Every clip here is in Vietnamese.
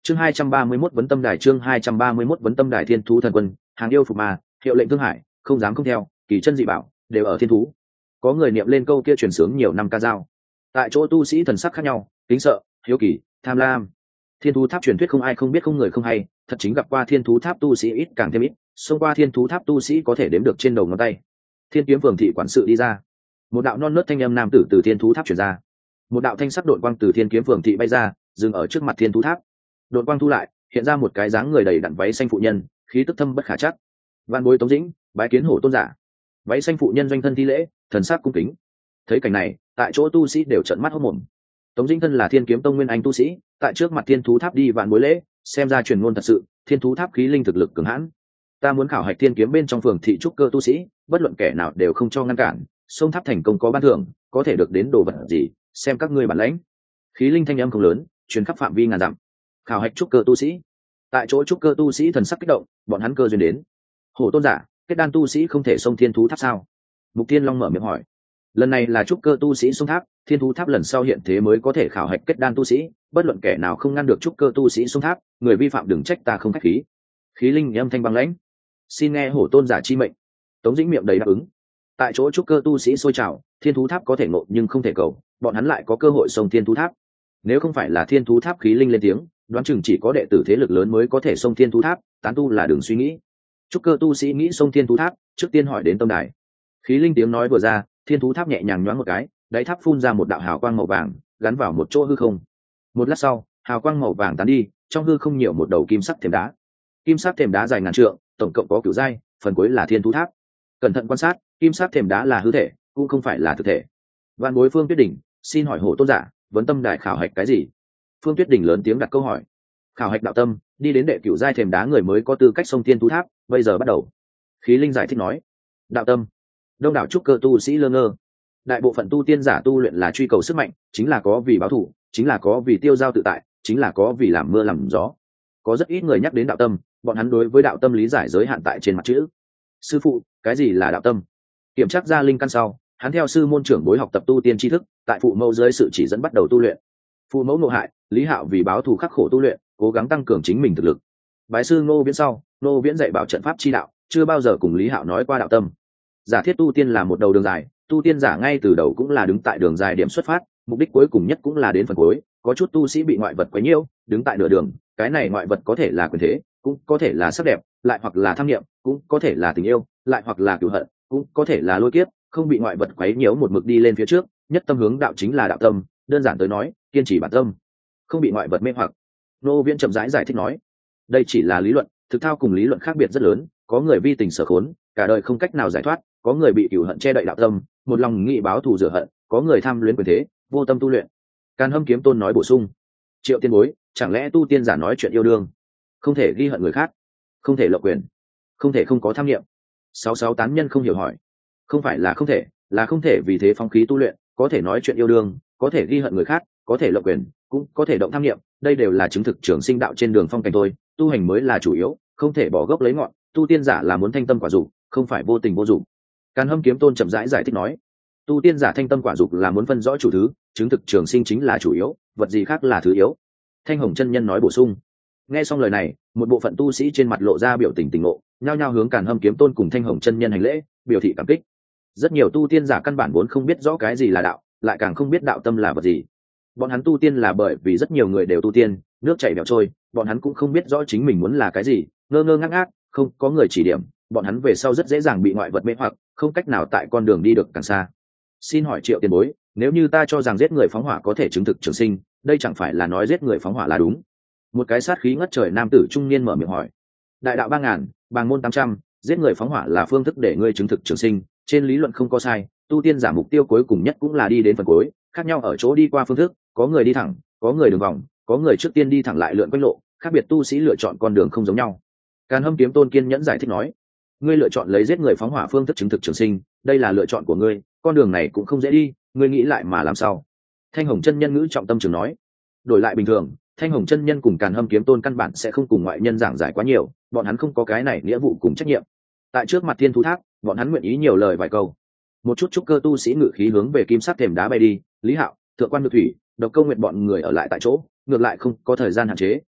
Chương 231 vấn tâm đài, chương 231 vấn tâm đài. Thiên thú thần quân, hàng yêu phục ma, hiệu lệnh thương hải, không dám không theo, kỳ chân dị bảo đều ở thiên thú. Có người niệm lên câu kia truyền sướng nhiều năm ca dao. Tại chỗ tu sĩ thần sắc khác nhau, kính sợ, hiếu kỳ, tham lam. Thiên thú tháp truyền thuyết không ai không biết không người không hay, thật chính gặp qua thiên thú tháp tu sĩ ít càng thêm ít, xông qua thiên thú tháp tu sĩ có thể đếm được trên đầu ngón tay. Thiên kiếm phường thị quản sự đi ra, một đạo non nớt thanh âm nam tử từ thiên thú tháp truyền ra, một đạo thanh sắc đội quang từ thiên kiếm phường thị bay ra, dừng ở trước mặt thiên thú tháp. Đội quang thu lại, hiện ra một cái dáng người đầy đặn váy xanh phụ nhân, khí tức thâm bất khả trắc. Vạn bối Tống Dĩnh, bái kiến hổ tôn giả. Váy xanh phụ nhân doanh thân thi lễ, thần sắc cung kính. Thấy cảnh này, tại chỗ tu sĩ đều trợn mắt hốt mồm. Tống Dĩnh thân là Thiên Kiếm Tông nguyên anh tu sĩ, tại trước mặt thiên thú tháp đi vạn bối lễ, xem ra truyền ngôn thật sự, thiên thú tháp khí linh thực lực cường hãn. Ta muốn khảo hạch thiên kiếm bên trong phường thị trúc cơ tu sĩ, bất luận kẻ nào đều không cho ngăn cản, sông tháp thành công có ban thưởng, có thể được đến đồ vật gì, xem các ngươi bản lãnh. Khí linh thanh âm không lớn, truyền khắp phạm vi ngàn dặm. Khảo hạch trúc cơ tu sĩ. Tại chỗ trúc cơ tu sĩ thần sắc kích động, bọn hắn cơ duyên đến. Hổ tôn giả, kết đan tu sĩ không thể xông thiên thú tháp sao? Mục Tiên Long mở miệng hỏi. Lần này là trúc cơ tu sĩ xông tháp, thiên thú tháp lần sau hiện thế mới có thể khảo hạch kết đan tu sĩ, bất luận kẻ nào không ngăn được trúc cơ tu sĩ xông tháp, người vi phạm đừng trách ta không khách khí. Khí linh âm thanh băng lãnh. Xin nghe hổ tôn giả chi mệnh. Tống Dĩnh miệng đầy đáp ứng. Tại chỗ trúc cơ tu sĩ sôi trào, thiên thú tháp có thể ngộ nhưng không thể cầu, bọn hắn lại có cơ hội xông thiên thú tháp. Nếu không phải là thiên thú tháp khí linh lên tiếng, đoán chừng chỉ có đệ tử thế lực lớn mới có thể xông thiên thú tháp, tán tu là đường suy nghĩ. Trúc cơ tu sĩ nghĩ xông thiên thú tháp, trước tiên hỏi đến tông đài. Khí linh tiếng nói vừa ra, thiên thú tháp nhẹ nhàng nhoáng một cái, đáy tháp phun ra một đạo hào quang màu vàng, gắn vào một chỗ hư không. Một lát sau, hào quang màu vàng tán đi, trong hư không nhiều một đầu kim sắc thềm đá. Kim sắc thềm đá dài ngàn trượng, tổng cộng có cửu giai, phần cuối là thiên thú tháp. Cẩn thận quan sát, kim sắc thềm đá là hư thể, cũng không phải là thực thể. Vạn bối Phương Tuyết Đỉnh, xin hỏi hổ tôn giả, vấn tâm đại khảo hạch cái gì? Phương Tuyết Đỉnh lớn tiếng đặt câu hỏi. Khảo hạch đạo tâm, đi đến đệ cửu giai thềm đá người mới có tư cách xông thiên thú tháp, bây giờ bắt đầu. Khí linh giải thích nói. Đạo tâm. Đông đảo trúc cơ tu sĩ lơ ngơ. Đại bộ phận tu tiên giả tu luyện là truy cầu sức mạnh, chính là có vì báo thù, chính là có vì tiêu giao tự tại, chính là có vì làm mưa làm gió. Có rất ít người nhắc đến đạo tâm, bọn hắn đối với đạo tâm lý giải giới hạn tại trên mặt chữ. Sư phụ, cái gì là đạo tâm? Kiểm tra ra linh căn sau, hắn theo sư môn trưởng bối học tập tu tiên tri thức, tại phụ mẫu dưới sự chỉ dẫn bắt đầu tu luyện. Phụ mẫu ngộ hại, Lý Hạo vì báo thù khắc khổ tu luyện, cố gắng tăng cường chính mình thực lực. Bái sư Ngô Viễn sau, Ngô Viễn dạy bảo trận pháp chi đạo, chưa bao giờ cùng Lý Hạo nói qua đạo tâm. Giả thiết tu tiên là một đầu đường dài, tu tiên giả ngay từ đầu cũng là đứng tại đường dài điểm xuất phát, mục đích cuối cùng nhất cũng là đến phần cuối. Có chút tu sĩ bị ngoại vật quấy nhiễu, đứng tại nửa đường, cái này ngoại vật có thể là quyền thế, cũng có thể là sắc đẹp, lại hoặc là tham niệm, cũng có thể là tình yêu, lại hoặc là cửu hận, cũng có thể là lôi kiếp, không bị ngoại vật quấy nhiễu một mực đi lên phía trước, nhất tâm hướng đạo chính là đạo tâm, đơn giản tới nói, kiên trì bản tâm, không bị ngoại vật mê hoặc. Nô Viễn chậm rãi giải thích nói, đây chỉ là lý luận, thực thao cùng lý luận khác biệt rất lớn, có người vi tình sở khốn, cả đời không cách nào giải thoát, có người bị cửu hận che đậy đạo tâm, một lòng nghị báo thù rửa hận, có người tham luyến quyền thế, vô tâm tu luyện. Càn Hâm Kiếm Tôn nói bổ sung, Triệu Tiên Bối, chẳng lẽ tu tiên giả nói chuyện yêu đương, không thể ghi hận người khác, không thể lộng quyền, không thể không có tham niệm? 66 tán nhân không hiểu hỏi. Không phải là không thể, là không thể vì thế phong khí tu luyện, có thể nói chuyện yêu đương, có thể ghi hận người khác, có thể lộng quyền, cũng có thể động tham niệm, đây đều là chứng thực trường sinh đạo trên đường phong cảnh thôi, tu hành mới là chủ yếu, không thể bỏ gốc lấy ngọn, tu tiên giả là muốn thanh tâm quả dục, không phải vô tình vô dụng. Càn Hâm Kiếm Tôn chậm rãi giải thích nói, tu tiên giả thanh tâm quả dục là muốn phân rõ chủ thứ, chứng thực trường sinh chính là chủ yếu, vật gì khác là thứ yếu. Thanh Hồng chân nhân nói bổ sung. Nghe xong lời này, một bộ phận tu sĩ trên mặt lộ ra biểu tình tỉnh ngộ, nhao nhao hướng Càn Hâm Kiếm Tôn cùng Thanh Hồng chân nhân hành lễ, biểu thị cảm kích. Rất nhiều tu tiên giả căn bản vốn không biết rõ cái gì là đạo, lại càng không biết đạo tâm là vật gì. Bọn hắn tu tiên là bởi vì rất nhiều người đều tu tiên, nước chảy bèo trôi, bọn hắn cũng không biết rõ chính mình muốn là cái gì, ngơ ngơ ngác ngác, không có người chỉ điểm, bọn hắn về sau rất dễ dàng bị ngoại vật mê hoặc, không cách nào tại con đường đi được càng xa. Xin hỏi Triệu Tiền Bối, nếu như ta cho rằng giết người phóng hỏa có thể chứng thực trường sinh, đây chẳng phải là nói giết người phóng hỏa là đúng? Một cái sát khí ngất trời nam tử trung niên mở miệng hỏi. Đại đạo 3000, bàng môn 800, giết người phóng hỏa là phương thức để ngươi chứng thực trường sinh, trên lý luận không có sai, tu tiên giả mục tiêu cuối cùng nhất cũng là đi đến phần cuối, khác nhau ở chỗ đi qua phương thức, có người đi thẳng, có người đường vòng, có người trước tiên đi thẳng lại lượn quanh lộ, khác biệt tu sĩ lựa chọn con đường không giống nhau. Càn Hâm Kiếm Tôn kiên nhẫn giải thích nói, ngươi lựa chọn lấy giết người phóng hỏa phương thức chứng thực trường sinh, đây là lựa chọn của ngươi, con đường này cũng không dễ đi, ngươi nghĩ lại mà làm sao? Thanh Hồng chân nhân ngữ trọng tâm trường nói. Đổi lại bình thường, Thanh Hồng chân nhân cùng Càn Hâm Kiếm Tôn căn bản sẽ không cùng ngoại nhân giảng giải quá nhiều, bọn hắn không có cái này nghĩa vụ cùng trách nhiệm. Tại trước mặt thiên thú tháp, bọn hắn nguyện ý nhiều lời vài câu. Một chút trúc cơ tu sĩ ngự khí hướng về kim sắc thềm đá bay đi, Lý Hạo, Thượng quan Nhược Thủy, Độc Câu Nguyệt bọn người ở lại tại chỗ, ngược lại không có thời gian hạn chế,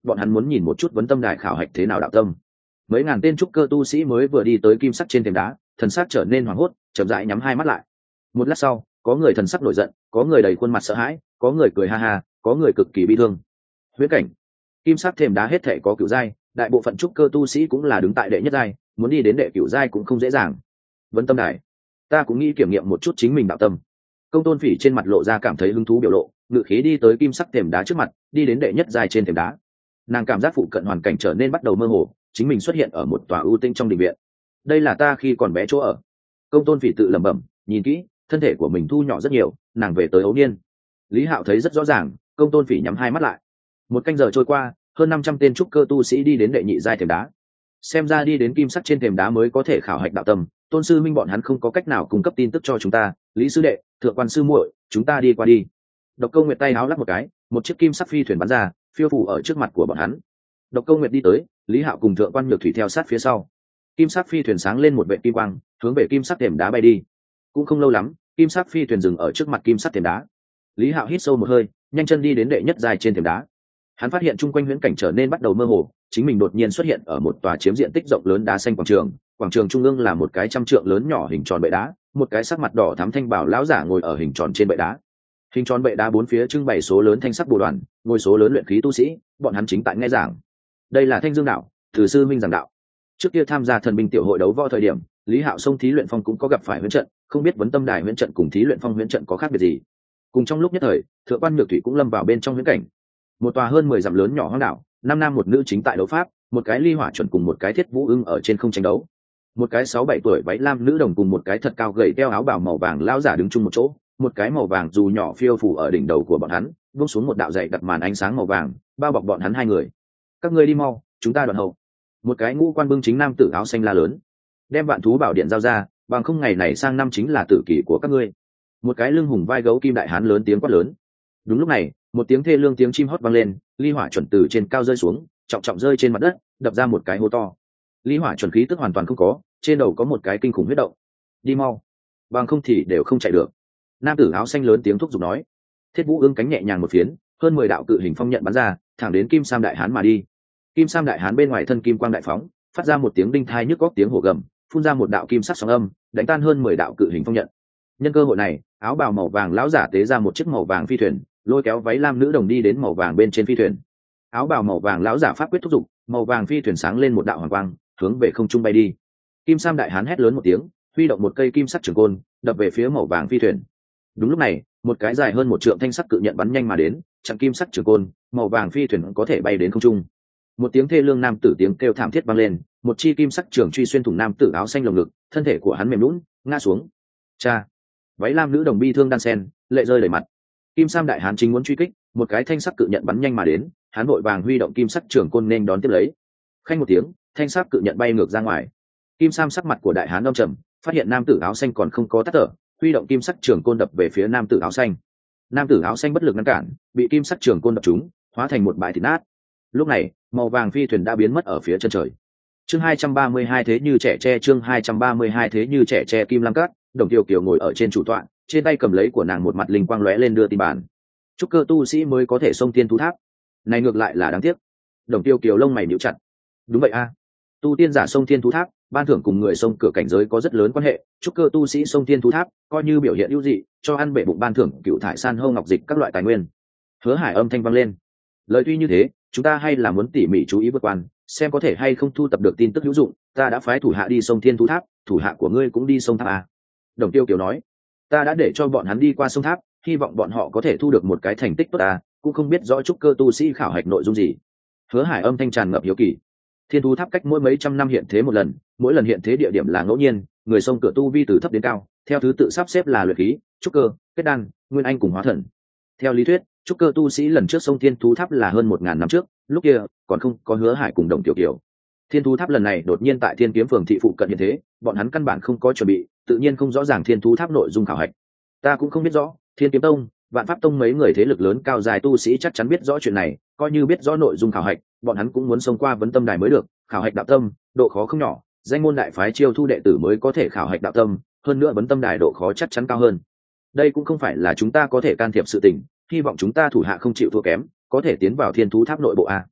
bọn hắn muốn nhìn một chút vấn tâm đài khảo hạch thế nào đạo tâm. Mấy ngàn tên trúc cơ tu sĩ mới vừa đi tới kim sắc trên thềm đá, thần sắc trở nên hoảng hốt, chậm rãi nhắm hai mắt lại. Một lát sau, có người thần sắc nổi giận, có người đầy khuôn mặt sợ hãi, có người cười ha ha, có người cực kỳ bi thương. Huyễn cảnh, kim sắc thềm đá hết thể có cửu giai, đại bộ phận trúc cơ tu sĩ cũng là đứng tại đệ nhất giai, muốn đi đến đệ cửu giai cũng không dễ dàng. Vấn tâm đài, ta cũng nghĩ kiểm nghiệm một chút chính mình đạo tâm. Công Tôn Phỉ trên mặt lộ ra cảm thấy hứng thú biểu lộ, ngự khí đi tới kim sắc thềm đá trước mặt, đi đến đệ nhất giai trên thềm đá. Nàng cảm giác phụ cận hoàn cảnh trở nên bắt đầu mơ hồ, chính mình xuất hiện ở một tòa ưu tinh trong đình viện. Đây là ta khi còn bé chỗ ở. Công Tôn Phỉ tự lẩm bẩm, nhìn kỹ, thân thể của mình thu nhỏ rất nhiều, nàng về tới ấu niên. Lý Hạo thấy rất rõ ràng, Công Tôn Phỉ nhắm hai mắt lại. Một canh giờ trôi qua, hơn 500 tên trúc cơ tu sĩ đi đến đệ nhị giai thềm đá. Xem ra đi đến kim sắc trên thềm đá mới có thể khảo hạch đạo tâm, Tôn sư minh bọn hắn không có cách nào cung cấp tin tức cho chúng ta, Lý sư đệ, thượng quan sư muội, chúng ta đi qua đi. Độc Câu Nguyệt tay áo lắc một cái, một chiếc kim sắc phi thuyền bắn ra, phiêu phù ở trước mặt của bọn hắn. Độc Câu Nguyệt đi tới, Lý Hạo cùng thượng quan Nhược Thủy theo sát phía sau. Kim sắc phi thuyền sáng lên một vệt kim quang, hướng về kim sắc thềm đá bay đi. Cũng không lâu lắm, kim sắc phi thuyền dừng ở trước mặt kim sắc thềm đá. Lý Hạo hít sâu một hơi, nhanh chân đi đến đệ nhất giai trên thềm đá. Hắn phát hiện chung quanh huyễn cảnh trở nên bắt đầu mơ hồ, chính mình đột nhiên xuất hiện ở một tòa chiếm diện tích rộng lớn đá xanh quảng trường trung ương là một cái trăm trượng lớn nhỏ hình tròn bệ đá, một cái sắc mặt đỏ thắm thanh bảo lão giả ngồi ở hình tròn trên bệ đá. Hình tròn bệ đá bốn phía trưng bày số lớn thanh sắc bồ đoàn, ngồi số lớn luyện khí tu sĩ, bọn hắn chính tại nghe giảng. Đây là Thanh Dương đạo, Từ sư minh giảng đạo. Trước kia tham gia thần binh tiểu hội đấu võ thời điểm, Lý Hạo xông thí luyện phong cũng có gặp phải huyễn trận, không biết vấn tâm đài huyễn trận cùng thí luyện phong huyễn trận có khác biệt gì. Cùng trong lúc nhất thời, thượng quan Nhược Thủy cũng lâm vào bên trong huyễn cảnh. Một tòa hơn 10 dặm lớn nhỏ hoang đảo, năm nam một nữ chính tại đấu pháp, một cái ly hỏa chuẩn cùng một cái thiết vũ ưng ở trên không tranh đấu. Một cái 6-7 tuổi váy lam nữ đồng cùng một cái thật cao gầy đeo áo bào màu vàng lão giả đứng chung một chỗ, một cái màu vàng dù nhỏ phiêu phù ở đỉnh đầu của bọn hắn, buông xuống một đạo dày đặc màn ánh sáng màu vàng, bao bọc bọn hắn hai người. Các ngươi đi mau, chúng ta đoạn hậu. Một cái ngũ quan bưng chính nam tử áo xanh la lớn, đem vạn thú bảo điện giao ra, bằng không ngày này sang năm chính là tử kỷ của các ngươi. Một cái lưng hùng vai gấu kim đại hán lớn tiếng quát lớn. Đúng lúc này, một tiếng thê lương tiếng chim hót vang lên, ly hỏa chuẩn từ trên cao rơi xuống, trọng trọng rơi trên mặt đất, đập ra một cái hố to. Ly hỏa chuẩn khí tức hoàn toàn không có, trên đầu có một cái kinh khủng huyết động. Đi mau, bằng không thì đều không chạy được. Nam tử áo xanh lớn tiếng thúc giục nói. Thiết vũ ương cánh nhẹ nhàng một phiến, hơn 10 đạo cự hình phong nhận bắn ra, thẳng đến kim sam đại hán mà đi. Kim sam đại hán bên ngoài thân kim quang đại phóng, phát ra một tiếng đinh thai nhức góc tiếng hổ gầm, phun ra một đạo kim sắc sóng âm, đánh tan hơn 10 đạo cự hình phong nhận. Nhân cơ hội này, áo bào màu vàng lão giả tế ra một chiếc màu vàng phi thuyền, lôi kéo váy lam nữ đồng đi đến màu vàng bên trên phi thuyền. Áo bào màu vàng lão giả pháp quyết thúc giục, màu vàng phi thuyền sáng lên một đạo hoàng quang, hướng về không trung bay đi. Kim sam đại hán hét lớn một tiếng, huy động một cây kim sắc trường côn, đập về phía màu vàng phi thuyền. Đúng lúc này, một cái dài hơn 1 trượng thanh sắc cự nhận bắn nhanh mà đến, chặn kim sắc trường côn, màu vàng phi thuyền có thể bay đến không trung. Một tiếng thê lương nam tử tiếng kêu thảm thiết vang lên, một chi kim sắc trường truy xuyên thủng nam tử áo xanh lồng ngực, thân thể của hắn mềm nhũn, ngã xuống. Cha! Váy lam nữ đồng bi thương đan sen, lệ rơi đầy mặt. Kim sam đại hán chính muốn truy kích, một cái thanh sắc cự nhận bắn nhanh mà đến, hắn vội vàng huy động kim sắc trường côn nên đón tiếp lấy. Khanh một tiếng, thanh sắc cự nhận bay ngược ra ngoài. Kim sam sắc mặt của đại hán đông trầm, phát hiện nam tử áo xanh còn không có tắt thở, huy động kim sắc trường côn đập về phía nam tử áo xanh. Nam tử áo xanh bất lực ngăn cản, bị kim sắc trường côn đập trúng, hóa thành một bãi thịt nát. Lúc này, màu vàng phi thuyền đã biến mất ở phía chân trời. Chương 232 thế như trẻ tre, chương 232 thế như trẻ tre. Kim Lam Các, Đồng Tiêu Kiều ngồi ở trên chủ tọa, trên tay cầm lấy của nàng một mặt linh quang lóe lên đưa tin bản. Chúc cơ tu sĩ mới có thể xông tiên thú tháp, này ngược lại là đáng tiếc. Đồng Tiêu Kiều lông mày nhíu chặt. Đúng vậy a, tu tiên giả xông tiên thú tháp, ban thưởng cùng người xông cửa cảnh giới có rất lớn quan hệ. Chúc cơ tu sĩ xông tiên thú tháp, coi như biểu hiện ưu dị, cho ăn bể bụng ban thưởng cựu thải san hô ngọc dịch các loại tài nguyên. Hứa Hải âm thanh vang lên. Lời tuy như thế, chúng ta hay là muốn tỉ mỉ chú ý vượt quan, xem có thể hay không thu tập được tin tức hữu dụng. Ta đã phái thủ hạ đi sông thiên thú tháp, thủ hạ của ngươi cũng đi sông tháp à? Đồng Tiêu Kiều nói. Ta đã để cho bọn hắn đi qua sông tháp, hy vọng bọn họ có thể thu được một cái thành tích tốt à, cũng không biết rõ trúc cơ tu sĩ khảo hạch nội dung gì. Hứa Hải âm thanh tràn ngập hiếu kỳ. Thiên thú tháp cách mỗi mấy trăm năm hiện thế một lần, mỗi lần hiện thế địa điểm là ngẫu nhiên, người sông cửa tu vi từ thấp đến cao, theo thứ tự sắp xếp là luyện khí, trúc cơ, kết đan, nguyên anh cùng hóa thần. Theo lý thuyết, trúc cơ tu sĩ lần trước sông thiên thú tháp là hơn 1000 năm trước, lúc kia còn không có Hứa Hải cùng Đồng Tiểu Kiều. Thiên thú tháp lần này đột nhiên tại Thiên Kiếm phường thị phụ cận hiện thế, bọn hắn căn bản không có chuẩn bị, tự nhiên không rõ ràng thiên thú tháp nội dung khảo hạch. Ta cũng không biết rõ, Thiên Kiếm tông, Vạn Pháp tông mấy người thế lực lớn cao dài tu sĩ chắc chắn biết rõ chuyện này, coi như biết rõ nội dung khảo hạch, bọn hắn cũng muốn xông qua vấn tâm đài mới được. Khảo hạch đạo tâm, độ khó không nhỏ, danh môn đại phái chiêu thu đệ tử mới có thể khảo hạch đạo tâm, hơn nữa vấn tâm đài độ khó chắc chắn cao hơn. Đây cũng không phải là chúng ta có thể can thiệp sự tình, hy vọng chúng ta thủ hạ không chịu thua kém, có thể tiến vào thiên thú tháp nội bộ a.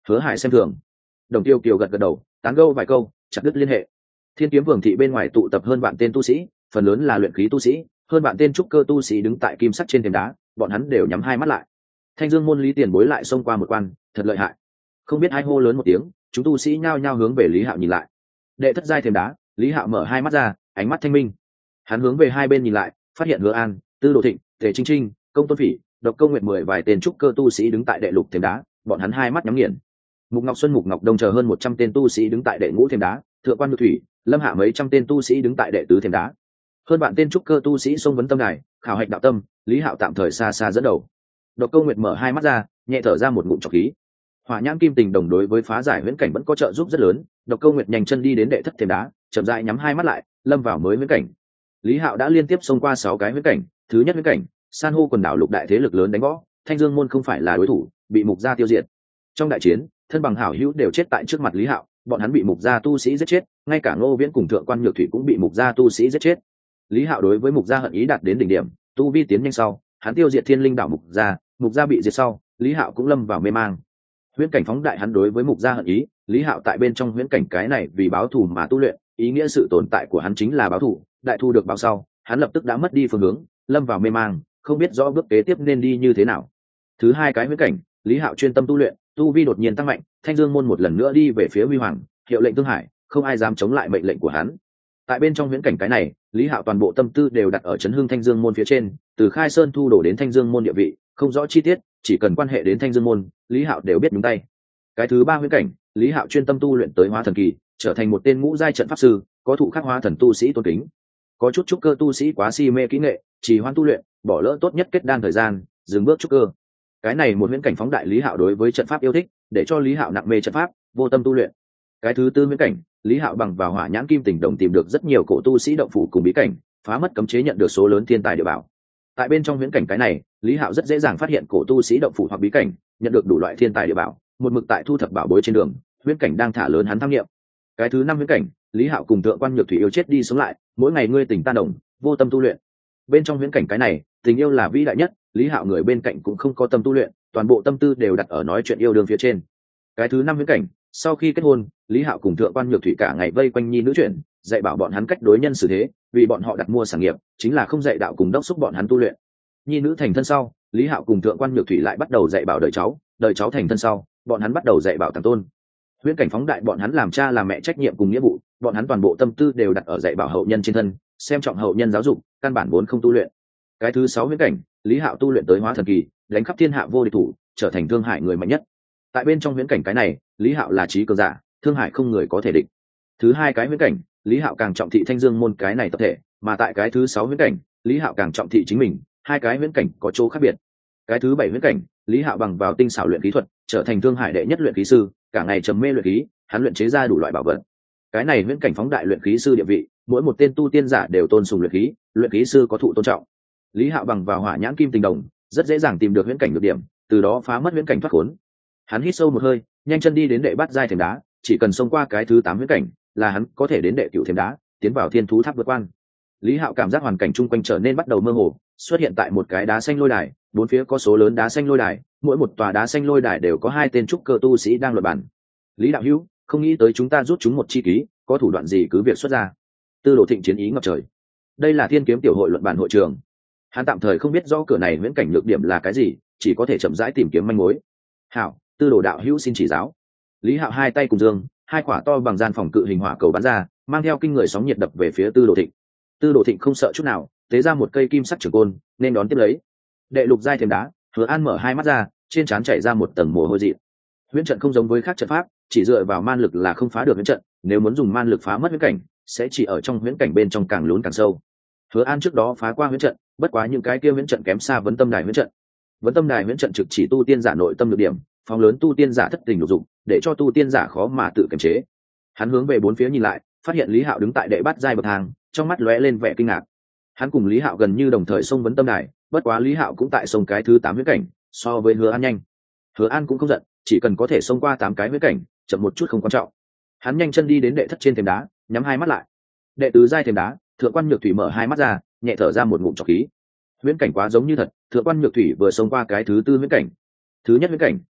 Hứa Hải xem thường. Đồng Tiêu Kiều gật gật đầu, tán gẫu vài câu, chặt đứt liên hệ. Thiên Kiếm Vương thị bên ngoài tụ tập hơn vạn tên tu sĩ, phần lớn là luyện khí tu sĩ, hơn vạn tên trúc cơ tu sĩ đứng tại kim sắt trên thềm đá, bọn hắn đều nhắm hai mắt lại. Thanh Dương môn Lý Tiền Bối lại xông qua một quan, thật lợi hại. Không biết ai hô lớn một tiếng, chúng tu sĩ nhao nhao hướng về Lý Hạo nhìn lại. Đệ thất giai thềm đá, Lý Hạo mở hai mắt ra, ánh mắt thanh minh. Hắn hướng về hai bên nhìn lại, phát hiện Hứa An, Tư Đồ Thịnh, Tề Trinh Trinh, Công Tôn Phỉ, Độc Câu Nguyệt 10 vài tên trúc cơ tu sĩ đứng tại đệ lục thềm đá, bọn hắn hai mắt nhắm nghiền. Mục Ngọc Xuân, Mục Ngọc Đông chờ hơn 100 tên tu sĩ đứng tại đệ ngũ thềm đá, Thượng Quan Nhược Thủy, Lâm Hạ mấy trăm tên tu sĩ đứng tại đệ tứ thềm đá. Hơn vạn tên trúc cơ tu sĩ xông vấn tâm đài, khảo hạch đạo tâm, Lý Hạo tạm thời xa xa dẫn đầu. Độc Câu Nguyệt mở hai mắt ra, nhẹ thở ra một ngụm trọc khí. Hỏa Nhãn Kim Tình đồng đối với phá giải huyễn cảnh vẫn có trợ giúp rất lớn. Độc Câu Nguyệt nhanh chân đi đến đệ thất thềm đá, chậm rãi nhắm hai mắt lại, lâm vào mới huyễn cảnh. Lý Hạo đã liên tiếp xông qua 6 cái huyễn cảnh. Thứ nhất huyễn cảnh, san hô quần đảo lục đại thế lực lớn đánh võ, Thanh Dương môn không phải là đối thủ, bị Mục gia tiêu diệt. Trong đại chiến, thân bằng hảo hữu đều chết tại trước mặt Lý Hạo, bọn hắn bị Mục gia tu sĩ giết chết, ngay cả Ngô Viễn cùng Thượng Quan Nhược Thủy cũng bị Mục gia tu sĩ giết chết. Lý Hạo đối với Mục gia hận ý đạt đến đỉnh điểm, tu vi tiến nhanh sau, hắn tiêu diệt Thiên Linh đảo Mục gia bị diệt sau, Lý Hạo cũng lâm vào mê mang. Huyễn cảnh phóng đại hắn đối với Mục gia hận ý, Lý Hạo tại bên trong huyễn cảnh cái này vì báo thù mà tu luyện, ý nghĩa sự tồn tại của hắn chính là báo thù, đại thù được báo sau, hắn lập tức đã mất đi phương hướng, lâm vào mê mang, không biết rõ bước kế tiếp nên đi như thế nào. Thứ hai cái huyễn cảnh, Lý Hạo chuyên tâm tu luyện, tu vi đột nhiên tăng mạnh, Thanh Dương môn một lần nữa đi về phía Huy Hoàng, hiệu lệnh Thương Hải, không ai dám chống lại mệnh lệnh của hắn. Tại bên trong huyễn cảnh cái này, Lý Hạo toàn bộ tâm tư đều đặt ở chấn hưng Thanh Dương môn phía trên, từ Khai Sơn thu đổ đến Thanh Dương môn địa vị, không rõ chi tiết, chỉ cần quan hệ đến Thanh Dương môn, Lý Hạo đều biết nhúng tay. Cái thứ ba huyễn cảnh, Lý Hạo chuyên tâm tu luyện tới Hóa Thần kỳ, trở thành một tên ngũ giai trận pháp sư, có thụ khắc hóa thần tu sĩ tôn kính. Có chút trúc cơ tu sĩ quá si mê kỹ nghệ, trì hoãn tu luyện, bỏ lỡ tốt nhất kết đan thời gian, dừng bước trúc cơ. Cái này một huyễn cảnh phóng đại Lý Hạo đối với trận pháp yêu thích, để cho Lý Hạo nặng mê trận pháp, vô tâm tu luyện. Cái thứ tư huyễn cảnh, Lý Hạo bằng vào Hỏa Nhãn Kim Tình đồng tìm được rất nhiều cổ tu sĩ động phủ cùng bí cảnh, phá mất cấm chế nhận được số lớn thiên tài địa bảo. Tại bên trong huyễn cảnh cái này, Lý Hạo rất dễ dàng phát hiện cổ tu sĩ động phủ hoặc bí cảnh, nhận được đủ loại thiên tài địa bảo, một mực tại thu thập bảo bối trên đường, huyễn cảnh đang thả lớn hắn tham nghiệm. Cái thứ năm huyễn cảnh, Lý Hạo cùng Thượng Quan Nhược Thủy yêu chết đi sống lại, mỗi ngày ngươi tỉnh tan đồng, vô tâm tu luyện. Bên trong huyễn cảnh cái này, tình yêu là vĩ đại nhất, Lý Hạo người bên cạnh cũng không có tâm tu luyện, toàn bộ tâm tư đều đặt ở nói chuyện yêu đương phía trên. Cái thứ năm huyễn cảnh, sau khi kết hôn, Lý Hạo cùng Thượng Quan Nhược Thủy cả ngày vây quanh nhi nữ chuyện, dạy bảo bọn hắn cách đối nhân xử thế, vì bọn họ đặt mua sản nghiệp, chính là không dạy đạo cùng đốc thúc bọn hắn tu luyện. Nhi nữ thành thân sau, Lý Hạo cùng Thượng Quan Nhược Thủy lại bắt đầu dạy bảo đời cháu thành thân sau, bọn hắn bắt đầu dạy bảo tàng tôn. Huyễn cảnh phóng đại bọn hắn làm cha làm mẹ trách nhiệm cùng nghĩa vụ, bọn hắn toàn bộ tâm tư đều đặt ở dạy bảo hậu nhân trên thân, xem trọng hậu nhân giáo dục, căn bản vốn không tu luyện. Cái thứ sáu huyễn cảnh, Lý Hạo tu luyện tới Hóa Thần kỳ, đánh khắp thiên hạ vô địch thủ, trở thành Thương Hải người mạnh nhất. Tại bên trong huyễn cảnh cái này, Lý Hạo là trí cường giả, Thương Hải không người có thể địch. Thứ hai cái huyễn cảnh, Lý Hạo càng trọng thị Thanh Dương môn cái này tập thể, mà tại cái thứ sáu huyễn cảnh, Lý Hạo càng trọng thị chính mình, hai cái huyễn cảnh có chỗ khác biệt. Cái thứ bảy huyễn cảnh, Lý Hạo bằng vào tinh xảo luyện khí thuật, trở thành Thương Hải đệ nhất luyện khí sư, cả ngày trầm mê luyện khí, hắn luyện chế ra đủ loại bảo vật. Cái này huyễn cảnh phóng đại luyện khí sư địa vị, mỗi một tên tu tiên giả đều tôn sùng luyện khí sư có thụ tôn trọng. Lý Hạo bằng vào Hỏa Nhãn Kim Tình đồng, rất dễ dàng tìm được huyễn cảnh nhược điểm, từ đó phá mất huyễn cảnh thoát khốn. Hắn hít sâu một hơi, nhanh chân đi đến đệ bát giai thềm đá, chỉ cần xông qua cái thứ 8 huyễn cảnh, là hắn có thể đến đệ cửu thềm đá, tiến vào Thiên Thú Tháp vượt quan. Lý Hạo cảm giác hoàn cảnh chung quanh trở nên bắt đầu mơ hồ, xuất hiện tại một cái đá xanh lôi đài, bốn phía có số lớn đá xanh lôi đài, mỗi một tòa đá xanh lôi đài đều có 2 tên trúc cơ tu sĩ đang luận bàn. Lý đạo hữu, không nghĩ tới chúng ta rút chúng một chi ký, có thủ đoạn gì cứ việc xuất ra. Tư Đồ Thịnh chiến ý ngập trời. Đây là Thiên Kiếm tiểu hội luận bàn hội trường. Hắn tạm thời không biết rõ cửa này huyễn cảnh nhược điểm là cái gì, chỉ có thể chậm rãi tìm kiếm manh mối. Hảo, Tư Đồ đạo hữu xin chỉ giáo. Lý Hạo hai tay cùng dương, hai quả to bằng gian phòng cự hình hỏa cầu bắn ra, mang theo kinh người sóng nhiệt đập về phía Tư Đồ Thịnh. Tư Đồ Thịnh không sợ chút nào, tế ra một cây kim sắc trường côn, nên đón tiếp lấy. Đệ lục giai thềm đá, Hứa An mở hai mắt ra, trên trán chảy ra một tầng mồ hôi dị. Huyễn trận không giống với khác trận pháp, chỉ dựa vào man lực là không phá được huyễn trận, nếu muốn dùng man lực phá mất huyễn cảnh, sẽ chỉ ở trong huyễn cảnh bên trong càng lún càng sâu. Hứa An trước đó phá qua huyễn trận, bất quá những cái kia huyễn trận kém xa Vấn Tâm Đài huyễn trận. Vấn Tâm Đài huyễn trận trực chỉ tu tiên giả nội tâm được điểm, phóng lớn tu tiên giả thất tình lục dụng, để cho tu tiên giả khó mà tự kiềm chế. Hắn hướng về bốn phía nhìn lại, phát hiện Lý Hạo đứng tại đệ bát giai bậc thang, trong mắt lóe lên vẻ kinh ngạc. Hắn cùng Lý Hạo gần như đồng thời xông Vấn Tâm Đài, bất quá Lý Hạo cũng tại xông cái thứ 8 huyễn cảnh, so với Hứa An nhanh. Hứa An cũng không giận, chỉ cần có thể xông qua 8 cái huyễn cảnh, chậm một chút không quan trọng. Hắn nhanh chân đi đến đệ thất trên thềm đá, nhắm hai mắt lại. Đệ tứ giai thềm đá, Thượng Quan Nhược Thủy mở hai mắt ra, nhẹ thở ra một ngụm trọc khí. Huyễn cảnh quá giống như thật, Thượng Quan Nhược Thủy vừa xông qua cái thứ 4 huyễn cảnh. Thứ nhất huyễn cảnh,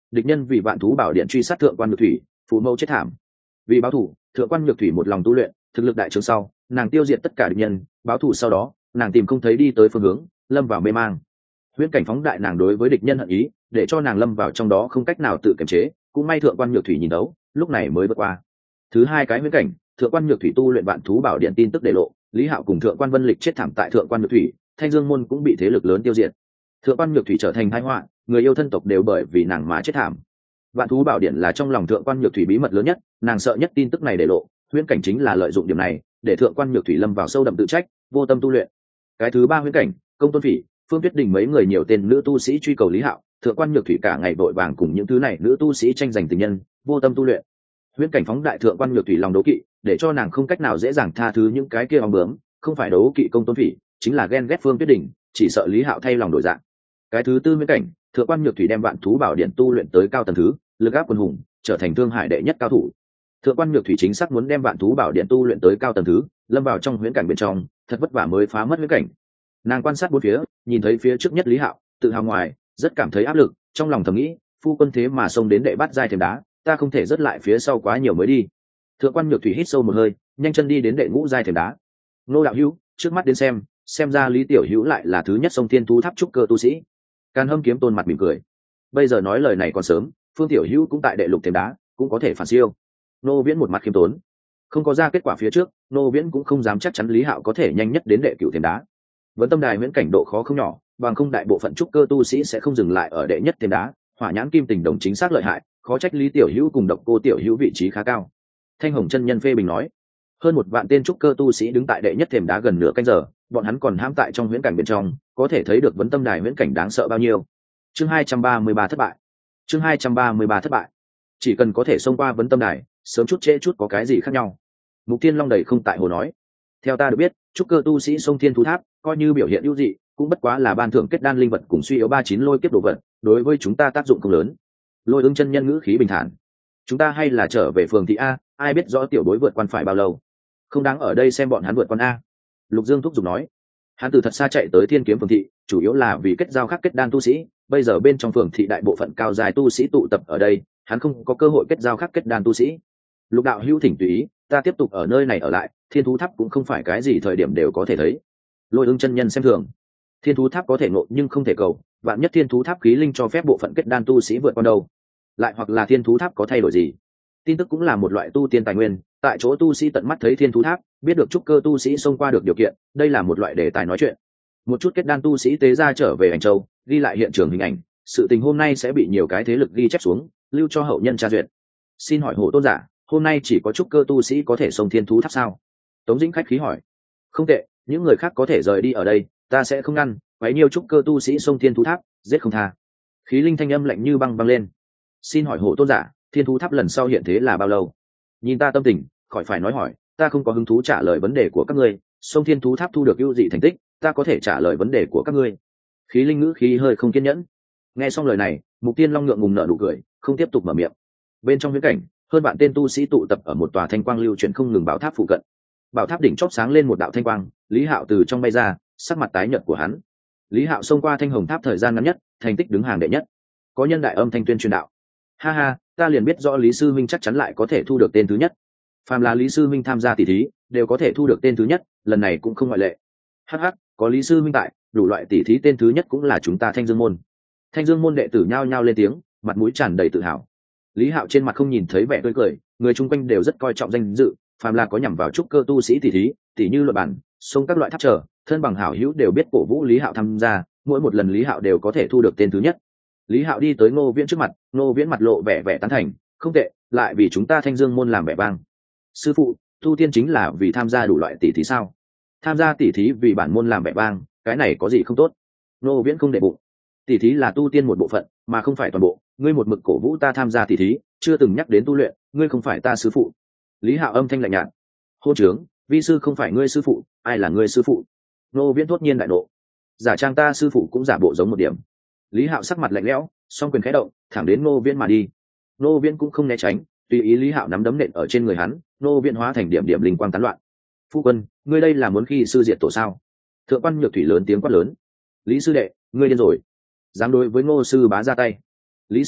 địch nhân vì vạn thú bảo điện truy sát thượng quan nhược thủy, phụ mẫu chết thảm. Vì báo thù, thượng quan nhược thủy một lòng tu luyện, thực lực đại trường sau, nàng tiêu diệt tất cả địch nhân, báo thù sau đó, nàng tìm không thấy đi tới phương hướng, lâm vào mê mang. Huyễn cảnh phóng đại nàng đối với địch nhân hận ý, để cho nàng lâm vào trong đó không cách nào tự kiềm chế, cũng may thượng quan nhược thủy nhìn đấu, lúc này mới vượt qua. Thứ hai cái huyễn cảnh, thượng quan nhược thủy tu luyện vạn thú bảo điện tin tức để lộ, Lý Hạo cùng thượng quan Vân Lịch chết thảm tại thượng quan nhược thủy, Thanh Dương môn cũng bị thế lực lớn tiêu diệt. Thượng quan nhược thủy trở thành tai họa, người yêu thân tộc đều bởi vì nàng mà chết thảm. Vạn thú bảo điện là trong lòng thượng quan nhược thủy bí mật lớn nhất, nàng sợ nhất tin tức này để lộ, huyễn cảnh chính là lợi dụng điểm này để thượng quan nhược thủy lâm vào sâu đậm tự trách, vô tâm tu luyện. Cái thứ ba huyễn cảnh, Công Tôn Phỉ, Phương Tuyết Đình mấy người nhiều tên nữ tu sĩ truy cầu Lý Hạo, thượng quan nhược thủy cả ngày vội vàng cùng những thứ này nữ tu sĩ tranh giành tình nhân, vô tâm tu luyện. Huyễn cảnh phóng đại thượng quan nhược thủy lòng đấu kỵ, để cho nàng không cách nào dễ dàng tha thứ những cái kia ong bướm, không phải đấu kỵ Công Tôn Phỉ, chính là ghen ghét Phương Tuyết Đình, chỉ sợ Lý Hạo thay lòng đổi dạng. Cái thứ tư huyễn cảnh, thượng quan nhược thủy đem vạn thú bảo điện tu luyện tới cao tầng thứ, lực áp quân hùng, trở thành thương hải đệ nhất cao thủ. Thượng quan nhược thủy chính xác muốn đem vạn thú bảo điện tu luyện tới cao tầng thứ, lâm vào trong huyễn cảnh bên trong, thật vất vả mới phá mất huyễn cảnh. Nàng quan sát bốn phía, nhìn thấy phía trước nhất Lý Hạo, tự hào ngoài, rất cảm thấy áp lực, trong lòng thầm nghĩ, phu quân thế mà xông đến đệ bát giai thềm đá, ta không thể rớt lại phía sau quá nhiều mới đi. Thượng quan nhược thủy hít sâu một hơi, nhanh chân đi đến đệ ngũ giai thềm đá. Nô đạo hữu, trước mắt đến xem ra Lý tiểu hữu lại là thứ nhất sông thiên thú tháp trúc cơ tu sĩ. Càn Hâm Kiếm Tôn mặt mỉm cười. Bây giờ nói lời này còn sớm, Phương tiểu hữu cũng tại đệ lục thềm đá, cũng có thể phản siêu. Nô Viễn một mặt khiêm tốn. Không có ra kết quả phía trước, Nô Viễn cũng không dám chắc chắn Lý Hạo có thể nhanh nhất đến đệ cửu thềm đá. Vấn tâm đài huyễn cảnh độ khó không nhỏ, bằng không đại bộ phận trúc cơ tu sĩ sẽ không dừng lại ở đệ nhất thềm đá. Hỏa nhãn kim tình đồng chính xác lợi hại, khó trách Lý tiểu hữu cùng độc cô tiểu hữu vị trí khá cao. Thanh Hồng chân nhân phê bình nói. Hơn 1 vạn tên trúc cơ tu sĩ đứng tại đệ nhất thềm đá gần nửa canh giờ, bọn hắn còn hãm tại trong huyễn cảnh bên trong, có thể thấy được vấn tâm đài huyễn cảnh đáng sợ bao nhiêu. Chương 233 thất bại. Chương 233 thất bại. Chỉ cần có thể xông qua vấn tâm đài, sớm chút trễ chút có cái gì khác nhau. Mục Tiên Long đầy không tại hồ nói. Theo ta được biết, trúc cơ tu sĩ sông thiên thú tháp, coi như biểu hiện ưu dị, cũng bất quá là ban thưởng kết đan linh vật cùng suy yếu 39 lôi kiếp đồ vật, đối với chúng ta tác dụng không lớn. Lôi Ưng chân nhân ngữ khí bình thản. Chúng ta hay là trở về phường thị a, ai biết rõ tiểu bối vượt quan phải bao lâu. Không đáng ở đây xem bọn hắn vượt quan a. Lục Dương thúc giục nói. Hắn từ thật xa chạy tới Thiên Kiếm phường thị, chủ yếu là vì kết giao khác kết đan tu sĩ, bây giờ bên trong phường thị đại bộ phận cao dài tu sĩ tụ tập ở đây, hắn không có cơ hội kết giao khác kết đan tu sĩ. Lục đạo hữu thỉnh tùy ý, ta tiếp tục ở nơi này ở lại, Thiên Thú Tháp cũng không phải cái gì thời điểm đều có thể thấy. Lôi Ưng chân nhân xem thường. Thiên Thú Tháp có thể ngộ nhưng không thể cầu, vạn nhất Thiên Thú Tháp khí linh cho phép bộ phận kết đan tu sĩ vượt qua đâu. Lại hoặc là Thiên Thú Tháp có thay đổi gì? Tin tức cũng là một loại tu tiên tài nguyên, tại chỗ tu sĩ tận mắt thấy Thiên Thú Tháp, biết được trúc cơ tu sĩ xông qua được điều kiện, đây là một loại đề tài nói chuyện. Một chút kết đan tu sĩ tế ra trở về Ảnh Châu, ghi lại hiện trường hình ảnh, sự tình hôm nay sẽ bị nhiều cái thế lực ghi chép xuống, lưu cho hậu nhân tra duyệt. Xin hỏi Hổ tôn giả, hôm nay chỉ có trúc cơ tu sĩ có thể xông Thiên Thú Tháp sao? Tống Dĩnh khách khí hỏi. Không tệ, những người khác có thể rời đi ở đây, ta sẽ không ngăn, bấy nhiêu trúc cơ tu sĩ xông Thiên Thú Tháp, giết không tha. Khí linh thanh âm lạnh như băng băng lên. Xin hỏi Hổ tôn giả, Thiên Thú Tháp lần sau hiện thế là bao lâu? Nhìn ta tâm tình, khỏi phải nói hỏi, ta không có hứng thú trả lời vấn đề của các ngươi, xông Thiên Thú Tháp thu được ưu dị thành tích, ta có thể trả lời vấn đề của các ngươi. Khí linh ngữ khí hơi không kiên nhẫn. Nghe xong lời này, Mục Tiên Long ngượng ngùng nở nụ cười, không tiếp tục mở miệng. Bên trong viễn cảnh, hơn bạn tên tu sĩ tụ tập ở một tòa thanh quang lưu chuyển không ngừng bảo tháp phụ cận. Bảo tháp đỉnh chóp sáng lên một đạo thanh quang, Lý Hạo từ trong bay ra, sắc mặt tái nhợt của hắn. Lý Hạo xông qua thanh hồng tháp thời gian ngắn nhất, thành tích đứng hàng đệ nhất. Có nhân đại âm thanh tuyên truyền đạo. Ha ha, ta liền biết rõ Lý sư minh chắc chắn lại có thể thu được tên thứ nhất. Phàm là Lý sư minh tham gia tỷ thí, đều có thể thu được tên thứ nhất, lần này cũng không ngoại lệ. Hắc hắc, có Lý sư minh tại, đủ loại tỷ thí tên thứ nhất cũng là chúng ta Thanh Dương môn. Thanh Dương môn đệ tử nhao nhao lên tiếng, mặt mũi tràn đầy tự hào. Lý Hạo trên mặt không nhìn thấy vẻ tươi cười, người chung quanh đều rất coi trọng danh dự, phàm là có nhằm vào trúc cơ tu sĩ tỷ thí, tỷ như luận bản, xông các loại tháp trở, thân bằng hảo hữu đều biết cổ vũ Lý Hạo tham gia, mỗi một lần Lý Hạo đều có thể thu được tên thứ nhất. Lý Hạo đi tới Ngô Viễn trước mặt, Ngô Viễn mặt lộ vẻ vẻ tán thành, không tệ, lại vì chúng ta Thanh Dương môn làm vẻ vang. Sư phụ, tu tiên chính là vì tham gia đủ loại tỷ thí sao? Tham gia tỷ thí vì bản môn làm vẻ vang, cái này có gì không tốt? Ngô Viễn không để bụng. Tỷ thí là tu tiên một bộ phận, mà không phải toàn bộ, ngươi một mực cổ vũ ta tham gia tỷ thí, chưa từng nhắc đến tu luyện, ngươi không phải ta sư phụ. Lý Hạo âm thanh lạnh nhạt. Hô trướng, vi sư không phải ngươi sư phụ, ai là ngươi sư phụ? Ngô Viễn thốt nhiên đại nộ. Giả trang ta sư phụ cũng giả bộ giống một điểm. Lý Hạo sắc mặt lạnh lẽo, song quyền khẽ động, thẳng đến Ngô Viễn mà đi. Ngô Viễn cũng không né tránh, tùy ý Lý Hạo nắm đấm nện ở trên người hắn, Ngô Viễn hóa thành điểm điểm linh quang tán loạn. Phu quân, ngươi đây là muốn khi sư diệt tổ sao? Thượng quan Nhược Thủy lớn tiếng quát lớn. Lý sư đệ, ngươi điên rồi, dám đối với Ngô sư bá ra tay. Lý sư đệ,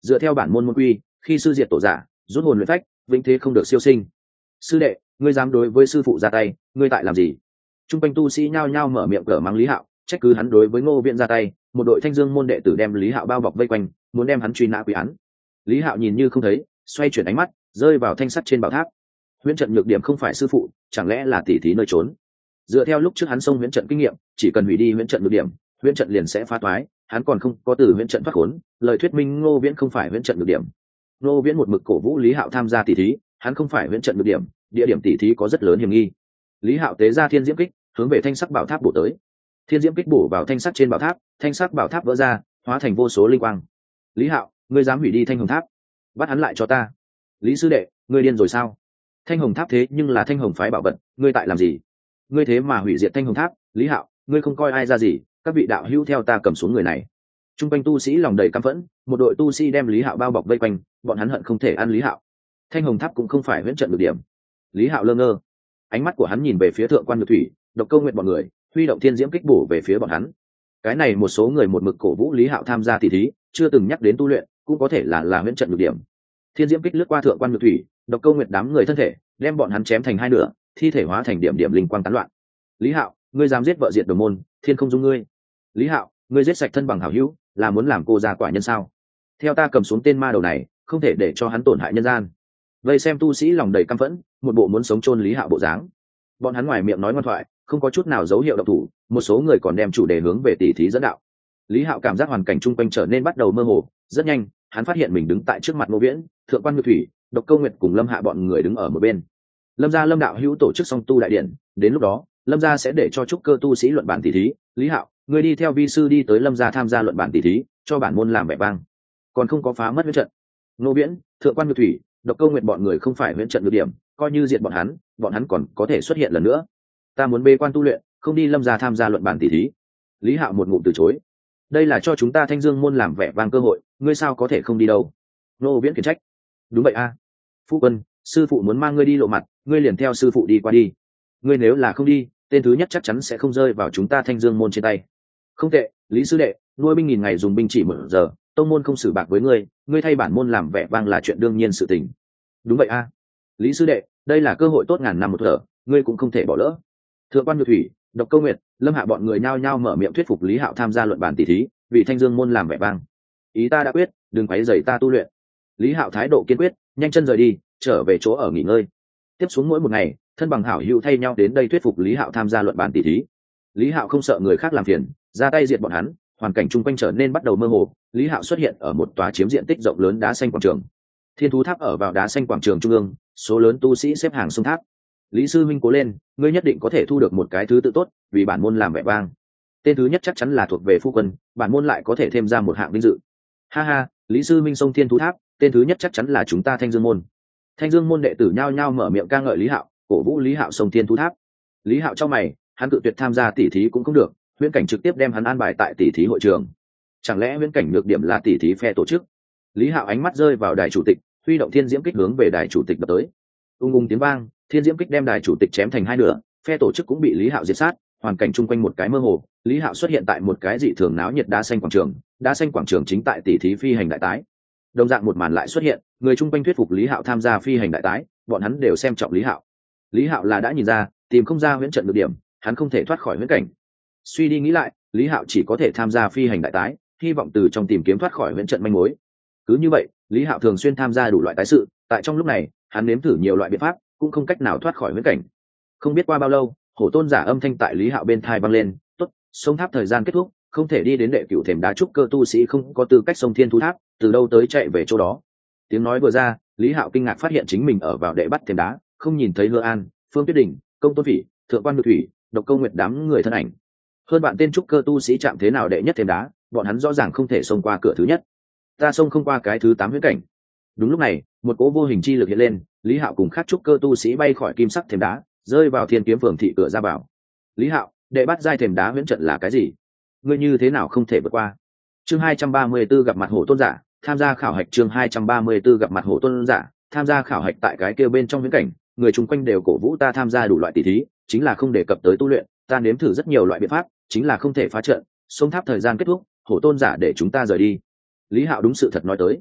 dựa theo bản môn môn quy, khi sư diệt tổ giả, rút hồn luyện phách, vĩnh thế không được siêu sinh. Sư đệ, ngươi dám đối với sư phụ ra tay, ngươi tại làm gì? Trung quanh tu sĩ nhao nhao mở miệng cở mắng Lý Hạo, trách cứ hắn đối với Ngô Viễn ra tay. Một đội Thanh Dương môn đệ tử đem Lý Hạo bao bọc vây quanh, muốn đem hắn truy nã quy án. Lý Hạo nhìn như không thấy, xoay chuyển ánh mắt, rơi vào thanh sắt trên bảo tháp. Huyễn trận nhược điểm không phải sư phụ, chẳng lẽ là tỉ thí nơi trốn? Dựa theo lúc trước hắn xông huyễn trận kinh nghiệm, chỉ cần hủy đi huyễn trận nhược điểm, huyễn trận liền sẽ phá toái. Hắn còn không có từ huyễn trận thoát khốn, lời thuyết minh Ngô Viễn không phải huyễn trận nhược điểm. Ngô Viễn một mực cổ vũ Lý Hạo tham gia tỉ thí, hắn không phải huyễn trận nhược điểm, địa điểm tỉ thí có rất lớn hiểm nghi. Lý Hạo tế ra thiên diễm kích, hướng về thanh sắc bảo tháp bổ tới. Thiên diễm kích bổ vào thanh sắc trên bảo tháp, thanh sắc bảo tháp vỡ ra, hóa thành vô số linh quang. Lý Hạo, ngươi dám hủy đi thanh hồng tháp, bắt hắn lại cho ta. Lý sư đệ, ngươi điên rồi sao? Thanh hồng tháp thế nhưng là thanh hồng phái bảo vật, ngươi tại làm gì? Ngươi thế mà hủy diệt thanh hồng tháp. Lý Hạo, ngươi không coi ai ra gì, các vị đạo hữu theo ta cầm xuống người này. Trung quanh tu sĩ lòng đầy căm phẫn, một đội tu sĩ đem Lý Hạo bao bọc vây quanh, bọn hắn hận không thể ăn Lý Hạo. Thanh hồng tháp cũng không phải huyễn trận được điểm. Lý Hạo lơ ngơ, ánh mắt của hắn nhìn về phía thượng quan nhược thủy, Độc Câu Nguyệt bọn người, huy động thiên diễm kích bổ về phía bọn hắn. Cái này một số người một mực cổ vũ Lý Hạo tham gia tỷ thí, chưa từng nhắc đến tu luyện, cũng có thể là huyễn trận nhược điểm. Thiên diễm kích lướt qua thượng quan nhược thủy, Độc Câu Nguyệt đám người thân thể, đem bọn hắn chém thành hai nửa, thi thể hóa thành điểm điểm linh quang tán loạn. Lý Hạo, ngươi dám giết vợ diệt đồng môn, thiên không dung ngươi. Lý Hạo, ngươi giết sạch thân bằng hảo hữu, là muốn làm cô gia quả nhân sao? Theo ta cầm xuống tên ma đầu này, không thể để cho hắn tổn hại nhân gian. Vây xem tu sĩ lòng đầy căm phẫn, một bộ muốn sống chôn Lý Hạo bộ dáng. Bọn hắn ngoài miệng nói ngoan thoại, không có chút nào dấu hiệu động thủ, một số người còn đem chủ đề hướng về tỷ thí dẫn đạo. Lý Hạo cảm giác hoàn cảnh chung quanh trở nên bắt đầu mơ hồ, rất nhanh, hắn phát hiện mình đứng tại trước mặt Ngô Viễn, thượng quan Nhược thủy, Độc Câu Nguyệt cùng Lâm Hạ bọn người đứng ở một bên. Lâm gia Lâm đạo hữu tổ chức song tu đại điện, đến lúc đó, Lâm gia sẽ để cho trúc cơ tu sĩ luận bản tỷ thí. Lý Hạo, ngươi đi theo vi sư đi tới Lâm gia tham gia luận bản tỷ thí, cho bản môn làm vẻ vang. Còn không có phá mất huyễn trận. Ngô Viễn, thượng quan Nhược thủy, Độc Câu Nguyệt bọn người không phải huyễn trận nhược điểm, coi như diệt bọn hắn còn có thể xuất hiện lần nữa. Ta muốn bế quan tu luyện, không đi Lâm gia tham gia luận bản tỷ thí. Lý Hạo một ngụm từ chối. Đây là cho chúng ta Thanh Dương môn làm vẻ vang cơ hội, ngươi sao có thể không đi đâu? Ngô Viễn khiển trách. Đúng vậy a. Phu quân, sư phụ muốn mang ngươi đi lộ mặt, ngươi liền theo sư phụ đi qua đi. Ngươi nếu là không đi, tên thứ nhất chắc chắn sẽ không rơi vào chúng ta Thanh Dương môn trên tay. Không tệ, Lý sư đệ, nuôi binh nghìn ngày dùng binh chỉ 1 giờ, tông môn không xử bạc với ngươi, ngươi thay bản môn làm vẻ vang là chuyện đương nhiên sự tình. Đúng vậy a. Lý sư đệ, đây là cơ hội tốt ngàn năm một thở, ngươi cũng không thể bỏ lỡ. Thượng quan Nhược thủy, Độc Câu Nguyệt, Lâm Hạ bọn người nhao nhao mở miệng thuyết phục Lý Hạo tham gia luận bản tỷ thí, vì Thanh Dương môn làm vẻ vang. Ý ta đã quyết, đừng quấy rầy ta tu luyện. Lý Hạo thái độ kiên quyết, nhanh chân rời đi, trở về chỗ ở nghỉ ngơi. Tiếp xuống mỗi một ngày, thân bằng hảo hữu thay nhau đến đây thuyết phục Lý Hạo tham gia luận bản tỷ thí. Lý Hạo không sợ người khác làm phiền, ra tay diệt bọn hắn. Hoàn cảnh chung quanh trở nên bắt đầu mơ hồ. Lý Hạo xuất hiện ở một tòa chiếm diện tích rộng lớn đá xanh quảng trường. Thiên thú tháp ở vào đá xanh quảng trường trung ương, số lớn tu sĩ xếp hàng xung tháp. Lý sư minh cố lên, ngươi nhất định có thể thu được một cái thứ tự tốt, vì bản môn làm vẻ vang. Tên thứ nhất chắc chắn là thuộc về phu quân, bản môn lại có thể thêm ra một hạng vinh dự. Ha ha, Lý sư minh xông thiên thú tháp, tên thứ nhất chắc chắn là chúng ta Thanh Dương môn. Thanh Dương môn đệ tử nhao nhao mở miệng ca ngợi Lý Hạo, cổ vũ Lý Hạo xông thiên thú tháp. Lý Hạo trong mày, hắn cự tuyệt tham gia tỷ thí cũng không được, huyễn cảnh trực tiếp đem hắn an bài tại tỷ thí hội trường. Chẳng lẽ huyễn cảnh nhược điểm là tỷ thí phe tổ chức? Lý Hạo ánh mắt rơi vào đài chủ tịch, huy động thiên diễm kích hướng về đài chủ tịch đập tới. Ung ung tiếng vang, thiên diễm kích đem đài chủ tịch chém thành hai nửa, phe tổ chức cũng bị Lý Hạo diệt sát. Hoàn cảnh chung quanh một cái mơ hồ, Lý Hạo xuất hiện tại một cái dị thường náo nhiệt đá xanh quảng trường. Đá xanh quảng trường chính tại tỷ thí phi hành đại tái. Đồng dạng một màn lại xuất hiện, người chung quanh thuyết phục Lý Hạo tham gia phi hành đại tái, bọn hắn đều xem trọng Lý Hạo. Lý Hạo là đã nhìn ra, tìm không ra huyễn trận được điểm, hắn không thể thoát khỏi huyễn cảnh. Suy đi nghĩ lại, Lý Hạo chỉ có thể tham gia phi hành đại tái, hy vọng từ trong tìm kiếm thoát khỏi huyễn trận manh mối. Cứ như vậy, Lý Hạo thường xuyên tham gia đủ loại tái sự, tại trong lúc này, hắn nếm thử nhiều loại biện pháp, cũng không cách nào thoát khỏi huyễn cảnh. Không biết qua bao lâu, hổ tôn giả âm thanh tại Lý Hạo bên tai vang lên, "Tốt, sông tháp thời gian kết thúc, không thể đi đến đệ cửu thềm đá trúc cơ tu sĩ không có tư cách sông thiên thú tháp, từ đâu tới chạy về chỗ đó." Tiếng nói vừa ra, Lý Hạo kinh ngạc phát hiện chính mình ở vào đệ bắt thềm đá, không nhìn thấy Hứa An, Phương Tuyết Đình, Công Tôn Phỉ, Thượng quan Nhược thủy, Độc Câu Nguyệt đám người thân ảnh. Hơn bạn tên trúc cơ tu sĩ chạm thế nào đệ nhất thềm đá, bọn hắn rõ ràng không thể xông qua cửa thứ nhất. Ta xông không qua cái thứ 8 huyễn cảnh. Đúng lúc này, một cỗ vô hình chi lực hiện lên, Lý Hạo cùng khác trúc cơ tu sĩ bay khỏi kim sắc thềm đá, rơi vào Thiên Kiếm Phường thị cửa ra vào. Lý Hạo, đệ bắt giai thềm đá huyễn trận là cái gì? Ngươi như thế nào không thể vượt qua? Chương 234 gặp mặt hổ tôn giả, tham gia khảo hạch. Chương 234 gặp mặt hổ tôn giả, tham gia khảo hạch. Tại cái kia bên trong huyễn cảnh, người chung quanh đều cổ vũ ta tham gia đủ loại tỷ thí, chính là không đề cập tới tu luyện. Ta nếm thử rất nhiều loại biện pháp, chính là không thể phá trận. Sông tháp thời gian kết thúc, hổ tôn giả để chúng ta rời đi. Lý Hạo đúng sự thật nói tới.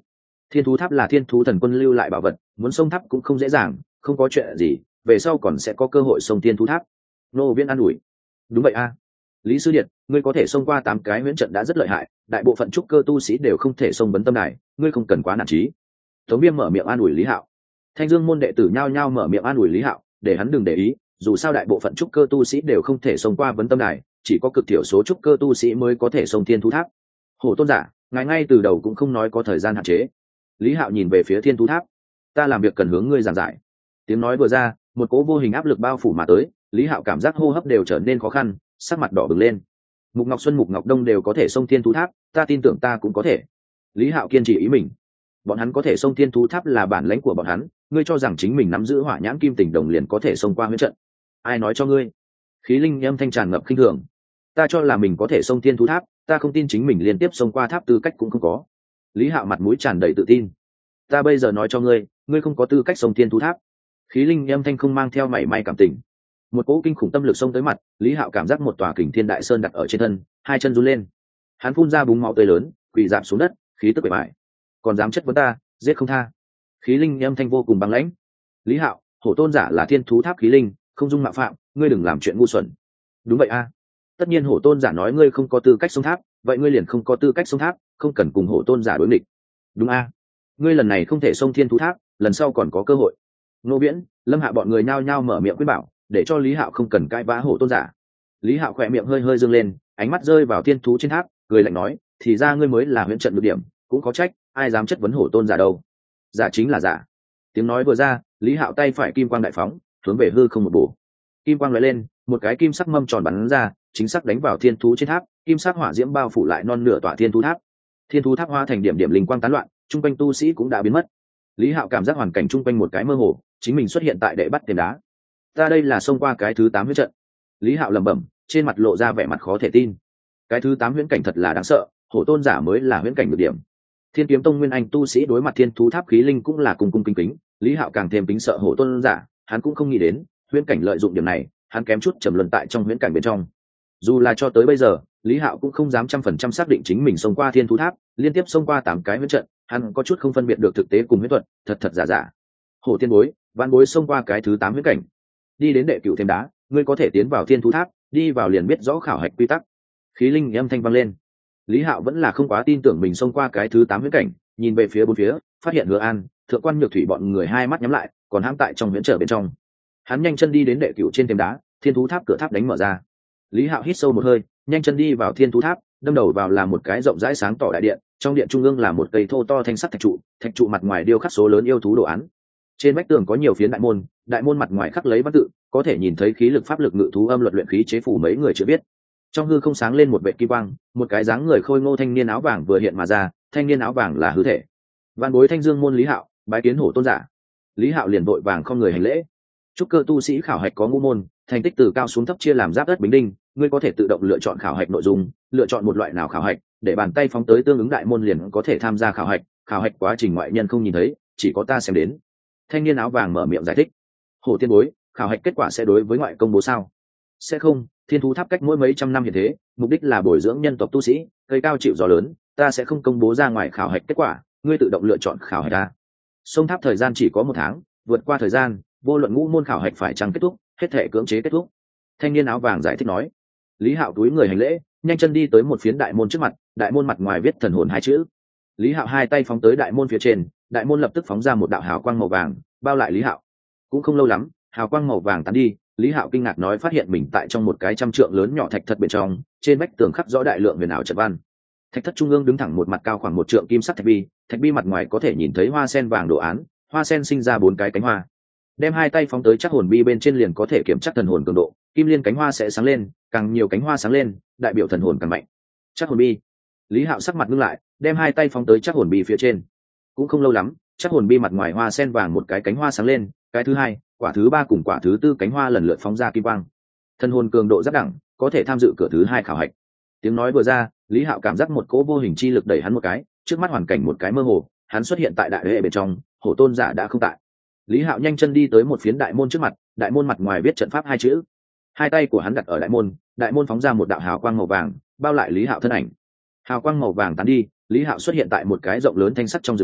Thiên thú tháp là thiên thú thần quân lưu lại bảo vật, muốn xông tháp cũng không dễ dàng, không có chuyện gì, về sau còn sẽ có cơ hội xông thiên thú tháp. Ngô Viễn an ủi. Đúng vậy a. Lý sư điện, ngươi có thể xông qua 8 cái huyễn trận đã rất lợi hại, đại bộ phận trúc cơ tu sĩ đều không thể xông vấn tâm đài, ngươi không cần quá nản chí. Tống Viêm mở miệng an ủi Lý Hạo. Thanh Dương môn đệ tử nhao nhao mở miệng an ủi Lý Hạo, để hắn đừng để ý, dù sao đại bộ phận trúc cơ tu sĩ đều không thể xông qua vấn tâm đài, chỉ có cực thiểu số trúc cơ tu sĩ mới có thể xông thiên thú tháp. Hổ tôn giả, ngài ngay từ đầu cũng không nói có thời gian hạn chế. Lý Hạo nhìn về phía thiên thú tháp. Ta làm việc cần hướng ngươi giảng giải. Tiếng nói vừa ra, một cỗ vô hình áp lực bao phủ mà tới, Lý Hạo cảm giác hô hấp đều trở nên khó khăn, sắc mặt đỏ bừng lên. Mục Ngọc Xuân, Mục Ngọc Đông đều có thể xông thiên thú tháp, ta tin tưởng ta cũng có thể. Lý Hạo kiên trì ý mình. Bọn hắn có thể xông thiên thú tháp là bản lãnh của bọn hắn, ngươi cho rằng chính mình nắm giữ hỏa nhãn kim tình đồng liền có thể xông qua huyễn trận? Ai nói cho ngươi? Khí linh âm thanh tràn ngập khinh thường. Ta cho là mình có thể xông thiên thú tháp, ta không tin chính mình liên tiếp xông qua tháp tư cách cũng không có. Lý Hạo mặt mũi tràn đầy tự tin. Ta bây giờ nói cho ngươi, ngươi không có tư cách xông thiên thú tháp. Khí linh âm thanh không mang theo mảy may cảm tình. Một cỗ kinh khủng tâm lực xông tới mặt, Lý Hạo cảm giác một tòa kình thiên đại sơn đặt ở trên thân, hai chân run lên. Hắn phun ra búng máu tươi lớn, quỳ rạp xuống đất, khí tức bề bại. Còn dám chất vấn ta, giết không tha. Khí linh âm thanh vô cùng băng lãnh. Lý Hạo, hổ tôn giả là thiên thú tháp khí linh, không dung mạo phạm, ngươi đừng làm chuyện ngu xuẩn. Đúng vậy a. Tất nhiên hổ tôn giả nói ngươi không có tư cách xông tháp, vậy ngươi liền không có tư cách xông tháp, không cần cùng hổ tôn giả đối nghịch. Đúng a. Ngươi lần này không thể xông thiên thú tháp, lần sau còn có cơ hội. Ngô Viễn, Lâm Hạ bọn người nhao nhao mở miệng khuyên bảo, để cho Lý Hạo không cần cãi vã hổ tôn giả. Lý Hạo khỏe miệng hơi hơi dương lên, ánh mắt rơi vào thiên thú trên tháp, cười lạnh nói, thì ra ngươi mới là huyễn trận được điểm, cũng có trách, ai dám chất vấn hổ tôn giả đâu. Giả chính là giả. Tiếng nói vừa ra, Lý Hạo tay phải kim quang đại phóng, hướng về hư không một bổ. Kim quang lóe lên, một cái kim sắc mâm tròn bắn ra, chính xác đánh vào thiên thú trên tháp, kim sắc hỏa diễm bao phủ lại non nửa tòa thiên thú tháp. Thiên thú tháp hóa thành điểm điểm linh quang tán loạn, trung quanh tu sĩ cũng đã biến mất. Lý Hạo cảm giác hoàn cảnh trung quanh một cái mơ hồ, chính mình xuất hiện tại đệ bắt tiền đá. Ta đây là xông qua cái thứ 8 huyễn trận. Lý Hạo lẩm bẩm, trên mặt lộ ra vẻ mặt khó thể tin. Cái thứ 8 huyễn cảnh thật là đáng sợ, hổ tôn giả mới là huyễn cảnh được điểm. Thiên Kiếm Tông nguyên anh tu sĩ đối mặt thiên thú tháp khí linh cũng là cùng cung kính kính, Lý Hạo càng thêm kính sợ hổ tôn giả, hắn cũng không nghĩ đến, huyễn cảnh lợi dụng điểm này, hắn kém chút trầm luân tại trong huyễn cảnh bên trong. Dù là cho tới bây giờ, Lý Hạo cũng không dám 100% xác định chính mình xông qua thiên thú tháp, liên tiếp xông qua 8 cái huyễn trận, hắn có chút không phân biệt được thực tế cùng huyễn thuật, thật thật giả giả. Hổ tiên bối, vạn bối xông qua cái thứ 8 huyễn cảnh, đi đến đệ cửu thêm đá, ngươi có thể tiến vào thiên thú tháp, đi vào liền biết rõ khảo hạch quy tắc. Khí linh âm thanh vang lên. Lý Hạo vẫn là không quá tin tưởng mình xông qua cái thứ 8 huyễn cảnh, nhìn về phía bốn phía, phát hiện Hứa An, Thượng quan Nhược Thủy bọn người hai mắt nhắm lại, còn hãm tại trong huyễn trở bên trong. Hắn nhanh chân đi đến đệ cửu trên thềm đá, thiên thú tháp cửa tháp đánh mở ra. Lý Hạo hít sâu một hơi, nhanh chân đi vào thiên thú tháp, đâm đầu vào là một cái rộng rãi sáng tỏ đại điện, trong điện trung ương là một cây thô to thanh sắt thạch trụ mặt ngoài điêu khắc số lớn yêu thú đồ án. Trên vách tường có nhiều phiến đại môn mặt ngoài khắc lấy văn tự, có thể nhìn thấy khí lực pháp lực ngự thú âm luật luyện khí chế phủ mấy người chưa biết. Trong hư không sáng lên một vệt kim quang, một cái dáng người khôi ngô thanh niên áo vàng vừa hiện mà ra, thanh niên áo vàng là hư thể. Vạn bối Thanh Dương môn Lý Hạo, bái kiến hổ tôn giả. Lý Hạo liền vội vàng không người hành lễ. Chúc cơ tu sĩ khảo hạch có ngũ môn, thành tích từ cao xuống thấp chia làm giáp đất bình đinh, ngươi có thể tự động lựa chọn khảo hạch nội dung, lựa chọn một loại nào khảo hạch, để bàn tay phóng tới tương ứng đại môn liền có thể tham gia khảo hạch quá trình ngoại nhân không nhìn thấy, chỉ có ta xem đến. Thanh niên áo vàng mở miệng giải thích. Hổ tiên bối, khảo hạch kết quả sẽ đối với ngoại công bố sao? Sẽ không, thiên thú tháp cách mỗi mấy trăm năm hiện thế, mục đích là bồi dưỡng nhân tộc tu sĩ, cây cao chịu gió lớn, ta sẽ không công bố ra ngoài khảo hạch kết quả, ngươi tự động lựa chọn khảo hạch ta. Sông tháp thời gian chỉ có 1 tháng, vượt qua thời gian, vô luận ngũ môn khảo hạch phải chăng kết thúc, hết thể cưỡng chế kết thúc. Thanh niên áo vàng giải thích nói. Lý Hạo túi người hành lễ, nhanh chân đi tới một phiến đại môn trước mặt, đại môn mặt ngoài viết thần hồn 2 chữ. Lý Hạo hai tay phóng tới đại môn phía trên, đại môn lập tức phóng ra một đạo hào quang màu vàng, bao lại Lý Hạo. Cũng không lâu lắm, hào quang màu vàng tán đi, Lý Hạo kinh ngạc nói phát hiện mình tại trong một cái trăm trượng lớn nhỏ thạch thất bên trong, trên vách tường khắc rõ đại lượng huyền ảo trận văn. Thạch thất trung ương đứng thẳng một mặt cao khoảng 1 trượng kim sắc thạch bi mặt ngoài có thể nhìn thấy hoa sen vàng đồ án, hoa sen sinh ra 4 cái cánh hoa. Đem hai tay phóng tới chắc hồn bi bên trên liền có thể kiểm tra thần hồn cường độ, kim liên cánh hoa sẽ sáng lên, càng nhiều cánh hoa sáng lên, đại biểu thần hồn càng mạnh. Chắc hồn bi. Lý Hạo sắc mặt ngưng lại, đem hai tay phóng tới chắc hồn bi phía trên. Cũng không lâu lắm, chắc hồn bi mặt ngoài hoa sen vàng một cái cánh hoa sáng lên, cái thứ hai, quả thứ ba cùng quả thứ tư cánh hoa lần lượt phóng ra kim quang. Thần hồn cường độ rất đẳng, có thể tham dự cửa thứ 2 khảo hạch. Tiếng nói vừa ra, Lý Hạo cảm giác một cỗ vô hình chi lực đẩy hắn một cái, trước mắt hoàn cảnh một cái mơ hồ, hắn xuất hiện tại đại hệ bên trong, hổ tôn giả đã không tại. Lý Hạo nhanh chân đi tới một phiến đại môn trước mặt, đại môn mặt ngoài viết trận pháp 2 chữ. Hai tay của hắn đặt ở đại môn phóng ra một đạo hào quang màu vàng, bao lại Lý Hạo thân ảnh. Hào quang màu vàng tán đi, Lý Hạo xuất hiện tại một cái rộng lớn thanh sắt trong rừng trúc,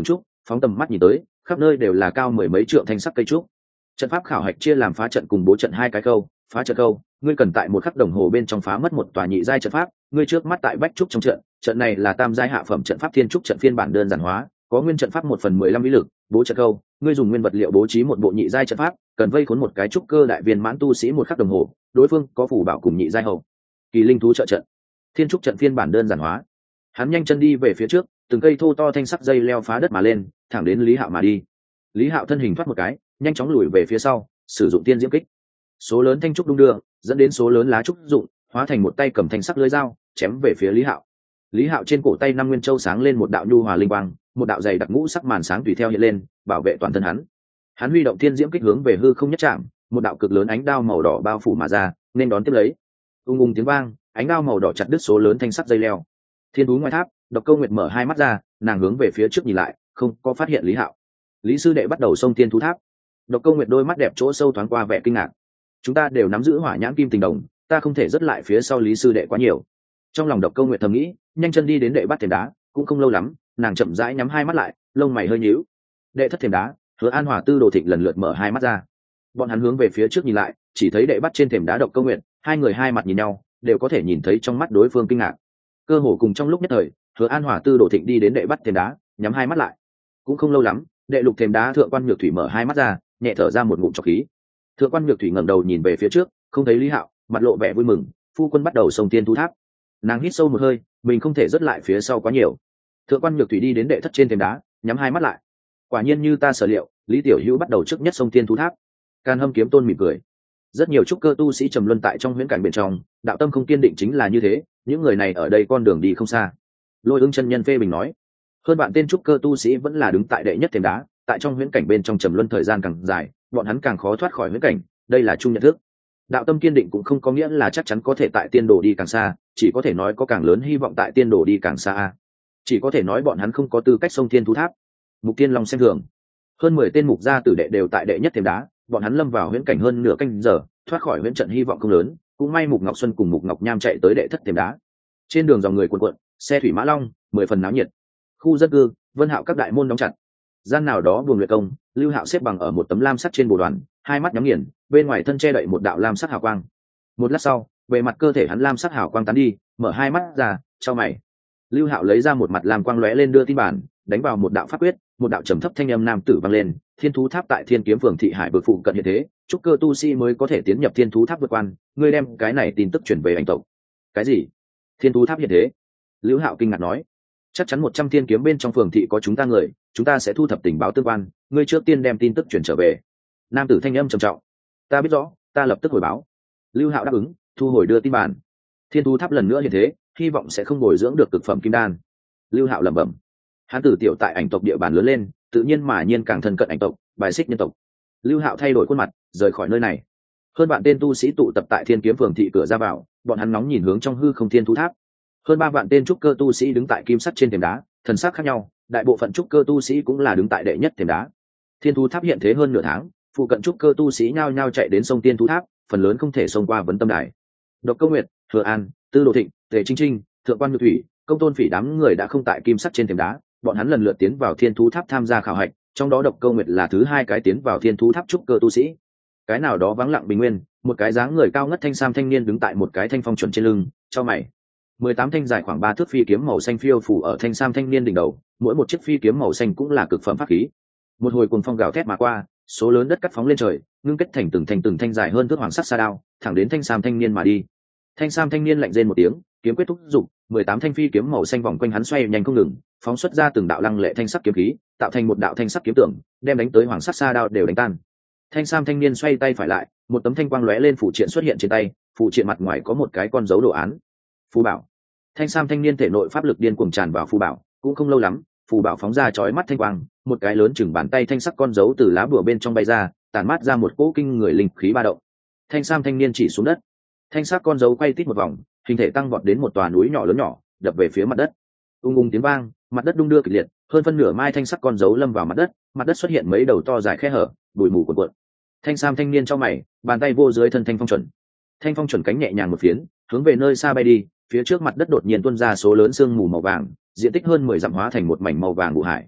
phóng tầm mắt nhìn tới, khắp nơi đều là cao mười mấy trượng thanh sắc cây trúc. Trận pháp khảo hạch chia làm phá trận cùng bố trận hai cái câu. Phá trận câu, ngươi cần tại một khắc đồng hồ bên trong phá mất một tòa nhị giai trận pháp, ngươi trước mắt tại bách trúc trong trận, trận này là tam giai hạ phẩm trận pháp thiên trúc trận phiên bản đơn giản hóa, có nguyên trận pháp 1/15 uy lực. Bố trận câu, ngươi dùng nguyên vật liệu bố trí một bộ nhị giai trận pháp, cần vây khốn một cái trúc cơ đại viên mãn tu sĩ một khắc đồng hồ, đối phương có phủ bảo cùng nhị giai hậu kỳ linh thú trợ trận. Thiên trúc trận phiên bản đơn giản hóa. Hắn nhanh chân đi về phía trước, từng cây thô to thanh sắc dây leo phá đất mà lên, thẳng đến Lý Hạo mà đi. Lý Hạo thân hình thoát một cái, nhanh chóng lùi về phía sau, sử dụng tiên diễm kích. Số lớn thanh trúc đung đưa, dẫn đến số lớn lá trúc dụng, hóa thành một tay cầm thanh sắc lưỡi dao, chém về phía Lý Hạo. Lý Hạo trên cổ tay năm nguyên châu sáng lên một đạo nhu hòa linh quang, một đạo dày đặc ngũ sắc màn sáng tùy theo hiện lên, bảo vệ toàn thân hắn. Hắn huy động tiên diễm kích hướng về hư không nhất chạm, một đạo cực lớn ánh đao màu đỏ bao phủ mà ra, nên đón tiếp lấy. Ung ung tiếng vang, ánh đao màu đỏ chặt đứt số lớn thanh sắc dây leo. Thiên thú ngoài tháp, Độc Câu Nguyệt mở hai mắt ra, nàng hướng về phía trước nhìn lại, không có phát hiện Lý Hạo. Lý sư đệ bắt đầu xông thiên thú tháp. Độc Câu Nguyệt đôi mắt đẹp chỗ sâu thoáng qua vẻ kinh ngạc. Chúng ta đều nắm giữ hỏa nhãn kim tình đồng, ta không thể dứt lại phía sau Lý sư đệ quá nhiều. Trong lòng Độc Câu Nguyệt thầm nghĩ, nhanh chân đi đến đệ bắt thềm đá, cũng không lâu lắm, nàng chậm rãi nhắm hai mắt lại, lông mày hơi nhíu. Đệ thất thềm đá, Hứa An Hòa Tư Đồ Thịnh lần lượt mở hai mắt ra. Bọn hắn hướng về phía trước nhìn lại, chỉ thấy đệ bắt trên thềm đá Độc Câu Nguyệt, hai người hai mặt nhìn nhau, đều có thể nhìn thấy trong mắt đối phương kinh ngạc. Cơ hồ cùng trong lúc nhất thời, Hứa An Hòa Tư Đồ Thịnh đi đến đệ bắt thềm đá, nhắm hai mắt lại. Cũng không lâu lắm, đệ lục thềm đá Thượng Quan Nhược Thủy mở hai mắt ra, nhẹ thở ra một ngụm trọc khí. Thượng Quan Nhược Thủy ngẩng đầu nhìn về phía trước, không thấy Lý Hạo, mặt lộ vẻ vui mừng, phu quân bắt đầu xông tiên thú tháp. Nàng hít sâu một hơi, mình không thể dứt lại phía sau quá nhiều. Thượng Quan Nhược Thủy đi đến đệ thất trên thềm đá, nhắm hai mắt lại. Quả nhiên như ta sở liệu, Lý Tiểu Hữu bắt đầu trước nhất xông tiên thú tháp. Can Hâm Kiếm Tôn mỉm cười. Rất nhiều trúc cơ tu sĩ trầm luân tại trong huyễn cảnh bên trong, đạo tâm không kiên định chính là như thế, những người này ở đây con đường đi không xa. Lôi Ưng chân nhân phê bình nói, hơn bạn tên trúc cơ tu sĩ vẫn là đứng tại đệ nhất thềm đá, tại trong huyễn cảnh bên trong trầm luân thời gian càng dài, bọn hắn càng khó thoát khỏi huyễn cảnh, đây là chung nhận thức. Đạo tâm kiên định cũng không có nghĩa là chắc chắn có thể tại tiên đồ đi càng xa, chỉ có thể nói có càng lớn hy vọng tại tiên đồ đi càng xa. Chỉ có thể nói bọn hắn không có tư cách xông thiên thú tháp. Mục Tiên Long xem thường. Hơn 10 tên mục gia tử đệ đều tại đệ nhất thềm đá, bọn hắn lâm vào huyễn cảnh hơn nửa canh giờ, thoát khỏi huyễn trận hy vọng không lớn, cũng may Mục Ngọc Xuân cùng Mục Ngọc Nham chạy tới đệ thất thềm đá. Trên đường dòng người cuồn cuộn, xe thủy mã long, 10 phần náo nhiệt. Khu dân cư, Vân Hạo các đại môn đóng chặt. Gian nào đó buồng luyện công, Lưu Hạo xếp bằng ở một tấm lam sắt trên bồ đoàn, hai mắt nhắm nghiền, bên ngoài thân che đậy một đạo lam sắc hào quang. Một lát sau, về mặt cơ thể hắn lam sắc hào quang tán đi, mở hai mắt ra, chau mày. Lưu Hạo lấy ra một mặt lam quang lóe lên đưa tin bản, đánh vào một đạo pháp quyết, một đạo trầm thấp thanh âm nam tử vang lên, Thiên thú tháp tại Thiên Kiếm Phường thị hải vực phụ cận hiện thế, trúc cơ tu sĩ mới có thể tiến nhập Thiên thú tháp vượt quan, ngươi đem cái này tin tức truyền về ảnh tộc. Cái gì? Thiên thú tháp hiện thế? Lưu Hạo kinh ngạc nói, chắc chắn 100 thiên kiếm bên trong phường thị có chúng ta người, chúng ta sẽ thu thập tình báo tương quan, ngươi trước tiên đem tin tức truyền trở về. Nam tử thanh âm trầm trọng, ta biết rõ, ta lập tức hồi báo. Lưu Hạo đáp ứng, thu hồi đưa tin bản. Thiên thú tháp lần nữa hiện thế, hy vọng sẽ không bồi dưỡng được cực phẩm kim đan. Lưu Hạo lẩm bẩm, hắn tử tiểu tại ảnh tộc địa bàn lớn lên, tự nhiên mà nhiên càng thân cận ảnh tộc, bài xích nhân tộc. Lưu Hạo thay đổi khuôn mặt, rời khỏi nơi này. Hơn bạn tên tu sĩ tụ tập tại Thiên Kiếm Phường thị cửa ra vào, bọn hắn nóng nhìn hướng trong hư không thiên thú tháp. Hơn 3 vạn tên trúc cơ tu sĩ đứng tại kim sắt trên thềm đá, thần sắc khác nhau, đại bộ phận trúc cơ tu sĩ cũng là đứng tại đệ nhất thềm đá. Thiên thú tháp hiện thế hơn nửa tháng, phụ cận trúc cơ tu sĩ nhao nhao chạy đến sông Thiên thú tháp, phần lớn không thể xông qua vấn tâm đài. Độc Câu Nguyệt, Thừa An, Tư Đồ Thịnh, Tề Trinh Trinh, Thượng Quan Nhược Thủy, Công Tôn Phỉ đám người đã không tại kim sắt trên thềm đá, bọn hắn lần lượt tiến vào Thiên thú tháp tham gia khảo hạch, trong đó Độc Câu Nguyệt là thứ hai cái tiến vào Thiên thú tháp trúc cơ tu sĩ. Cái nào đó vắng lặng bình nguyên, một cái dáng người cao ngất thanh sam thanh niên đứng tại một cái thanh phong chuẩn trên lưng, chau mày. 18 thanh dài khoảng 3 thước phi kiếm màu xanh phiêu phủ ở thanh sam thanh niên đỉnh đầu, mỗi một chiếc phi kiếm màu xanh cũng là cực phẩm pháp khí. Một hồi cuồng phong gào thét mà qua, số lớn đất cắt phóng lên trời, ngưng kết thành từng thanh dài hơn thước hoàng sắc sa đao, thẳng đến thanh sam thanh niên mà đi. Thanh sam thanh niên lạnh rên một tiếng, kiếm quyết thúc dục, 18 thanh phi kiếm màu xanh vòng quanh hắn xoay nhanh không ngừng, phóng xuất ra từng đạo lăng lệ thanh sắc kiếm khí, tạo thành một đạo thanh sắc kiếm tưởng, đem đánh tới hoàng sắc sa đao đều đánh tan. Thanh sam thanh niên xoay tay phải lại, một tấm thanh quang lóe lên phụ triện xuất hiện trên tay, phụ triện mặt ngoài có một cái con dấu đồ án. Phù bảo. Thanh sam thanh niên thể nội pháp lực điên cuồng tràn vào phù bảo, cũng không lâu lắm, phù bảo phóng ra chói mắt thanh quang, một cái lớn chừng bàn tay thanh sắc con dấu từ lá bùa bên trong bay ra, tản mát ra một cỗ kinh người linh khí ba động. Thanh sam thanh niên chỉ xuống đất, thanh sắc con dấu quay tít một vòng, hình thể tăng vọt đến một tòa núi nhỏ lớn nhỏ, đập về phía mặt đất. Ung ung tiếng vang, mặt đất đung đưa kịch liệt, hơn phân nửa mai thanh sắc con dấu lâm vào mặt đất xuất hiện mấy đầu to dài khe hở, bụi mù cuộn cuộn. Thanh sam thanh niên trong mày, bàn tay vô dưới thân thanh phong chuẩn. Thanh phong chuẩn cánh nhẹ nhàng một phiến, hướng về nơi xa bay đi, phía trước mặt đất đột nhiên tuôn ra số lớn sương mù màu vàng, diện tích hơn 10 dặm hóa thành một mảnh màu vàng vụ hải.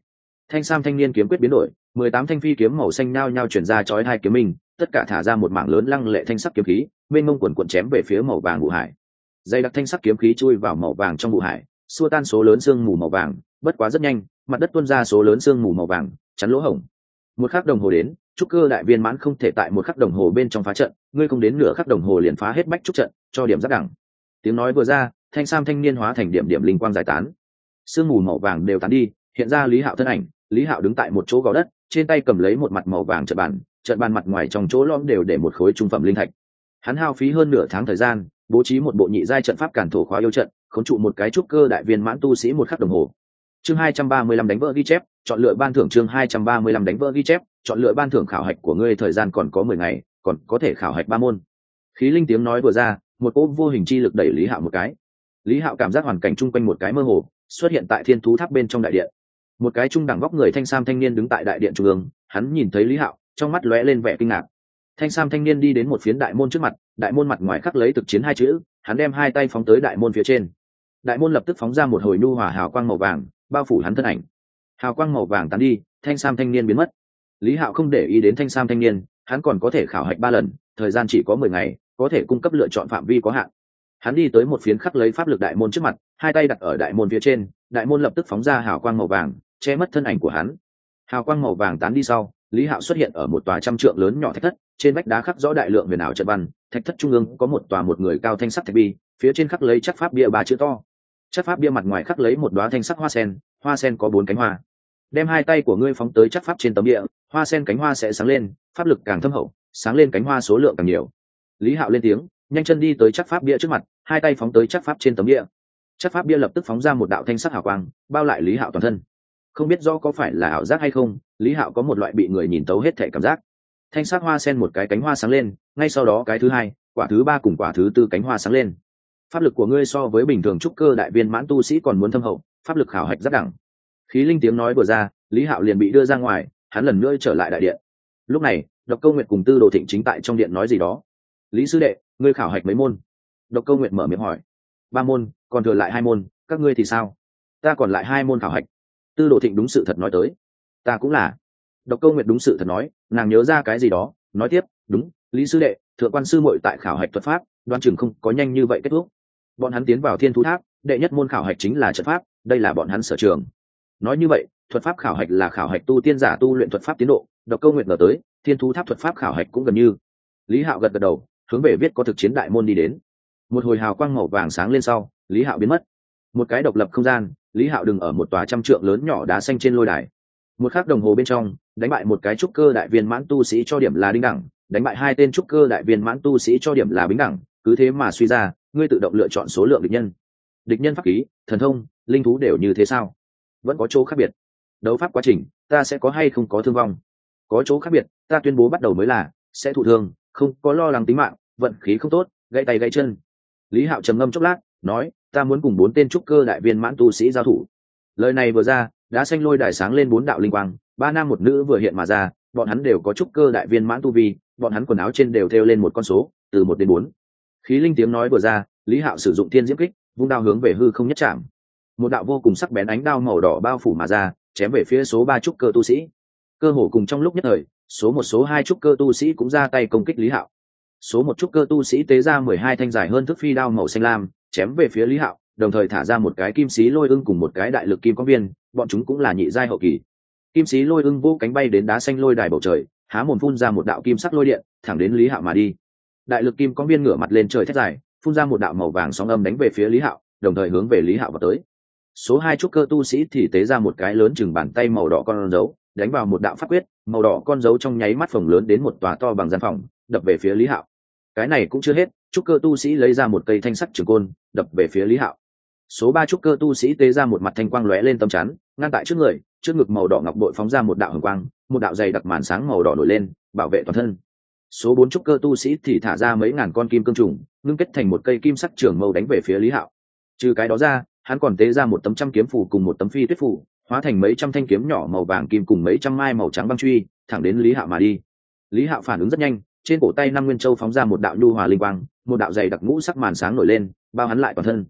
Thanh sam thanh niên kiếm quyết biến đổi, 18 thanh phi kiếm màu xanh nhao nhao chuyển ra chói hai kiếm minh, tất cả thả ra một mảng lớn lăng lệ thanh sắc kiếm khí, mênh mông quần quần chém về phía màu vàng vụ hải. Dây đặc thanh sắc kiếm khí chui vào màu vàng trong vụ hải, xua tan số lớn sương mù màu vàng, bất quá rất nhanh, mặt đất tuôn ra số lớn sương mù màu vàng, chắn lỗ hổng. Một khắc đồng hồ đến, trúc cơ đại viên mãn không thể tại một khắc đồng hồ bên trong phá trận, ngươi không đến nửa khắc đồng hồ liền phá hết bách trúc trận, cho điểm rất đẳng. Tiếng nói vừa ra, thanh sam thanh niên hóa thành điểm điểm linh quang giải tán, sương mù màu vàng đều tán đi, hiện ra Lý Hạo thân ảnh. Lý Hạo đứng tại một chỗ gò đất, trên tay cầm lấy một mặt màu vàng trận bàn mặt ngoài trong chỗ lõm đều để một khối trung phẩm linh thạch. Hắn hao phí hơn nửa tháng thời gian, bố trí một bộ nhị giai trận pháp cản thổ khóa yêu trận, khống trụ một cái trúc cơ đại viên mãn tu sĩ một khắc đồng hồ. Chương 235 đánh vỡ ghi chép, chọn lựa ban thưởng chương 235 đánh vỡ ghi chép, chọn lựa ban thưởng khảo hạch của ngươi thời gian còn có 10 ngày, còn có thể khảo hạch 3 môn. Khí linh tiếng nói vừa ra, một cỗ vô hình chi lực đẩy Lý Hạo một cái. Lý Hạo cảm giác hoàn cảnh chung quanh một cái mơ hồ, xuất hiện tại Thiên Thú Tháp bên trong đại điện. Một cái trung đẳng vóc người thanh sam thanh niên đứng tại đại điện trung ương, hắn nhìn thấy Lý Hạo, trong mắt lóe lên vẻ kinh ngạc. Thanh sam thanh niên đi đến một phiến đại môn trước mặt, đại môn mặt ngoài khắc lấy thực chiến hai chữ, hắn đem hai tay phóng tới đại môn phía trên. Đại môn lập tức phóng ra một hồi nhu hòa hào quang màu vàng, bao phủ hắn thân ảnh. Hào quang màu vàng tán đi, thanh sam thanh niên biến mất. Lý Hạo không để ý đến thanh sam thanh niên, hắn còn có thể khảo hạch 3 lần, thời gian chỉ có 10 ngày, có thể cung cấp lựa chọn phạm vi có hạn. Hắn đi tới một phiến khắc lấy pháp lực đại môn trước mặt, hai tay đặt ở đại môn phía trên, đại môn lập tức phóng ra hào quang màu vàng, che mất thân ảnh của hắn. Hào quang màu vàng tán đi sau, Lý Hạo xuất hiện ở một tòa trăm trượng lớn nhỏ thạch thất, trên vách đá khắc rõ đại lượng huyền ảo trận văn, thạch thất trung ương có một tòa một người cao thanh sắc thạch bi, phía trên khắc lấy chắc pháp bia 3 chữ to. Chắc pháp bia mặt ngoài khắc lấy một đóa thanh sắc hoa sen có 4 cánh hoa. Đem hai tay của ngươi phóng tới chắc pháp trên tấm bia, hoa sen cánh hoa sẽ sáng lên, pháp lực càng thâm hậu, sáng lên cánh hoa số lượng càng nhiều. Lý Hạo lên tiếng, nhanh chân đi tới chắc pháp bia trước mặt, hai tay phóng tới chắc pháp trên tấm bia. Chắc pháp bia lập tức phóng ra một đạo thanh sắc hào quang, bao lại Lý Hạo toàn thân. Không biết do có phải là ảo giác hay không, Lý Hạo có một loại bị người nhìn tấu hết thể cảm giác. Thanh sắc hoa sen một cái cánh hoa sáng lên, ngay sau đó cái thứ hai, quả thứ ba cùng quả thứ tư cánh hoa sáng lên. Pháp lực của ngươi so với bình thường trúc cơ đại viên mãn tu sĩ còn muốn thâm hậu, pháp lực khảo hạch rất đẳng. Khí linh tiếng nói vừa ra, Lý Hạo liền bị đưa ra ngoài, hắn lần nữa trở lại đại điện. Lúc này, Độc Câu Nguyệt cùng Tư Đồ Thịnh chính tại trong điện nói gì đó. Lý sư đệ, ngươi khảo hạch mấy môn? Độc Câu Nguyệt mở miệng hỏi. 3 môn, còn thừa lại 2 môn, các ngươi thì sao? Ta còn lại 2 môn khảo hạch. Tư Đồ Thịnh đúng sự thật nói tới. Ta cũng là. Độc Câu Nguyệt đúng sự thật nói, nàng nhớ ra cái gì đó, nói tiếp, đúng, Lý sư đệ, thượng quan sư muội tại khảo hạch thuật pháp, đoán chừng không có nhanh như vậy kết thúc. Bọn hắn tiến vào Thiên Thú Tháp, đệ nhất môn khảo hạch chính là trận pháp, đây là bọn hắn sở trường. Nói như vậy, thuật pháp khảo hạch là khảo hạch tu tiên giả tu luyện thuật pháp tiến độ. Độc Câu Nguyệt ngờ tới, Thiên Thú Tháp thuật pháp khảo hạch cũng gần như. Lý Hạo gật gật đầu, hướng về viết có thực chiến đại môn đi đến. Một hồi hào quang màu vàng sáng lên sau, Lý Hạo biến mất. Một cái độc lập không gian, Lý Hạo đứng ở một tòa trăm trượng lớn nhỏ đá xanh trên lôi đài. Một khắc đồng hồ bên trong, đánh bại một cái trúc cơ đại viên mãn tu sĩ cho điểm là đinh đẳng, đánh bại 2 tên trúc cơ đại viên mãn tu sĩ cho điểm là bính đẳng, cứ thế mà suy ra, ngươi tự động lựa chọn số lượng địch nhân. Địch nhân pháp khí, thần thông, linh thú đều như thế sao? Vẫn có chỗ khác biệt. Đấu pháp quá trình, ta sẽ có hay không có thương vong? Có chỗ khác biệt, ta tuyên bố bắt đầu mới là sẽ thụ thương, không có lo lắng tính mạng, vận khí không tốt, gãy tay gãy chân. Lý Hạo trầm ngâm chốc lát, nói, ta muốn cùng 4 tên trúc cơ đại viên mãn tu sĩ giao thủ. Lời này vừa ra, đá xanh lôi đài sáng lên 4 đạo linh quang, 3 nam một nữ vừa hiện mà ra, bọn hắn đều có trúc cơ đại viên mãn tu vi, bọn hắn quần áo trên đều thêu lên một con số, từ 1 đến 4. Khí linh tiếng nói vừa ra, Lý Hạo sử dụng thiên diễm kích, vung đao hướng về hư không nhất chạm. Một đạo vô cùng sắc bén ánh đao màu đỏ bao phủ mà ra, chém về phía số 3 trúc cơ tu sĩ. Cơ hồ cùng trong lúc nhất thời, số 1 số 2 trúc cơ tu sĩ cũng ra tay công kích Lý Hạo. Số 1 trúc cơ tu sĩ tế ra 12 thanh dài hơn thước phi đao màu xanh lam, chém về phía Lý Hạo, đồng thời thả ra một cái kim xí lôi ưng cùng một cái đại lực kim quang viên, bọn chúng cũng là nhị giai hậu kỳ. Kim xí lôi ưng vỗ cánh bay đến đá xanh lôi đài bầu trời, há mồm phun ra một đạo kim sắc lôi điện, thẳng đến Lý Hạo mà đi. Đại lực kim quang viên ngửa mặt lên trời thét dài, phun ra một đạo màu vàng sóng âm đánh về phía Lý Hạo, đồng thời hướng về Lý Hạo vào tới. Số 2 trúc cơ tu sĩ thì tế ra một cái lớn chừng bàn tay màu đỏ con dấu, đánh vào một đạo pháp quyết, màu đỏ con dấu trong nháy mắt phồng lớn đến một tòa to bằng gian phòng, đập về phía Lý Hạo. Cái này cũng chưa hết, trúc cơ tu sĩ lấy ra một cây thanh sắc trường côn, đập về phía Lý Hạo. Số 3 trúc cơ tu sĩ tế ra một mặt thanh quang lóe lên tấm chắn, ngăn tại trước người, trước ngực màu đỏ ngọc bội phóng ra một đạo hồng quang, một đạo dày đặc màn sáng màu đỏ nổi lên, bảo vệ toàn thân. Số 4 trúc cơ tu sĩ thì thả ra mấy ngàn con kim cương trùng, ngưng kết thành một cây kim sắc trường mâu đánh về phía Lý Hạo. Trừ cái đó ra, hắn còn tế ra một tấm trăm kiếm phù cùng một tấm phi tuyết phù, hóa thành mấy trăm thanh kiếm nhỏ màu vàng kim cùng mấy trăm mai màu trắng băng truy, thẳng đến Lý Hạo mà đi. Lý Hạo phản ứng rất nhanh, trên cổ tay năm nguyên châu phóng ra một đạo nhu hòa linh quang, một đạo dày đặc ngũ sắc màn sáng nổi lên, bao hắn lại toàn thân.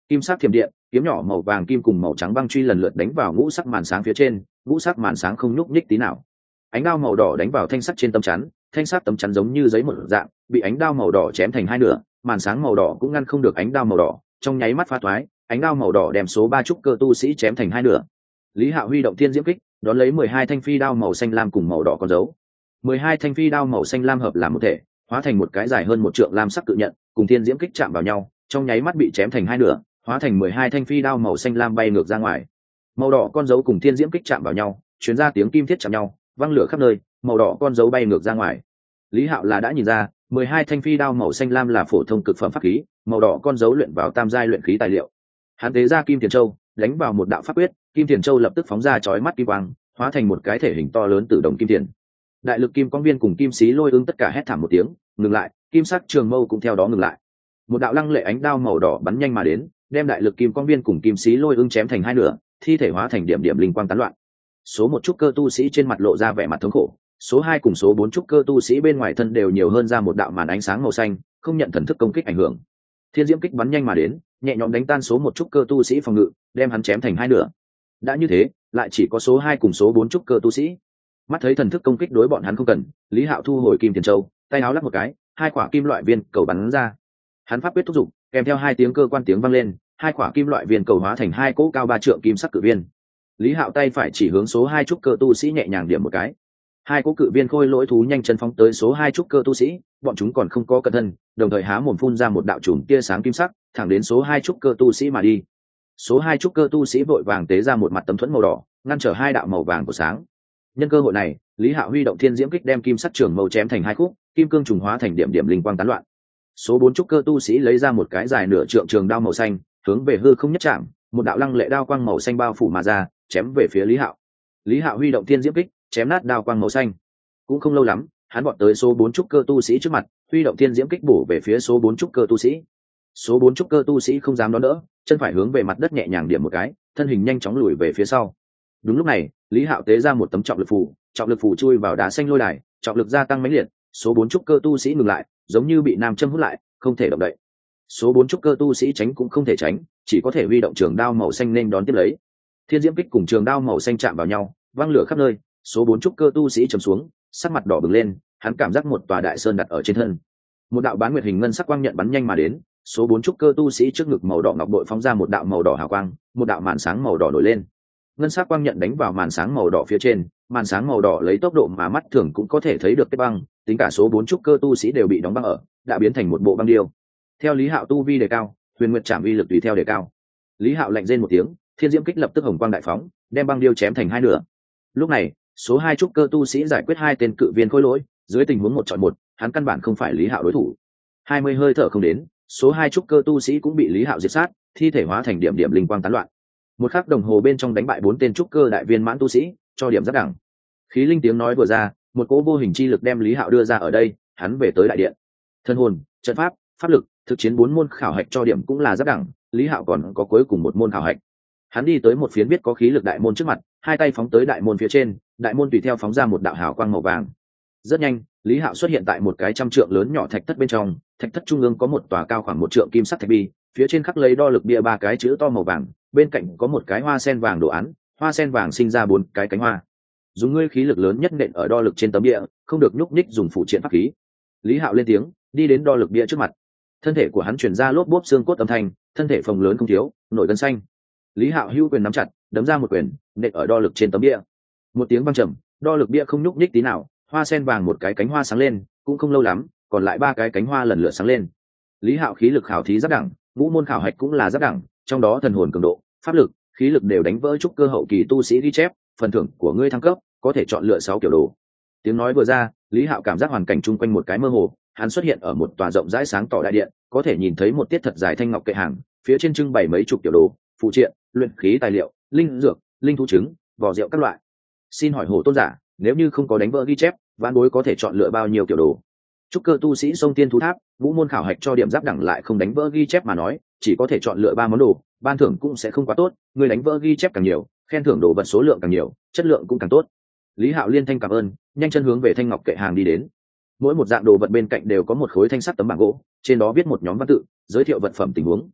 Kim sắc thiểm điện, kiếm nhỏ màu vàng kim cùng màu trắng băng truy lần lượt đánh vào ngũ sắc màn sáng phía trên, ngũ sắc màn sáng không nhúc nhích tí nào. Ánh đao màu đỏ đánh vào thanh sắt trên tấm chắn, thanh sắt tấm chắn giống như giấy một dạng, bị ánh đao màu đỏ chém thành hai nửa, màn sáng màu đỏ cũng ngăn không được ánh đao màu đỏ, trong nháy mắt phá toái, ánh đao màu đỏ đem số 3 trúc cơ tu sĩ chém thành hai nửa. Lý Hạo huy động thiên diễm kích, đón lấy 12 thanh phi đao màu xanh lam cùng màu đỏ con dấu. 12 thanh phi đao màu xanh lam hợp làm một thể, hóa thành một cái dài hơn một trượng lam sắc cự nhận, cùng thiên diễm kích chạm vào nhau, trong nháy mắt bị chém thành hai nửa, hóa thành 12 thanh phi đao màu xanh lam bay ngược ra ngoài. Màu đỏ con dấu cùng thiên diễm kích chạm vào nhau, truyền ra tiếng kim thiết chạm nhau, vang lửa khắp nơi, màu đỏ con dấu bay ngược ra ngoài. Lý Hạo là đã nhìn ra, 12 thanh phi đao màu xanh lam là phổ thông cực phẩm pháp khí, màu đỏ con dấu luyện vào tam giai luyện khí tài liệu. Hắn tế ra Kim Tiền Châu, đánh vào một đạo pháp quyết, Kim Tiền Châu lập tức phóng ra chói mắt kim quang, hóa thành một cái thể hình to lớn từ đồng kim tiền. Đại lực kim quang viên cùng kim xí lôi ưng tất cả hét thảm một tiếng, ngừng lại, kim sắc trường mâu cũng theo đó ngừng lại. Một đạo lăng lệ ánh đao màu đỏ bắn nhanh mà đến, đem đại lực kim quang viên cùng kim xí lôi ưng chém thành hai nửa, thi thể hóa thành điểm điểm linh quang tán loạn. Số 1 trúc cơ tu sĩ trên mặt lộ ra vẻ mặt thống khổ, số 2 cùng số 4 trúc cơ tu sĩ bên ngoài thân đều nhiều hơn ra một đạo màn ánh sáng màu xanh, không nhận thần thức công kích ảnh hưởng. Thiên diễm kích bắn nhanh mà đến, nhẹ nhõm đánh tan số 1 trúc cơ tu sĩ phòng ngự, đem hắn chém thành hai nửa. Đã như thế, lại chỉ có số 2 cùng số 4 trúc cơ tu sĩ. Mắt thấy thần thức công kích đối bọn hắn không cần, Lý Hạo thu hồi Kim Tiền Châu, tay áo lắc một cái, hai quả kim loại viên cầu bắn ra. Hắn pháp quyết thúc giục, kèm theo hai tiếng cơ quan tiếng vang lên, hai quả kim loại viên cầu hóa thành hai cỗ cao 3 trượng kim sắc cự viên. Lý Hạo tay phải chỉ hướng số 2 trúc cơ tu sĩ nhẹ nhàng điểm một cái. Hai cỗ cự viên khôi lỗi thú nhanh chân phóng tới số 2 trúc cơ tu sĩ, bọn chúng còn không có cẩn thân, đồng thời há mồm phun ra một đạo chùm tia sáng kim sắc, thẳng đến số 2 trúc cơ tu sĩ mà đi. Số 2 trúc cơ tu sĩ vội vàng tế ra một mặt tấm thuẫn màu đỏ, ngăn trở hai đạo màu vàng của sáng. Nhân cơ hội này, Lý Hạo huy động thiên diễm kích đem kim sắc trường mâu chém thành hai khúc, kim cương trùng hóa thành điểm điểm linh quang tán loạn. Số 4 trúc cơ tu sĩ lấy ra một cái dài nửa trượng trường đao màu xanh, hướng về hư không nhất chạm, một đạo lăng lệ đao quang màu xanh bao phủ mà ra, chém về phía Lý Hạo. Lý Hạo huy động thiên diễm kích, chém nát đao quang màu xanh. Cũng không lâu lắm, hắn vọt tới số 4 trúc cơ tu sĩ trước mặt, huy động thiên diễm kích bổ về phía số 4 trúc cơ tu sĩ. Số 4 trúc cơ tu sĩ không dám đón đỡ, chân phải hướng về mặt đất nhẹ nhàng điểm một cái, thân hình nhanh chóng lùi về phía sau. Đúng lúc này, Lý Hạo tế ra một tấm trọng lực phù chui vào đá xanh lôi đài, trọng lực gia tăng mãnh liệt, số 4 trúc cơ tu sĩ ngừng lại, giống như bị nam châm hút lại, không thể động đậy. Số 4 trúc cơ tu sĩ tránh cũng không thể tránh, chỉ có thể huy động trường đao màu xanh nên đón tiếp lấy. Thiên diễm kích cùng trường đao màu xanh chạm vào nhau, vang lửa khắp nơi, số 4 trúc cơ tu sĩ trầm xuống, sắc mặt đỏ bừng lên, hắn cảm giác một tòa đại sơn đặt ở trên thân. Một đạo bán nguyệt hình ngân sắc quang nhận bắn nhanh mà đến, số 4 trúc cơ tu sĩ trước ngực màu đỏ ngọc bội phóng ra một đạo màu đỏ hào quang, một đạo màn sáng màu đỏ nổi lên. Ngân sắc quang nhận đánh vào màn sáng màu đỏ phía trên, màn sáng màu đỏ lấy tốc độ mà mắt thường cũng có thể thấy được kết băng, tính cả số 4 trúc cơ tu sĩ đều bị đóng băng ở, đã biến thành một bộ băng điêu. Theo Lý Hạo tu vi đề cao, huyền nguyệt trảm uy lực tùy theo đề cao. Lý Hạo lạnh rên một tiếng, thiên diễm kích lập tức hồng quang đại phóng, đem băng điêu chém thành hai nửa. Lúc này, số 2 trúc cơ tu sĩ giải quyết hai tên cự viên khối lỗi, dưới tình huống 1 chọi 1, hắn căn bản không phải Lý Hạo đối thủ. 20 hơi thở không đến, số 2 trúc cơ tu sĩ cũng bị Lý Hạo diệt sát, thi thể hóa thành điểm điểm linh quang tán loạn. Một khắc đồng hồ bên trong đánh bại 4 tên trúc cơ đại viên mãn tu sĩ, cho điểm giáp đẳng. Khí linh tiếng nói vừa ra, một cỗ vô hình chi lực đem Lý Hạo đưa ra ở đây, hắn về tới đại điện. Thân hồn, trận pháp, pháp lực, thực chiến 4 môn khảo hạch cho điểm cũng là giáp đẳng, Lý Hạo còn có cuối cùng một môn khảo hạch. Hắn đi tới một phiến biết có khí lực đại môn trước mặt, hai tay phóng tới đại môn phía trên, đại môn tùy theo phóng ra một đạo hào quang màu vàng. Rất nhanh, Lý Hạo xuất hiện tại một cái trăm trượng lớn nhỏ thạch thất bên trong, thạch thất trung ương có một tòa cao khoảng 1 trượng kim sắc thạch bi, phía trên khắc lấy đo lực bia 3 cái chữ to màu vàng, bên cạnh có một cái hoa sen vàng đồ án, hoa sen vàng sinh ra 4 cái cánh hoa. Dùng ngươi khí lực lớn nhất nện ở đo lực trên tấm bia, không được nhúc nhích dùng phụ triện pháp khí. Lý Hạo lên tiếng, đi đến đo lực bia trước mặt. Thân thể của hắn truyền ra lốp bốp xương cốt âm thanh, thân thể phồng lớn không thiếu, nổi gân xanh. Lý Hạo hữu quyền nắm chặt, đấm ra một quyền, nện ở đo lực trên tấm bia. Một tiếng vang trầm, đo lực bia không nhúc nhích tí nào, hoa sen vàng một cái cánh hoa sáng lên, cũng không lâu lắm, còn lại 3 cái cánh hoa lần lượt sáng lên. Lý Hạo khí lực khảo thí giáp đẳng, ngũ môn khảo hạch cũng là giáp đẳng, trong đó thần hồn cường độ, pháp lực, khí lực đều đánh vỡ trúc cơ hậu kỳ tu sĩ ghi chép, phần thưởng của ngươi thăng cấp, có thể chọn lựa 6 kiểu đồ. Tiếng nói vừa ra, Lý Hạo cảm giác hoàn cảnh chung quanh một cái mơ hồ, hắn xuất hiện ở một tòa rộng rãi sáng tỏ đại điện, có thể nhìn thấy một tiết thật dài thanh ngọc kệ hàng, phía trên trưng bày mấy chục kiểu đồ, phụ triện, luyện khí tài liệu, linh dược, linh thú trứng, vỏ rượu các loại. Xin hỏi Hổ tôn giả, nếu như không có đánh vỡ ghi chép, vãn bối có thể chọn lựa bao nhiêu kiểu đồ? Trúc cơ tu sĩ sông tiên thú tháp, ngũ môn khảo hạch cho điểm giáp đẳng lại không đánh vỡ ghi chép mà nói, chỉ có thể chọn lựa 3 món đồ, ban thưởng cũng sẽ không quá tốt, người đánh vỡ ghi chép càng nhiều, khen thưởng đồ vật số lượng càng nhiều, chất lượng cũng càng tốt. Lý Hạo liên thanh cảm ơn, nhanh chân hướng về thanh ngọc kệ hàng đi đến. Mỗi một dạng đồ vật bên cạnh đều có một khối thanh sắt tấm bảng gỗ, trên đó viết một nhóm văn tự, giới thiệu vật phẩm tình huống.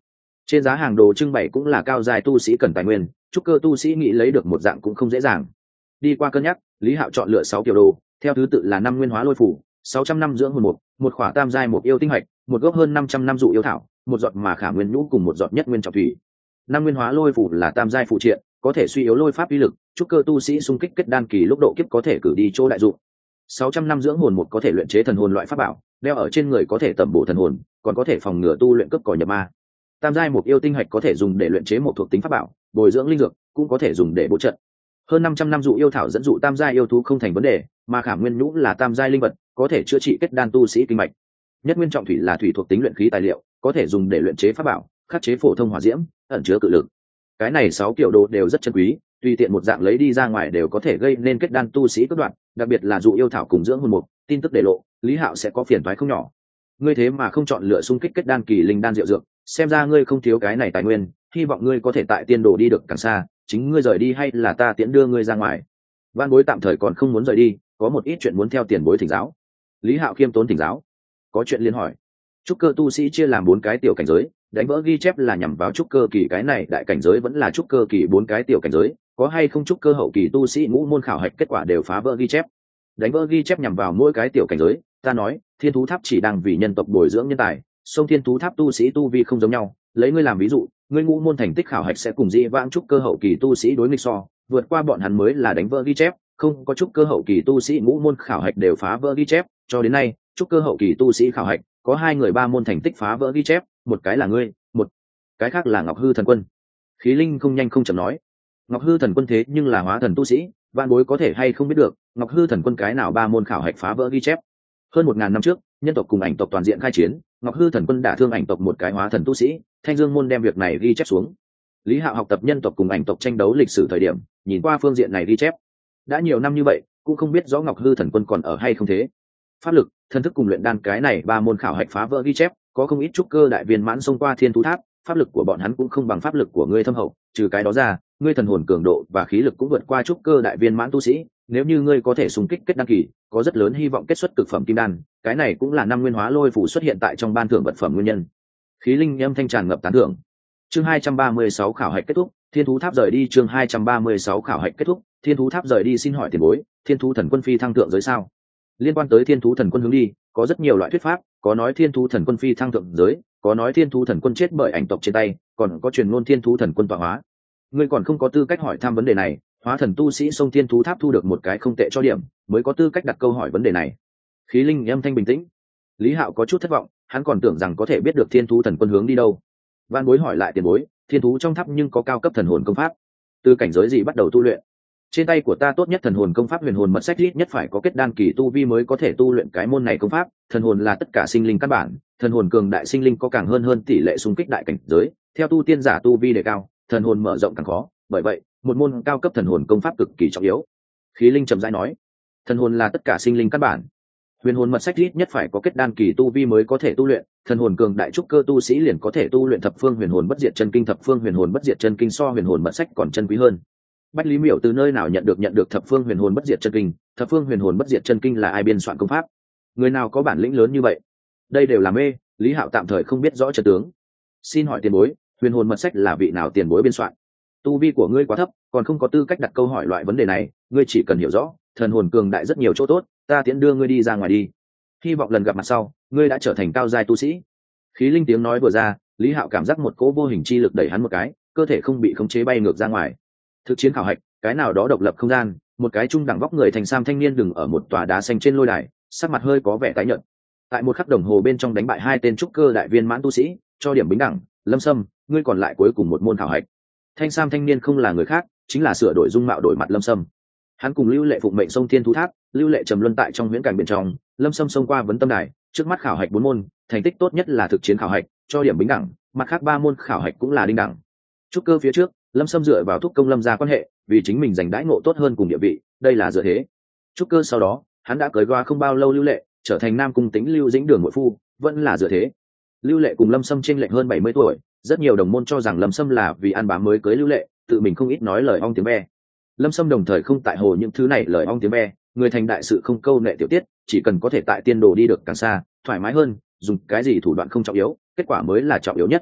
Trên giá hàng đồ trưng bày cũng là cao giai tu sĩ cần tài nguyên, trúc cơ tu sĩ nghĩ lấy được một dạng cũng không dễ dàng. Đi qua cân nhắc, Lý Hạo chọn lựa 6 kiểu đồ, theo thứ tự là 5 nguyên hóa lôi phủ, 600 năm dưỡng hồn mục, một khỏa tam giai một yêu tinh hạch, một gốc hơn 500 năm dụ yêu thảo, một giọt mà khả nguyên nhũ cùng một giọt nhất nguyên trọng thủy. 5 nguyên hóa lôi phủ là tam giai phụ triện, có thể suy yếu lôi pháp uy lực, trúc cơ tu sĩ xung kích kết đan kỳ lúc độ kiếp có thể cử đi chỗ đại dụng. 600 năm dưỡng hồn mục có thể luyện chế thần hồn loại pháp bảo, đeo ở trên người có thể tẩm bổ thần hồn, còn có thể phòng ngừa tu luyện cấp cỏ nhập ma. Tam giai một yêu tinh hạch có thể dùng để luyện chế một thuộc tính pháp bảo, bồi dưỡng linh dược, cũng có thể dùng để bố trận. Hơn 500 năm dụ yêu thảo dẫn dụ tam giai yêu thú không thành vấn đề, mà khảm nguyên nhũ là tam giai linh vật, có thể chữa trị kết đan tu sĩ kinh mạch. Nhất nguyên trọng thủy là thủy thuộc tính luyện khí tài liệu, có thể dùng để luyện chế pháp bảo, khắc chế phổ thông hỏa diễm, ẩn chứa cự lực. Cái này 6 kiểu đồ đều rất chân quý, tùy tiện một dạng lấy đi ra ngoài đều có thể gây nên kết đan tu sĩ cất đoạn, đặc biệt là dụ yêu thảo cùng dưỡng hồn mục, tin tức để lộ, Lý Hạo sẽ có phiền toái không nhỏ. Ngươi thế mà không chọn lựa xung kích kết đan kỳ linh đan diệu dược, xem ra ngươi không thiếu cái này tài nguyên, hy vọng ngươi có thể tại tiên đồ đi được càng xa, chính ngươi rời đi hay là ta tiễn đưa ngươi ra ngoài. Văn Bối tạm thời còn không muốn rời đi, có một ít chuyện muốn theo tiền bối thỉnh giáo. Lý Hạo khiêm tốn thỉnh giáo. Có chuyện liên hỏi. Trúc cơ tu sĩ chia làm 4 cái tiểu cảnh giới, đánh vỡ ghi chép là nhằm vào trúc cơ kỳ, cái này đại cảnh giới vẫn là trúc cơ kỳ 4 cái tiểu cảnh giới, có hay không trúc cơ hậu kỳ tu sĩ ngũ môn khảo hạch kết quả đều phá vỡ ghi chép. Đánh vỡ ghi chép nhằm vào mỗi cái tiểu cảnh giới, ta nói, Thiên Thú Tháp chỉ đang vì nhân tộc bồi dưỡng nhân tài, song Thiên Thú Tháp tu sĩ tu vi không giống nhau, lấy ngươi làm ví dụ, ngươi ngũ môn thành tích khảo hạch sẽ cùng dị vãng trúc cơ hậu kỳ tu sĩ đối nghịch so, vượt qua bọn hắn mới là đánh vỡ ghi chép, không có trúc cơ hậu kỳ tu sĩ ngũ môn khảo hạch đều phá vỡ ghi chép, cho đến nay, trúc cơ hậu kỳ tu sĩ khảo hạch, có 2 người 3 môn thành tích phá vỡ ghi chép, một cái là ngươi, một cái khác là Ngọc Hư Thần Quân. Khí Linh không nhanh không chậm nói, Ngọc Hư Thần Quân thế nhưng là hóa thần tu sĩ, vạn bối có thể hay không biết được, Ngọc Hư Thần Quân cái nào 3 môn khảo hạch phá vỡ ghi chép. Hơn 1000 năm trước, nhân tộc cùng ảnh tộc toàn diện khai chiến, Ngọc Hư Thần Quân đả thương ảnh tộc một cái hóa thần tu sĩ, Thanh Dương môn đem việc này ghi chép xuống. Lý Hạo học tập nhân tộc cùng ảnh tộc tranh đấu lịch sử thời điểm, nhìn qua phương diện này ghi chép. Đã nhiều năm như vậy, cũng không biết rõ Ngọc Hư Thần Quân còn ở hay không thế. Pháp lực, thần thức cùng luyện đan cái này 3 môn khảo hạch phá vỡ ghi chép, có không ít trúc cơ đại viên mãn xông qua Thiên Thú Tháp, pháp lực của bọn hắn cũng không bằng pháp lực của ngươi thâm hậu, trừ cái đó ra, ngươi thần hồn cường độ và khí lực cũng vượt qua trúc cơ đại viên mãn tu sĩ, nếu như ngươi có thể xung kích kết đan kỳ, có rất lớn hy vọng kết xuất cực phẩm kim đan, cái này cũng là 5 nguyên hóa lôi phủ xuất hiện tại trong ban thưởng vật phẩm nguyên nhân. Khí Linh âm thanh tràn ngập tán thưởng. Chương 236 khảo hạch kết thúc, Thiên Thú Tháp rời đi. Chương 236 khảo hạch kết thúc, Thiên Thú Tháp rời đi. Xin hỏi tiền bối, Thiên Thú Thần Quân phi thăng thượng giới sao? Liên quan tới Thiên Thú Thần Quân hướng đi, có rất nhiều loại thuyết pháp, có nói Thiên Thú Thần Quân phi thăng thượng giới, có nói Thiên Thú Thần Quân chết bởi ảnh tộc trên tay, còn có truyền ngôn Thiên Thú Thần Quân tọa hóa. Ngươi còn không có tư cách hỏi thăm vấn đề này, hóa thần tu sĩ sông Thiên Thú Tháp thu được một cái không tệ cho điểm, mới có tư cách đặt câu hỏi vấn đề này. Khí Linh âm thanh bình tĩnh. Lý Hạo có chút thất vọng, hắn còn tưởng rằng có thể biết được Thiên Thú Thần Quân hướng đi đâu. Van Bối hỏi lại tiền bối, Thiên Thú trong tháp nhưng có cao cấp thần hồn công pháp, từ cảnh giới gì bắt đầu tu luyện? Trên tay của ta tốt nhất thần hồn công pháp Huyền Hồn Mật Sách ít nhất phải có kết đan kỳ tu vi mới có thể tu luyện cái môn này công pháp. Thần hồn là tất cả sinh linh căn bản, thần hồn cường đại sinh linh có càng hơn tỷ lệ xung kích đại cảnh giới, theo tu tiên giả tu vi đề cao, thần hồn mở rộng càng khó, bởi vậy, một môn cao cấp thần hồn công pháp cực kỳ trọng yếu. Khí Linh trầm rãi nói, thần hồn là tất cả sinh linh căn bản. Huyền Hồn Mật Sách ít nhất phải có kết đan kỳ tu vi mới có thể tu luyện, thần hồn cường đại trúc cơ tu sĩ liền có thể tu luyện Thập Phương Huyền Hồn Bất Diệt Chân Kinh. Thập Phương Huyền Hồn Bất Diệt Chân Kinh so Huyền Hồn Mật Sách còn chân quý hơn. Bách Lý Miểu từ nơi nào nhận được Thập Phương Huyền Hồn Bất Diệt Chân Kinh? Thập Phương Huyền Hồn Bất Diệt Chân Kinh là ai biên soạn công pháp? Người nào có bản lĩnh lớn như vậy? Đây đều là mê, Lý Hạo tạm thời không biết rõ chân tướng. Xin hỏi tiền bối, Huyền Hồn Mật Sách là vị nào tiền bối biên soạn? Tu vi của ngươi quá thấp, còn không có tư cách đặt câu hỏi loại vấn đề này, ngươi chỉ cần hiểu rõ, thần hồn cường đại rất nhiều chỗ tốt, ta tiễn đưa ngươi đi ra ngoài đi. Hy vọng lần gặp mặt sau, ngươi đã trở thành cao giai tu sĩ. Khí Linh tiếng nói vừa ra, Lý Hạo cảm giác một cỗ vô hình chi lực đẩy hắn một cái, cơ thể không bị khống chế bay ngược ra ngoài. Thực chiến khảo hạch, cái nào đó độc lập không gian, một cái trung đẳng vóc người thành sam thanh niên đứng ở một tòa đá xanh trên lôi đài, sắc mặt hơi có vẻ tái nhợt. Tại một khắc đồng hồ bên trong đánh bại 2 tên trúc cơ đại viên mãn tu sĩ, cho điểm bình đẳng. Lâm Sâm, ngươi còn lại cuối cùng một môn khảo hạch. Thanh sam thanh niên không là người khác, chính là sửa đổi dung mạo đổi mặt Lâm Sâm. Hắn cùng Lưu Lệ phụng mệnh sông Thiên Thú Tháp, Lưu Lệ trầm luân tại trong huyễn cảnh bên trong, Lâm Sâm xông qua vấn tâm đài, trước mắt khảo hạch 4 môn, thành tích tốt nhất là thực chiến khảo hạch, cho điểm bình đẳng, mặt khác 3 môn khảo hạch cũng là đinh đẳng. Trúc cơ phía trước, Lâm Sâm dựa vào thúc công Lâm gia quan hệ, vì chính mình giành đãi ngộ tốt hơn cùng địa vị, đây là dựa thế. Trúc cơ sau đó, hắn đã cưới qua không bao lâu Lưu Lệ, trở thành Nam Cung Tính Lưu Dĩnh Đường muội phu, vẫn là dựa thế. Lưu Lệ cùng Lâm Sâm chênh lệch hơn 70 tuổi, rất nhiều đồng môn cho rằng Lâm Sâm là vì ăn bám mới cưới Lưu Lệ, tự mình không ít nói lời ong tiếng ve. Lâm Sâm đồng thời không tại hồ những thứ này lời ong tiếng ve, người thành đại sự không câu nệ tiểu tiết, chỉ cần có thể tại tiên đồ đi được càng xa, thoải mái hơn, dùng cái gì thủ đoạn không trọng yếu, kết quả mới là trọng yếu nhất.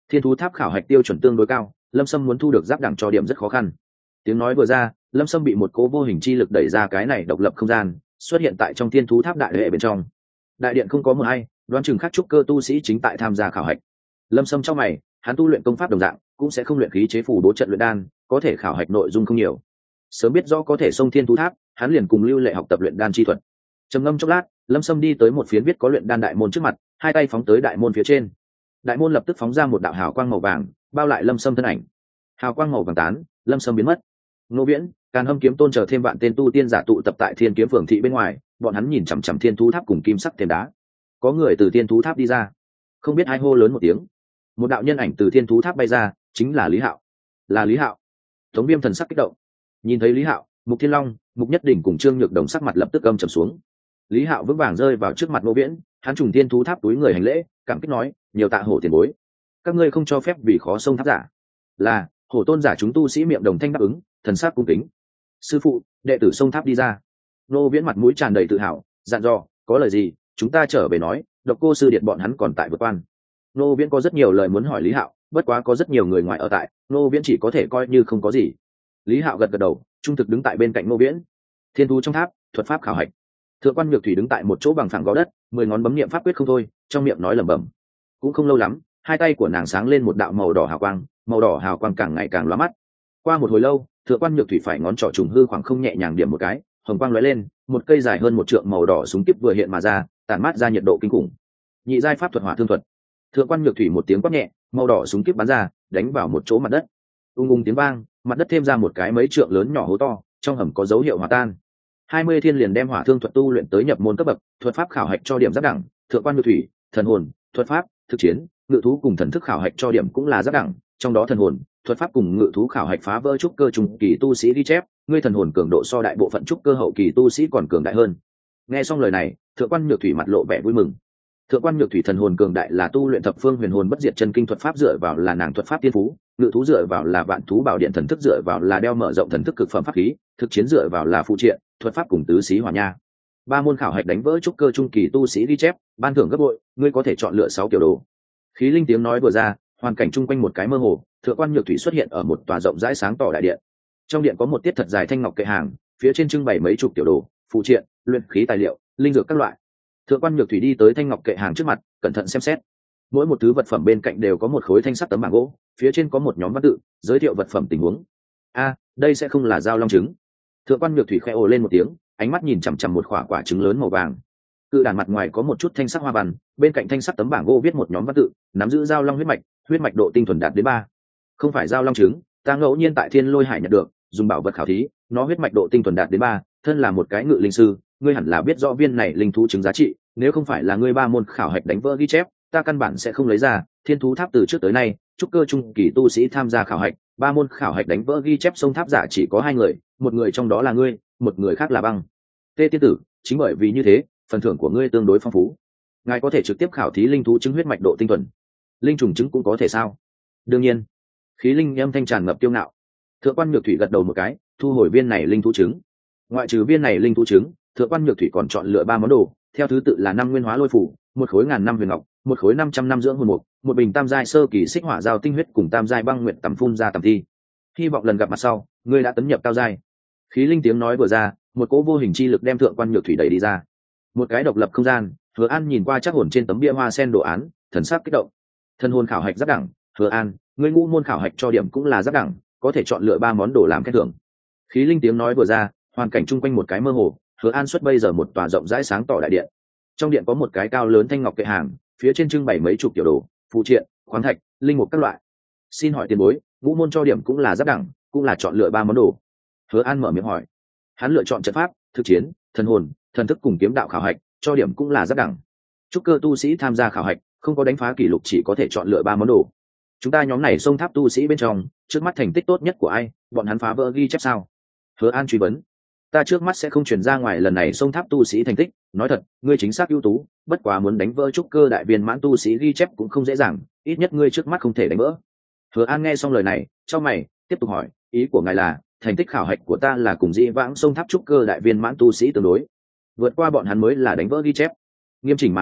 thiên thú tháp khảo hạch tiêu chuẩn tương đối cao, Lâm Sâm muốn thu được giáp đẳng cho điểm rất khó khăn. Tiếng nói vừa ra, Lâm Sâm bị một cố vô hình chi lực đẩy ra cái này độc lập không gian, xuất hiện tại trong thiên thú tháp đại hệ bên trong. Đại điện không có mờ hay, đoán chừng khắc trúc cơ tu sĩ chính tại tham gia khảo hạch. Lâm Sâm trong mày, hắn tu luyện công pháp đồng dạng, cũng sẽ không luyện khí chế phù đố trận luyện đan, có thể khảo hạch nội dung không nhiều. Sớm biết rõ có thể xông thiên thú tháp, hắn liền cùng Lưu Lệ học tập luyện đan chi thuật. Trầm ngâm chốc lát, Lâm Sâm đi tới một phiến viết có luyện đan đại môn trước mặt, hai tay phóng tới đại môn phía trên. Đại môn lập tức phóng ra một đạo hào quang màu vàng, bao lại Lâm Sâm thân ảnh. Hào quang màu vàng tán, Lâm Sâm biến mất. Ngô Viễn, Càn Hâm kiếm tôn chờ thêm vạn tên tu tiên giả tụ tập tại Thiên Kiếm Phường thị bên ngoài, bọn hắn nhìn chằm chằm thiên thú tháp cùng kim sắc thềm đá. Có người từ thiên thú tháp đi ra, không biết ai hô lớn một tiếng. Một đạo nhân ảnh từ thiên thú tháp bay ra, chính là Lý Hạo. Là Lý Hạo. Tống Viêm thần sắc kích động. Nhìn thấy Lý Hạo, Mục Thiên Long, Mục Nhất Đỉnh cùng Trương Nhược Đồng sắc mặt lập tức âm trầm xuống. Lý Hạo vững vàng rơi vào trước mặt Ngô Viễn, hắn trùng thiên thú tháp túi người hành lễ, cảm kích nói, nhiều tạ hổ tiền bối. Các ngươi không cho phép vì khó sông tháp giả. Là, hổ tôn giả chúng tu sĩ miệng đồng thanh đáp ứng, thần sắc cung kính. Sư phụ, đệ tử sông tháp đi ra. Ngô Viễn mặt mũi tràn đầy tự hào, dặn dò, có lời gì, chúng ta trở về nói, Độc Cô sư điện bọn hắn còn tại vượt quan. Ngô Viễn có rất nhiều lời muốn hỏi Lý Hạo, bất quá có rất nhiều người ngoài ở tại, Ngô Viễn chỉ có thể coi như không có gì. Lý Hạo gật gật đầu, trung thực đứng tại bên cạnh Ngô Viễn. Thiên thú trong tháp, thuật pháp khảo hạch. Thượng quan Nhược Thủy đứng tại một chỗ bằng phẳng gò đất, 10 ngón bấm niệm pháp quyết không thôi, trong miệng nói lẩm bẩm. Cũng không lâu lắm, hai tay của nàng sáng lên một đạo màu đỏ hào quang, màu đỏ hào quang càng ngày càng lóa mắt. Qua một hồi lâu, Thượng quan Nhược Thủy phải ngón trỏ trùng hư khoảng không nhẹ nhàng điểm một cái, hồng quang lóe lên, một cây dài hơn một trượng màu đỏ súng kíp vừa hiện mà ra, tản mát ra nhiệt độ kinh khủng. Nhị giai pháp thuật hỏa thương thuật. Thượng quan Nhược Thủy một tiếng quát nhẹ, màu đỏ súng kíp bắn ra, đánh vào một chỗ mặt đất. Ung ung tiếng vang, mặt đất thêm ra một cái mấy trượng lớn nhỏ hố to, trong hầm có dấu hiệu hòa tan. 20 thiên liền đem hỏa thương thuật tu luyện tới nhập môn cấp bậc, thuật pháp khảo hạch cho điểm giáp đẳng, Thượng quan Nhược Thủy, thần hồn, thuật pháp, thực chiến, ngự thú cùng thần thức khảo hạch cho điểm cũng là giáp đẳng, trong đó thần hồn, thuật pháp cùng ngự thú khảo hạch phá vỡ trúc cơ trung kỳ tu sĩ ghi chép, ngươi thần hồn cường độ so đại bộ phận trúc cơ hậu kỳ tu sĩ còn cường đại hơn. Nghe xong lời này, Thượng quan Nhược Thủy mặt lộ vẻ vui mừng. Thượng quan Nhược Thủy thần hồn cường đại là tu luyện thập phương huyền hồn bất diệt chân kinh thuật pháp dựa vào là nàng thuật pháp tiên phú, ngự thú dựa vào là vạn thú bảo điện thần thức dựa vào là đeo mở rộng thần thức cực phẩm pháp khí, thực chiến dựa vào là phụ triện, thuật pháp cùng tứ xí hỏa nha. Ba môn khảo hạch đánh vỡ trúc cơ trung kỳ tu sĩ ghi chép, ban thưởng gấp bội, ngươi có thể chọn lựa 6 kiểu đồ. Khí linh tiếng nói vừa ra, hoàn cảnh chung quanh một cái mơ hồ, Thượng quan Nhược Thủy xuất hiện ở một tòa rộng rãi sáng tỏ đại điện. Trong điện có một tiết thật dài thanh ngọc kệ hàng, phía trên trưng bày mấy chục tiểu đồ, phụ triện, luyện khí tài liệu, linh dược các loại. Thượng quan Nhược Thủy đi tới thanh ngọc kệ hàng trước mặt, cẩn thận xem xét. Mỗi một thứ vật phẩm bên cạnh đều có một khối thanh sắt tấm bảng gỗ, phía trên có một nhóm văn tự giới thiệu vật phẩm tình huống. A, đây sẽ không là dao long trứng. Thượng quan Nhược Thủy khẽ ồ lên một tiếng, ánh mắt nhìn chằm chằm một quả trứng lớn màu vàng. Cự đàn mặt ngoài có một chút thanh sắc hoa văn, bên cạnh thanh sắc tấm bảng gỗ viết một nhóm văn tự, nắm giữ dao long huyết mạch độ tinh thuần đạt đến 3. Không phải dao long trứng, ta ngẫu nhiên tại Thiên Lôi Hải nhận được, dùng bảo vật khảo thí, nó huyết mạch độ tinh thuần đạt đến 3, thân là một cái ngự linh sư, ngươi hẳn là biết rõ viên này linh thú trứng giá trị, nếu không phải là ngươi ba môn khảo hạch đánh vỡ ghi chép, ta căn bản sẽ không lấy ra. Thiên thú tháp từ trước tới nay, trúc cơ trung kỳ tu sĩ tham gia khảo hạch, ba môn khảo hạch đánh vỡ ghi chép sông tháp giả chỉ có 2 người, một người trong đó là ngươi, một người khác là Băng Tê tiên tử. Chính bởi vì như thế, phần thưởng của ngươi tương đối phong phú, ngài có thể trực tiếp khảo thí linh thú trứng huyết mạch độ tinh thuần. Linh trùng trứng cũng có thể sao? Đương nhiên. Khí linh âm thanh tràn ngập kiêu ngạo. Thượng quan Nhược Thủy gật đầu một cái, thu hồi viên này linh thú trứng. Ngoại trừ viên này linh thú trứng, Thượng quan Nhược Thủy còn chọn lựa 3 món đồ, theo thứ tự là 5 nguyên hóa lôi phủ, một khối ngàn năm huyền ngọc, một khối 500 năm dưỡng hồn mục, một bình tam giai sơ kỳ xích hỏa giao tinh huyết cùng tam giai băng nguyệt tầm phun ra tầm thi. Hy vọng lần gặp mặt sau, ngươi đã tấn nhập cao giai. Khí linh tiếng nói vừa ra, một cỗ vô hình chi lực đem Thượng quan Nhược Thủy đẩy đi ra. Một cái độc lập không gian, Hứa An nhìn qua chắc hồn trên tấm bia hoa sen đồ án, thần sắc kích động. Thân hồn khảo hạch giáp đẳng, Hứa An, ngươi ngũ môn khảo hạch cho điểm cũng là giáp đẳng, có thể chọn lựa 3 món đồ làm khen thưởng. Khí linh tiếng nói vừa ra, hoàn cảnh chung quanh một cái mơ hồ, Hứa An xuất bây giờ một tòa rộng rãi sáng tỏ đại điện. Trong điện có một cái cao lớn thanh ngọc kệ hàng, phía trên trưng bày mấy chục tiểu đồ, phụ triện, khoáng thạch, linh mục các loại. Xin hỏi tiền bối, ngũ môn cho điểm cũng là giáp đẳng, cũng là chọn lựa 3 món đồ. Hứa An mở miệng hỏi. Hắn lựa chọn trận pháp, thực chiến, thần hồn, thần thức cùng kiếm đạo khảo hạch, cho điểm cũng là giáp đẳng. Trúc cơ tu sĩ tham gia khảo hạch, không có đánh phá kỷ lục chỉ có thể chọn lựa 3 món đồ. Chúng ta nhóm này xông tháp tu sĩ bên trong, trước mắt thành tích tốt nhất của ai, bọn hắn phá vỡ ghi chép sao? Hứa An truy vấn. Ta trước mắt sẽ không truyền ra ngoài lần này xông tháp tu sĩ thành tích, nói thật, ngươi chính xác ưu tú, bất quá muốn đánh vỡ trúc cơ đại viên mãn tu sĩ ghi chép cũng không dễ dàng, ít nhất ngươi trước mắt không thể đánh vỡ. Hứa An nghe xong lời này, trong mày, tiếp tục hỏi, ý của ngài là, thành tích khảo hạch của ta là cùng dĩ vãng xông tháp trúc cơ đại viên mãn tu sĩ tương đối, vượt qua bọn hắn mới là đánh vỡ ghi chép. Nghiêm chỉnh mà nói,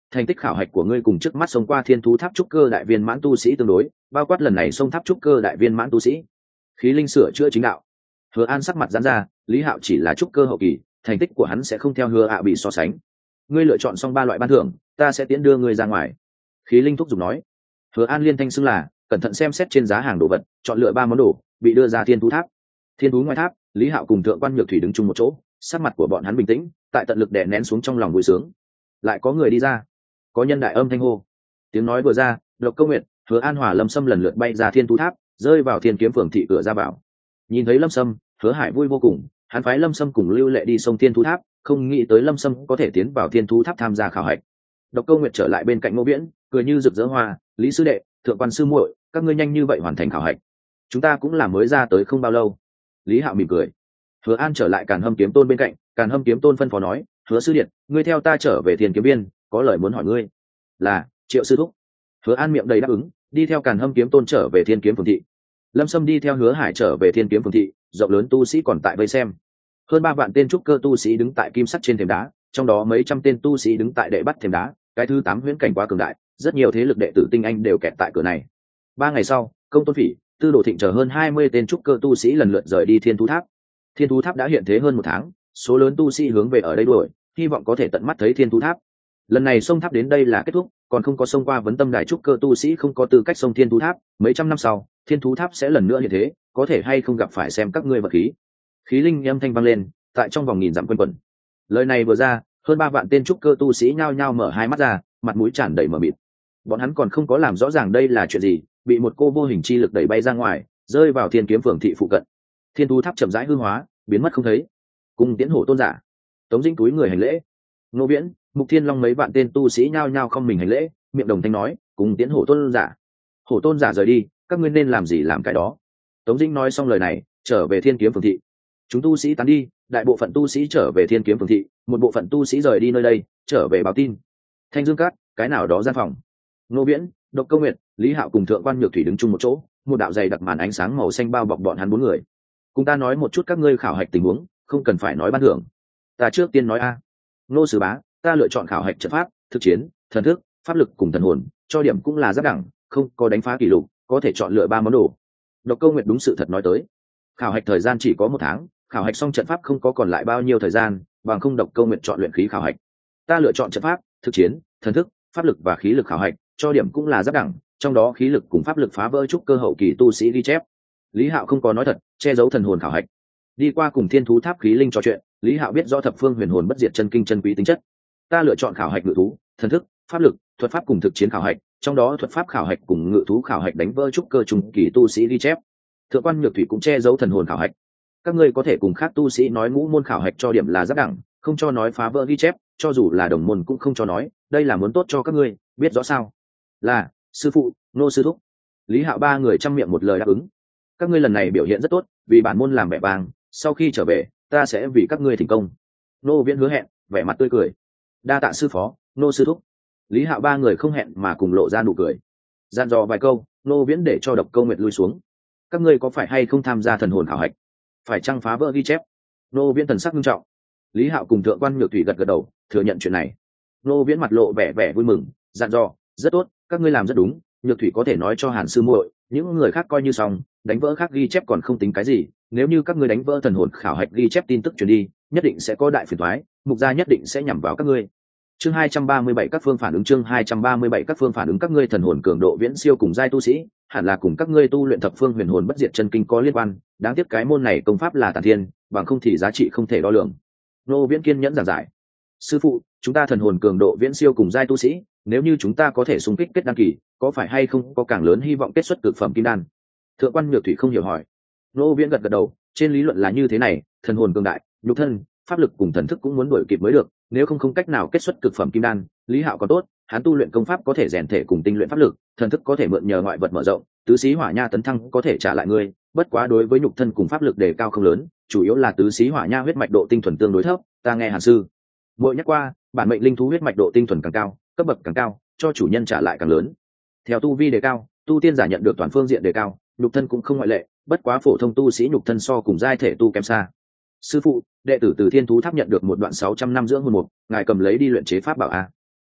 thành tích khảo hạch của ngươi cùng trước mắt xông qua thiên thú tháp trúc cơ đại viên mãn tu sĩ tương đối, bao quát lần này xông tháp trúc cơ đại viên mãn tu sĩ. Khí linh sửa chữa chính đạo. Hứa An sắc mặt giãn ra, Lý Hạo chỉ là trúc cơ hậu kỳ, thành tích của hắn sẽ không theo Hứa ạ bị so sánh. Ngươi lựa chọn xong 3 loại ban thưởng, ta sẽ tiễn đưa ngươi ra ngoài. Khí linh thúc giục nói. Hứa An liên thanh xưng là, cẩn thận xem xét trên giá hàng đồ vật, chọn lựa 3 món đồ, bị đưa ra thiên thú tháp. Thiên thú ngoài tháp, Lý Hạo cùng thượng quan nhược thủy đứng chung một chỗ, sắc mặt của bọn hắn bình tĩnh, tại tận lực đè nén xuống trong lòng vui sướng. Lại có người đi ra, có nhân đại âm thanh hô. Tiếng nói vừa ra, Độc Câu Nguyệt, Hứa An Hòa, Lâm Sâm lần lượt bay ra thiên thú tháp, rơi vào Thiên Kiếm Phường thị cửa ra vào. Nhìn thấy Lâm Sâm, Hứa Hải vui vô cùng, hắn phái Lâm Sâm cùng Lưu Lệ đi sông thiên thú tháp, không nghĩ tới Lâm Sâm có thể tiến vào thiên thú tháp tham gia khảo hạch. Độc Câu Nguyệt trở lại bên cạnh Ngô Viễn, cười như rực rỡ hoa, Lý sư đệ, thượng quan sư muội, các ngươi nhanh như vậy hoàn thành khảo hạch. Chúng ta cũng là mới ra tới không bao lâu. Lý Hạo mỉm cười. Hứa An trở lại Càn Hâm Kiếm Tôn bên cạnh, Càn Hâm Kiếm Tôn phân phó nói, Hứa sư điện, ngươi theo ta trở về Thiên Kiếm Viên, có lời muốn hỏi ngươi. Là, Triệu sư thúc. Hứa An miệng đầy đáp ứng, đi theo Càn Hâm Kiếm Tôn trở về Thiên Kiếm Phường thị. Lâm Sâm đi theo Hứa Hải trở về Thiên Kiếm Phường thị, rộng lớn tu sĩ còn tại vây xem. Hơn 3 vạn tên trúc cơ tu sĩ đứng tại kim sắt trên thềm đá, trong đó mấy trăm tên tu sĩ đứng tại đệ bắt thềm đá, cái thứ 8 huyễn cảnh quá cường đại, rất nhiều thế lực đệ tử tinh anh đều kẹt tại cửa này. 3 ngày sau, Công Tôn Phỉ, Tư Đồ Thịnh chờ hơn 20 tên trúc cơ tu sĩ lần lượt rời đi Thiên Thú Tháp. Thiên Thú Tháp đã hiện thế hơn 1 tháng, số lớn tu sĩ hướng về ở đây đuổi, hy vọng có thể tận mắt thấy Thiên Thú Tháp. Lần này xông tháp đến đây là kết thúc, còn không có xông qua vấn tâm đài trúc cơ tu sĩ không có tư cách xông Thiên Thú Tháp, mấy trăm năm sau, Thiên Thú Tháp sẽ lần nữa hiện thế, có thể hay không gặp phải xem các ngươi vật khí. Khí linh âm thanh vang lên, tại trong vòng nghìn dặm quanh quẩn. Lời này vừa ra, hơn 3 vạn tên trúc cơ tu sĩ nhao nhao mở hai mắt ra, mặt mũi tràn đầy mờ mịt. Bọn hắn còn không có làm rõ ràng đây là chuyện gì, bị một cô vô hình chi lực đẩy bay ra ngoài, rơi vào Thiên Kiếm Phường thị phụ cận. Thiên Thú Tháp chậm rãi hư hóa, biến mất không thấy. Cùng Tiễn Hổ tôn giả, Tống Dĩnh túi người hành lễ. Ngô Viễn, Mục Thiên Long mấy vạn tên tu sĩ nhao nhao không mình hành lễ, miệng đồng thanh nói, cùng Tiễn Hổ tôn giả. Hổ tôn giả rời đi, các ngươi nên làm gì làm cái đó. Tống Dĩnh nói xong lời này, trở về Thiên Kiếm Phường thị. Chúng tu sĩ tán đi, đại bộ phận tu sĩ trở về Thiên Kiếm Phường thị, một bộ phận tu sĩ rời đi nơi đây, trở về báo tin. Thanh Dương Các, cái nào đó gian phòng. Ngô Viễn, Độc Câu Nguyệt, Lý Hạo cùng thượng quan nhược thủy đứng chung một chỗ, một đạo dày đặc màn ánh sáng màu xanh bao bọc bọn hắn 4 người. Cùng ta nói một chút các ngươi khảo hạch tình huống, không cần phải nói ban thưởng. Ta trước tiên nói a. Ngô Sử Bá, ta lựa chọn khảo hạch trận pháp, thực chiến, thần thức, pháp lực cùng thần hồn, cho điểm cũng là giáp đẳng, không có đánh phá kỷ lục, có thể chọn lựa 3 món đồ. Độc Câu Nguyệt đúng sự thật nói tới. Khảo hạch thời gian chỉ có 1 tháng, khảo hạch xong trận pháp không có còn lại bao nhiêu thời gian, bằng không Độc Câu Nguyệt chọn luyện khí khảo hạch. Ta lựa chọn trận pháp, thực chiến, thần thức, pháp lực và khí lực khảo hạch, cho điểm cũng là giáp đẳng, trong đó khí lực cùng pháp lực phá vỡ trúc cơ hậu kỳ tu sĩ ghi chép. Lý Hạo không có nói thật, che giấu thần hồn khảo hạch. Đi qua cùng Thiên Thú Tháp khí linh trò chuyện, Lý Hạo biết rõ thập phương huyền hồn bất diệt chân kinh chân quý tính chất. Ta lựa chọn khảo hạch ngự thú, thần thức, pháp lực, thuật pháp cùng thực chiến khảo hạch, trong đó thuật pháp khảo hạch cùng ngự thú khảo hạch đánh vỡ trúc cơ trùng kỳ tu sĩ ghi chép. Thượng quan nhược thủy cũng che giấu thần hồn khảo hạch. Các ngươi có thể cùng khác tu sĩ nói ngũ môn khảo hạch cho điểm là giáp đẳng, không cho nói phá vỡ ghi chép, cho dù là đồng môn cũng không cho nói, đây là muốn tốt cho các ngươi, biết rõ sao? Là, sư phụ, nô sư thúc. Lý Hạo 3 người trăm miệng một lời đáp ứng. Các ngươi lần này biểu hiện rất tốt, vì bản môn làm vẻ vang, sau khi trở về, ta sẽ vì các ngươi thành công. Nô Viễn hứa hẹn, vẻ mặt tươi cười. Đa tạ sư phó, nô sư thúc. Lý Hạo 3 người không hẹn mà cùng lộ ra nụ cười. Dặn dò vài câu, Nô Viễn để cho Độc Câu Nguyệt lui xuống. Các ngươi có phải hay không tham gia thần hồn khảo hạch? Phải chăng phá vỡ ghi chép? Nô Viễn thần sắc nghiêm trọng. Lý Hạo cùng thượng quan nhược thủy gật gật đầu, thừa nhận chuyện này. Nô Viễn mặt lộ vẻ vui mừng, dặn dò, rất tốt, các ngươi làm rất đúng, nhược thủy có thể nói cho Hàn sư muội, những người khác coi như xong, đánh vỡ khác ghi chép còn không tính cái gì, nếu như các ngươi đánh vỡ thần hồn khảo hạch ghi chép tin tức truyền đi, nhất định sẽ có đại phiền toái, mục gia nhất định sẽ nhằm vào các ngươi. Chương 237 các phương phản ứng, chương 237 các phương phản ứng. Các ngươi thần hồn cường độ viễn siêu cùng giai tu sĩ, hẳn là cùng các ngươi tu luyện thập phương huyền hồn bất diệt chân kinh có liên quan, đáng tiếc cái môn này công pháp là tản thiên, bằng không thì giá trị không thể đo lường. Nô Viễn kiên nhẫn giảng giải. Sư phụ, chúng ta thần hồn cường độ viễn siêu cùng giai tu sĩ, nếu như chúng ta có thể xung kích kết đan kỳ, có phải hay không có càng lớn hy vọng kết xuất cực phẩm kim đan? Thượng quan nhược thủy không hiểu hỏi. Nô Viễn gật gật đầu, trên lý luận là như thế này, thần hồn cường đại, nhục thân, pháp lực cùng thần thức cũng muốn đuổi kịp mới được, nếu không cách nào kết xuất cực phẩm kim đan. Lý Hạo có tốt, hắn tu luyện công pháp có thể rèn thể cùng tinh luyện pháp lực, thần thức có thể mượn nhờ ngoại vật mở rộng, tứ xí hỏa nha tấn thăng có thể trả lại ngươi, bất quá đối với nhục thân cùng pháp lực đề cao không lớn, chủ yếu là tứ xí hỏa nha huyết mạch độ tinh thuần tương đối thấp, ta nghe Hàn sư mỗi nhắc qua, bản mệnh linh thú huyết mạch độ tinh thuần càng cao, cấp bậc càng cao, cho chủ nhân trả lại càng lớn. Theo tu vi đề cao, tu tiên giả nhận được toàn phương diện đề cao, nhục thân cũng không ngoại lệ, bất quá phổ thông tu sĩ nhục thân so cùng giai thể tu kém xa. Sư phụ, đệ tử từ Thiên Thú Tháp nhận được một đoạn 600 năm dưỡng hồn mục, ngài cầm lấy đi luyện chế pháp bảo a.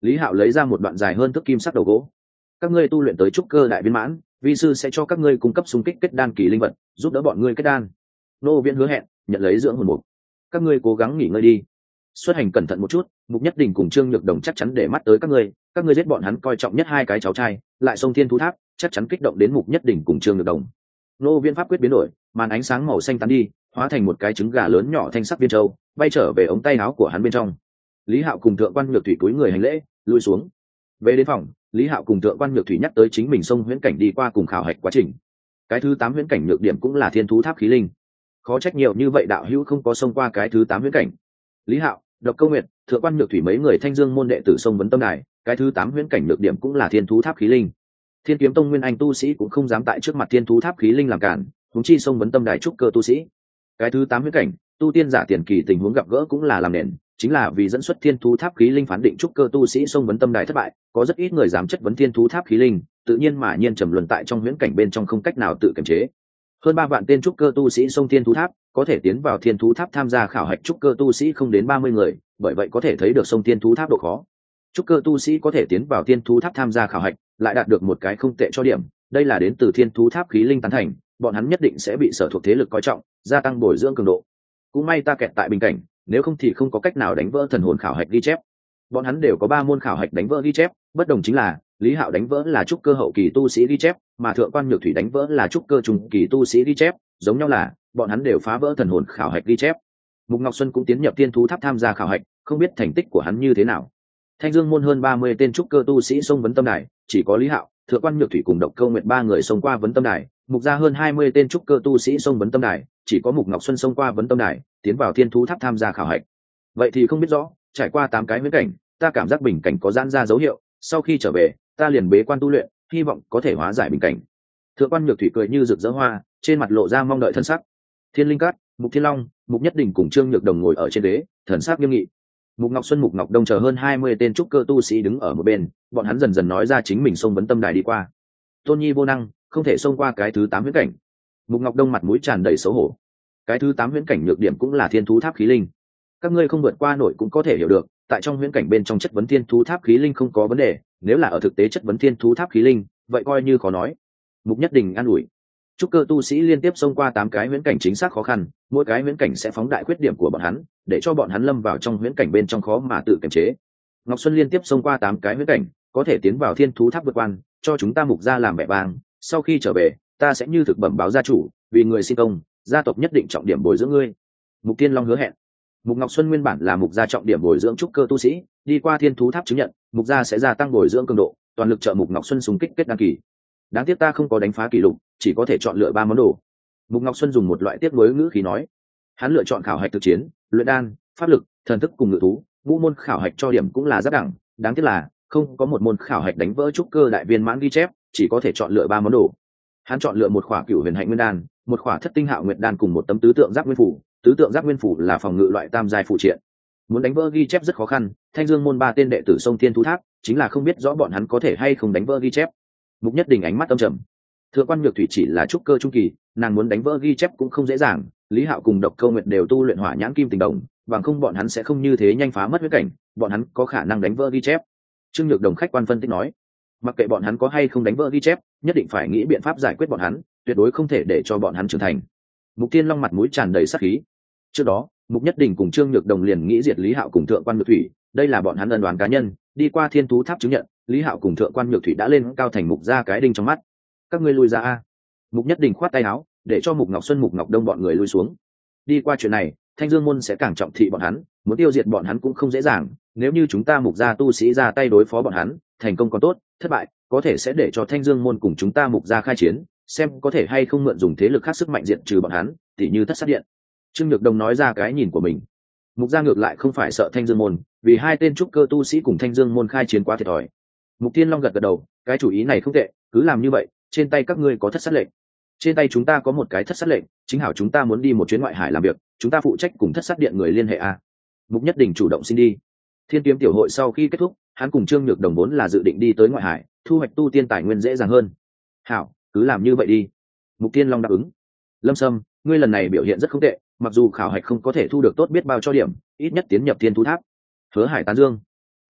Lý Hạo lấy ra một đoạn dài hơn thước kim sắc đầu gỗ. Các ngươi tu luyện tới trúc cơ đại viên mãn, vi sư sẽ cho các ngươi cung cấp xung kích kết đan kỳ linh vật, giúp đỡ bọn ngươi kết đan. Nô Viễn hứa hẹn nhận lấy dưỡng hồn mục. Các ngươi cố gắng nghỉ ngơi đi, xuất hành cẩn thận một chút. Mục Nhất Đình cùng Trương Nhược Đồng chắc chắn để mắt tới các ngươi giết bọn hắn coi trọng nhất hai cái cháu trai, lại sông thiên thú tháp, chắc chắn kích động đến Mục Nhất Đình cùng Trương Nhược Đồng. Nô Viễn pháp quyết biến đổi, màn ánh sáng màu xanh tán đi, hóa thành một cái trứng gà lớn nhỏ thanh sắc viên châu, bay trở về ống tay áo của hắn bên trong. Lý Hạo cùng Thượng Quan Nhược Thủy cúi người hành lễ, lui xuống. Về đến phòng, Lý Hạo cùng Thượng Quan Nhược Thủy nhắc tới chính mình xông huyễn cảnh đi qua cùng khảo hạch quá trình. Cái thứ 8 huyễn cảnh nhược điểm cũng là thiên thú tháp khí linh. Khó trách nhiều như vậy đạo hữu không có xông qua cái thứ 8 huyễn cảnh. Lý Hạo, Độc Câu Nguyệt, Thượng Quan Nhược Thủy mấy người Thanh Dương môn đệ tử xông vấn tâm đài, cái thứ 8 huyễn cảnh nhược điểm cũng là thiên thú tháp khí linh. Thiên Kiếm Tông nguyên anh tu sĩ cũng không dám tại trước mặt thiên thú tháp khí linh làm cản, huống chi xông vấn tâm đài trúc cơ tu sĩ. Cái thứ 8 huyễn cảnh, tu tiên giả tiền kỳ tình huống gặp gỡ cũng là làm nền, chính là vì dẫn xuất thiên thú tháp khí linh phán định trúc cơ tu sĩ xông vấn tâm đài thất bại, có rất ít người dám chất vấn thiên thú tháp khí linh, tự nhiên mà nhiên trầm luân tại trong huyễn cảnh bên trong không cách nào tự kiềm chế. Hơn 3 vạn tên trúc cơ tu sĩ xông thiên thú tháp, có thể tiến vào thiên thú tháp tham gia khảo hạch trúc cơ tu sĩ không đến 30 người, bởi vậy có thể thấy được xông thiên thú tháp độ khó. Trúc cơ tu sĩ có thể tiến vào thiên thú tháp tham gia khảo hạch, lại đạt được một cái không tệ cho điểm, đây là đến từ thiên thú tháp khí linh tán thành, bọn hắn nhất định sẽ bị sở thuộc thế lực coi trọng, gia tăng bồi dưỡng cường độ. Cũng may ta kẹt tại bình cảnh, nếu không thì không có cách nào đánh vỡ thần hồn khảo hạch ghi chép. Bọn hắn đều có 3 môn khảo hạch đánh vỡ ghi chép, bất đồng chính là Lý Hạo đánh vỡ là trúc cơ hậu kỳ tu sĩ ghi chép, mà Thượng Quan Nhược Thủy đánh vỡ là trúc cơ trung kỳ tu sĩ ghi chép, giống nhau là bọn hắn đều phá vỡ thần hồn khảo hạch ghi chép. Mục Ngọc Xuân cũng tiến nhập thiên thú tháp tham gia khảo hạch, không biết thành tích của hắn như thế nào. Thanh Dương môn hơn 30 tên trúc cơ tu sĩ xông vấn tâm đài, chỉ có Lý Hạo, Thượng Quan Nhược Thủy cùng Độc Câu Nguyệt 3 người xông qua vấn tâm đài, mục gia hơn 20 tên trúc cơ tu sĩ xông vấn tâm đài, chỉ có Mục Ngọc Xuân xông qua vấn tâm đài, tiến vào thiên thú tháp tham gia khảo hạch. Vậy thì không biết rõ, trải qua 8 cái huyễn cảnh, ta cảm giác bình cảnh có giãn ra dấu hiệu, sau khi trở về, ta liền bế quan tu luyện, hy vọng có thể hóa giải bình cảnh. Thượng Quan Nhược Thủy cười như rực rỡ hoa, trên mặt lộ ra mong đợi thần sắc. Thiên Linh Cát, Mục Thiên Long, Mục Nhất Đình cùng Trương Nhược Đồng ngồi ở trên ghế, thần sắc nghiêm nghị. Mục Ngọc Xuân, Mục Ngọc Đông chờ hơn 20 tên trúc cơ tu sĩ đứng ở một bên, bọn hắn dần dần nói ra chính mình xông vấn tâm đài đi qua. Tôn Nhi vô năng, không thể xông qua cái thứ 8 huyễn cảnh. Mục Ngọc Đông mặt mũi tràn đầy xấu hổ. Cái thứ 8 huyễn cảnh nhược điểm cũng là thiên thú tháp khí linh. Các ngươi không vượt qua nổi cũng có thể hiểu được, tại trong huyễn cảnh bên trong chất vấn thiên thú tháp khí linh không có vấn đề, nếu là ở thực tế chất vấn thiên thú tháp khí linh, vậy coi như khó nói. Mục Nhất Đình an ủi. Trúc cơ tu sĩ liên tiếp xông qua 8 cái huyễn cảnh chính xác khó khăn, mỗi cái huyễn cảnh sẽ phóng đại khuyết điểm của bọn hắn, để cho bọn hắn lâm vào trong huyễn cảnh bên trong khó mà tự kiềm chế. Ngọc Xuân liên tiếp xông qua 8 cái huyễn cảnh, có thể tiến vào thiên thú tháp vượt quan, cho chúng ta Mục gia làm vẻ vang, sau khi trở về, ta sẽ như thực bẩm báo gia chủ, vì người xin công, gia tộc nhất định trọng điểm bồi dưỡng ngươi. Mục Tiên Long hứa hẹn. Mục Ngọc Xuân nguyên bản là Mục gia trọng điểm bồi dưỡng trúc cơ tu sĩ, đi qua thiên thú tháp chứng nhận, Mục gia sẽ gia tăng bồi dưỡng cường độ, toàn lực trợ Mục Ngọc Xuân xung kích kết đăng kỳ. Đáng tiếc ta không có đánh phá kỷ lục, chỉ có thể chọn lựa 3 món đồ. Mục Ngọc Xuân dùng một loại tiếc nuối ngữ khí nói. Hắn lựa chọn khảo hạch thực chiến, luyện đan, pháp lực, thần thức cùng ngự thú, ngũ môn khảo hạch cho điểm cũng là rất đẳng, đáng tiếc là không có một môn khảo hạch đánh vỡ trúc cơ đại viên mãn ghi chép, chỉ có thể chọn lựa 3 món đồ. Hắn chọn lựa một khỏa cửu huyền hạnh nguyên đan, một khỏa thất tinh hạo nguyệt đan cùng một tấm tứ tượng giáp nguyên phủ, tứ tượng giáp nguyên phủ là phòng ngự loại tam giai phụ triện. Muốn đánh vỡ ghi chép rất khó khăn, Thanh Dương môn 3 tên đệ tử sông thiên thú tháp, chính là không biết rõ bọn hắn có thể hay không đánh vỡ ghi chép. Mục Nhất Đình ánh mắt âm trầm. Thượng Quan Nhược Thủy chỉ là trúc cơ trung kỳ, nàng muốn đánh vỡ ghi chép cũng không dễ dàng, Lý Hạo cùng Độc Câu Nguyệt đều tu luyện hỏa nhãn kim tình đồng, bằng không bọn hắn sẽ không như thế nhanh phá mất huyết cảnh, bọn hắn có khả năng đánh vỡ ghi chép. Trương Nhược Đồng khách quan phân tích nói, mặc kệ bọn hắn có hay không đánh vỡ ghi chép, nhất định phải nghĩ biện pháp giải quyết bọn hắn, tuyệt đối không thể để cho bọn hắn trưởng thành. Mục Tiên Long mặt mũi tràn đầy sát khí. Trước đó, Mục Nhất Đình cùng Trương Nhược Đồng liền nghĩ diệt Lý Hạo cùng Thượng Quan Nhược Thủy, đây là bọn hắn ân oán cá nhân, đi qua thiên thú tháp chứng nhận, Lý Hạo cùng Thượng Quan Nhược Thủy đã lên cao thành Mục gia cái đinh trong mắt. Các ngươi lui ra a. Mục Nhất Đình khoát tay áo, để cho Mục Ngọc Xuân, Mục Ngọc Đông bọn người lui xuống. Đi qua chuyện này, Thanh Dương môn sẽ càng trọng thị bọn hắn, muốn tiêu diệt bọn hắn cũng không dễ dàng, nếu như chúng ta Mục gia tu sĩ ra tay đối phó bọn hắn, thành công còn tốt, thất bại, có thể sẽ để cho Thanh Dương môn cùng chúng ta Mục gia khai chiến, xem có thể hay không mượn dùng thế lực khác sức mạnh diện trừ bọn hắn, tỉ như Thất Sát Điện. Trương Nhược Đồng nói ra cái nhìn của mình. Mục gia ngược lại không phải sợ Thanh Dương môn, vì 2 tên trúc cơ tu sĩ cùng Thanh Dương môn khai chiến quá thiệt thòi. Mục Tiên Long gật gật đầu, cái chủ ý này không tệ, cứ làm như vậy, trên tay các ngươi có thất sát lệnh, trên tay chúng ta có một cái thất sát lệnh, chính hảo chúng ta muốn đi một chuyến ngoại hải làm việc, chúng ta phụ trách cùng Thất Sát Điện người liên hệ a. Mục Nhất Đình chủ động xin đi. Thiên Kiếm tiểu hội sau khi kết thúc, hắn cùng Trương Nhược Đồng vốn là dự định đi tới ngoại hải, thu hoạch tu tiên tài nguyên dễ dàng hơn. Hảo, cứ làm như vậy đi. Mục Tiên Long đáp ứng. Lâm Sâm, ngươi lần này biểu hiện rất không tệ, mặc dù khảo hạch không có thể thu được tốt biết bao cho điểm, ít nhất tiến nhập thiên thú tháp. Hứa Hải tán dương.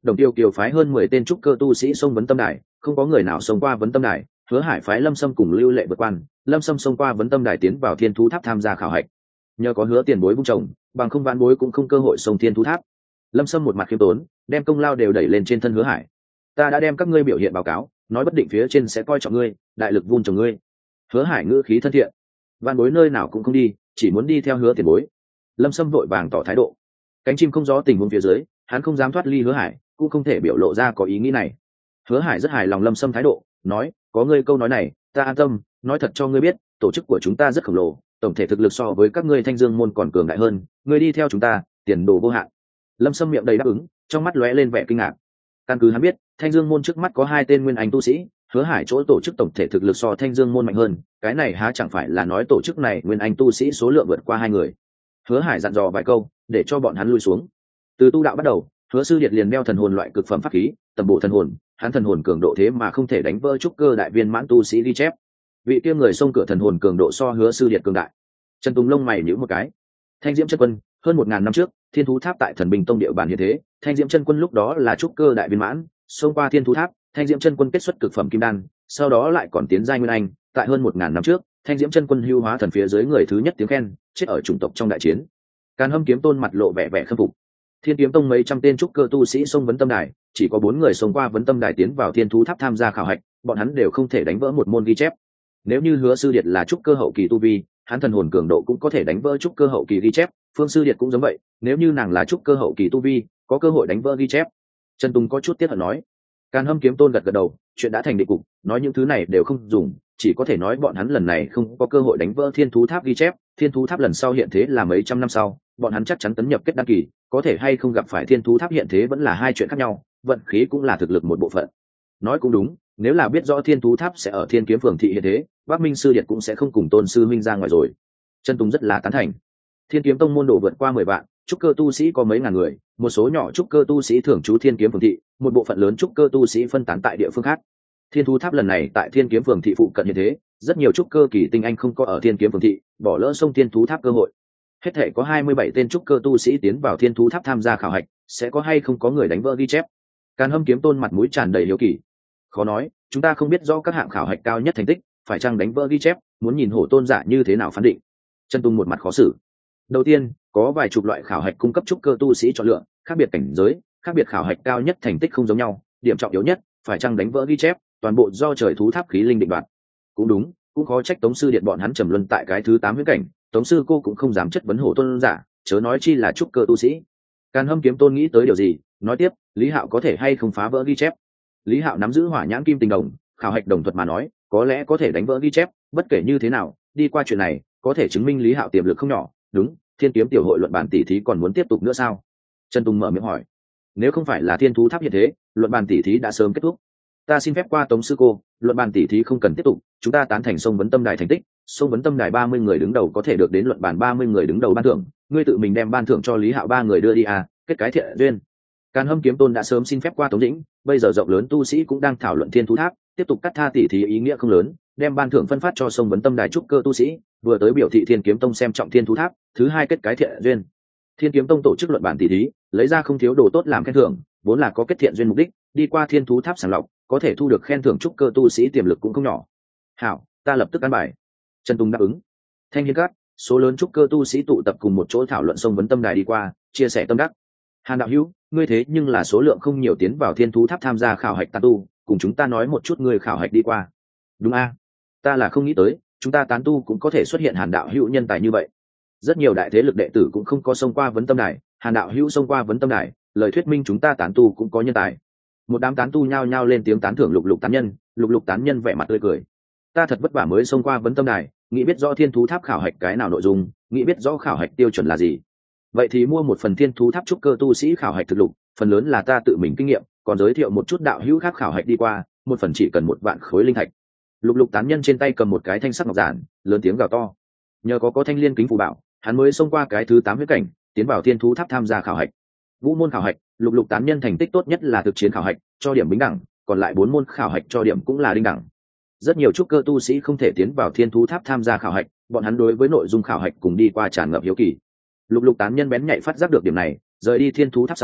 Đồng Tiêu Kiều phái hơn 10 tên trúc cơ tu sĩ xông vấn tâm đài, không có người nào xông qua vấn tâm đài. Hứa Hải phái Lâm Sâm cùng Lưu Lệ vượt quan, Lâm Sâm xông qua vấn tâm đài tiến vào Thiên Thú Tháp tham gia khảo hạch. Nhờ có Hứa Tiền Bối vung chồng, bằng không vãn bối cũng không cơ hội xông Thiên Thú Tháp. Lâm Sâm một mặt khiêm tốn, đem công lao đều đẩy lên trên thân Hứa Hải. Ta đã đem các ngươi biểu hiện báo cáo, nói bất định phía trên sẽ coi trọng ngươi, đại lực vun trồng ngươi. Hứa Hải ngữ khí thân thiện. Vãn bối nơi nào cũng không đi, chỉ muốn đi theo Hứa Tiền Bối. Lâm Sâm vội vàng tỏ thái độ. Cánh chim không gió tình huống phía dưới, hắn không dám thoát ly Hứa Hải, cũng không thể biểu lộ ra có ý nghĩ này. Hứa Hải rất hài lòng Lâm Sâm thái độ, nói, có ngươi câu nói này, ta an tâm, nói thật cho ngươi biết, tổ chức của chúng ta rất khổng lồ, tổng thể thực lực so với các ngươi Thanh Dương môn còn cường đại hơn, ngươi đi theo chúng ta, tiền đồ vô hạn. Lâm Sâm miệng đầy đáp ứng, trong mắt lóe lên vẻ kinh ngạc. Căn cứ hắn biết, Thanh Dương môn trước mắt có 2 tên nguyên anh tu sĩ, Hứa Hải chỗ tổ chức tổng thể thực lực so Thanh Dương môn mạnh hơn, cái này há chẳng phải là nói tổ chức này nguyên anh tu sĩ số lượng vượt qua 2 người. Hứa Hải dặn dò vài câu, để cho bọn hắn lui xuống. Từ tu đạo bắt đầu, Hứa Sư Điệt liền đeo thần hồn loại cực phẩm pháp khí, tầm bộ thần hồn, hắn thần hồn cường độ thế mà không thể đánh vỡ trúc cơ đại viên mãn tu sĩ ghi chép. Vị kia người xông cửa thần hồn cường độ so Hứa Sư Điệt cường đại. Trần Tùng lông mày nhíu một cái. Thanh Diễm chân quân, hơn 1000 năm trước, Thiên Thú Tháp tại Thần Bình Tông địa bàn hiện thế, Thanh Diễm chân quân lúc đó là trúc cơ đại viên mãn, xông qua Thiên Thú Tháp, Thanh Diễm chân quân kết xuất cực phẩm kim đan, sau đó lại còn tiến giai nguyên anh, tại hơn 1000 năm trước, Thanh Diễm chân quân hưu hóa thần phía dưới người thứ nhất tiếng khen, chết ở chủng tộc trong đại chiến. Càn Hâm kiếm tôn mặt lộ vẻ vẻ khâm phục. Thiên Kiếm Tông mấy trăm tên trúc cơ tu sĩ xông vấn tâm đài, chỉ có 4 người xông qua vấn tâm đài tiến vào Thiên Thú Tháp tham gia khảo hạch, bọn hắn đều không thể đánh vỡ một môn ghi chép. Nếu như Hứa Sư Điệt là trúc cơ hậu kỳ tu vi, hắn thần hồn cường độ cũng có thể đánh vỡ trúc cơ hậu kỳ ghi chép, Phương Sư Điệt cũng giống vậy, nếu như nàng là trúc cơ hậu kỳ tu vi, có cơ hội đánh vỡ ghi chép. Trần Tùng có chút tiếc hận nói. Càn Hâm kiếm tôn gật gật đầu, chuyện đã thành định cục, nói những thứ này đều không dùng, chỉ có thể nói bọn hắn lần này không có cơ hội đánh vỡ Thiên Thú Tháp ghi chép, Thiên Thú Tháp lần sau hiện thế là mấy trăm năm sau, bọn hắn chắc chắn tấn nhập kết đăng kỳ, có thể hay không gặp phải Thiên Thú Tháp hiện thế vẫn là 2 chuyện khác nhau, vận khí cũng là thực lực một bộ phận. Nói cũng đúng, nếu là biết rõ Thiên Thú Tháp sẽ ở Thiên Kiếm Phường thị hiện thế, Bắc Minh Sư Điệt cũng sẽ không cùng Tôn sư minh ra ngoài rồi. Trần Tùng rất là tán thành. Thiên Kiếm Tông môn đồ vượt qua 10 vạn, trúc cơ tu sĩ có mấy ngàn người, một số nhỏ trúc cơ tu sĩ thường trú Thiên Kiếm Phường thị, một bộ phận lớn trúc cơ tu sĩ phân tán tại địa phương khác. Thiên Thú Tháp lần này tại Thiên Kiếm Phường thị phụ cận như thế, rất nhiều trúc cơ kỳ tinh anh không có ở Thiên Kiếm Phường thị, bỏ lỡ xông Thiên Thú Tháp cơ hội. Hết thể có 27 tên trúc cơ tu sĩ tiến vào Thiên Thú Tháp tham gia khảo hạch, sẽ có hay không có người đánh vỡ ghi chép? Càn Hâm kiếm tôn mặt mũi tràn đầy hiếu kỳ. Khó nói, chúng ta không biết rõ các hạng khảo hạch cao nhất thành tích, phải chăng đánh vỡ ghi chép, muốn nhìn hổ tôn giả như thế nào phán định. Trần Tùng một mặt khó xử. Đầu tiên, có vài chục loại khảo hạch cung cấp trúc cơ tu sĩ chọn lựa, khác biệt cảnh giới, khác biệt khảo hạch cao nhất thành tích không giống nhau, điểm trọng yếu nhất, phải chăng đánh vỡ ghi chép, toàn bộ do trời thú tháp khí linh định đoạt. Cũng đúng, cũng khó trách Tống sư điện bọn hắn trầm luân tại cái thứ 8 huyễn cảnh, Tống sư cô cũng không dám chất vấn hổ tôn giả, chớ nói chi là trúc cơ tu sĩ. Càn Hâm kiếm tôn nghĩ tới điều gì, nói tiếp, Lý Hạo có thể hay không phá vỡ ghi chép. Lý Hạo nắm giữ hỏa nhãn kim tình đồng, khảo hạch đồng thuật mà nói, có lẽ có thể đánh vỡ ghi chép, bất kể như thế nào, đi qua chuyện này, có thể chứng minh Lý Hạo tiềm lực không nhỏ. Đúng, Thiên Kiếm tiểu hội luận bàn tỷ thí còn muốn tiếp tục nữa sao? Trần Tùng mở miệng hỏi. Nếu không phải là Thiên Thú Tháp hiện thế, luận bàn tỷ thí đã sớm kết thúc. Ta xin phép qua Tống sư cô, luận bàn tỷ thí không cần tiếp tục, chúng ta tán thành sông vấn tâm đài thành tích, sông vấn tâm đài 30 người đứng đầu có thể được đến luận bàn 30 người đứng đầu ban thưởng, ngươi tự mình đem ban thưởng cho Lý Hạo 3 người đưa đi à, kết cái thiện duyên. Càn Hâm kiếm tôn đã sớm xin phép qua Tống Dĩnh, bây giờ rộng lớn tu sĩ cũng đang thảo luận Thiên Thú Tháp, tiếp tục cắt tha tỷ thí ý nghĩa không lớn, đem ban thưởng phân phát cho sông vấn tâm đài trúc cơ tu sĩ, vừa tới biểu thị Thiên Kiếm Tông xem trọng Thiên Thú Tháp, thứ hai kết cái thiện duyên. Thiên Kiếm Tông tổ chức luận bàn tỷ thí, lấy ra không thiếu đồ tốt làm khen thưởng, vốn là có kết thiện duyên mục đích, đi qua Thiên Thú Tháp sàng lọc, có thể thu được khen thưởng trúc cơ tu sĩ tiềm lực cũng không nhỏ. Hảo, ta lập tức ăn bài. Trần Tùng đáp ứng. Thanh Hiên Cát, số lớn trúc cơ tu sĩ tụ tập cùng một chỗ thảo luận sông vấn tâm đài đi qua, chia sẻ tâm đắc. Hàn đạo hữu, ngươi thế nhưng là số lượng không nhiều tiến vào Thiên Thú Tháp tham gia khảo hạch tán tu, cùng chúng ta nói một chút ngươi khảo hạch đi qua. Đúng a, ta là không nghĩ tới, chúng ta tán tu cũng có thể xuất hiện Hàn đạo hữu nhân tài như vậy. Rất nhiều đại thế lực đệ tử cũng không có xông qua vấn tâm đài, Hàn đạo hữu xông qua vấn tâm đài, lời thuyết minh chúng ta tán tu cũng có nhân tài. Một đám tán tu nhao nhao lên tiếng tán thưởng Lục Lục tán nhân, Lục Lục tán nhân vẻ mặt tươi cười. Ta thật vất vả mới xông qua vấn tâm đài, nghĩ biết rõ Thiên Thú Tháp khảo hạch cái nào nội dung, nghĩ biết rõ khảo hạch tiêu chuẩn là gì. Vậy thì mua một phần Thiên Thú Tháp trúc cơ tu sĩ khảo hạch thực lục, phần lớn là ta tự mình kinh nghiệm, còn giới thiệu một chút đạo hữu khác khảo hạch đi qua, một phần chỉ cần 1 vạn khối linh thạch. Lục Lục tán nhân trên tay cầm một cái thanh sắc ngọc giản, lớn tiếng gào to. Nhờ có thanh liên kính phù bảo, hắn mới xông qua cái thứ 8 huyết cảnh, tiến vào Thiên Thú Tháp tham gia khảo hạch. Vũ môn khảo hạch, Lục Lục tán nhân thành tích tốt nhất là thực chiến khảo hạch, cho điểm bình đẳng, còn lại 4 môn khảo hạch cho điểm cũng là đinh đẳng. Rất nhiều trúc cơ tu sĩ không thể tiến vào Thiên Thú Tháp tham gia khảo hạch, bọn hắn đối với nội dung khảo hạch cùng đi qua tràn ngập hiếu kỳ. Lục Lục tán nhân bén nhạy phát giác được điểm này, rời đi Thiên Thú Tháp sau,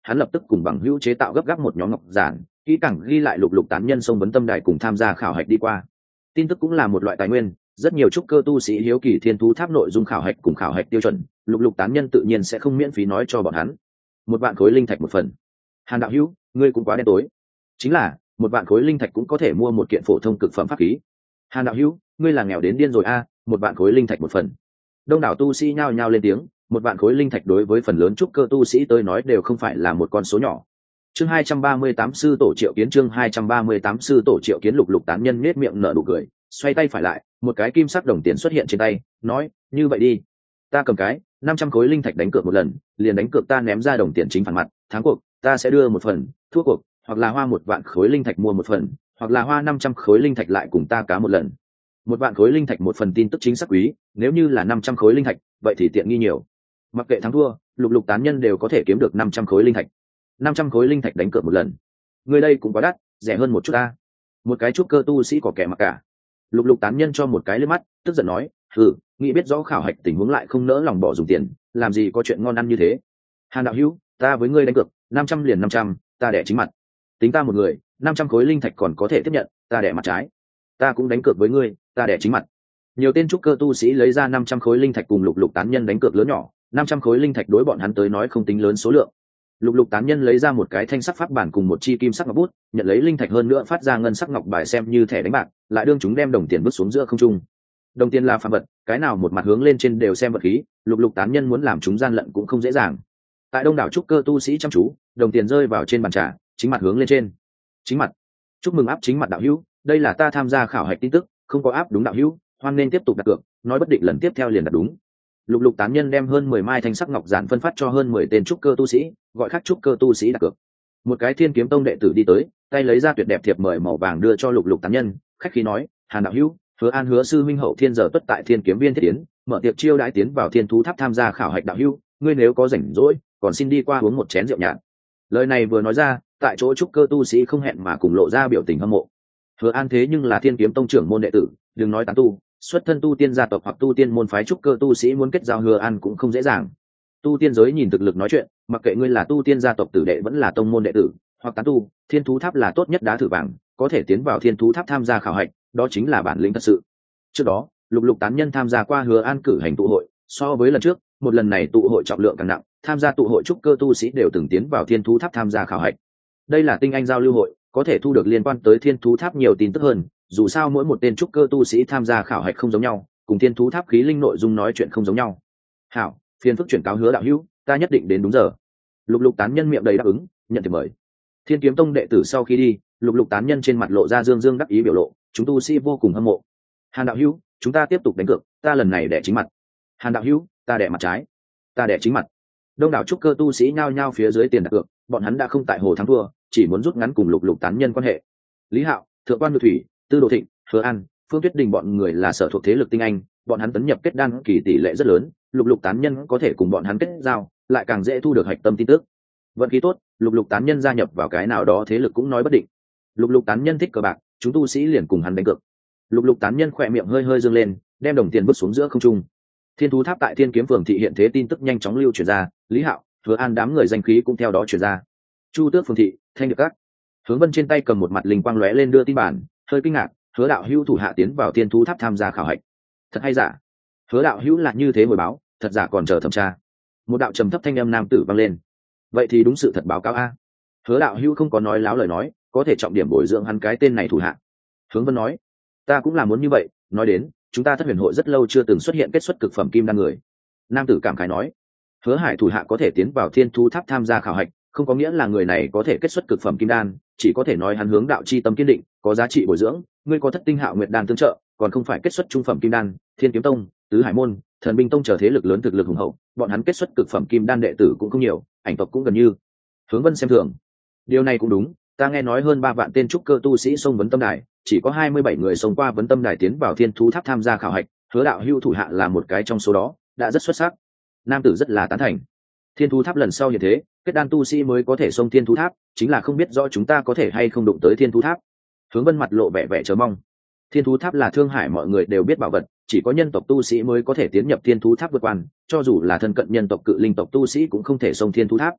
hắn lập tức cùng bằng hữu chế tạo gấp gáp một nhóm ngọc giản, kỹ càng ghi lại lục lục tán nhân sông vấn tâm đài cùng tham gia khảo hạch đi qua. Tin tức cũng là một loại tài nguyên, rất nhiều trúc cơ tu sĩ hiếu kỳ thiên thú tháp nội dung khảo hạch cùng khảo hạch tiêu chuẩn, lục lục tán nhân tự nhiên sẽ không miễn phí nói cho bọn hắn. 1 vạn khối linh thạch một phần. Hàn đạo hữu, ngươi cũng quá đen tối. Chính là 1 vạn khối linh thạch cũng có thể mua một kiện phổ thông cực phẩm pháp khí. Hàn đạo hữu, ngươi là nghèo đến điên rồi a, 1 vạn khối linh thạch một phần. Đông đảo tu sĩ nhao nhao lên tiếng, 1 vạn khối linh thạch đối với phần lớn trúc cơ tu sĩ tới nói đều không phải là một con số nhỏ. Chương 238 sư tổ Triệu Kiến, chương 238 sư tổ Triệu Kiến. Lục lục tán nhân nhếch miệng nở nụ cười, xoay tay phải lại, một cái kim sắc đồng tiền xuất hiện trên tay, nói, như vậy đi, ta cầm cái 500 khối linh thạch đánh cược một lần, liền đánh cược ta ném ra đồng tiền chính phản mặt, thắng cuộc ta sẽ đưa một phần, thua cuộc hoặc là hoa 1 vạn khối linh thạch mua một phần, hoặc là hoa 500 khối linh thạch lại cùng ta cá một lần. 1 vạn khối linh thạch một phần tin tức chính xác quý, nếu như là 500 khối linh thạch, vậy thì tiện nghi nhiều. Mặc kệ thắng thua, lục lục tán nhân đều có thể kiếm được 500 khối linh thạch. 500 khối linh thạch đánh cược một lần, người đây cũng quá đắt, rẻ hơn một chút ta. Một cái trúc cơ tu sĩ có kẻ mặc cả. Lục lục tán nhân cho một cái liếc mắt, tức giận nói, nghĩ biết rõ khảo hạch tình huống lại không nỡ lòng bỏ dùng tiền, làm gì có chuyện ngon ăn như thế. Hàn đạo hữu, ta với ngươi đánh cược 500 liền 500, ta đẻ chính mặt. Tính ta một người 500 khối linh thạch còn có thể tiếp nhận, ta đẻ mặt trái. Ta cũng đánh cược với ngươi, ta đẻ chính mặt. Nhiều tên trúc cơ tu sĩ lấy ra 500 khối linh thạch cùng lục lục tán nhân đánh cược lớn nhỏ. 500 khối linh thạch đối bọn hắn tới nói không tính lớn số lượng. Lục lục tán nhân lấy ra một cái thanh sắc pháp bản cùng một chi kim sắc ngọc bút, nhận lấy linh thạch hơn nữa phát ra ngân sắc ngọc bài xem như thẻ đánh bạc, lại đương chúng đem đồng tiền vứt xuống giữa không trung. Đồng tiền là phàm vật, cái nào một mặt hướng lên trên đều xem vật khí, lục lục tán nhân muốn làm chúng gian lận cũng không dễ dàng. Tại đông đảo trúc cơ tu sĩ chăm chú, đồng tiền rơi vào trên bàn trà, chính mặt hướng lên trên. Chính mặt. Chúc mừng áp chính mặt đạo hữu, đây là ta tham gia khảo hạch tin tức, không có áp đúng đạo hữu, hoan nên tiếp tục đặt cược, nói bất định lần tiếp theo liền đặt đúng. Lục lục tán nhân đem hơn 10 mai thanh sắc ngọc giản phân phát cho hơn 10 tên trúc cơ tu sĩ, gọi khác trúc cơ tu sĩ đặt cược. Một cái Thiên Kiếm Tông đệ tử đi tới, tay lấy ra tuyệt đẹp thiệp mời màu vàng đưa cho lục lục tán nhân, khách khí nói, Hàn đạo hữu, Hứa An Hứa sư minh hậu thiên giờ tuất tại Thiên Kiếm Viên thiết tiến, mở tiệc chiêu đãi tiến vào Thiên Thú Tháp tham gia khảo hạch đạo hữu, ngươi nếu có rảnh rỗi, còn xin đi qua uống một chén rượu nhạt. Lời này vừa nói ra, tại chỗ trúc cơ tu sĩ không hẹn mà cùng lộ ra biểu tình hâm mộ. Hứa An thế nhưng là Thiên Kiếm Tông trưởng môn đệ tử, đừng nói tán tu, xuất thân tu tiên gia tộc hoặc tu tiên môn phái trúc cơ tu sĩ muốn kết giao Hứa An cũng không dễ dàng. Tu tiên giới nhìn thực lực nói chuyện, mặc kệ ngươi là tu tiên gia tộc tử đệ vẫn là tông môn đệ tử hoặc tán tu, Thiên Thú Tháp là tốt nhất đá thử vàng, có thể tiến vào Thiên Thú Tháp tham gia khảo hạch, đó chính là bản lĩnh thật sự. Trước đó, lục lục tán nhân tham gia qua Hứa An cử hành tụ hội, so với lần trước, một lần này tụ hội trọng lượng càng nặng, tham gia tụ hội trúc cơ tu sĩ đều từng tiến vào Thiên Thú Tháp tham gia khảo hạch. Đây là tinh anh giao lưu hội, có thể thu được liên quan tới Thiên Thú Tháp nhiều tin tức hơn, dù sao mỗi một tên trúc cơ tu sĩ tham gia khảo hạch không giống nhau, cùng Thiên Thú Tháp khí linh nội dung nói chuyện không giống nhau. Hảo, phiền phức chuyển cáo Hứa đạo hữu, ta nhất định đến đúng giờ. Lục lục tán nhân miệng đầy đáp ứng, nhận thiệp mời. Thiên Kiếm Tông đệ tử sau khi đi, lục lục tán nhân trên mặt lộ ra dương dương đắc ý biểu lộ, chúng tu sĩ vô cùng hâm mộ. Hàn đạo hữu, chúng ta tiếp tục đánh cược, ta lần này đẻ chính mặt. Hàn đạo hữu, ta đẻ mặt trái. Ta đẻ chính mặt. Đông đảo trúc cơ tu sĩ nhao nhao phía dưới tiền đặt cược, bọn hắn đã không tại hồ thắng thua, chỉ muốn rút ngắn cùng lục lục tán nhân quan hệ. Lý Hạo, Thượng quan Nhược Thủy, Tư Đồ Thịnh, Hứa An, Phương Tuyết Đình bọn người là sở thuộc thế lực tinh anh, bọn hắn tấn nhập kết đan kỳ tỷ lệ rất lớn, lục lục tán nhân có thể cùng bọn hắn kết giao, lại càng dễ thu được hạch tâm tin tức. Vận khí tốt, lục lục tán nhân gia nhập vào cái nào đó thế lực cũng nói bất định. Lục lục tán nhân thích cờ bạc, chúng tu sĩ liền cùng hắn đánh cược. Lục lục tán nhân khỏe miệng hơi hơi dương lên, đem đồng tiền vứt xuống giữa không trung. Thiên Thú Tháp tại Thiên Kiếm Phường thị hiện thế tin tức nhanh chóng lưu truyền ra, Lý Hạo, Hứa An đám người danh khí cũng theo đó truyền ra. Chu Tước Phường thị, Thanh Được Các. Hướng Vân trên tay cầm một mặt linh quang lóe lên đưa tin bản, hơi kinh ngạc, Hứa đạo hữu thủ hạ tiến vào Thiên Thú Tháp tham gia khảo hạch. Thật hay giả? Hứa đạo hữu là như thế hồi báo, thật giả còn chờ thẩm tra. Một đạo trầm thấp thanh âm nam tử vang lên. Vậy thì đúng sự thật báo cáo a. Hứa đạo hữu không có nói láo lời nói, có thể trọng điểm bồi dưỡng hắn cái tên này thủ hạ. Hướng Vân nói, ta cũng là muốn như vậy, nói đến, chúng ta Thất Huyền hội rất lâu chưa từng xuất hiện kết xuất cực phẩm kim đan người. Nam tử cảm khái nói, Hứa Hải thủ hạ có thể tiến vào Thiên Thú Tháp tham gia khảo hạch, không có nghĩa là người này có thể kết xuất cực phẩm kim đan, chỉ có thể nói hắn hướng đạo chi tâm kiên định, có giá trị bồi dưỡng, ngươi có Thất Tinh Hạo Nguyệt đan tương trợ, còn không phải kết xuất trung phẩm kim đan. Thiên Kiếm Tông, Tứ Hải môn, Thần Binh Tông chờ thế lực lớn thực lực hùng hậu, bọn hắn kết xuất cực phẩm kim đan đệ tử cũng không nhiều, ảnh tộc cũng gần như. Hướng Vân xem thường. Điều này cũng đúng, ta nghe nói hơn 3 vạn tên trúc cơ tu sĩ xông vấn tâm đài, chỉ có 27 người xông qua vấn tâm đài tiến vào Thiên Thú Tháp tham gia khảo hạch, Hứa đạo hữu thủ hạ là một cái trong số đó, đã rất xuất sắc. Nam tử rất là tán thành. Thiên Thú Tháp lần sau như thế, kết đan tu sĩ mới có thể xông Thiên Thú Tháp, chính là không biết rõ chúng ta có thể hay không đụng tới Thiên Thú Tháp. Hướng Vân mặt lộ vẻ vẻ chờ mong. Thiên Thú Tháp là Thương Hải mọi người đều biết bảo vật, chỉ có nhân tộc tu sĩ mới có thể tiến nhập Thiên Thú Tháp vượt quan, cho dù là thân cận nhân tộc cự linh tộc tu sĩ cũng không thể xông Thiên Thú Tháp.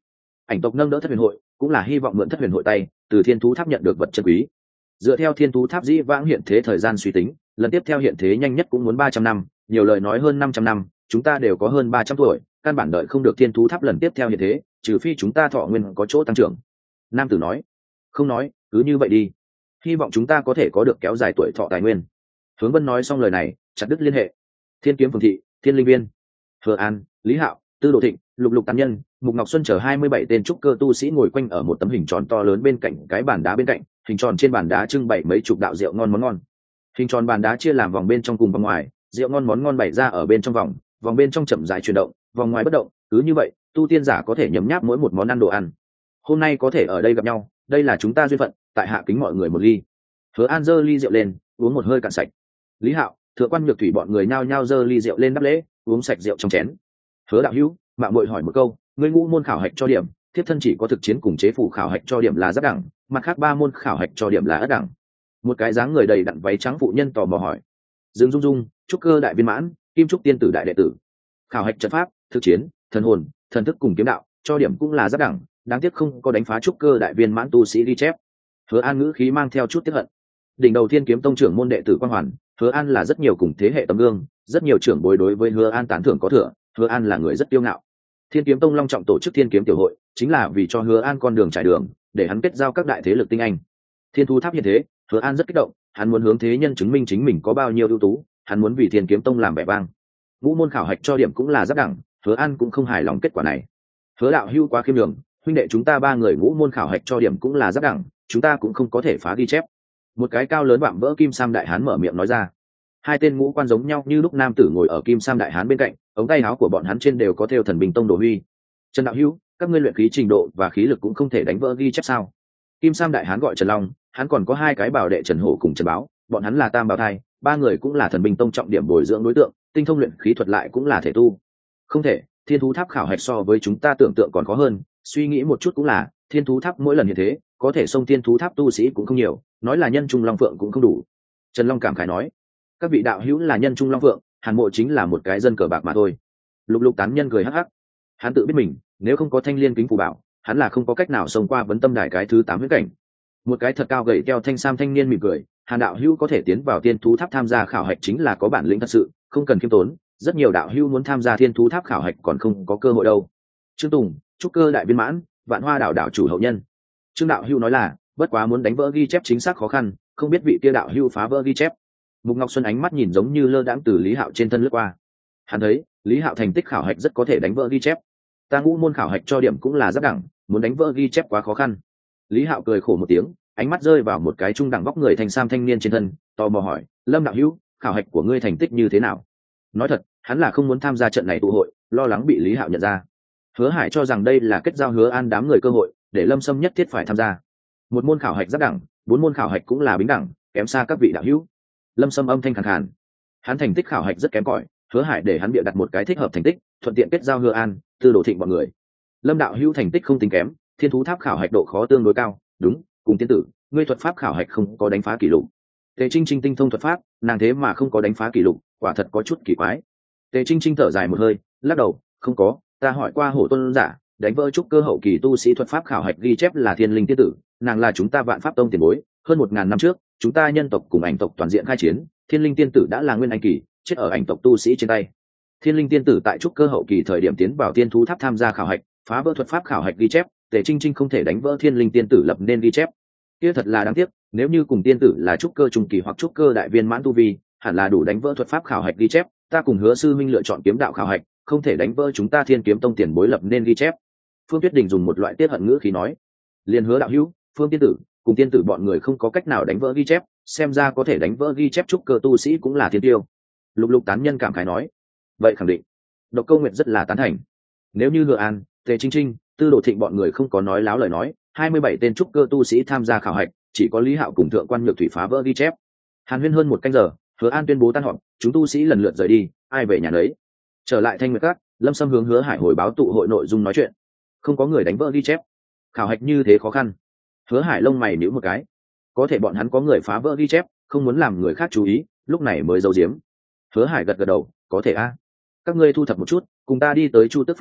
Ảnh tộc nâng đỡ thất huyền hội cũng là hy vọng mượn thất huyền hội tay từ thiên thú tháp nhận được vật chân quý. Dựa theo thiên thú tháp dĩ vãng hiện thế thời gian suy tính, lần tiếp theo hiện thế nhanh nhất cũng muốn 300 năm, nhiều lời nói hơn 500 năm, chúng ta đều có hơn 300 tuổi, căn bản đợi không được thiên thú tháp lần tiếp theo hiện thế, trừ phi chúng ta thọ nguyên có chỗ tăng trưởng. Nam tử nói. Không nói, cứ như vậy đi, hy vọng chúng ta có thể có được kéo dài tuổi thọ tài nguyên. Hướng Vân nói xong lời này, chặt đứt liên hệ. Thiên kiếm phường thị, Thiên linh viên, Hứa An, Lý Hạo, Tư Đồ Thịnh, Lục Lục Tán Nhân, Mục Ngọc Xuân chở 27 tên trúc cơ tu sĩ ngồi quanh ở một tấm hình tròn to lớn bên cạnh cái bàn đá bên cạnh, hình tròn trên bàn đá trưng bày mấy chục đạo rượu ngon món ngon. Hình tròn bàn đá chia làm vòng bên trong cùng vòng ngoài, rượu ngon món ngon bày ra ở bên trong vòng, vòng bên trong chậm rãi chuyển động, vòng ngoài bất động, cứ như vậy, tu tiên giả có thể nhấm nháp mỗi một món ăn đồ ăn. Hôm nay có thể ở đây gặp nhau, đây là chúng ta duyên phận, tại hạ kính mọi người một ly. Hứa An giơ ly rượu lên, uống một hơi cạn sạch. Lý Hạo, Thượng Quan Nhược Thủy bọn người nhao nhao giơ ly rượu lên đáp lễ, uống sạch rượu trong chén. Hứa đạo hữu, mạng muội hỏi một câu, ngươi ngũ môn khảo hạch cho điểm, thiếp thân chỉ có thực chiến cùng chế phủ khảo hạch cho điểm là giáp đẳng, mặt khác 3 môn khảo hạch cho điểm là ất đẳng. Một cái dáng người đầy đặn váy trắng phụ nhân tò mò hỏi. Dương Dung Dung, trúc cơ đại viên mãn, kim trúc tiên tử đại đệ tử. Khảo hạch trận pháp, thực chiến, thần hồn, thần thức cùng kiếm đạo, cho điểm cũng là giáp đẳng, đáng tiếc không có đánh phá trúc cơ đại viên mãn tu sĩ ghi chép. Hứa An ngữ khí mang theo chút tiếc hận. Đỉnh đầu Thiên Kiếm Tông trưởng môn đệ tử Quan Hoàn, Hứa An là rất nhiều cùng thế hệ tấm gương, rất nhiều trưởng bối đối với Hứa An tán thưởng có thừa, Hứa An là người rất kiêu ngạo. Thiên Kiếm Tông long trọng tổ chức Thiên Kiếm tiểu hội, chính là vì cho Hứa An con đường trải đường, để hắn kết giao các đại thế lực tinh anh. Thiên Thú Tháp hiện thế, Hứa An rất kích động, hắn muốn hướng thế nhân chứng minh chính mình có bao nhiêu ưu tú, hắn muốn vì Thiên Kiếm Tông làm vẻ vang. Ngũ môn khảo hạch cho điểm cũng là giáp đẳng, Hứa An cũng không hài lòng kết quả này. Hứa đạo hữu quá khiêm nhường, huynh đệ chúng ta 3 người ngũ môn khảo hạch cho điểm cũng là giáp đẳng, chúng ta cũng không có thể phá ghi chép. Một cái cao lớn vạm vỡ kim sam đại hán mở miệng nói ra. Hai tên ngũ quan giống nhau như lúc nam tử ngồi ở kim sam đại hán bên cạnh, ống tay áo của bọn hắn trên đều có thêu thần bình tông đồ huy. Trần đạo hữu, các ngươi luyện khí trình độ và khí lực cũng không thể đánh vỡ ghi chép sao? Kim sam đại hán gọi Trần Long, hắn còn có 2 cái bảo đệ Trần Hổ cùng Trần Báo, bọn hắn là tam bảo thai, 3 người cũng là thần bình tông trọng điểm bồi dưỡng đối tượng, tinh thông luyện khí thuật lại cũng là thể tu. Không thể, Thiên Thú Tháp khảo hạch so với chúng ta tưởng tượng còn khó hơn, suy nghĩ một chút cũng là, Thiên Thú Tháp mỗi lần như thế, có thể xông Thiên Thú Tháp tu sĩ cũng không nhiều, nói là nhân trung long phượng cũng không đủ. Trần Long cảm khái nói, các vị đạo hữu là nhân trung long phượng, Hàn Mộ chính là một cái dân cờ bạc mà thôi. Lục Lục Tán Nhân cười hắc hắc, hắn tự biết mình, nếu không có thanh liên kính phù bảo, hắn là không có cách nào xông qua vấn tâm đài cái thứ 8 huyết cảnh. Một cái thật cao gầy keo thanh sam thanh niên mỉm cười, Hàn đạo hữu có thể tiến vào Thiên Thú Tháp tham gia khảo hạch chính là có bản lĩnh thật sự, không cần khiêm tốn, rất nhiều đạo hữu muốn tham gia Thiên Thú Tháp khảo hạch còn không có cơ hội đâu. Trương Tùng, trúc cơ đại viên mãn, Vạn Hoa đảo đảo chủ hậu nhân. Trương đạo hữu nói là, bất quá muốn đánh vỡ ghi chép chính xác khó khăn, không biết vị kia đạo hữu phá vỡ ghi chép. Mục Ngọc Xuân ánh mắt nhìn giống như lơ đãng từ Lý Hạo trên thân lướt qua. Hắn thấy, Lý Hạo thành tích khảo hạch rất có thể đánh vỡ ghi chép. Ta ngũ môn khảo hạch cho điểm cũng là rất đẳng, muốn đánh vỡ ghi chép quá khó khăn. Lý Hạo cười khổ một tiếng, ánh mắt rơi vào một cái trung đẳng vóc người thành sam thanh niên trên thân, tò mò hỏi, Lâm đạo hữu, khảo hạch của ngươi thành tích như thế nào? Nói thật, hắn là không muốn tham gia trận này tụ hội, lo lắng bị Lý Hạo nhận ra. Hứa Hải cho rằng đây là kết giao Hứa An đám người cơ hội, để Lâm Sâm nhất thiết phải tham gia. Một môn khảo hạch rất đẳng, 4 môn khảo hạch cũng là bình đẳng, kém xa các vị đạo hữu. Lâm Sâm âm thanh khàn khàn. Hắn thành tích khảo hạch rất kém cỏi, Hứa Hải để hắn bịa đặt một cái thích hợp thành tích, thuận tiện kết giao Hứa An, Tư Đồ Thịnh bọn người. Lâm đạo hữu thành tích không tính kém, Thiên Thú Tháp khảo hạch độ khó tương đối cao, đúng, cùng tiên tử, ngươi thuật pháp khảo hạch không có đánh phá kỷ lục. Tề Trinh Trinh tinh thông thuật pháp, nàng thế mà không có đánh phá kỷ lục, quả thật có chút kỳ quái. Tề Trinh Trinh thở dài một hơi, lắc đầu, không có, ta hỏi qua Hổ Tôn giả, đánh vỡ trúc cơ hậu kỳ tu sĩ thuật pháp khảo hạch ghi chép là Thiên Linh tiên tử, nàng là chúng ta Vạn Pháp Tông tiền bối, hơn 1000 năm trước, chúng ta nhân tộc cùng ảnh tộc toàn diện khai chiến, Thiên Linh tiên tử đã là nguyên anh kỳ, chết ở ảnh tộc tu sĩ trên tay. Thiên Linh tiên tử tại trúc cơ hậu kỳ thời điểm tiến vào Thiên Thú Tháp tham gia khảo hạch, phá vỡ thuật pháp khảo hạch ghi chép, Tề Trinh Trinh không thể đánh vỡ Thiên Linh tiên tử lập nên ghi chép. Kia thật là đáng tiếc, nếu như cùng tiên tử là trúc cơ trung kỳ hoặc trúc cơ đại viên mãn tu vi, hẳn là đủ đánh vỡ thuật pháp khảo hạch ghi chép, ta cùng Hứa sư minh lựa chọn kiếm đạo khảo hạch, không thể đánh vỡ chúng ta Thiên Kiếm Tông tiền bối lập nên ghi chép. Phương Tuyết Đình dùng một loại tiết hận ngữ khí nói, liền Hứa đạo hữu, Phương tiên tử, cùng tiên tử bọn người không có cách nào đánh vỡ ghi chép, xem ra có thể đánh vỡ ghi chép trúc cơ tu sĩ cũng là thiên tiêu. Lục Lục Tán Nhân cảm khái nói, vậy khẳng định. Độc Câu Nguyệt rất là tán thành. Nếu như Hứa An, Tề Trinh Trinh, Tư Đồ Thịnh bọn người không có nói láo lời nói, 27 tên trúc cơ tu sĩ tham gia khảo hạch, chỉ có Lý Hạo cùng Thượng Quan Nhược Thủy phá vỡ ghi chép. Hàn Huyên hơn 1 canh giờ, Hứa An tuyên bố tan họp, chúng tu sĩ lần lượt rời đi, ai về nhà nấy. Trở lại Thanh Nguyệt Các, Lâm Sâm hướng Hứa Hải hồi báo tụ hội nội dung nói chuyện. Không có người đánh vỡ ghi chép, khảo hạch như thế khó khăn. Hứa Hải lông mày nhíu một cái, có thể bọn hắn có người phá vỡ ghi chép, không muốn làm người khác chú ý, lúc này mới giấu giếm. Hứa Hải gật gật đầu, có thể a. Các ngươi thu thập một chút, cùng ta đi tới Chu Tước phường thị,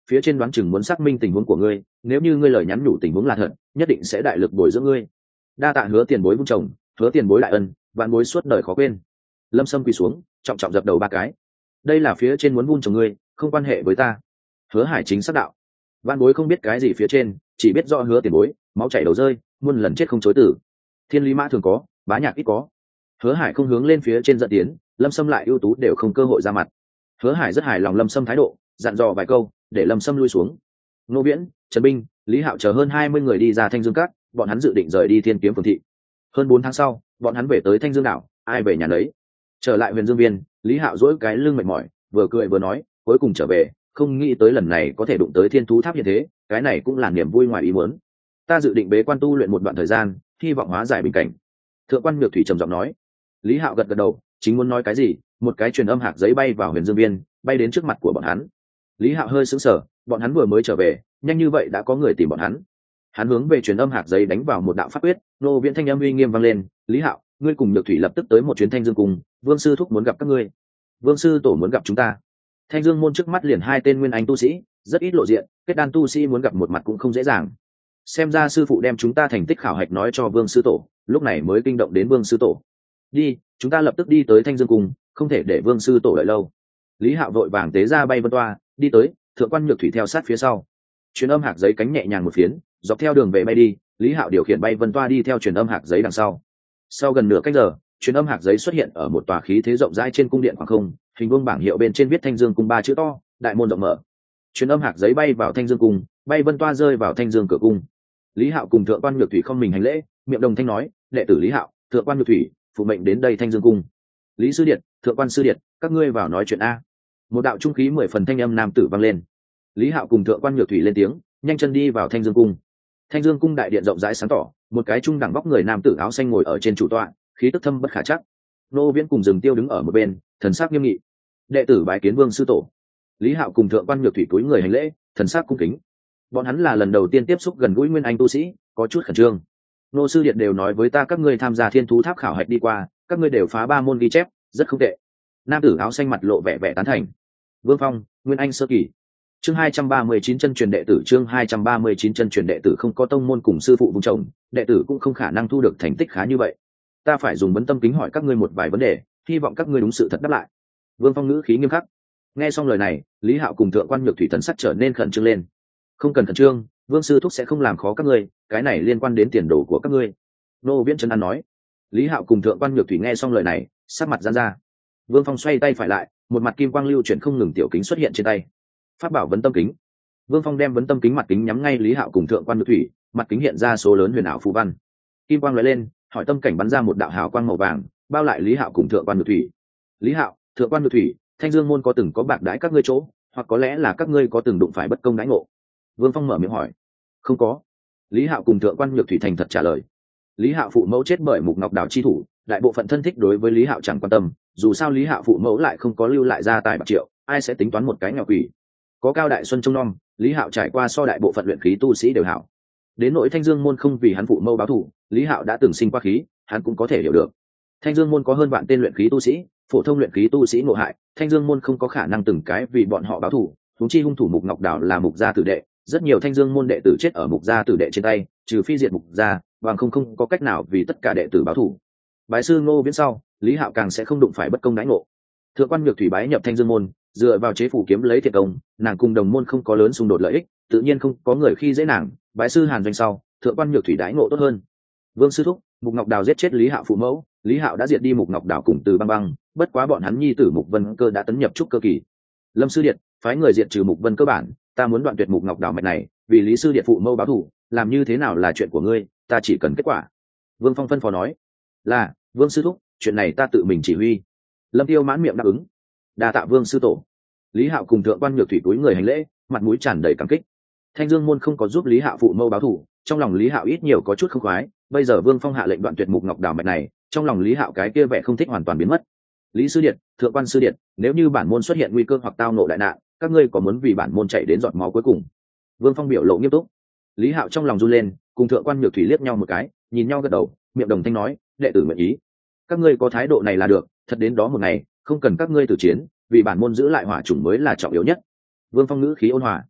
phía trên đoán chừng muốn xác minh tình huống của ngươi, nếu như ngươi lời nhắn nhủ tình huống là thật, nhất định sẽ đại lực bồi dưỡng ngươi. Đa tạ Hứa tiền bối vun trồng, Hứa tiền bối đại ân, vạn bối suốt đời khó quên. Lâm Sâm quỳ xuống, trọng trọng dập đầu 3 cái. Đây là phía trên muốn vun trồng ngươi, không quan hệ với ta. Hứa Hải chính xác đạo. Vạn bối không biết cái gì phía trên, chỉ biết rõ Hứa tiền bối, máu chảy đầu rơi, muôn lần chết không chối tử. Thiên lý mã thường có, bá nhạc ít có. Hứa Hải không hướng lên phía trên dẫn tiến, Lâm Sâm lại ưu tú đều không cơ hội ra mặt. Hứa Hải rất hài lòng Lâm Sâm thái độ, dặn dò vài câu để Lâm Sâm lui xuống. Ngô Viễn, Trần Binh, Lý Hạo chờ hơn 20 người đi ra Thanh Dương Các, bọn hắn dự định rời đi Thiên Kiếm phường thị. Hơn 4 tháng sau, bọn hắn về tới Thanh Dương đảo, ai về nhà nấy. Trở lại Huyền Dương Viên, Lý Hạo duỗi cái lưng mệt mỏi, vừa cười vừa nói, cuối cùng trở về, không nghĩ tới lần này có thể đụng tới Thiên Thú Tháp như thế, cái này cũng là niềm vui ngoài ý muốn. Ta dự định bế quan tu luyện một đoạn thời gian, hy vọng hóa giải bình cảnh. Thượng quan Nhược Thủy trầm giọng nói. Lý Hạo gật gật đầu, chính muốn nói cái gì, một cái truyền âm hạc giấy bay vào Huyền Dương Viên, bay đến trước mặt của bọn hắn. Lý Hạo hơi sững sờ, bọn hắn vừa mới trở về, nhanh như vậy đã có người tìm bọn hắn. Hắn hướng về truyền âm hạc giấy đánh vào một đạo pháp quyết, nô viễn thanh âm uy nghiêm vang lên, "Lý Hạo, ngươi cùng Nhược Thủy lập tức tới một chuyến Thanh Dương cung, Vương sư thúc muốn gặp các ngươi." "Vương sư tổ muốn gặp chúng ta." Thanh Dương môn trước mắt liền 2 tên nguyên anh tu sĩ, rất ít lộ diện, kết đan tu sĩ muốn gặp một mặt cũng không dễ dàng. Xem ra sư phụ đem chúng ta thành tích khảo hạch nói cho Vương sư tổ, lúc này mới kinh động đến Vương sư tổ. "Đi, chúng ta lập tức đi tới Thanh Dương cung, không thể để Vương sư tổ đợi lâu." Lý Hạo vội vàng tế ra bay vân toa, đi tới, Thượng quan Nhược Thủy theo sát phía sau. Truyền âm hạc giấy cánh nhẹ nhàng một phiến, dọc theo đường về bay đi, Lý Hạo điều khiển bay vân toa đi theo truyền âm hạc giấy đằng sau. Sau gần nửa canh giờ, truyền âm hạc giấy xuất hiện ở một tòa khí thế rộng rãi trên cung điện khoảng không, hình vuông bảng hiệu bên trên viết Thanh Dương cung 3 chữ to, đại môn rộng mở. Truyền âm hạc giấy bay vào Thanh Dương cung, bay vân toa rơi vào Thanh Dương cửa cung. Lý Hạo cùng Thượng quan Nhược Thủy không mình hành lễ, miệng đồng thanh nói, "Đệ tử Lý Hạo, Thượng quan Nhược Thủy, phụ mệnh đến đây Thanh Dương cung." "Lý sư điện, Thượng quan sư điện, các ngươi vào nói chuyện a." Một đạo trung khí 10 phần thanh âm nam tử vang lên. Lý Hạo cùng Thượng quan Nhược Thủy lên tiếng, nhanh chân đi vào Thanh Dương cung. Thanh Dương cung đại điện rộng rãi sáng tỏ, một cái trung đẳng vóc người nam tử áo xanh ngồi ở trên chủ tọa, khí tức thâm bất khả trắc. Nô Viễn cùng Dừng Tiêu đứng ở một bên, thần sắc nghiêm nghị. "Đệ tử bái kiến Vương sư tổ." Lý Hạo cùng Thượng quan Nhược Thủy cúi người hành lễ, thần sắc cung kính. Bọn hắn là lần đầu tiên tiếp xúc gần gũi nguyên anh tu sĩ, có chút khẩn trương. "Nô sư điện đều nói với ta các ngươi tham gia Thiên Thú Tháp khảo hạch đi qua, các ngươi đều phá 3 môn ghi chép, rất không tệ." Nam tử áo xanh mặt lộ vẻ vẻ tán thành. Vương Phong, nguyên anh sơ kỳ. Chương 239 chân truyền đệ tử, chương 239 chân truyền đệ tử, không có tông môn cùng sư phụ vun trồng, đệ tử cũng không khả năng thu được thành tích khá như vậy. Ta phải dùng vấn tâm kính hỏi các ngươi một vài vấn đề, hy vọng các ngươi đúng sự thật đáp lại. Vương Phong ngữ khí nghiêm khắc. Nghe xong lời này, Lý Hạo cùng Thượng quan Nhược Thủy thần sắc trở nên khẩn trương lên. "Không cần khẩn trương, Vương sư thúc sẽ không làm khó các ngươi, cái này liên quan đến tiền đồ của các ngươi." Nô Viễn trấn an nói. Lý Hạo cùng Thượng quan Nhược Thủy nghe xong lời này, sắc mặt giãn ra. Vương Phong xoay tay phải lại, một mặt kim quang lưu chuyển không ngừng tiểu kính xuất hiện trên tay. Pháp bảo vấn tâm kính. Vương Phong đem vấn tâm kính mặt kính nhắm ngay Lý Hạo cùng Thượng quan Nhược Thủy, mặt kính hiện ra số lớn huyền ảo phù văn. Kim quang lóe lên, hỏi tâm cảnh bắn ra một đạo hào quang màu vàng, bao lại Lý Hạo cùng Thượng quan Nhược Thủy. "Lý Hạo, Thượng quan Nhược Thủy, Thanh Dương môn có từng có bạc đãi các ngươi chỗ, hoặc có lẽ là các ngươi có từng đụng phải bất công đãi ngộ?" Vương Phong mở miệng hỏi. "Không có." Lý Hạo cùng Thượng quan Nhược Thủy thành thật trả lời. Lý Hạo phụ mẫu chết bởi Mục Ngọc Đảo chi thủ, đại bộ phận thân thích đối với Lý Hạo chẳng quan tâm, dù sao Lý Hạo phụ mẫu lại không có lưu lại gia tài bạc triệu, ai sẽ tính toán một cái nghèo quỷ. Có Cao Đại Xuân trông nom, Lý Hạo trải qua so đại bộ phận luyện khí tu sĩ đều hảo. Đến nỗi Thanh Dương môn không vì hắn phụ mẫu báo thù, Lý Hạo đã từng sinh qua khí, hắn cũng có thể hiểu được. Thanh Dương môn có hơn vạn tên luyện khí tu sĩ, phổ thông luyện khí tu sĩ ngộ hại, Thanh Dương môn không có khả năng từng cái vì bọn họ báo thù, huống chi hung thủ Mục Ngọc Đảo là Mục gia tử đệ, rất nhiều Thanh Dương môn đệ tử chết ở Mục gia tử đệ trên tay, trừ phi diệt Mục gia, bằng không có cách nào vì tất cả đệ tử báo thù. Bái sư Ngô Viễn sau, Lý Hạo càng sẽ không đụng phải bất công đãi ngộ. Thượng quan Nhược Thủy bái nhập Thanh Dương môn, dựa vào chế phủ kiếm lấy thiệt công, nàng cùng đồng môn không có lớn xung đột lợi ích, tự nhiên không có người khi dễ nàng. Bái sư Hàn Doanh sau, Thượng quan Nhược Thủy đãi ngộ tốt hơn. Vương sư thúc, Mục Ngọc Đào giết chết Lý Hạo phụ mẫu, Lý Hạo đã diệt đi Mục Ngọc Đào cùng Từ Băng Băng, bất quá bọn hắn nhi tử Mục Vân Cơ đã tấn nhập trúc cơ kỳ. Lâm sư điện, phái người diệt trừ Mục Vân cơ bản, ta muốn đoạn tuyệt Mục Ngọc Đào mạch này, vì Lý sư điện phụ mẫu báo thù, làm như thế nào là chuyện của ngươi, ta chỉ cần kết quả. Vương Phong phân phó nói. Là, Vương sư thúc, chuyện này ta tự mình chỉ huy. Lâm Tiêu mãn miệng đáp ứng. Đa tạ Vương sư tổ. Lý Hạo cùng Thượng quan Nhược Thủy túi người hành lễ, mặt mũi tràn đầy cảm kích. Thanh Dương môn không có giúp Lý Hạo phụ mẫu báo thù, trong lòng Lý Hạo ít nhiều có chút không khoái, bây giờ Vương Phong hạ lệnh đoạn tuyệt Mục Ngọc Đào mạch này, trong lòng Lý Hạo cái kia vẻ không thích hoàn toàn biến mất. Lý sư điện, Thượng quan sư điện, nếu như bản môn xuất hiện nguy cơ hoặc tao ngộ đại nạn, các ngươi có muốn vì bản môn chạy đến giọt máu cuối cùng? Vương Phong biểu lộ nghiêm túc. Lý Hạo trong lòng run lên, cùng Thượng quan Nhược Thủy liếc nhau một cái, nhìn nhau gật đầu, miệng đồng thanh nói, đệ tử nguyện ý. Các ngươi có thái độ này là được, thật đến đó một ngày, không cần các ngươi tử chiến, vì bản môn giữ lại hỏa chủng mới là trọng yếu nhất. Vương Phong ngữ khí ôn hòa.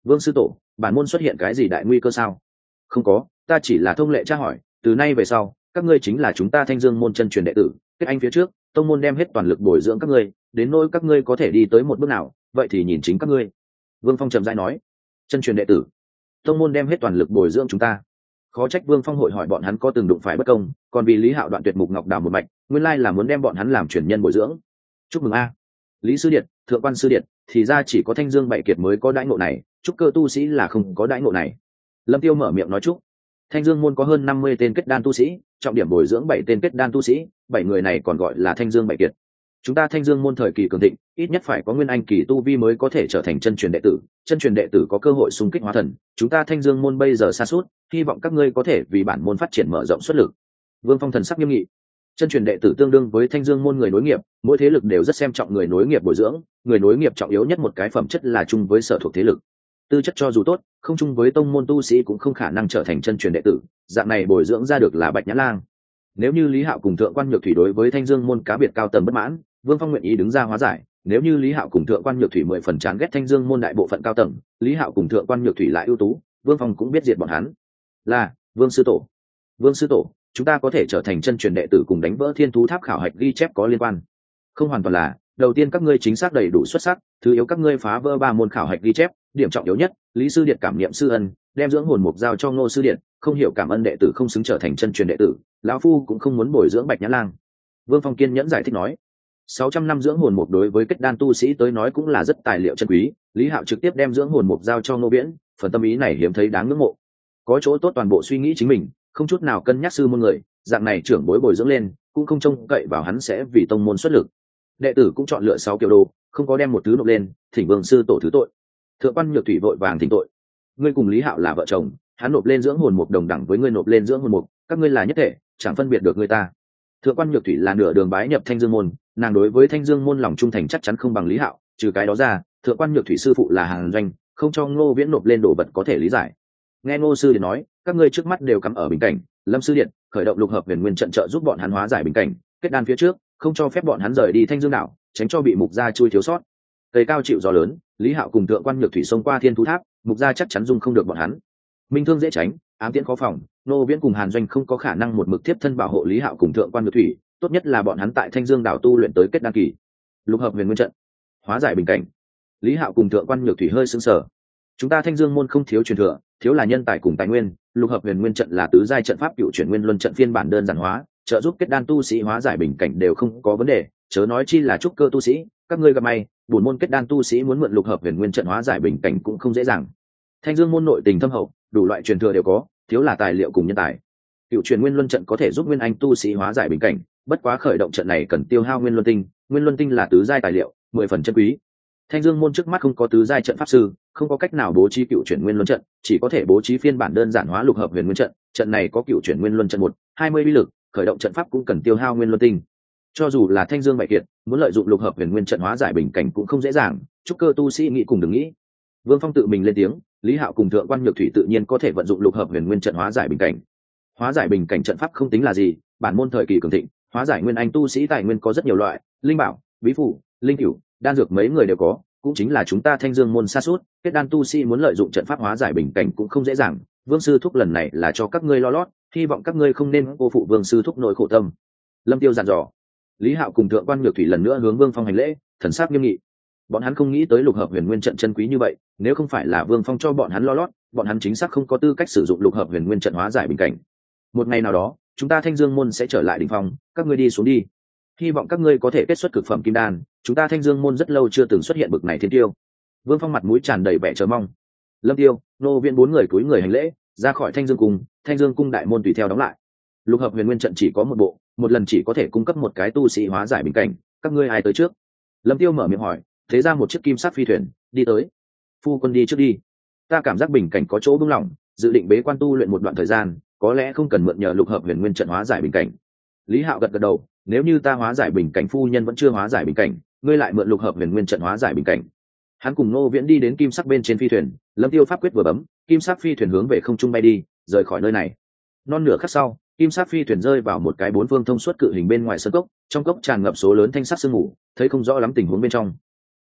Vương sư tổ, bản môn xuất hiện cái gì đại nguy cơ sao? Không có, ta chỉ là thông lệ tra hỏi, từ nay về sau các ngươi chính là chúng ta Thanh Dương môn chân truyền đệ tử, kết anh phía trước tông môn đem hết toàn lực bồi dưỡng các ngươi, đến nỗi các ngươi có thể đi tới một bước nào vậy thì nhìn chính các ngươi. Vương Phong trầm rãi nói. Chân truyền đệ tử, tông môn đem hết toàn lực bồi dưỡng chúng ta. Khó trách Vương Phong hội hỏi bọn hắn có từng đụng phải bất công, còn vì Lý Hạo đoạn tuyệt mục ngọc đào một mạch, nguyên lai là muốn đem bọn hắn làm truyền nhân bồi dưỡng. Chúc mừng a, Lý sư điện, thượng quan sư điện, thì ra chỉ có Thanh Dương bảy kiệt mới có đãi ngộ này, trúc cơ tu sĩ là không có đãi ngộ này. Lâm Tiêu mở miệng nói chúc. Thanh Dương môn có hơn 50 tên kết đan tu sĩ, trọng điểm bồi dưỡng 7 tên kết đan tu sĩ, 7 người này còn gọi là Thanh Dương bảy kiệt. Chúng ta Thanh Dương môn thời kỳ cường thịnh, ít nhất phải có nguyên anh kỳ tu vi mới có thể trở thành chân truyền đệ tử, chân truyền đệ tử có cơ hội xung kích hóa thần, chúng ta Thanh Dương môn bây giờ sa sút, hy vọng các ngươi có thể vì bản môn phát triển mở rộng xuất lực. Vương Phong thần sắc nghiêm nghị. Chân truyền đệ tử tương đương với Thanh Dương môn người nối nghiệp, mỗi thế lực đều rất xem trọng người nối nghiệp bồi dưỡng, người nối nghiệp trọng yếu nhất một cái phẩm chất là chung với sở thuộc thế lực. Tư chất cho dù tốt, không chung với tông môn tu sĩ cũng không khả năng trở thành chân truyền đệ tử, dạng này bồi dưỡng ra được là Bạch Nhã Lang. Nếu như Lý Hạo cùng thượng quan Nhược Thủy đối với Thanh Dương môn cá biệt cao tầng bất mãn, Vương Phong nguyện ý đứng ra hóa giải. Nếu như Lý Hạo cùng thượng quan Nhược Thủy 10 phần chán ghét Thanh Dương môn đại bộ phận cao tầng, Lý Hạo cùng thượng quan Nhược Thủy lại ưu tú, Vương Phong cũng biết diệt bọn hắn. Là Vương sư tổ. Vương sư tổ, chúng ta có thể trở thành chân truyền đệ tử cùng đánh vỡ Thiên Thú Tháp khảo hạch ghi chép có liên quan. Không hoàn toàn là, đầu tiên các ngươi chính xác đầy đủ xuất sắc, thứ yếu các ngươi phá vỡ 3 môn khảo hạch ghi chép, điểm trọng yếu nhất, Lý sư điện cảm niệm sư ân, đem dưỡng hồn mục giao cho Ngô sư điện, không hiểu cảm ơn đệ tử không xứng trở thành chân truyền đệ tử, lão phu cũng không muốn bồi dưỡng Bạch Nhã Lang. Vương Phong kiên nhẫn giải thích nói. 600 năm dưỡng hồn mục đối với kết đan tu sĩ tới nói cũng là rất tài liệu chân quý, Lý Hạo trực tiếp đem dưỡng hồn mục giao cho Ngô Viễn, phần tâm ý này hiếm thấy đáng ngưỡng mộ. Có chỗ tốt toàn bộ suy nghĩ chính mình, không chút nào cân nhắc sư môn người, dạng này trưởng bối bồi dưỡng lên, cũng không trông cậy vào hắn sẽ vì tông môn xuất lực. Đệ tử cũng chọn lựa 6 kiểu đồ, không có đem một thứ nộp lên, thỉnh Vương sư tổ thứ tội. Thượng quan Nhược Thủy vội vàng thỉnh tội. Ngươi cùng Lý Hạo là vợ chồng, hắn nộp lên dưỡng hồn mục đồng đẳng với ngươi nộp lên dưỡng hồn mục, các ngươi là nhất thể, chẳng phân biệt được người ta. Thượng quan Nhược Thủy là nửa đường bái nhập Thanh Dương môn, nàng đối với Thanh Dương môn lòng trung thành chắc chắn không bằng Lý Hạo, trừ cái đó ra, thượng quan Nhược Thủy sư phụ là Hàn Doanh, không cho Ngô Viễn nộp lên đồ vật có thể lý giải. Nghe Ngô sư điện nói, các ngươi trước mắt đều cắm ở bình cảnh, Lâm sư điện khởi động lục hợp huyền nguyên trận trợ giúp bọn hắn hóa giải bình cảnh, kết đan phía trước, không cho phép bọn hắn rời đi Thanh Dương đảo, tránh cho bị mục gia chui thiếu sót. Cây cao chịu gió lớn, Lý Hạo cùng thượng quan Nhược Thủy xông qua Thiên Thú Tháp, mục gia chắc chắn dung không được bọn hắn. Minh thương dễ tránh, ám tiễn khó phòng, Ngô Viễn cùng Hàn Doanh không có khả năng một mực tiếp thân bảo hộ Lý Hạo cùng thượng quan Nhược Thủy, tốt nhất là bọn hắn tại Thanh Dương đảo tu luyện tới kết đan kỳ. Lục hợp huyền nguyên trận, hóa giải bình cảnh. Lý Hạo cùng thượng quan Nhược Thủy hơi sững sờ. Chúng ta Thanh Dương môn không thiếu truyền thừa, thiếu là nhân tài cùng tài nguyên, lục hợp huyền nguyên trận là tứ giai trận pháp cựu chuyển nguyên luân trận phiên bản đơn giản hóa, trợ giúp kết đan tu sĩ hóa giải bình cảnh đều không có vấn đề, chớ nói chi là trúc cơ tu sĩ, các ngươi gặp may, bổn môn kết đan tu sĩ muốn mượn lục hợp huyền nguyên trận hóa giải bình cảnh cũng không dễ dàng. Thanh Dương môn nội tình thâm hậu, đủ loại truyền thừa đều có, thiếu là tài liệu cùng nhân tài. Cựu chuyển nguyên luân trận có thể giúp nguyên anh tu sĩ hóa giải bình cảnh, bất quá khởi động trận này cần tiêu hao nguyên luân tinh là tứ giai tài liệu, 10 phần chân quý. Thanh Dương môn trước mắt không có tứ giai trận pháp sư, không có cách nào bố trí cựu chuyển nguyên luân trận, chỉ có thể bố trí phiên bản đơn giản hóa lục hợp huyền nguyên trận, trận này có cựu chuyển nguyên luân trận 20 uy lực, khởi động trận pháp cũng cần tiêu hao nguyên luân tinh. Cho dù là Thanh Dương bảy kiệt, muốn lợi dụng lục hợp huyền nguyên trận hóa giải bình cảnh cũng không dễ dàng, chúc cơ tu sĩ nghĩ cùng đừng nghĩ. Vương Phong tự mình lên tiếng, Lý Hạo cùng thượng quan Nhược Thủy tự nhiên có thể vận dụng lục hợp huyền nguyên trận hóa giải bình cảnh. Hóa giải bình cảnh trận pháp không tính là gì, bản môn thời kỳ cường thịnh, hóa giải nguyên anh tu sĩ tài nguyên có rất nhiều loại, linh bảo, bí phủ, linh cửu, đan dược mấy người đều có, cũng chính là chúng ta Thanh Dương môn sa sút, kết đan tu sĩ muốn lợi dụng trận pháp hóa giải bình cảnh cũng không dễ dàng. Vương sư thúc lần này là cho các ngươi lo lót, hy vọng các ngươi không nên cô phụ Vương sư thúc nội khổ tâm. Lâm Tiêu dặn dò. Lý Hạo cùng thượng quan Nhược Thủy lần nữa hướng Vương Phong hành lễ, thần sắc nghiêm nghị. Bọn hắn không nghĩ tới lục hợp huyền nguyên trận chân quý như vậy, nếu không phải là Vương Phong cho bọn hắn lo lót, bọn hắn chính xác không có tư cách sử dụng lục hợp huyền nguyên trận hóa giải bình cảnh. Một ngày nào đó, chúng ta Thanh Dương môn sẽ trở lại đỉnh phong, các ngươi đi xuống đi. Hy vọng các ngươi có thể kết xuất cực phẩm kim đan, chúng ta Thanh Dương môn rất lâu chưa từng xuất hiện bực này thiên tiêu. Vương Phong mặt mũi tràn đầy vẻ chờ mong. Lâm Tiêu, Nô Viễn 4 người cúi người hành lễ, ra khỏi Thanh Dương cung đại môn tùy theo đóng lại. Lục hợp huyền nguyên trận chỉ có một bộ, một lần chỉ có thể cung cấp một cái tu sĩ hóa giải bình cảnh, các ngươi ai tới trước? Lâm Tiêu mở miệng hỏi, thế ra một chiếc kim sắc phi thuyền đi tới. Phu quân đi trước đi, ta cảm giác bình cảnh có chỗ buông lỏng, dự định bế quan tu luyện một đoạn thời gian, có lẽ không cần mượn nhờ lục hợp huyền nguyên trận hóa giải bình cảnh. Lý Hạo gật gật đầu, nếu như ta hóa giải bình cảnh phu nhân vẫn chưa hóa giải bình cảnh, ngươi lại mượn lục hợp huyền nguyên trận hóa giải bình cảnh. Hắn cùng Ngô Viễn đi đến kim sắc bên trên phi thuyền, Lâm Tiêu pháp quyết vừa bấm, kim sắc phi thuyền hướng về không trung bay đi, rời khỏi nơi này. Non nửa khắc sau, kim sắc phi thuyền rơi vào một cái 4 phương thông suốt cự hình bên ngoài sân cốc, trong cốc tràn ngập số lớn thanh sắc sương mù, thấy không rõ lắm tình huống bên trong.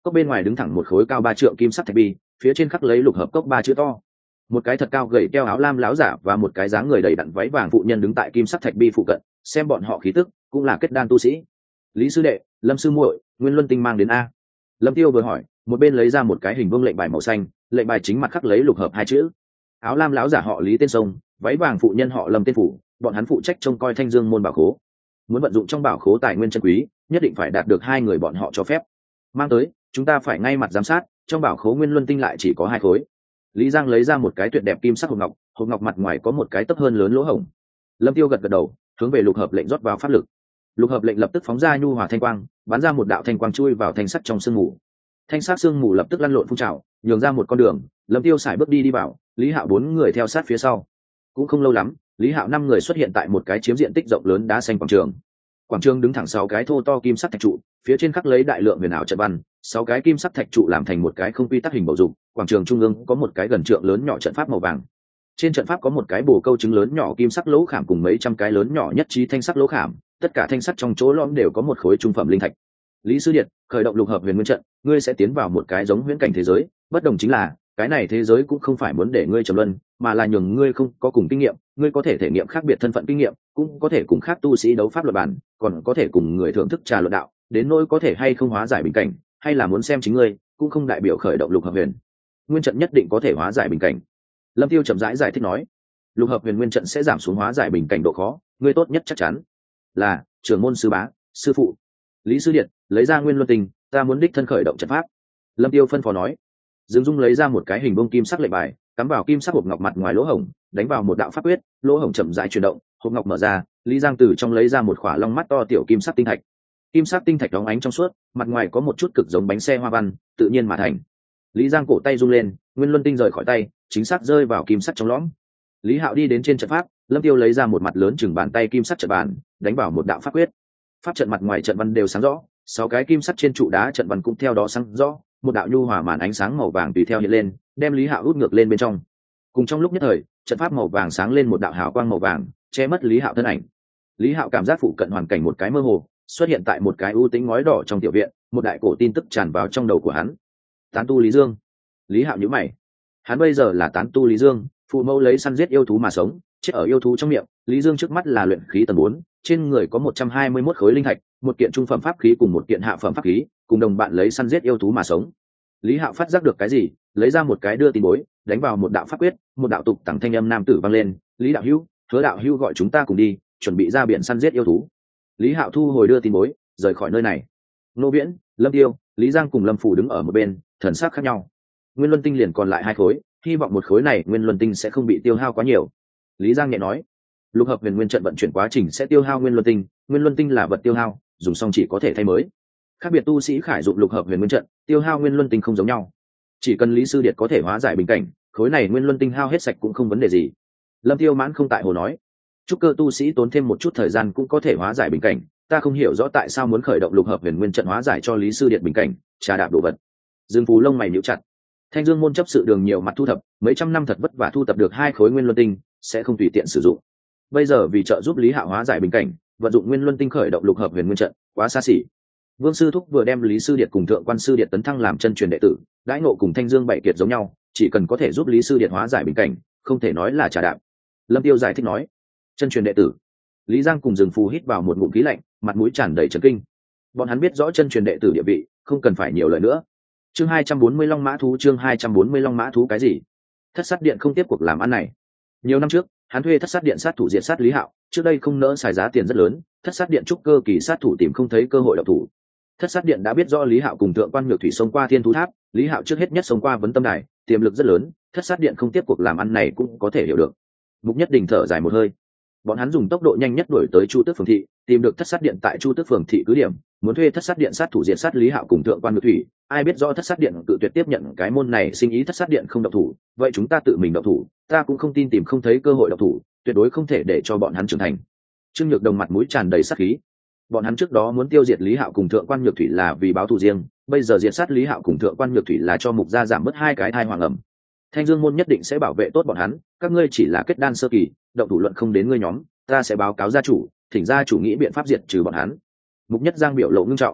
Cốc bên ngoài đứng thẳng một khối cao 3 trượng kim sắc thạch bi, phía trên khắc lấy lục hợp cốc 3 chữ to. Một cái thật cao gầy keo áo lam láo giả và một cái dáng người đầy đặn váy vàng phụ nhân đứng tại kim sắc thạch bi phụ cận, xem bọn họ khí tức cũng là kết đan tu sĩ. Lý sư đệ, Lâm sư muội, Nguyên Luân Tinh mang đến a. Lâm Tiêu vừa hỏi, một bên lấy ra một cái hình vuông lệnh bài màu xanh, lệnh bài chính mặt khắc lấy lục hợp 2 chữ. Áo lam láo giả họ Lý tên sông, váy vàng phụ nhân họ Lâm tên phủ, bọn hắn phụ trách trông coi Thanh Dương môn bảo khố. Muốn vận dụng trong bảo khố tài nguyên chân quý, nhất định phải đạt được 2 người bọn họ cho phép. Mang tới, chúng ta phải ngay mặt giám sát, trong bảo khố Nguyên Luân Tinh lại chỉ có 2 khối. Lý Giang lấy ra một cái tuyệt đẹp kim sắc hộp ngọc mặt ngoài có một cái tấc hơn lớn lỗ hổng. Lâm Tiêu gật gật đầu, hướng về lục hợp lệnh rót vào pháp lực. Lục hợp lệnh lập tức phóng ra nhu hòa thanh quang, bắn ra một đạo thanh quang chui vào thanh sắt trong sương mù. Thanh sắc sương mù lập tức lăn lộn phun trào, nhường ra một con đường. Lâm Tiêu sải bước đi vào, Lý Hạo 4 người theo sát phía sau. Cũng không lâu lắm, Lý Hạo 5 người xuất hiện tại một cái chiếm diện tích rộng lớn đá xanh quảng trường. Quảng trường đứng thẳng 6 cái thô to kim sắc thạch trụ, phía trên khắc lấy đại lượng huyền ảo trận văn. 6 cái kim sắc thạch trụ làm thành một cái không quy tắc hình bầu dục. Quảng trường trung ương có một cái gần trượng lớn nhỏ trận pháp màu vàng. Trên trận pháp có một cái bồ câu trứng lớn nhỏ kim sắc lỗ khảm cùng mấy trăm cái lớn nhỏ nhất trí thanh sắc lỗ khảm, tất cả thanh sắt trong chỗ lõm đều có một khối trung phẩm linh thạch. Lý sư điện, khởi động lục hợp huyền nguyên trận, ngươi sẽ tiến vào một cái giống huyễn cảnh thế giới, bất đồng chính là cái này thế giới cũng không phải muốn để ngươi trầm luân, mà là nhường ngươi không có cùng kinh nghiệm, ngươi có thể thể nghiệm khác biệt thân phận kinh nghiệm, cũng có thể cùng khác tu sĩ đấu pháp luật bản, còn có thể cùng người thưởng thức trà luận đạo, đến nỗi có thể hay không hóa giải bình cảnh, hay là muốn xem chính ngươi, cũng không đại biểu khởi động lục hợp huyền nguyên trận nhất định có thể hóa giải bình cảnh. Lâm Tiêu chậm rãi giải thích nói, lục hợp huyền nguyên trận sẽ giảm xuống hóa giải bình cảnh độ khó, ngươi tốt nhất chắc chắn là trưởng môn sư bá, sư phụ. Lý sư điện, lấy ra Nguyên Luân Tinh, ta muốn đích thân khởi động trận pháp. Lâm Tiêu phân phó nói. Dương Dung lấy ra một cái hình bông kim sắc lệnh bài, cắm vào kim sắc hộp ngọc mặt ngoài lỗ hổng, đánh vào một đạo pháp quyết, lỗ hổng chậm rãi chuyển động, hộp ngọc mở ra, Lý Giang từ trong lấy ra một khỏa long mắt to tiểu kim sắc tinh thạch. Kim sắc tinh thạch đóng ánh trong suốt, mặt ngoài có một chút cực giống bánh xe hoa văn, tự nhiên mà thành. Lý Giang cổ tay rung lên, Nguyên Luân Tinh rời khỏi tay, chính xác rơi vào kim sắc trong lõm. Lý Hạo đi đến trên trận pháp, Lâm Tiêu lấy ra một mặt lớn chừng bàn tay kim sắc trận bàn, đánh vào một đạo pháp quyết. Pháp trận mặt ngoài trận văn đều sáng rõ, 6 cái kim sắt trên trụ đá trận văn cũng theo đó sáng rõ, một đạo nhu hòa màn ánh sáng màu vàng tùy theo hiện lên, đem Lý Hạo hút ngược lên bên trong. Cùng trong lúc nhất thời, trận pháp màu vàng sáng lên một đạo hào quang màu vàng, che mất Lý Hạo thân ảnh. Lý Hạo cảm giác phụ cận hoàn cảnh một cái mơ hồ, xuất hiện tại một cái u tĩnh ngói đỏ trong tiểu viện, một đại cổ tin tức tràn vào trong đầu của hắn. Tán tu Lý Dương. Lý Hạo nhíu mày. Hắn bây giờ là tán tu Lý Dương, phụ mẫu lấy săn giết yêu thú mà sống, chết ở yêu thú trong miệng. Lý Dương trước mắt là luyện khí tầng 4, trên người có 121 khối linh thạch, một kiện trung phẩm pháp khí cùng một kiện hạ phẩm pháp khí, cùng đồng bạn lấy săn giết yêu thú mà sống. Lý Hạo phát giác được cái gì, lấy ra một cái đưa tin bối, đánh vào một đạo pháp quyết, một đạo tục tẳng thanh âm nam tử vang lên, Lý đạo hữu, Hứa đạo hữu gọi chúng ta cùng đi, chuẩn bị ra biển săn giết yêu thú. Lý Hạo thu hồi đưa tin bối, rời khỏi nơi này. Nô Viễn, Lâm Tiêu, Lý Giang cùng Lâm Phủ đứng ở một bên, thần sắc khác nhau. Nguyên Luân Tinh liền còn lại 2 khối, hy vọng một khối này Nguyên Luân Tinh sẽ không bị tiêu hao quá nhiều. Lý Giang nhẹ nói, lục hợp huyền nguyên trận vận chuyển quá trình sẽ tiêu hao Nguyên Luân Tinh là vật tiêu hao, dùng xong chỉ có thể thay mới. Khác biệt tu sĩ khải dụng lục hợp huyền nguyên trận, tiêu hao Nguyên Luân Tinh không giống nhau. Chỉ cần Lý sư điệt có thể hóa giải bình cảnh, khối này Nguyên Luân Tinh hao hết sạch cũng không vấn đề gì. Lâm Tiêu mãn không tại hồ nói, chúc cơ tu sĩ tốn thêm một chút thời gian cũng có thể hóa giải bình cảnh, ta không hiểu rõ tại sao muốn khởi động lục hợp huyền nguyên trận hóa giải cho Lý sư điệt bình cảnh, trà đạp đồ vật. Dương Phú lông mày nhíu chặt. Thanh Dương môn chấp sự đường nhiều mặt thu thập, mấy trăm năm thật vất vả thu thập được 2 khối Nguyên Luân Tinh, sẽ không tùy tiện sử dụng. Bây giờ vì trợ giúp Lý Hạo hóa giải bình cảnh, vận dụng Nguyên Luân Tinh khởi động lục hợp huyền nguyên trận, quá xa xỉ. Vương sư thúc vừa đem Lý sư điệt cùng thượng quan sư điệt tấn thăng làm chân truyền đệ tử, đãi ngộ cùng Thanh Dương bảy kiệt giống nhau, chỉ cần có thể giúp Lý sư điệt hóa giải bình cảnh, không thể nói là trà đạp. Lâm Tiêu giải thích nói, chân truyền đệ tử. Lý Giang cùng Dương Phù hít vào một ngụm khí lạnh, mặt mũi tràn đầy chấn kinh. Bọn hắn biết rõ chân truyền đệ tử địa vị, không cần phải nhiều lời nữa. Chương 240 Long Mã thú, chương 240 Long Mã thú cái gì? Thất sát điện không tiếp cuộc làm ăn này. Nhiều năm trước, hắn thuê thất sát điện sát thủ diệt sát Lý Hạo, trước đây không nỡ xài giá tiền rất lớn, thất sát điện trúc cơ kỳ sát thủ tìm không thấy cơ hội động thủ. Thất sát điện đã biết rõ Lý Hạo cùng thượng quan Nhược Thủy xông qua Thiên Thú Tháp, Lý Hạo trước hết nhất xông qua Vấn Tâm Đài, tiềm lực rất lớn, thất sát điện không tiếp cuộc làm ăn này cũng có thể hiểu được. Mục Nhất Đình thở dài một hơi. Bọn hắn dùng tốc độ nhanh nhất đuổi tới Chu Tước phường thị, tìm được thất sát điện tại Chu Tước phường thị cứ điểm, muốn thuê thất sát điện sát thủ diệt sát Lý Hạo cùng thượng quan Nhược Thủy. Ai biết rõ thất sát điện tự tuyệt tiếp nhận cái môn này sinh ý, thất sát điện không động thủ, vậy chúng ta tự mình động thủ, ta cũng không tin tìm không thấy cơ hội động thủ, tuyệt đối không thể để cho bọn hắn trưởng thành. Trương Nhược Đồng mặt mũi tràn đầy sát khí. Bọn hắn trước đó muốn tiêu diệt Lý Hạo cùng thượng quan Nhược Thủy là vì báo thù riêng, bây giờ diệt sát Lý Hạo cùng thượng quan Nhược Thủy là cho Mục gia giảm bớt 2 cái thai hoàng ẩm. Thanh Dương môn nhất định sẽ bảo vệ tốt bọn hắn, các ngươi chỉ là kết đan sơ kỳ, động thủ luận không đến ngươi nhóm, ta sẽ báo cáo gia chủ, thỉnh gia chủ nghĩ biện pháp diệt trừ bọn hắn. Mục Nhất Giang biểu lộ ngưng trọng.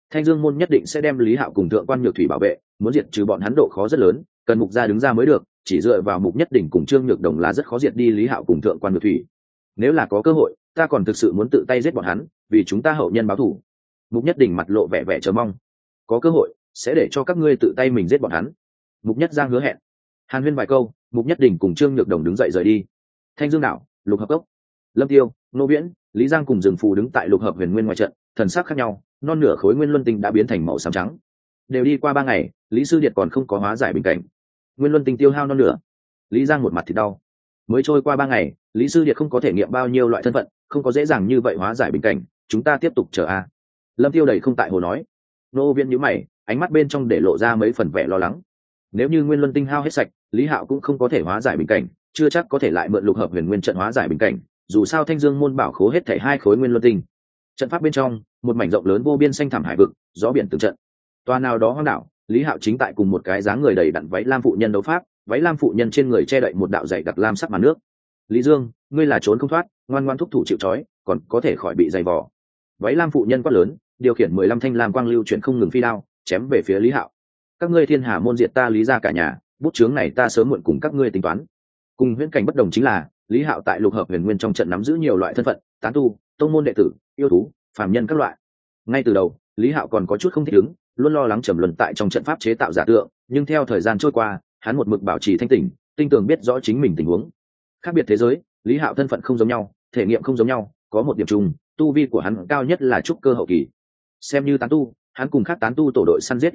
Thanh Dương môn nhất định sẽ đem Lý Hạo cùng thượng quan nhược thủy bảo vệ, muốn diệt trừ bọn hắn độ khó rất lớn, cần mục gia đứng ra mới được, chỉ dựa vào mục nhất đỉnh cùng Trương Nhược Đồng là rất khó diệt đi Lý Hạo cùng thượng quan nhược thủy. Nếu là có cơ hội, ta còn thực sự muốn tự tay giết bọn hắn, vì chúng ta hậu nhân báo thù. Mục nhất đỉnh mặt lộ vẻ vẻ chờ mong. Có cơ hội, sẽ để cho các ngươi tự tay mình giết bọn hắn. Mục nhất giang hứa hẹn. Hàn huyên vài câu, mục nhất đỉnh cùng Trương Nhược Đồng đứng dậy rời đi. Thanh Dương đảo, Lục Hợp Cốc, Lâm Tiêu, Nô Viễn, Lý Giang cùng Dừng Phù đứng tại Lục Hợp Huyền Nguyên ngoài trận, thần sắc khác nhau, non nửa khối nguyên luân tinh đã biến thành màu xám trắng. Đều đi qua 3 ngày, Lý Sư Điệt còn không có hóa giải bình cảnh. Nguyên luân tinh tiêu hao non nửa. Lý Giang một mặt thì đau. Mới trôi qua 3 ngày, Lý Sư Điệt không có thể nghiệm bao nhiêu loại thân phận, không có dễ dàng như vậy hóa giải bình cảnh, chúng ta tiếp tục chờ a. Lâm Tiêu đầy không tại hồ nói. Nô Viễn nhíu mày, ánh mắt bên trong để lộ ra mấy phần vẻ lo lắng. Nếu như nguyên luân tinh hao hết sạch, Lý Hạo cũng không có thể hóa giải bình cảnh, chưa chắc có thể lại mượn Lục Hợp Huyền Nguyên trận hóa giải bình cảnh, dù sao Thanh Dương môn bảo khố hết thảy 2 khối nguyên luân tinh. Trận pháp bên trong, một mảnh rộng lớn vô biên xanh thẳm hải vực, gió biển từng trận. Toa nào đó hoang đảo, Lý Hạo chính tại cùng một cái dáng người đầy đặn váy lam phụ nhân đấu pháp, váy lam phụ nhân trên người che đậy một đạo dày đặc lam sắc màn nước. Lý Dương, ngươi là trốn không thoát, ngoan ngoãn thúc thủ chịu trói, còn có thể khỏi bị dày vò. Váy lam phụ nhân quát lớn, điều khiển 15 thanh lam quang lưu chuyển không ngừng phi đao, chém về phía Lý Hạo. Các ngươi Thiên Hà môn diệt ta Lý gia cả nhà, bút chướng này ta sớm muộn cùng các ngươi tính toán. Cùng huyễn cảnh bất đồng chính là, Lý Hạo tại Lục Hợp Huyền Nguyên trong trận nắm giữ nhiều loại thân phận, tán tu, tông môn đệ tử, yêu thú, phàm nhân các loại. Ngay từ đầu, Lý Hạo còn có chút không thích ứng, luôn lo lắng trầm luân tại trong trận pháp chế tạo giả tượng, nhưng theo thời gian trôi qua, hắn một mực bảo trì thanh tỉnh, tinh tường biết rõ chính mình tình huống. Khác biệt thế giới, Lý Hạo thân phận không giống nhau, thể nghiệm không giống nhau, có một điểm chung, tu vi của hắn cao nhất là trúc cơ hậu kỳ. Xem như tán tu, hắn cùng khác tán tu tổ đội săn giết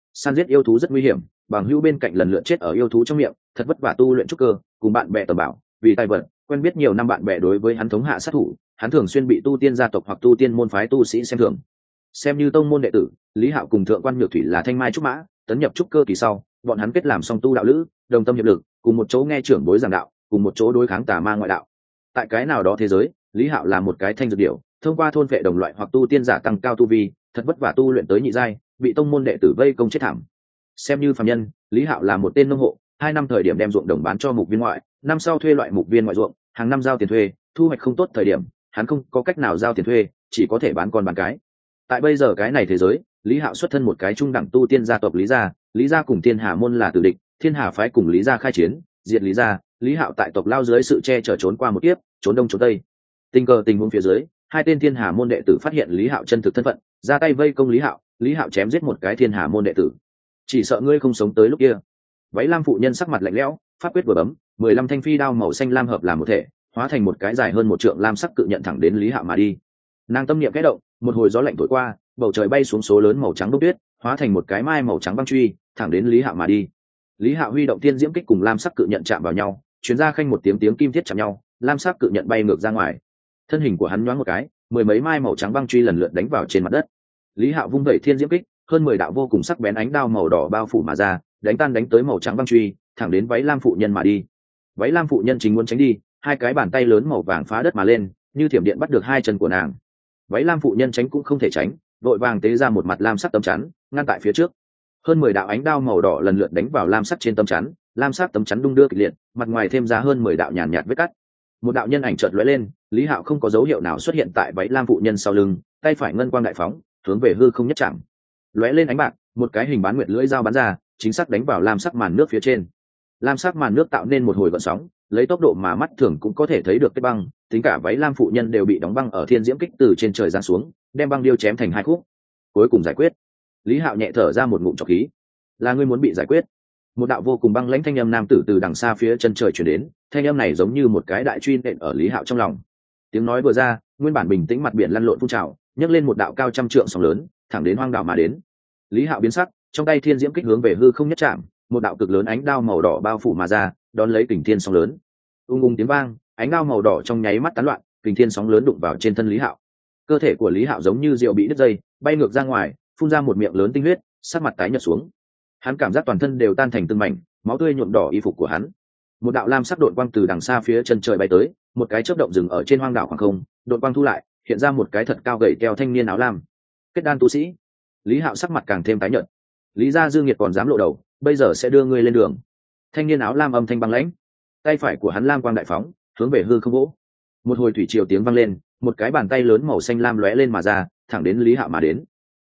yêu thú rất nguy hiểm, bằng hữu bên cạnh lần lượt chết ở yêu thú trong miệng, thật vất vả tu luyện trúc cơ, cùng bạn bè tầm bảo, vì tài vật, quen biết nhiều năm bạn bè đối với hắn thống hạ sát thủ, hắn thường xuyên bị tu tiên gia tộc hoặc tu tiên môn phái tu sĩ xem thường. Xem như tông môn đệ tử, Lý Hạo cùng thượng quan nhược thủy là thanh mai trúc mã, tấn nhập trúc cơ kỳ sau, bọn hắn kết làm song tu đạo lữ, đồng tâm hiệp lực, cùng một chỗ nghe trưởng bối giảng đạo, cùng một chỗ đối kháng tà ma ngoại đạo. Tại cái nào đó thế giới, Lý Hạo là một cái thanh dược điểu, thông qua thôn vệ đồng loại hoặc tu tiên giả tăng cao tu vi, thật vất vả tu luyện tới nhị giai, bị tông môn đệ tử vây công chết thảm. Xem như phàm nhân, Lý Hạo là một tên nông hộ, 2 năm thời điểm đem ruộng đồng bán cho mục viên ngoại, năm sau thuê loại mục viên ngoại ruộng, hàng năm giao tiền thuê, thu hoạch không tốt thời điểm, hắn không có cách nào giao tiền thuê, chỉ có thể bán con bán cái. Tại bây giờ cái này thế giới, Lý Hạo xuất thân một cái trung đẳng tu tiên gia tộc Lý gia cùng Thiên Hà môn là tử địch, Thiên Hà phái cùng Lý gia khai chiến, diệt Lý gia, Lý Hạo tại tộc lao dưới sự che chở trốn qua một kiếp, trốn đông trốn tây. Tình cờ tình huống phía dưới, 2 tên Thiên Hà môn đệ tử phát hiện Lý Hạo chân thực thân phận, ra tay vây công Lý Hạo chém giết một cái Thiên Hà môn đệ tử. Chỉ sợ ngươi không sống tới lúc kia. Váy lam phụ nhân sắc mặt lạnh lẽo, pháp quyết vừa bấm, 15 thanh phi đao màu xanh lam hợp làm một thể, hóa thành một cái dài hơn 1 trượng lam sắc cự nhận thẳng đến Lý Hạo mà đi. Nàng tâm niệm khẽ động, một hồi gió lạnh thổi qua, bầu trời bay xuống số lớn màu trắng bông tuyết, hóa thành một cái mai màu trắng băng truy, thẳng đến Lý Hạo mà đi. Lý Hạo huy động tiên diễm kích cùng lam sắc cự nhận chạm vào nhau, truyền ra khanh một tiếng kim thiết chạm nhau, lam sắc cự nhận bay ngược ra ngoài. Thân hình của hắn nhoáng một cái, 10 mấy mai màu trắng băng truy lần lượt đánh vào trên mặt đất. Lý Hạo vung vẩy thiên diễm kích, hơn 10 đạo vô cùng sắc bén ánh đao màu đỏ bao phủ mà ra, đánh tới màu trắng băng truy, thẳng đến váy lam phụ nhân mà đi. Váy lam phụ nhân chính muốn tránh đi, 2 cái bàn tay lớn màu vàng phá đất mà lên, như thiểm điện bắt được 2 chân của nàng. Váy lam phụ nhân tránh cũng không thể tránh, vội vàng tế ra một mặt lam sắc tấm chắn, ngăn tại phía trước. Hơn 10 đạo ánh đao màu đỏ lần lượt đánh vào lam sắc trên tấm chắn, lam sắc tấm chắn đung đưa kịch liệt, mặt ngoài thêm ra hơn 10 đạo nhàn nhạt vết cắt. Một đạo nhân ảnh chợt lóe lên, Lý Hạo không có dấu hiệu nào xuất hiện tại váy lam phụ nhân sau lưng, tay phải ngân quang đại phóng, hướng về hư không nhất chạm. Lóe lên ánh bạc, một cái hình bán nguyệt lưỡi dao bắn ra, chính xác đánh vào lam sắc màn nước phía trên. Lam sắc màn nước tạo nên một hồi gợn sóng, lấy tốc độ mà mắt thường cũng có thể thấy được cái băng, tính cả váy lam phụ nhân đều bị đóng băng ở thiên diễm kích từ trên trời giáng xuống, đem băng điêu chém thành 2 khúc. Cuối cùng giải quyết. Lý Hạo nhẹ thở ra một ngụm trọc khí. Là ngươi muốn bị giải quyết. Một đạo vô cùng băng lãnh thanh âm nam tử từ đằng xa phía chân trời truyền đến, thanh âm này giống như một cái đại truy nện ở Lý Hạo trong lòng. Tiếng nói vừa ra, nguyên bản bình tĩnh mặt biển lăn lộn phun trào, nhấc lên một đạo cao trăm trượng sóng lớn, thẳng đến hoang đảo mà đến. Lý Hạo biến sắc, trong tay thiên diễm kích hướng về hư không nhất chạm, một đạo cực lớn ánh đao màu đỏ bao phủ mà ra, đón lấy kình thiên sóng lớn. Ung tiếng vang, ánh đao màu đỏ trong nháy mắt tán loạn, kình thiên sóng lớn đụng vào trên thân Lý Hạo. Cơ thể của Lý Hạo giống như diều bị đứt dây, bay ngược ra ngoài, phun ra một miệng lớn tinh huyết, sắc mặt tái nhợt xuống. Hắn cảm giác toàn thân đều tan thành từng mảnh, máu tươi nhuộm đỏ y phục của hắn. Một đạo lam sắc độn quang từ đằng xa phía chân trời bay tới, một cái chớp động dừng ở trên hoang đảo khoảng không, độn quang thu lại, hiện ra một cái thật cao gầy teo thanh niên áo lam. Kết đan tu sĩ. Lý Hạo sắc mặt càng thêm tái nhợt. Lý gia Dương Nhiệt còn dám lộ đầu, bây giờ sẽ đưa ngươi lên đường. Thanh niên áo lam âm thanh băng lãnh, tay phải của hắn lam quang đại phóng, hướng về hư không vỗ. Một hồi thủy triều tiếng vang lên, một cái bàn tay lớn màu xanh lam lóe lên mà ra, thẳng đến Lý Hạo mà đến.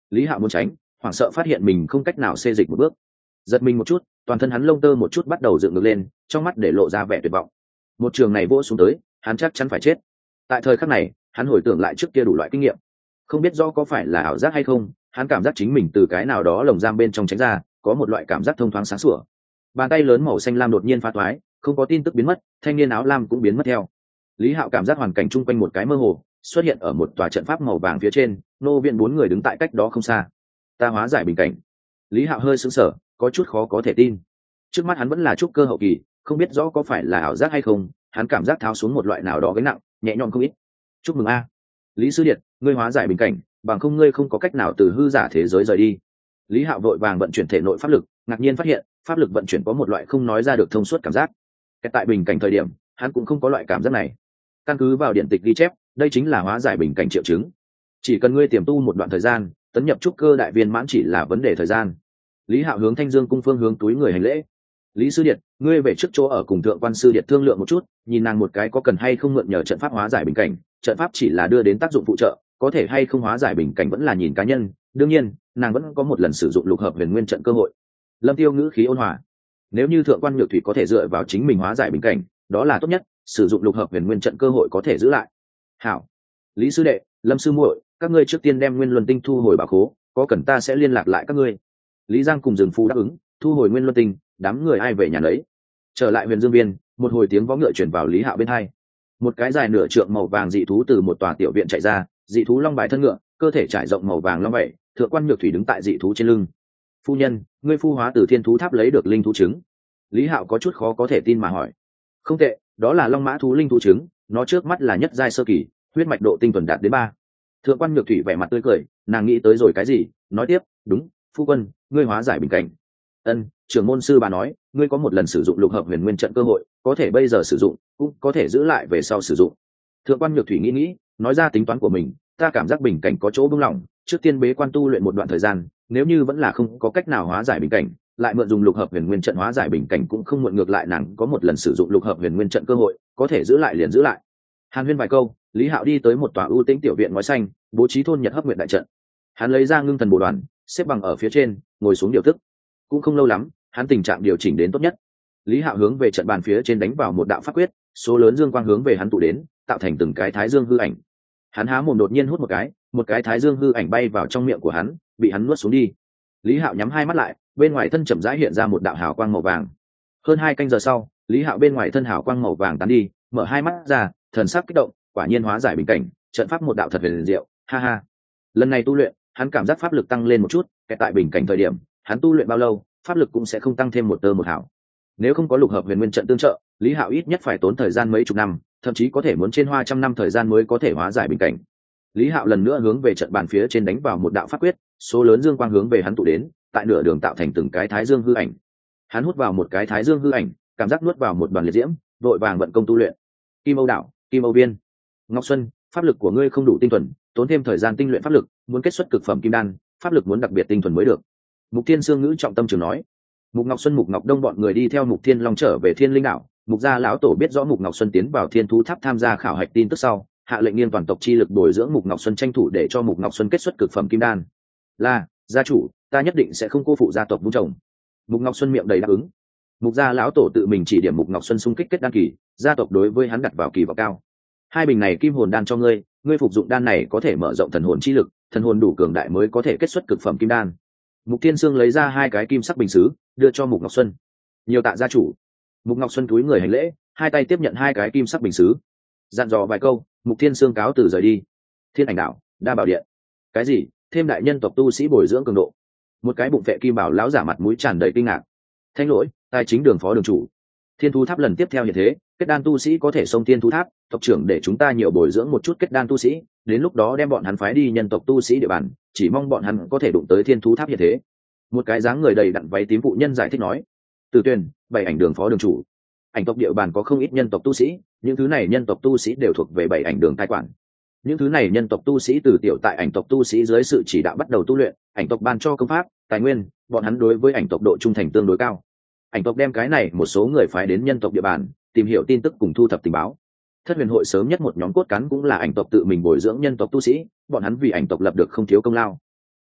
Lý Hạo muốn tránh, hoảng sợ phát hiện mình không cách nào xê dịch một bước, giật mình một chút, toàn thân hắn lông tơ một chút bắt đầu dựng ngược lên, trong mắt để lộ ra vẻ tuyệt vọng. Một trường này vỗ xuống tới, hắn chắc chắn phải chết. Tại thời khắc này, hắn hồi tưởng lại trước kia đủ loại kinh nghiệm, không biết rõ có phải là ảo giác hay không, hắn cảm giác chính mình từ cái nào đó lồng giam bên trong tránh ra, có một loại cảm giác thông thoáng sáng sủa. Bàn tay lớn màu xanh lam đột nhiên phá toái, không có tin tức biến mất, thanh niên áo lam cũng biến mất theo. Lý Hạo cảm giác hoàn cảnh chung quanh một cái mơ hồ, xuất hiện ở một tòa trận pháp màu vàng phía trên, nô viện 4 người đứng tại cách đó không xa. Ta hóa giải bình cảnh. Lý Hạo hơi sững sờ, có chút khó có thể tin. Trước mắt hắn vẫn là trúc cơ hậu kỳ, không biết rõ có phải là ảo giác hay không, hắn cảm giác tháo xuống một loại nào đó gánh nặng, nhẹ nhõm không ít. Chúc mừng a, Lý sư điện, ngươi hóa giải bình cảnh, bằng không ngươi không có cách nào từ hư giả thế giới rời đi. Lý Hạo vội vàng vận chuyển thể nội pháp lực, ngạc nhiên phát hiện pháp lực vận chuyển có một loại không nói ra được thông suốt cảm giác. Tại bình cảnh thời điểm, hắn cũng không có loại cảm giác này. Căn cứ vào điện tịch ghi chép, đây chính là hóa giải bình cảnh triệu chứng. Chỉ cần ngươi tiềm tu một đoạn thời gian, tấn nhập trúc cơ đại viên mãn chỉ là vấn đề thời gian. Lý Hạo hướng Thanh Dương cung phương hướng túi người hành lễ. Lý sư điện, ngươi về trước chỗ ở cùng thượng quan sư điện thương lượng một chút, nhìn nàng một cái có cần hay không mượn nhờ trận pháp hóa giải bình cảnh. Trận pháp chỉ là đưa đến tác dụng phụ trợ, có thể hay không hóa giải bình cảnh vẫn là nhìn cá nhân. Đương nhiên, nàng vẫn có một lần sử dụng lục hợp huyền nguyên trận cơ hội. Lâm Tiêu ngữ khí ôn hòa. Nếu như thượng quan nhược thủy có thể dựa vào chính mình hóa giải bình cảnh, đó là tốt nhất, sử dụng lục hợp huyền nguyên trận cơ hội có thể giữ lại. Hảo, Lý sư đệ, Lâm sư muội, các ngươi trước tiên đem nguyên luân tinh thu hồi bảo khố, có cần ta sẽ liên lạc lại các ngươi. Lý Giang cùng Dương Phu đáp ứng, thu hồi nguyên luân tinh, đám người ai về nhà lấy. Trở lại Huyền Dương Viên, một hồi tiếng vó ngựa truyền vào Lý Hạo bên hai. Một cái dài nửa trượng màu vàng dị thú từ một tòa tiểu viện chạy ra, dị thú long bài thân ngựa, cơ thể trải rộng màu vàng long vảy, thượng quan nhược thủy đứng tại dị thú trên lưng. Phu nhân, ngươi phu hóa từ thiên thú tháp lấy được linh thú trứng. Lý Hạo có chút khó có thể tin mà hỏi. Không tệ, đó là long mã thú linh thú trứng, nó trước mắt là nhất giai sơ kỳ, huyết mạch độ tinh thuần đạt đến 3. Thượng quan nhược thủy vẻ mặt tươi cười, nàng nghĩ tới rồi cái gì, nói tiếp, đúng, phu quân, ngươi hóa giải bình cảnh. Ân, trưởng môn sư bà nói, ngươi có một lần sử dụng lục hợp huyền nguyên trận cơ hội, có thể bây giờ sử dụng, cũng có thể giữ lại về sau sử dụng. Thượng quan nhược thủy nghĩ, nói ra tính toán của mình, ta cảm giác bình cảnh có chỗ buông lỏng, trước tiên bế quan tu luyện một đoạn thời gian, nếu như vẫn là không có cách nào hóa giải bình cảnh, lại mượn dùng lục hợp huyền nguyên trận hóa giải bình cảnh cũng không muộn, ngược lại nàng có một lần sử dụng lục hợp huyền nguyên trận cơ hội, có thể giữ lại liền giữ lại. Hàn huyên vài câu, Lý Hạo đi tới một tòa ưu tĩnh tiểu viện ngói xanh, bố trí thôn Nhật Hấp Nguyện đại trận. Hắn lấy ra ngưng thần bồ đoàn, xếp bằng ở phía trên, ngồi xuống điều tức. Cũng không lâu lắm, hắn tình trạng điều chỉnh đến tốt nhất. Lý Hạo hướng về trận bàn phía trên đánh vào một đạo pháp quyết, số lớn dương quang hướng về hắn tụ đến, tạo thành từng cái thái dương hư ảnh. Hắn há mồm đột nhiên hút một cái thái dương hư ảnh bay vào trong miệng của hắn, bị hắn nuốt xuống đi. Lý Hạo nhắm hai mắt lại, bên ngoài thân chậm rãi hiện ra một đạo hào quang màu vàng. Hơn 2 canh giờ sau, Lý Hạo bên ngoài thân hào quang màu vàng tán đi, mở hai mắt ra, thần sắc kích động, quả nhiên hóa giải bình cảnh, trận pháp một đạo thật huyền diệu, ha ha. Lần này tu luyện, hắn cảm giác pháp lực tăng lên một chút, kể tại bình cảnh thời điểm, hắn tu luyện bao lâu, pháp lực cũng sẽ không tăng thêm một tơ một hào. Nếu không có lục hợp huyền nguyên trận tương trợ, Lý Hạo ít nhất phải tốn thời gian mấy chục năm, thậm chí có thể muốn trên hoa trăm năm thời gian mới có thể hóa giải bình cảnh. Lý Hạo lần nữa hướng về trận bàn phía trên đánh vào một đạo pháp quyết, số lớn dương quang hướng về hắn tụ đến, tại nửa đường tạo thành từng cái thái dương hư ảnh. Hắn hút vào một cái thái dương hư ảnh, cảm giác nuốt vào một đoàn liệt diễm, vội vàng vận công tu luyện. Kim Âu đạo, Kim Âu viên. Ngọc Xuân, pháp lực của ngươi không đủ tinh thuần, tốn thêm thời gian tinh luyện pháp lực, muốn kết xuất cực phẩm kim đan, pháp lực muốn đặc biệt tinh thuần mới được. Mục Thiên Sương ngữ trọng tâm trường nói. Mục Ngọc Xuân, Mục Ngọc Đông bọn người đi theo Mục Thiên Long trở về Thiên Linh đảo. Mục gia lão tổ biết rõ Mục Ngọc Xuân tiến vào Thiên Thú Tháp tham gia khảo hạch tin tức sau, hạ lệnh nghiêng toàn tộc chi lực bồi dưỡng Mục Ngọc Xuân, tranh thủ để cho Mục Ngọc Xuân kết xuất cực phẩm kim đan. Là, gia chủ, ta nhất định sẽ không cô phụ gia tộc vun trồng. Mục Ngọc Xuân miệng đầy đáp ứng. Mục gia lão tổ tự mình chỉ điểm Mục Ngọc Xuân xung kích kết đan kỳ, gia tộc đối với hắn đặt vào kỳ vọng cao. 2 bình này kim hồn đan cho ngươi, ngươi phục dụng đan này có thể mở rộng thần hồn chi lực, thần hồn đủ cường đại mới có thể kết xuất cực phẩm kim đan. Mục Thiên Sương lấy ra 2 cái kim sắc bình sứ, đưa cho Mục Ngọc Xuân. Nhiều tạ gia chủ. Mục Ngọc Xuân cúi người hành lễ, 2 tay tiếp nhận 2 cái kim sắc bình sứ, dặn dò vài câu, Mục Thiên Sương cáo từ rời đi. Thiên Ảnh Đạo, Đa Bảo Điện. Cái gì? Thêm đại nhân tộc tu sĩ bồi dưỡng cường độ? Một cái bụng phệ kim bảo lão giả mặt mũi tràn đầy kinh ngạc. Thanh lỗi, tài chính đường phó đường chủ. Thiên Thú Tháp lần tiếp theo hiện thế, kết đan tu sĩ có thể xông Thiên Thú Tháp, tộc trưởng để chúng ta nhiều bồi dưỡng một chút kết đan tu sĩ, đến lúc đó đem bọn hắn phái đi nhân tộc tu sĩ địa bàn, chỉ mong bọn hắn có thể đụng tới Thiên Thú Tháp hiện thế. Một cái dáng người đầy đặn váy tím phụ nhân giải thích nói. Từ Tuyền, 7 ảnh đường phó đường chủ. Ảnh tộc địa bàn có không ít nhân tộc tu sĩ, những thứ này nhân tộc tu sĩ đều thuộc về 7 ảnh đường cai quản. Những thứ này nhân tộc tu sĩ từ tiểu tại ảnh tộc tu sĩ dưới sự chỉ đạo bắt đầu tu luyện, ảnh tộc ban cho công pháp, tài nguyên, bọn hắn đối với ảnh tộc độ trung thành tương đối cao. Ảnh tộc đem cái này một số người phái đến nhân tộc địa bàn, tìm hiểu tin tức cùng thu thập tình báo. Thất Huyền hội sớm nhất một nhóm cốt cán cũng là ảnh tộc tự mình bồi dưỡng nhân tộc tu sĩ, bọn hắn vì ảnh tộc lập được không thiếu công lao.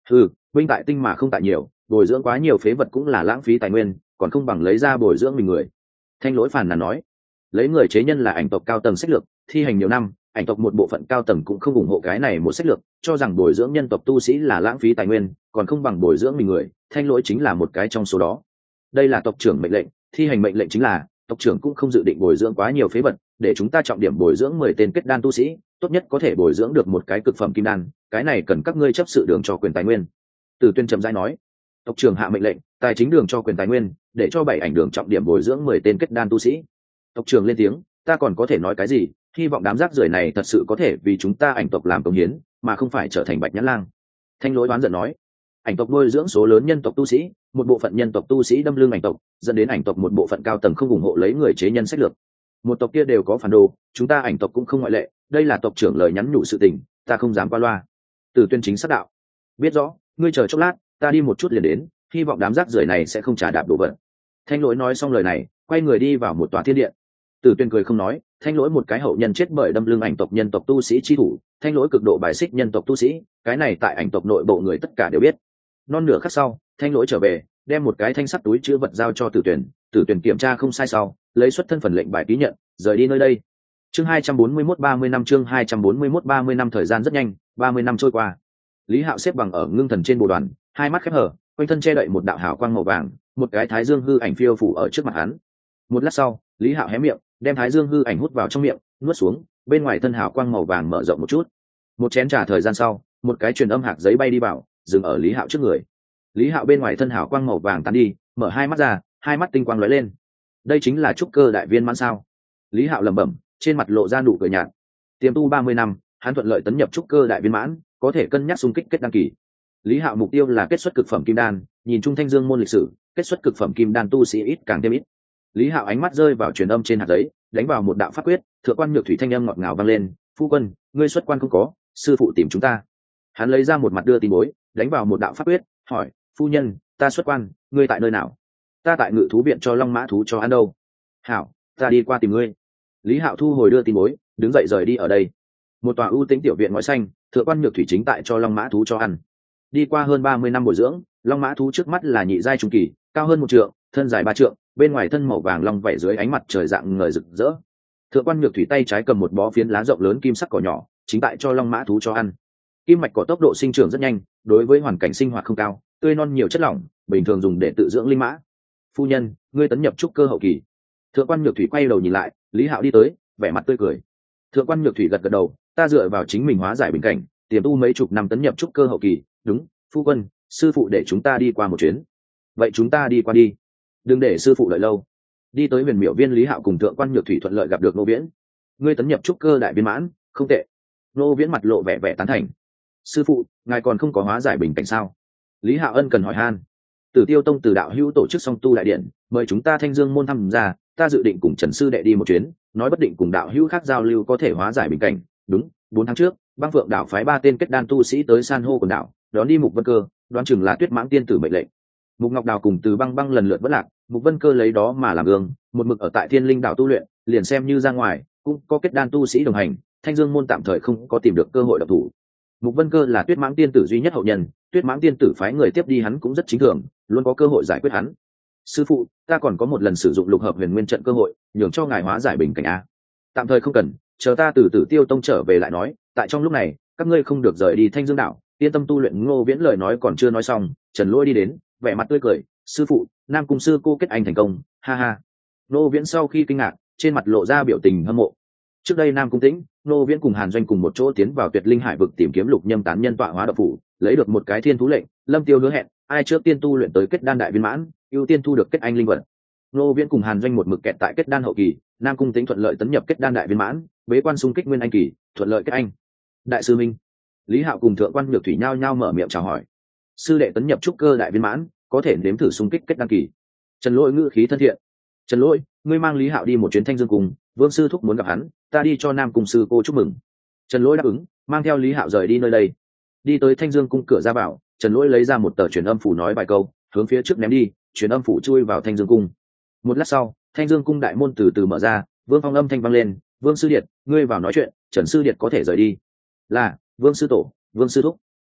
Ừ, binh tại tinh mà không tại nhiều, bồi dưỡng quá nhiều phế vật cũng là lãng phí tài nguyên, còn không bằng lấy ra bồi dưỡng mình người. Thanh Lỗi phàn nàn nói. Lấy người chế nhân là ảnh tộc cao tầng sách lược, thi hành nhiều năm, ảnh tộc một bộ phận cao tầng cũng không ủng hộ cái này một sách lược, cho rằng bồi dưỡng nhân tộc tu sĩ là lãng phí tài nguyên, còn không bằng bồi dưỡng mình người. Thanh Lỗi chính là một cái trong số đó. Đây là tộc trưởng mệnh lệnh, thi hành mệnh lệnh chính là tộc trưởng cũng không dự định bồi dưỡng quá nhiều phế vật, để chúng ta trọng điểm bồi dưỡng 10 tên kết đan tu sĩ, tốt nhất có thể bồi dưỡng được một cái cực phẩm kim đan, cái này cần các ngươi chấp sự đường cho quyền tài nguyên. Từ Tuyên trầm rãi nói, tộc trưởng hạ mệnh lệnh, tài chính đường cho quyền tài nguyên, để cho 7 ảnh đường trọng điểm bồi dưỡng 10 tên kết đan tu sĩ. Tộc trưởng lên tiếng, ta còn có thể nói cái gì, hy vọng đám rác rưởi này thật sự có thể vì chúng ta ảnh tộc làm công hiến, mà không phải trở thành Bạch Nhãn Lang. Thanh Lỗi đoán giận nói, ảnh tộc nuôi dưỡng số lớn nhân tộc tu sĩ, một bộ phận nhân tộc tu sĩ đâm lưng ảnh tộc, dẫn đến ảnh tộc một bộ phận cao tầng không ủng hộ lấy người chế nhân sách lược. Một tộc kia đều có phản đồ, chúng ta ảnh tộc cũng không ngoại lệ, đây là tộc trưởng lời nhắn nhủ sự tình, ta không dám qua loa. Từ Tuyên chính xác đạo, biết rõ, ngươi chờ chốc lát, ta đi một chút liền đến, hy vọng đám rác rưởi này sẽ không trả đạp đổ vật. Thanh Lỗi nói xong lời này, quay người đi vào một tòa thiên điện. Từ Tuyên cười không nói, Thanh Lỗi một cái hậu nhân chết bởi đâm lưng ảnh tộc nhân tộc tu sĩ chi thủ, Thanh Lỗi cực độ bài xích nhân tộc tu sĩ, cái này tại ảnh tộc nội bộ người tất cả đều biết. Non nửa khắc sau, Thanh Lỗi trở về, đem một cái thanh sắt túi chứa vật giao cho Tử Tuyển kiểm tra không sai sau, lấy xuất thân phần lệnh bài ký nhận, rời đi nơi đây. Chương 241 30 năm chương 241 30 năm thời gian rất nhanh, 30 năm trôi qua. Lý Hạo xếp bằng ở ngưng thần trên bồ đoàn, hai mắt khép hờ, quanh thân che đậy một đạo hào quang màu vàng, một cái thái dương hư ảnh phiêu phủ ở trước mặt hắn. Một lát sau, Lý Hạo hé miệng, đem thái dương hư ảnh hút vào trong miệng, nuốt xuống, bên ngoài thân hào quang màu vàng mở rộng một chút. Một chén trà thời gian sau, một cái truyền âm hạc giấy bay đi vào, dừng ở Lý Hạo trước người. Lý Hạo bên ngoài thân hào quang màu vàng tán đi, mở hai mắt ra, hai mắt tinh quang lóe lên. Đây chính là trúc cơ đại viên mãn sao? Lý Hạo lẩm bẩm, trên mặt lộ ra nụ cười nhạt. Tiềm tu 30 năm, hắn thuận lợi tấn nhập trúc cơ đại viên mãn, có thể cân nhắc xung kích kết đăng kỳ. Lý Hạo mục tiêu là kết xuất cực phẩm kim đan, nhìn chung Thanh Dương môn lịch sử, kết xuất cực phẩm kim đan tu sĩ ít càng thêm ít. Lý Hạo ánh mắt rơi vào truyền âm trên hạt giấy, đánh vào một đạo pháp quyết, thượng quan nhược thủy thanh âm ngọt ngào vang lên, "Phu quân, ngươi xuất quan không có, sư phụ tìm chúng ta." Hắn lấy ra một mặt đưa tin bối, đánh vào một đạo pháp quyết, hỏi, "Phu nhân, ta xuất quan, ngươi tại nơi nào?" "Ta tại Ngự thú viện cho long mã thú cho ăn đâu." "Hảo, ta đi qua tìm ngươi." Lý Hạo thu hồi đưa tin bối, đứng dậy rời đi ở đây. Một tòa ưu tĩnh tiểu viện ngói xanh, thượng quan nhược thủy chính tại cho long mã thú cho ăn. Đi qua hơn 30 năm bồi dưỡng, long mã thú trước mắt là nhị giai trung kỳ, cao hơn 1 trượng, thân dài 3 trượng, bên ngoài thân màu vàng long vảy dưới ánh mặt trời dạng ngời rực rỡ. Thượng quan nhược thủy tay trái cầm một bó phiến lá rộng lớn kim sắc cỏ nhỏ, chính tại cho long mã thú cho ăn. Kim mạch cỏ tốc độ sinh trưởng rất nhanh, đối với hoàn cảnh sinh hoạt không cao, tươi non nhiều chất lỏng, bình thường dùng để tự dưỡng linh mã. "Phu nhân, ngươi tấn nhập trúc cơ hậu kỳ." Thượng quan nhược thủy quay đầu nhìn lại, Lý Hạo đi tới, vẻ mặt tươi cười. Thượng quan nhược thủy gật gật đầu, "Ta dựa vào chính mình hóa giải bình cảnh, tiềm tu mấy chục năm tấn nhập trúc cơ hậu kỳ." "Đúng, phu quân, sư phụ để chúng ta đi qua một chuyến." "Vậy chúng ta đi qua đi, đừng để sư phụ đợi lâu." Đi tới huyền miểu viên, Lý Hạo cùng thượng quan nhược thủy thuận lợi gặp được Nô Viễn. "Ngươi tấn nhập trúc cơ đại viên mãn, không tệ." Nô Viễn mặt lộ vẻ vẻ tán thành. "Sư phụ, ngài còn không có hóa giải bình cảnh sao?" Lý Hạo ân cần hỏi han. Tử Tiêu Tông từ đạo hữu tổ chức song tu đại điện, mời chúng ta Thanh Dương môn tham gia, ta dự định cùng Trần sư đệ đi một chuyến, nói bất định cùng đạo hữu khác giao lưu có thể hóa giải bình cảnh. Đúng, 4 tháng trước, Băng Phượng đảo phái 3 tên kết đan tu sĩ tới san hô quần đảo, đón đi Mục Vân Cơ, đoán chừng là Tuyết Mãng tiên tử mệnh lệnh. Mục Ngọc Đào cùng Từ Băng Băng lần lượt vất lạc, Mục Vân Cơ lấy đó mà làm gương, một mực ở tại Thiên Linh đảo tu luyện, liền xem như ra ngoài, cũng có kết đan tu sĩ đồng hành, Thanh Dương môn tạm thời không có tìm được cơ hội độc thủ. Mục Vân Cơ là Tuyết Mãng tiên tử duy nhất hậu nhân, Tuyết Mãng tiên tử phái người tiếp đi hắn cũng rất chính thường, luôn có cơ hội giải quyết hắn. "Sư phụ, ta còn có một lần sử dụng lục hợp huyền nguyên trận cơ hội, nhường cho ngài hóa giải bình cảnh a." "Tạm thời không cần, chờ ta từ Tử Tiêu Tông trở về lại nói, tại trong lúc này, các ngươi không được rời đi Thanh Dương đảo, yên tâm tu luyện." Ngô Viễn lời nói còn chưa nói xong, Trần Lỗi đi đến, vẻ mặt tươi cười, "Sư phụ, Nam cung sư cô kết anh thành công, ha ha." Ngô Viễn sau khi kinh ngạc, trên mặt lộ ra biểu tình hâm mộ. Trước đây Nam cung Tĩnh, Ngô Viễn cùng Hàn Doanh cùng một chỗ tiến vào Tuyệt Linh Hải vực tìm kiếm lục nhâm tán nhân tọa hóa độc phủ, lấy được một cái thiên thú lệnh, Lâm Tiêu hứa hẹn, ai trước tiên tu luyện tới kết đan đại viên mãn, ưu tiên thu được kết anh linh vật. Ngô Viễn cùng Hàn Doanh một mực kẹt tại kết đan hậu kỳ, Nam cung Tĩnh thuận lợi tấn nhập kết đan đại viên mãn, bế quan xung kích nguyên anh kỳ, thuận lợi kết anh. "Đại sư minh." Lý Hạo cùng thượng quan nhược thủy nhao nhao mở miệng chào hỏi. "Sư đệ tấn nhập trúc cơ đại viên mãn, có thể nếm thử xung kích kết đan kỳ." Trần Lỗi ngữ khí thân thiện. "Trần Lỗi, ngươi mang Lý Hạo đi một chuyến Thanh Dương cùng, Vương sư thúc muốn gặp hắn, ta đi cho Nam cung sư cô chúc mừng." Trần Lỗi đáp ứng, mang theo Lý Hạo rời đi nơi đây. Đi tới Thanh Dương cung cửa ra vào, Trần Lỗi lấy ra một tờ truyền âm phủ nói vài câu, hướng phía trước ném đi, truyền âm phủ chui vào Thanh Dương cung. Một lát sau, Thanh Dương cung đại môn từ từ mở ra, Vương Phong âm thanh vang lên, "Vương sư điệt, ngươi vào nói chuyện, Trần sư điệt có thể rời đi." "Là, Vương sư tổ, Vương sư thúc."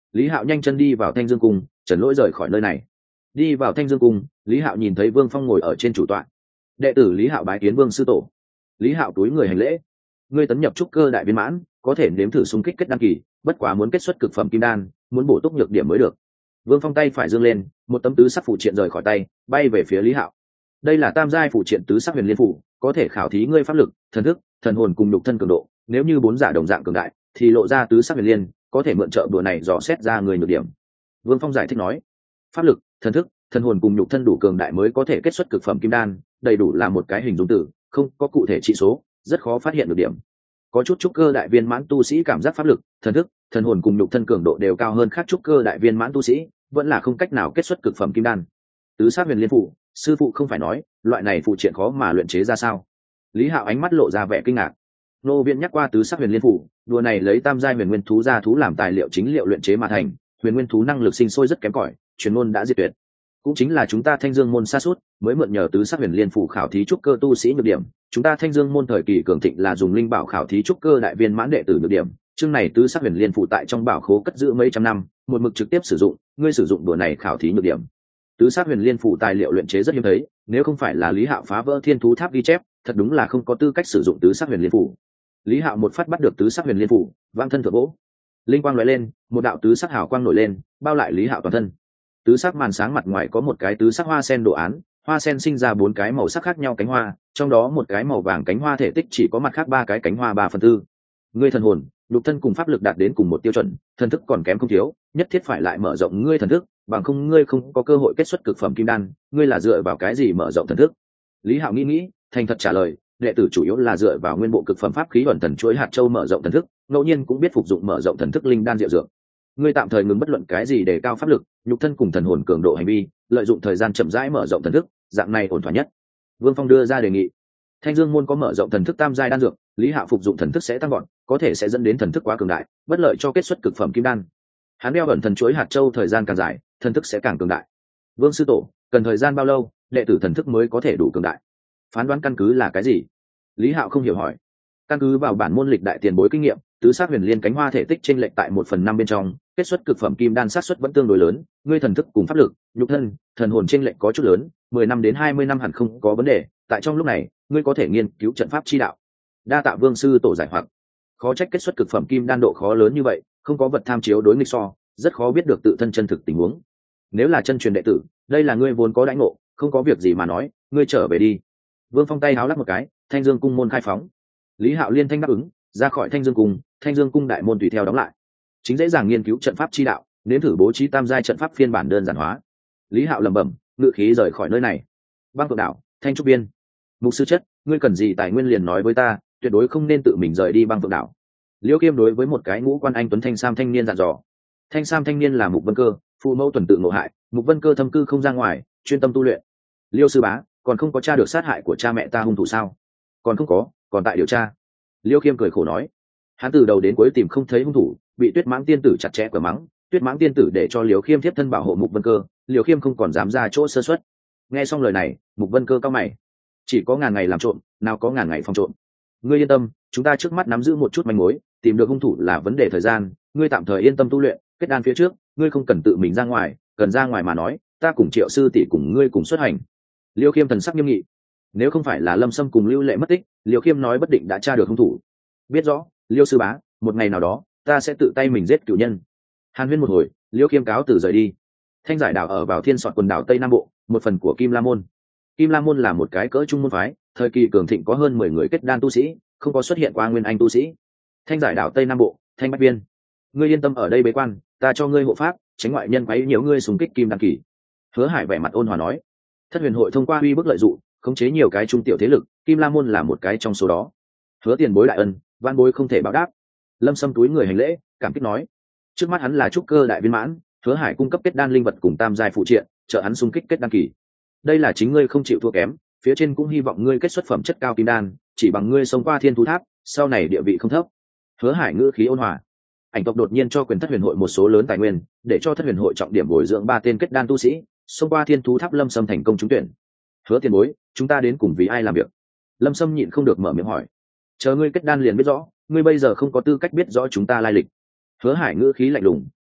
Lý Hạo nhanh chân đi vào Thanh Dương cung, Trần Lỗi rời khỏi nơi này. Đi vào Thanh Dương cung, Lý Hạo nhìn thấy Vương Phong ngồi ở trên chủ tọa. Đệ tử Lý Hạo bái kiến Vương sư tổ. Lý Hạo túi người hành lễ. Ngươi tấn nhập trúc cơ đại viên mãn, có thể nếm thử xung kích kết đan kỳ, bất quá muốn kết xuất cực phẩm kim đan, muốn bổ túc nhược điểm mới được. Vương Phong tay phải giương lên, một tấm tứ sắc phụ triện rời khỏi tay, bay về phía Lý Hạo. Đây là tam giai phụ triện tứ sắc huyền liên phủ, có thể khảo thí ngươi pháp lực, thần thức, thần hồn cùng nhục thân cường độ, nếu như bốn giả đồng dạng cường đại, thì lộ ra tứ sắc huyền liên, có thể mượn trợ đùa này dò xét ra người nhược điểm. Vương Phong giải thích nói, pháp lực, thần thức, thần hồn cùng nhục thân đủ cường đại mới có thể kết xuất cực phẩm kim đan, đầy đủ là một cái hình dung từ, không có cụ thể trị số, rất khó phát hiện được điểm. Có chút trúc cơ đại viên mãn tu sĩ cảm giác pháp lực, thần thức, thần hồn cùng nhục thân cường độ đều cao hơn khác trúc cơ đại viên mãn tu sĩ, vẫn là không cách nào kết xuất cực phẩm kim đan. Tứ sắc huyền liên phủ, sư phụ không phải nói loại này phụ triện khó mà luyện chế ra sao? Lý Hạo ánh mắt lộ ra vẻ kinh ngạc. Nô Viễn nhắc qua tứ sắc huyền liên phủ, đùa này lấy tam giai huyền nguyên thú ra thú làm tài liệu chính liệu luyện chế mà thành, huyền nguyên thú năng lực sinh sôi rất kém cỏi, truyền ngôn đã diệt tuyệt. Cũng chính là chúng ta Thanh Dương môn sa sút mới mượn nhờ tứ sắc huyền liên phủ khảo thí trúc cơ tu sĩ nhược điểm, chúng ta Thanh Dương môn thời kỳ cường thịnh là dùng linh bảo khảo thí trúc cơ đại viên mãn đệ tử nhược điểm, chương này tứ sắc huyền liên phủ tại trong bảo khố cất giữ mấy trăm năm, một mực trực tiếp sử dụng, ngươi sử dụng đùa này khảo thí nhược điểm. Tứ sắc huyền liên phủ tài liệu luyện chế rất hiếm thấy, nếu không phải là Lý Hạo phá vỡ thiên thú tháp ghi chép, thật đúng là không có tư cách sử dụng tứ sắc huyền liên phủ. Lý Hạo một phát bắt được tứ sắc huyền liên phủ, vang thân thượng vỗ, linh quang lóe lên, một đạo tứ sắc hào quang nổi lên, bao lại Lý Hạo toàn thân. Tứ sắc màn sáng mặt ngoài có một cái tứ sắc hoa sen đồ án, hoa sen sinh ra bốn cái màu sắc khác nhau cánh hoa, trong đó một cái màu vàng cánh hoa thể tích chỉ có mặt khác ba cái cánh hoa 3/4. Ngươi thần hồn, nhục thân cùng pháp lực đạt đến cùng một tiêu chuẩn, thần thức còn kém không thiếu, nhất thiết phải lại mở rộng ngươi thần thức, bằng không ngươi không có cơ hội kết xuất cực phẩm kim đan. Ngươi là dựa vào cái gì mở rộng thần thức? Lý Hạo nghĩ, thành thật trả lời, đệ tử chủ yếu là dựa vào nguyên bộ cực phẩm pháp khí ẩn thần chuỗi hạt châu mở rộng thần thức, ngẫu nhiên cũng biết phục dụng mở rộng thần thức linh đan diệu dược. Ngươi tạm thời ngừng bất luận cái gì để cao pháp lực, nhục thân cùng thần hồn cường độ hành vi, lợi dụng thời gian chậm rãi mở rộng thần thức, dạng này ổn thỏa nhất. Vương Phong đưa ra đề nghị. Thanh Dương môn có mở rộng thần thức tam giai đan dược, Lý Hạo phục dụng thần thức sẽ tăng gọn, có thể sẽ dẫn đến thần thức quá cường đại, bất lợi cho kết xuất cực phẩm kim đan. Hắn đeo ẩn thần chuỗi hạt châu thời gian càng dài, thần thức sẽ càng cường đại. Vương sư tổ, cần thời gian bao lâu, đệ tử thần thức mới có thể đủ cường đại? Phán đoán căn cứ là cái gì? Lý Hạo không hiểu hỏi. Căn cứ vào bản môn lịch đại tiền bối kinh nghiệm, tứ sắc huyền liên cánh hoa thể tích chênh lệch tại 1/5 bên trong, kết xuất cực phẩm kim đan xác suất vẫn tương đối lớn, ngươi thần thức cùng pháp lực, nhục thân, thần hồn chênh lệch có chút lớn, 10 năm đến 20 năm hẳn không có vấn đề, tại trong lúc này, ngươi có thể nghiên cứu trận pháp chi đạo. Đa tạ Vương sư tổ giải hoặc. Khó trách kết xuất cực phẩm kim đan độ khó lớn như vậy, không có vật tham chiếu đối nghịch so, rất khó biết được tự thân chân thực tình huống. Nếu là chân truyền đệ tử, đây là ngươi vốn có đãi ngộ, không có việc gì mà nói, ngươi trở về đi. Vương Phong tay háo lắc một cái, Thanh Dương cung môn khai phóng. Lý Hạo liên thanh đáp ứng, ra khỏi Thanh Dương cung đại môn tùy theo đóng lại. Chính dễ dàng nghiên cứu trận pháp chi đạo, nếm thử bố trí tam giai trận pháp phiên bản đơn giản hóa. Lý Hạo lẩm bẩm, ngự khí rời khỏi nơi này. Băng Phượng đảo, Thanh trúc biên. Mục sư chất, ngươi cần gì tài nguyên liền nói với ta, tuyệt đối không nên tự mình rời đi Băng Phượng đảo. Liễu Kiêm đối với một cái ngũ quan anh tuấn thanh sam thanh niên dặn dò. Thanh sam thanh niên là Mục Vân Cơ, phụ mẫu tuần tự ngộ hại, Mục Vân Cơ thâm cư không ra ngoài, chuyên tâm tu luyện. Liêu sư bá, còn không có tra được sát hại của cha mẹ ta hung thủ sao? Còn không có, còn tại điều tra. Liêu Kiêm cười khổ nói, hắn từ đầu đến cuối tìm không thấy hung thủ, bị Tuyết Mãng tiên tử chặt chẽ cửa mắng. Tuyết Mãng tiên tử để cho Liêu Khiêm tiếp thân bảo hộ Mục Vân Cơ, Liêu Khiêm không còn dám ra chỗ sơ suất. Nghe xong lời này, Mục Vân Cơ cau mày, chỉ có ngàn ngày làm trộm, nào có ngàn ngày phòng trộm. Ngươi yên tâm, chúng ta trước mắt nắm giữ một chút manh mối, tìm được hung thủ là vấn đề thời gian, ngươi tạm thời yên tâm tu luyện, kết đan phía trước, ngươi không cần tự mình ra ngoài, cần ra ngoài mà nói, ta cùng Triệu sư tỷ cùng ngươi cùng xuất hành. Liêu Khiêm thần sắc nghiêm nghị. Nếu không phải là Lâm Sâm cùng Lưu Lệ mất tích, Liêu Khiêm nói bất định đã tra được hung thủ. Biết rõ, Liêu sư bá, một ngày nào đó, ta sẽ tự tay mình giết cửu nhân. Hàn huyên một hồi, Liêu Khiêm cáo từ rời đi. Thanh giải đảo ở vào Thiên Sọt quần đảo Tây Nam Bộ, một phần của Kim La môn. Kim La môn là một cái cỡ trung môn phái, thời kỳ cường thịnh có hơn 10 người kết đan tu sĩ, không có xuất hiện qua nguyên anh tu sĩ. Thanh giải đảo Tây Nam Bộ, Thanh Bách Viên, ngươi yên tâm ở đây bế quan, ta cho ngươi hộ pháp, tránh ngoại nhân quấy nhiễu ngươi xung kích kim đan kỳ. Hứa Hải vẻ mặt ôn hòa nói. Thất Huyền hội thông qua uy bức lợi dụng, khống chế nhiều cái trung tiểu thế lực, Kim La môn là một cái trong số đó. Hứa tiền bối đại ân, van bối không thể báo đáp. Lâm Sâm túi người hành lễ, cảm kích nói. Trước mắt hắn là trúc cơ đại viên mãn, Hứa Hải cung cấp kết đan linh vật cùng tam giai phụ triện, trợ hắn xung kích kết đan kỳ. Đây là chính ngươi không chịu thua kém, phía trên cũng hy vọng ngươi kết xuất phẩm chất cao kim đan, chỉ bằng ngươi sống qua thiên thú tháp, sau này địa vị không thấp. Hứa Hải ngữ khí ôn hòa. Ảnh tộc đột nhiên cho quyền Thất Huyền hội một số lớn tài nguyên, để cho Thất Huyền hội trọng điểm bồi dưỡng 3 tên kết đan tu sĩ, xông qua thiên thú tháp. Lâm Sâm thành công trúng tuyển. Hứa tiền bối, chúng ta đến cùng vì ai làm việc? Lâm Sâm nhịn không được mở miệng hỏi. Chờ ngươi kết đan liền biết rõ, ngươi bây giờ không có tư cách biết rõ chúng ta lai lịch. Hứa Hải ngữ khí lạnh lùng,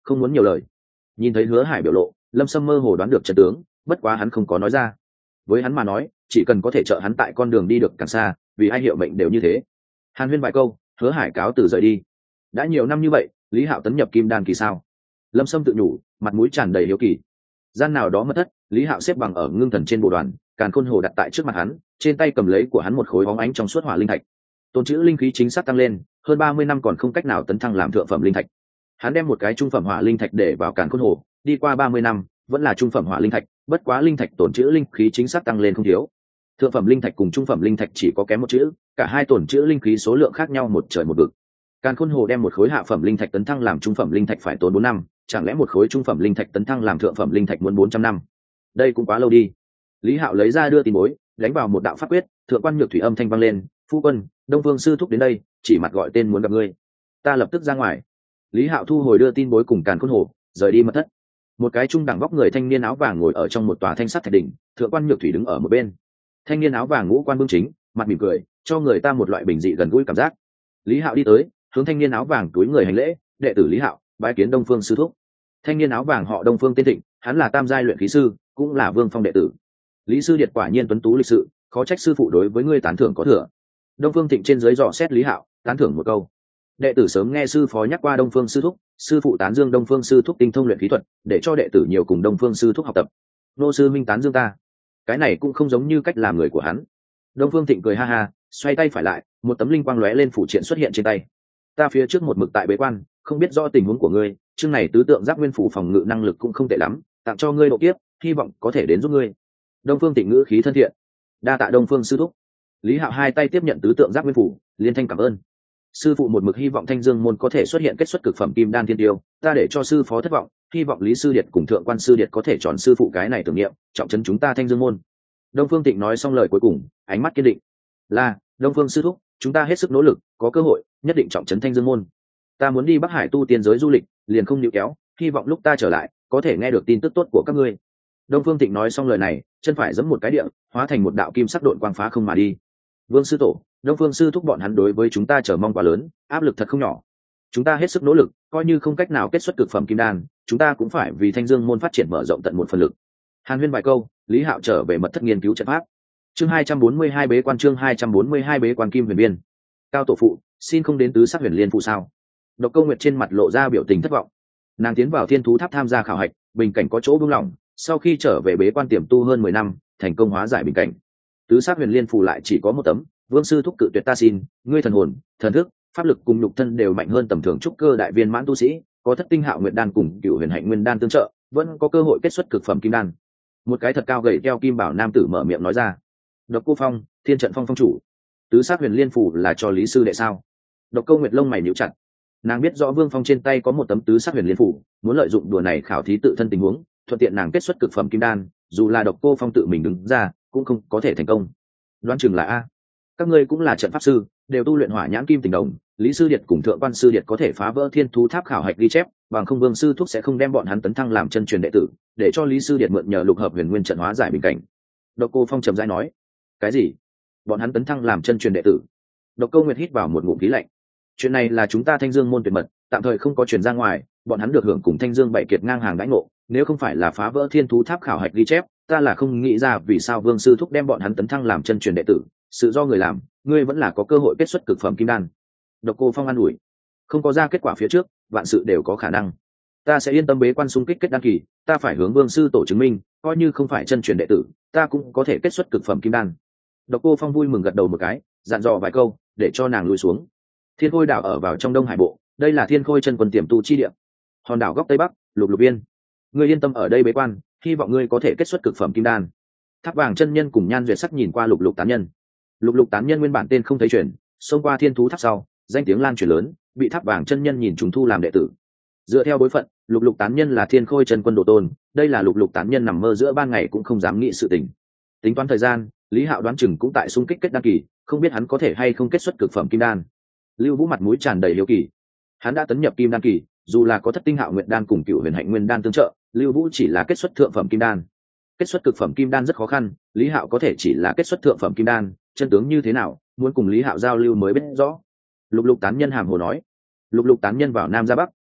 không muốn nhiều lời. Nhìn thấy Hứa Hải biểu lộ, Lâm Sâm mơ hồ đoán được trận tướng, bất quá hắn không có nói ra. Với hắn mà nói, chỉ cần có thể trợ hắn tại con đường đi được càng xa, vì ai hiệu mệnh đều như thế. Hàn huyên vài câu, Hứa Hải cáo từ rời đi. Đã nhiều năm như vậy, Lý Hạo tấn nhập kim đan kỳ sao? Lâm Sâm tự nhủ, mặt mũi tràn đầy hiếu kỳ. Gian nào đó mất thất, Lý Hạo xếp bằng ở ngưng thần trên bộ đoàn, càn khôn hồ đặt tại trước mặt hắn, trên tay cầm lấy của hắn một khối bóng ánh trong suốt hỏa linh thạch. Tồn trữ linh khí chính xác tăng lên, hơn 30 năm còn không cách nào tấn thăng làm thượng phẩm linh thạch. Hắn đem một cái trung phẩm hỏa linh thạch để vào càn khôn hồ, đi qua 30 năm, vẫn là trung phẩm hỏa linh thạch, bất quá linh thạch tồn trữ linh khí chính xác tăng lên không thiếu. Thượng phẩm linh thạch cùng trung phẩm linh thạch chỉ có kém một chữ, cả hai tồn trữ linh khí số lượng khác nhau một trời một vực. Càn khôn hồ đem một khối hạ phẩm linh thạch tấn thăng làm trung phẩm linh thạch phải tốn 4 năm, chẳng lẽ một khối trung phẩm linh thạch tấn thăng làm thượng phẩm linh thạch muốn 400 năm? Đây cũng quá lâu đi. Lý Hạo lấy ra đưa tin bối, đánh vào một đạo pháp quyết, thượng quan nhược thủy âm thanh vang lên, "Phu quân, Đông Vương sư thúc đến đây, chỉ mặt gọi tên muốn gặp ngươi." Ta lập tức ra ngoài. Lý Hạo thu hồi đưa tin bối cùng càn khôn hồ, rời đi mật thất. Một cái trung đẳng vóc người thanh niên áo vàng ngồi ở trong một tòa thanh sắt thạch đỉnh, thượng quan nhược thủy đứng ở một bên. Thanh niên áo vàng ngũ quan bưng chính, mặt mỉm cười, cho người ta một loại bình dị gần gũi cảm giác. Lý Hạo đi tới, hướng thanh niên áo vàng túi người hành lễ, "Đệ tử Lý Hạo, bái kiến Đông Phương sư thúc." Thanh niên áo vàng họ Đông Phương tên Thịnh, hắn là tam giai luyện khí sư, cũng là Vương Phong đệ tử. Lý sư điệt quả nhiên tuấn tú lịch sự, khó trách sư phụ đối với ngươi tán thưởng có thừa. Đông Phương Thịnh trên dưới dò xét Lý Hạo, tán thưởng một câu. Đệ tử sớm nghe sư phó nhắc qua Đông Phương sư thúc, sư phụ tán dương Đông Phương sư thúc tinh thông luyện khí thuật, để cho đệ tử nhiều cùng Đông Phương sư thúc học tập. Nô sư minh tán dương ta, cái này cũng không giống như cách làm người của hắn. Đông Phương Thịnh cười ha ha, xoay tay phải lại, một tấm linh quang lóe lên phủ triện xuất hiện trên tay. Ta phía trước một mực tại bế quan, không biết rõ tình huống của ngươi, chương này tứ tượng giác nguyên phủ phòng ngự năng lực cũng không tệ lắm, tặng cho ngươi độ kiếp, hy vọng có thể đến giúp ngươi. Đông Phương Thịnh ngữ khí thân thiện. Đa tạ Đông Phương sư thúc. Lý Hạo hai tay tiếp nhận tứ tượng giác nguyên phủ, liên thanh cảm ơn. Sư phụ một mực hy vọng Thanh Dương môn có thể xuất hiện kết xuất cực phẩm kim đan thiên tiêu, ta để cho sư phó thất vọng, hy vọng Lý sư điệt cùng thượng quan sư điệt có thể chọn sư phụ cái này tưởng niệm, trọng trấn chúng ta Thanh Dương môn. Đông Phương Tịnh nói xong lời cuối cùng, ánh mắt kiên định. Là, Đông Phương sư thúc, chúng ta hết sức nỗ lực, có cơ hội, nhất định trọng trấn Thanh Dương môn. Ta muốn đi Bắc Hải tu tiên giới du lịch, liền không níu kéo, hy vọng lúc ta trở lại, có thể nghe được tin tức tốt của các ngươi. Đông Phương Tịnh nói xong lời này, chân phải giẫm một cái địa, hóa thành một đạo kim sắc độn quang phá không mà đi. Vương sư tổ, Đông Phương sư thúc bọn hắn đối với chúng ta chờ mong quá lớn, áp lực thật không nhỏ. Chúng ta hết sức nỗ lực, coi như không cách nào kết xuất cực phẩm kim đan, chúng ta cũng phải vì Thanh Dương môn phát triển mở rộng tận một phần lực. Hàn huyên vài câu, Lý Hạo trở về mật thất nghiên cứu trận pháp. Chương 242 bế quan, chương 242 bế quan Kim Huyền Biên. Cao tổ phụ, xin không đến tứ sắc huyền liên phụ sao? Độc Câu Nguyệt trên mặt lộ ra biểu tình thất vọng. Nàng tiến vào Thiên Thú Tháp tham gia khảo hạch, bình cảnh có chỗ buông lỏng, sau khi trở về bế quan tiềm tu hơn 10 năm, thành công hóa giải bình cảnh. Tứ sắc huyền liên phù lại chỉ có một tấm, Vương sư thúc cự tuyệt ta xin, ngươi thần hồn, thần thức, pháp lực cùng nhục thân đều mạnh hơn tầm thường trúc cơ đại viên mãn tu sĩ, có Thất tinh hạo nguyệt đan cùng Cửu huyền hạnh nguyên đan tương trợ, vẫn có cơ hội kết xuất cực phẩm kim đan. Một cái thật cao gầy keo kim bảo nam tử mở miệng nói ra. Độc Cô Phong, Thiên trận phong phong chủ, tứ sắc huyền liên phù là cho Lý sư đệ sao? Độc Câu Nguyệt lông mày nhíu chặt. Nàng biết rõ Vương Phong trên tay có một tấm tứ sắc huyền liên phù, muốn lợi dụng đùa này khảo thí tự thân tình huống, thuận tiện nàng kết xuất cực phẩm kim đan, dù là Độc Cô Phong tự mình đứng ra, cũng không có thể thành công. Đoán chừng là a. Các ngươi cũng là trận pháp sư, đều tu luyện hỏa nhãn kim tình đồng, Lý sư điệt cùng thượng quan sư điệt có thể phá vỡ Thiên Thú Tháp khảo hạch ghi chép, bằng không Vương sư thúc sẽ không đem bọn hắn tấn thăng làm chân truyền đệ tử, để cho Lý sư điệt mượn nhờ lục hợp huyền nguyên trận hóa giải bình cảnh. Độc Cô Phong trầm rãi nói. Cái gì? Bọn hắn tấn thăng làm chân truyền đệ tử? Độc Câu Nguyệt hít vào một ngụm khí lạnh. Chuyện này là chúng ta Thanh Dương môn tuyệt mật, tạm thời không có truyền ra ngoài, bọn hắn được hưởng cùng Thanh Dương bảy kiệt ngang hàng đãi ngộ, nếu không phải là phá vỡ Thiên Thú Tháp khảo hạch ghi chép, ta là không nghĩ ra vì sao Vương sư thúc đem bọn hắn tấn thăng làm chân truyền đệ tử, sự do người làm, ngươi vẫn là có cơ hội kết xuất cực phẩm kim đan. Độc Cô Phong an ủi. Không có ra kết quả phía trước, vạn sự đều có khả năng. Ta sẽ yên tâm bế quan xung kích kết đan kỳ, ta phải hướng Vương sư tổ chứng minh, coi như không phải chân truyền đệ tử, ta cũng có thể kết xuất cực phẩm kim đan. Độc Cô Phong vui mừng gật đầu một cái, dặn dò vài câu, để cho nàng lùi xuống. Thiên Khôi đảo ở vào trong Đông Hải bộ, đây là Thiên Khôi chân quân tiềm tu chi địa. Hòn đảo góc tây bắc, Lục Lục Yên. Ngươi yên tâm ở đây bế quan, hy vọng ngươi có thể kết xuất cực phẩm kim đan. Tháp Vàng chân nhân cùng Nhan Duyệt Sắc nhìn qua Lục Lục tán nhân. Lục Lục tán nhân nguyên bản tên không thấy truyền, xông qua Thiên Thú Tháp sau, danh tiếng lan truyền lớn, bị Tháp Vàng chân nhân nhìn trùng thu làm đệ tử. Dựa theo bối phận, Lục Lục tán nhân là Thiên Khôi chân quân đồ tôn, đây là Lục Lục tán nhân nằm mơ giữa ban ngày cũng không dám nghĩ sự tình. Tính toán thời gian, Lý Hạo đoán chừng cũng tại xung kích kết đan kỳ, không biết hắn có thể hay không kết xuất cực phẩm kim đan. Lưu Vũ mặt mũi tràn đầy hiếu kỳ. Hắn đã tấn nhập kim đan kỳ, dù là có Thất tinh hạo nguyệt đan cùng Cửu huyền hạnh nguyên đan tương trợ, Lưu Vũ chỉ là kết xuất thượng phẩm kim đan. Kết xuất cực phẩm kim đan rất khó khăn, Lý Hạo có thể chỉ là kết xuất thượng phẩm kim đan, chân tướng như thế nào, muốn cùng Lý Hạo giao lưu mới biết rõ. Lục Lục tán nhân hàm hồ nói. Lục Lục tán nhân vào Nam ra Bắc,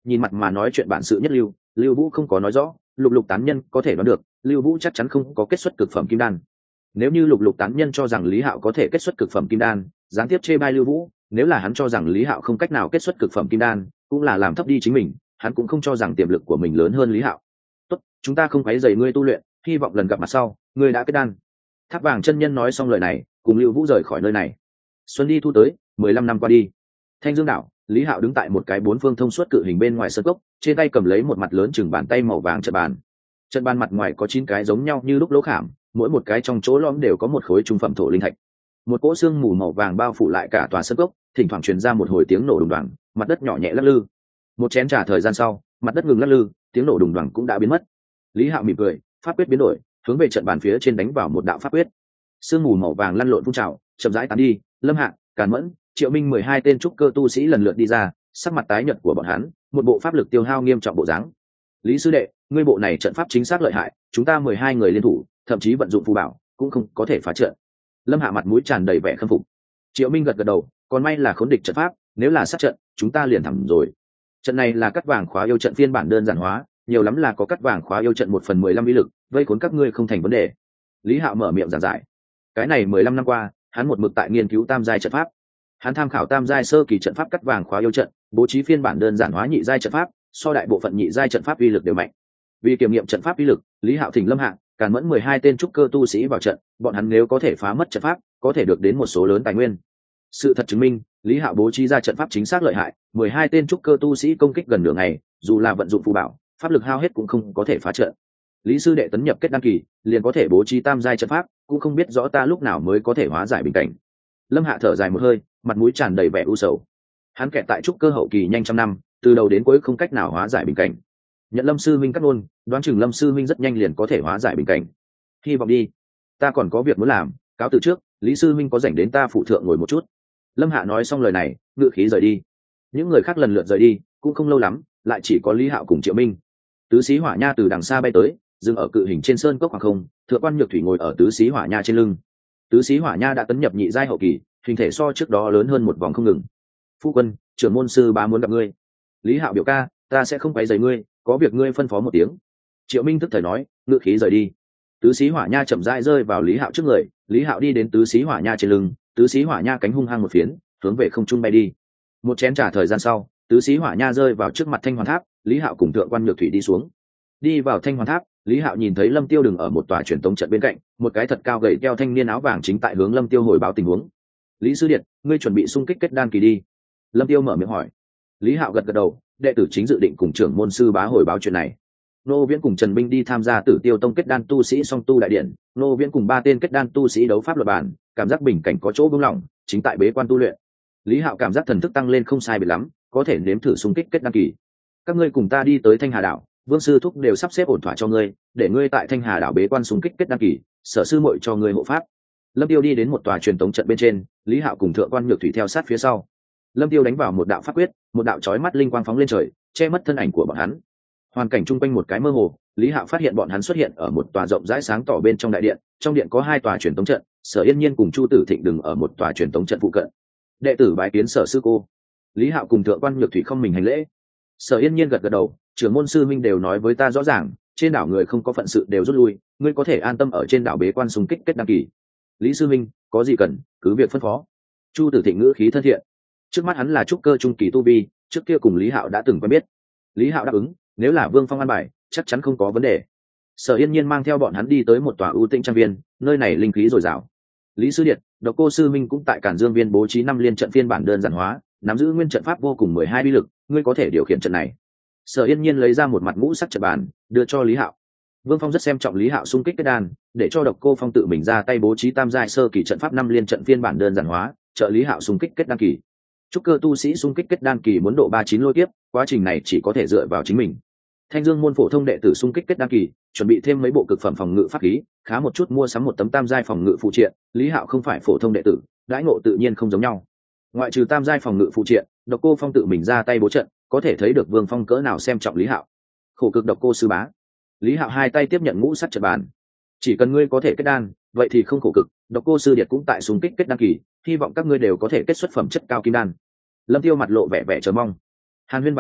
nhìn mặt mà nói chuyện bản sự nhất lưu, Lưu Vũ không có nói rõ, Lục Lục tán nhân có thể đoán được, Lưu Vũ chắc chắn không có kết xuất cực phẩm kim đan. Nếu như Lục Lục tán nhân cho rằng Lý Hạo có thể kết xuất cực phẩm kim đan, gián tiếp chê bai Lưu Vũ, nếu là hắn cho rằng Lý Hạo không cách nào kết xuất cực phẩm kim đan, cũng là làm thấp đi chính mình, hắn cũng không cho rằng tiềm lực của mình lớn hơn Lý Hạo. "Tốt, chúng ta không quấy rầy ngươi tu luyện, hy vọng lần gặp mặt sau, ngươi đã kết đan." Tháp Vàng chân nhân nói xong lời này, cùng Lưu Vũ rời khỏi nơi này. Xuân đi thu tới, 15 năm qua đi. Thanh Dương đảo, Lý Hạo đứng tại một cái bốn phương thông suốt cự hình bên ngoài sân cốc, trên tay cầm lấy một mặt lớn chừng bàn tay màu vàng trận bàn. Trận bàn mặt ngoài có 9 cái giống nhau như lúc lỗ khảm, mỗi một cái trong chỗ lõm đều có một khối trung phẩm thổ linh thạch. Một cỗ sương mù màu vàng bao phủ lại cả tòa sân cốc, thỉnh thoảng truyền ra một hồi tiếng nổ đùng đoàng, mặt đất nhỏ nhẹ lắc lư. Một chén trà thời gian sau, mặt đất ngừng lắc lư, tiếng nổ đùng đoàng cũng đã biến mất. Lý Hạo mỉm cười, pháp quyết biến đổi, hướng về trận bàn phía trên đánh vào một đạo pháp quyết. Sương mù màu vàng lăn lộn phun trào, chậm rãi tán đi. Lâm Hạng, Càn Mẫn, Triệu Minh 12 tên trúc cơ tu sĩ lần lượt đi ra, sắc mặt tái nhợt của bọn hắn, một bộ pháp lực tiêu hao nghiêm trọng bộ dáng. Lý sư đệ, ngươi bộ này trận pháp chính xác lợi hại, chúng ta 12 người liên thủ, thậm chí vận dụng phù bảo, cũng không có thể phá trận. Lâm Hạ mặt mũi tràn đầy vẻ khâm phục. Triệu Minh gật gật đầu, còn may là khốn địch trận pháp, nếu là sát trận, chúng ta liền thẳng rồi. Trận này là cắt vàng khóa yêu trận phiên bản đơn giản hóa, nhiều lắm là có cắt vàng khóa yêu trận 1/15 uy lực, vây khốn các ngươi không thành vấn đề. Lý Hạo mở miệng giảng giải. Cái này 15 năm qua, hắn một mực tại nghiên cứu tam giai trận pháp. Hắn tham khảo tam giai sơ kỳ trận pháp cắt vàng khóa yêu trận, bố trí phiên bản đơn giản hóa nhị giai trận pháp, so đại bộ phận nhị giai trận pháp uy lực đều mạnh. Vì kiểm nghiệm trận pháp uy lực, Lý Hạo thỉnh Lâm Hạng, Càn Mẫn 12 tên trúc cơ tu sĩ vào trận, bọn hắn nếu có thể phá mất trận pháp, có thể được đến một số lớn tài nguyên. Sự thật chứng minh, Lý Hạo bố trí ra trận pháp chính xác lợi hại, 12 tên trúc cơ tu sĩ công kích gần nửa ngày, dù là vận dụng phù bảo, pháp lực hao hết cũng không có thể phá trận. Lý sư đệ tấn nhập kết đăng kỳ, liền có thể bố trí tam giai trận pháp, cũng không biết rõ ta lúc nào mới có thể hóa giải bình cảnh. Lâm Hạ thở dài một hơi, mặt mũi tràn đầy vẻ u sầu. Hắn kẹt tại trúc cơ hậu kỳ nhanh trăm năm, từ đầu đến cuối không cách nào hóa giải bình cảnh. Nhận Lâm sư minh cắt ngôn, đoán chừng Lâm sư minh rất nhanh liền có thể hóa giải bình cảnh. Hy vọng đi, ta còn có việc muốn làm, cáo từ trước. Lý sư minh có rảnh đến ta phụ thượng ngồi một chút. Lâm Hạ nói xong lời này, ngự khí rời đi. Những người khác lần lượt rời đi, cũng không lâu lắm, lại chỉ có Lý Hạo cùng Triệu Minh. Tứ sĩ hỏa nha từ đằng xa bay tới, dừng ở cự hình trên sơn cốc hoàng không. Thượng quan Nhược Thủy ngồi ở tứ sĩ hỏa nha trên lưng. Tứ sĩ hỏa nha đã tấn nhập nhị giai hậu kỳ, hình thể so trước đó lớn hơn một vòng không ngừng. Phu quân, trưởng môn sư bá muốn gặp ngươi. Lý Hạo biểu ca, ta sẽ không quấy rầy ngươi, có việc ngươi phân phó một tiếng. Triệu Minh tức thời nói, ngự khí rời đi. Tứ sĩ hỏa nha chậm rãi rơi vào Lý Hạo trước người, Lý Hạo đi đến tứ sĩ hỏa nha trên lưng, tứ sĩ hỏa nha cánh hung hăng một phiến, hướng về không trung bay đi. Một chén trà thời gian sau, tứ sĩ hỏa nha rơi vào trước mặt Thanh Hoàn Tháp, Lý Hạo cùng Thượng quan Nhược Thủy đi xuống. Đi vào Thanh Hoàn Tháp, Lý Hạo nhìn thấy Lâm Tiêu đứng ở một tòa truyền tống trận bên cạnh, một cái thật cao gầy teo thanh niên áo vàng chính tại hướng Lâm Tiêu hồi báo tình huống. Lý sư điện, ngươi chuẩn bị xung kích kết đan kỳ đi. Lâm Tiêu mở miệng hỏi. Lý Hạo gật gật đầu, đệ tử chính dự định cùng trưởng môn sư bá hồi báo chuyện này. Nô Viễn cùng Trần Minh đi tham gia Tử Tiêu Tông kết đan tu sĩ song tu đại điện, Nô Viễn cùng 3 tên kết đan tu sĩ đấu pháp luật bản, cảm giác bình cảnh có chỗ buông lỏng, chính tại bế quan tu luyện. Lý Hạo cảm giác thần thức tăng lên không sai biệt lắm, có thể nếm thử xung kích kết đan kỳ. Các ngươi cùng ta đi tới Thanh Hà đảo, Vương sư thúc đều sắp xếp ổn thỏa cho ngươi, để ngươi tại Thanh Hà đảo bế quan xung kích kết đan kỳ, Sở sư muội cho ngươi hộ pháp. Lâm Tiêu đi đến một tòa truyền tống trận bên trên, Lý Hạo cùng Thượng quan Nhược Thủy theo sát phía sau. Lâm Tiêu đánh vào một đạo pháp quyết, một đạo chói mắt linh quang phóng lên trời, che mất thân ảnh của bọn hắn. Hoàn cảnh chung quanh một cái mơ hồ, Lý Hạo phát hiện bọn hắn xuất hiện ở một tòa rộng rãi sáng tỏ bên trong đại điện, trong điện có 2 tòa truyền tống trận, Sở Yên Nhiên cùng Chu Tử Thịnh đứng ở một tòa truyền tống trận phụ cận. Đệ tử bái kiến Sở sư cô. Lý Hạo cùng Thượng quan Nhược Thủy không mình hành lễ. Sở Yên Nhiên gật gật đầu, trưởng môn sư minh đều nói với ta rõ ràng, trên đảo người không có phận sự đều rút lui, ngươi có thể an tâm ở trên đảo bế quan xung kích kết đăng kỳ. Lý sư minh, có gì cần, cứ việc phân phó. Chu Tử Thịnh ngữ khí thân thiện. Trước mắt hắn là trúc cơ trung kỳ tu vi, trước kia cùng Lý Hạo đã từng quen biết. Lý Hạo đáp ứng, nếu là Vương Phong an bài, chắc chắn không có vấn đề. Sở Yên Nhiên mang theo bọn hắn đi tới một tòa ưu tĩnh trang viên, nơi này linh khí dồi dào. Lý sư điện, Độc Cô sư minh cũng tại Cản Dương viên bố trí 5 liên trận phiên bản đơn giản hóa, nắm giữ nguyên trận pháp vô cùng 12 uy lực, ngươi có thể điều khiển trận này. Sở Yên Nhiên lấy ra một mặt ngũ sắc trận bàn, đưa cho Lý Hạo. Vương Phong rất xem trọng Lý Hạo xung kích kết đan, để cho Độc Cô Phong tự mình ra tay bố trí tam giai sơ kỳ trận pháp 5 liên trận phiên bản đơn giản hóa, trợ Lý Hạo xung kích kết đan kỳ. Trúc cơ tu sĩ xung kích kết đan kỳ muốn độ 39 lôi kiếp, quá trình này chỉ có thể dựa vào chính mình. Thanh Dương môn phổ thông đệ tử xung kích kết đan kỳ, chuẩn bị thêm mấy bộ cực phẩm phòng ngự pháp khí, khá một chút mua sắm một tấm tam giai phòng ngự phụ triện. Lý Hạo không phải phổ thông đệ tử, đãi ngộ tự nhiên không giống nhau. Ngoại trừ tam giai phòng ngự phụ triện, Độc Cô Phong tự mình ra tay bố trận, có thể thấy được Vương Phong cỡ nào xem trọng Lý Hạo. Khổ cực Độc Cô sư bá. Lý Hạo hai tay tiếp nhận ngũ sắc trận bàn. Chỉ cần ngươi có thể kết đan, vậy thì không khổ cực. Độc Cô sư điệt cũng tại xung kích kết đan kỳ, hy vọng các ngươi đều có thể kết xuất phẩm chất cao kim đan. Lâm Tiêu mặt lộ vẻ vẻ chờ mong. Hàn huyên vài câu,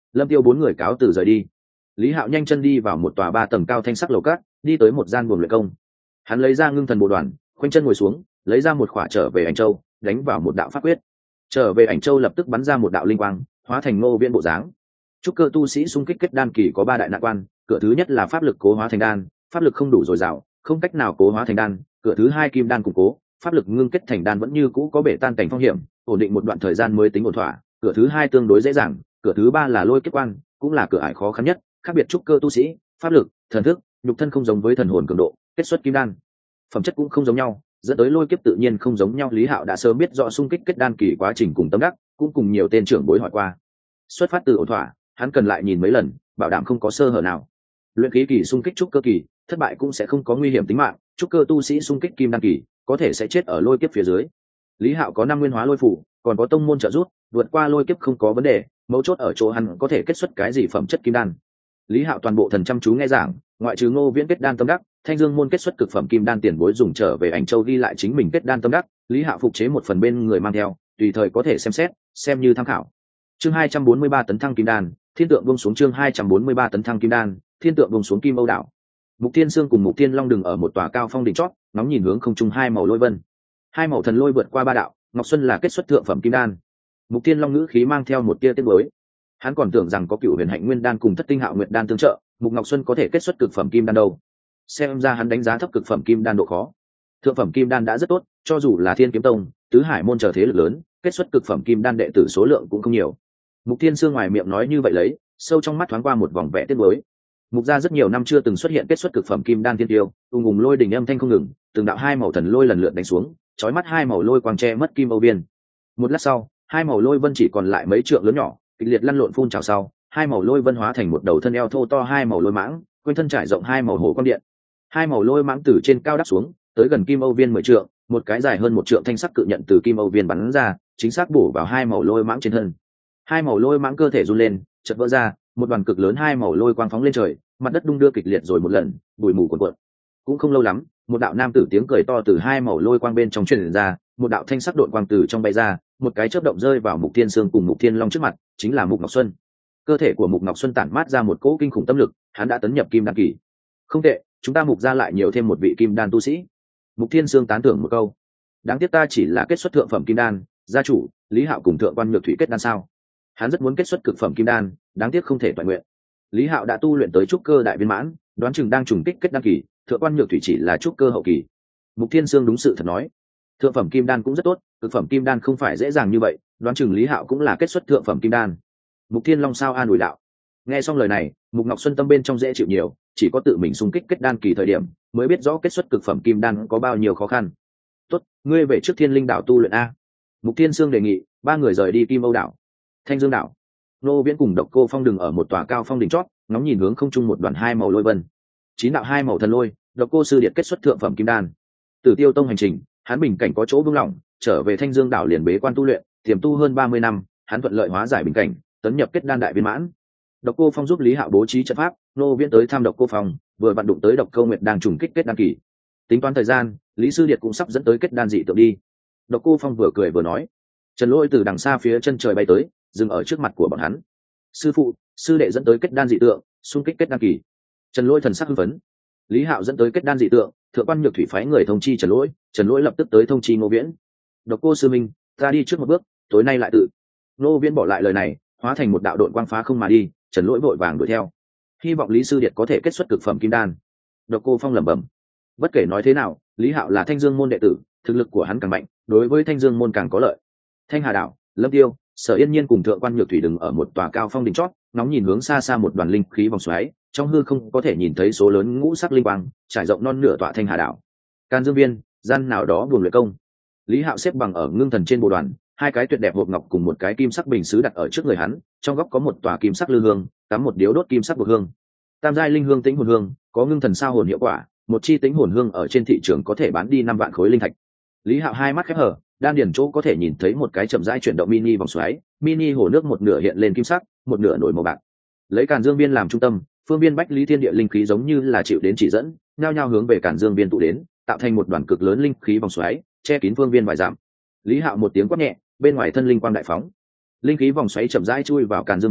Lâm Tiêu bốn người cáo từ rời đi. Lý Hạo nhanh chân đi vào một tòa 3 tầng cao thanh sắc lầu cát, đi tới một gian buồng luyện công. Hắn lấy ra ngưng thần bộ đoàn, khoanh chân ngồi xuống, lấy ra một khỏa trở về ảnh châu, đánh vào một đạo pháp quyết. Trở về ảnh châu lập tức bắn ra một đạo linh quang, hóa thành Ngô Viễn bộ dáng. Trúc cơ tu sĩ xung kích kết đan kỳ có 3 đại nạn quan, cửa thứ nhất là pháp lực cố hóa thành đan, pháp lực không đủ dồi dào, không cách nào cố hóa thành đan, cửa thứ hai kim đan củng cố, pháp lực ngưng kết thành đan vẫn như cũ có bể tan cảnh phong hiểm, ổn định một đoạn thời gian mới tính ổn thỏa, cửa thứ hai tương đối dễ dàng, cửa thứ ba là lôi kiếp quan, cũng là cửa ải khó khăn nhất, khác biệt trúc cơ tu sĩ, pháp lực, thần thức, nhục thân không giống với thần hồn cường độ, kết xuất kim đan, phẩm chất cũng không giống nhau, dẫn tới lôi kiếp tự nhiên không giống nhau. Lý Hạo đã sớm biết rõ xung kích kết đan kỳ quá trình cùng tâm đắc, cũng cùng nhiều tên trưởng bối hỏi qua. Xuất phát từ ổn thỏa, hắn cần lại nhìn mấy lần, bảo đảm không có sơ hở nào. Luyện khí kỳ xung kích trúc cơ kỳ, thất bại cũng sẽ không có nguy hiểm tính mạng, trúc cơ tu sĩ xung kích kim đan kỳ, có thể sẽ chết ở lôi kiếp phía dưới. Lý Hạo có 5 nguyên hóa lôi phủ, còn có tông môn trợ giúp, vượt qua lôi kiếp không có vấn đề, mấu chốt ở chỗ hắn có thể kết xuất cái gì phẩm chất kim đan. Lý Hạo toàn bộ thần chăm chú nghe giảng, ngoại trừ Ngô Viễn kết đan tâm đắc, Thanh Dương môn kết xuất cực phẩm kim đan tiền bối dùng trở về ảnh châu ghi lại chính mình kết đan tâm đắc, Lý Hạo phục chế một phần bên người mang theo, tùy thời có thể xem xét, xem như tham khảo. Chương 243 tấn thăng kim đan, thiên tượng buông xuống. Chương 243 tấn thăng kim đan, thiên tượng buông xuống Kim Âu đảo. Mục Thiên Sương cùng Mục Thiên Long đứng ở một tòa cao phong đỉnh chót, ngóng nhìn hướng không trung hai màu lôi vân. Hai màu thần lôi vượt qua 3 đạo, Ngọc Xuân là kết xuất thượng phẩm kim đan. Mục Thiên Long ngữ khí mang theo một tia tiếc nuối. Hắn còn tưởng rằng có Cửu Huyền Hạnh Nguyên đan cùng Thất Tinh Hạo Nguyệt đan tương trợ, Mục Ngọc Xuân có thể kết xuất cực phẩm kim đan đâu. Xem ra hắn đánh giá thấp cực phẩm kim đan độ khó. Thượng phẩm kim đan đã rất tốt, cho dù là Thiên Kiếm Tông, Tứ Hải môn trở thế lực lớn, kết xuất cực phẩm kim đan đệ tử số lượng cũng không nhiều. Mục Thiên Sương ngoài miệng nói như vậy lấy, sâu trong mắt thoáng qua một vòng vẻ tiếc nuối. Mục gia rất nhiều năm chưa từng xuất hiện kết xuất cực phẩm kim đan thiên tiêu, ùng ùng lôi đình âm thanh không ngừng, từng đạo hai màu thần lôi lần lượt đánh xuống, chói mắt hai màu lôi quang che mất Kim Âu Viên. Một lát sau, hai màu lôi vân chỉ còn lại mấy trượng lớn nhỏ, kịch liệt lăn lộn phun trào sau, hai màu lôi vân hóa thành một đầu thân eo thô to hai màu lôi mãng, quanh thân trải rộng hai màu hồ quang điện. Hai màu lôi mãng từ trên cao đáp xuống, tới gần Kim Âu Viên 10 trượng, một cái dài hơn 1 trượng thanh sắc cự nhận từ Kim Âu Viên bắn ra, chính xác bổ vào hai màu lôi mãng trên thân. Hai màu lôi mãng cơ thể run lên, chợt vỡ ra, một đoàn cực lớn hai màu lôi quang phóng lên trời, mặt đất đung đưa kịch liệt rồi một lần, bụi mù cuồn cuộn. Cũng không lâu lắm, một đạo nam tử tiếng cười to từ hai màu lôi quang bên trong truyền ra, một đạo thanh sắc độn quang từ trong bay ra, một cái chớp động rơi vào Mục Thiên Sương cùng Mục Thiên Long trước mặt, chính là Mục Ngọc Xuân. Cơ thể của Mục Ngọc Xuân tản mát ra một cỗ kinh khủng tâm lực, hắn đã tấn nhập kim đan kỳ. Không tệ, chúng ta Mục gia lại nhiều thêm một vị kim đan tu sĩ. Mục Thiên Sương tán thưởng một câu. Đáng tiếc ta chỉ là kết xuất thượng phẩm kim đan, gia chủ Lý Hạo cùng thượng quan Nhược Thủy kết đan sao? Hắn rất muốn kết xuất cực phẩm kim đan, đáng tiếc không thể toàn nguyện. Lý Hạo đã tu luyện tới trúc cơ đại viên mãn, đoán chừng đang trùng kích kết đan kỳ, thượng quan Nhược Thủy chỉ là trúc cơ hậu kỳ. Mục Thiên Sương đúng sự thật nói, thượng phẩm kim đan cũng rất tốt, cực phẩm kim đan không phải dễ dàng như vậy, đoán chừng Lý Hạo cũng là kết xuất thượng phẩm kim đan. Mục Thiên Long sao an ủi đạo. Nghe xong lời này, Mục Ngọc Xuân tâm bên trong dễ chịu nhiều, chỉ có tự mình xung kích kết đan kỳ thời điểm, mới biết rõ kết xuất cực phẩm kim đan có bao nhiêu khó khăn. Tốt, ngươi về trước Thiên Linh đảo tu luyện a. Mục Thiên Sương đề nghị, 3 người rời đi Kim Âu đảo. Thanh Dương đảo, Nô Viễn cùng Độc Cô Phong đứng ở một tòa cao phong đỉnh chót, ngóng nhìn hướng không trung một đoàn hai màu lôi vân. 9 đạo hai màu thần lôi, Độc Cô sư điệt kết xuất thượng phẩm kim đan. Tử Tiêu Tông hành trình, hắn bình cảnh có chỗ buông lỏng, trở về Thanh Dương đảo liền bế quan tu luyện, tiềm tu hơn 30 năm, hắn thuận lợi hóa giải bình cảnh, tấn nhập kết đan đại viên mãn. Độc Cô Phong giúp Lý Hạo bố trí trận pháp, Nô Viễn tới thăm Độc Cô Phong, vừa vặn đụng tới Độc Câu Nguyệt đang trùng kích kết đan kỳ. Tính toán thời gian, Lý sư điệt cũng sắp dẫn tới kết đan dị tượng đi. Độc Cô Phong vừa cười vừa nói. Trần Lỗi từ đằng xa phía chân trời bay tới, dừng ở trước mặt của bọn hắn. Sư phụ, sư đệ dẫn tới kết đan dị tượng, xung kích kết đan kỳ. Trần Lỗi thần sắc hưng phấn. Lý Hạo dẫn tới kết đan dị tượng, thượng quan Nhược Thủy phái người thông chi Trần Lỗi, Trần Lỗi lập tức tới thông chi Ngô Viễn. Độc Cô sư minh, ta đi trước một bước, tối nay lại tự. Ngô Viễn bỏ lại lời này, hóa thành một đạo độn quang phá không mà đi, Trần Lỗi vội vàng đuổi theo. Hy vọng Lý sư điệt có thể kết xuất cực phẩm kim đan. Độc Cô Phong lẩm bẩm. Bất kể nói thế nào, Lý Hạo là Thanh Dương môn đệ tử, thực lực của hắn càng mạnh, đối với Thanh Dương môn càng có lợi. Thanh Hà đảo, Lâm Tiêu, Sở Yên Nhiên cùng thượng quan Nhược Thủy đứng ở một tòa cao phong đỉnh chót, nóng nhìn hướng xa xa một đoàn linh khí vòng xoáy, trong hư không có thể nhìn thấy số lớn ngũ sắc linh quang trải rộng non nửa tòa Thanh Hà đảo. Can Dương Viên, gian nào đó buồn luyện công. Lý Hạo xếp bằng ở ngưng thần trên bộ đoàn, 2 cái tuyệt đẹp hộp ngọc cùng một cái kim sắc bình sứ đặt ở trước người hắn, trong góc có một tòa kim sắc lư hương, cắm một điếu đốt kim sắc bột hương. Tam giai linh hương tĩnh hồn hương, có ngưng thần sao hồn hiệu quả, một chi tĩnh hồn hương ở trên thị trường có thể bán đi 5 vạn khối linh thạch. Lý Hạo hai mắt khép hờ, đan điền chỗ có thể nhìn thấy một cái chậm rãi chuyển động mini vòng xoáy, mini hồ nước một nửa hiện lên kim sắc, một nửa nổi màu bạc. Lấy Càn Dương Viên làm trung tâm, phương viên bách lý thiên địa linh khí giống như là chịu đến chỉ dẫn, nhao nhao hướng về Càn Dương Viên tụ đến, tạo thành một đoàn cực lớn linh khí vòng xoáy, che kín phương viên vài dặm. Lý Hạo một tiếng quát nhẹ, bên ngoài thân linh quang đại phóng. Linh khí vòng xoáy chậm rãi chui vào Càn Dương Viên,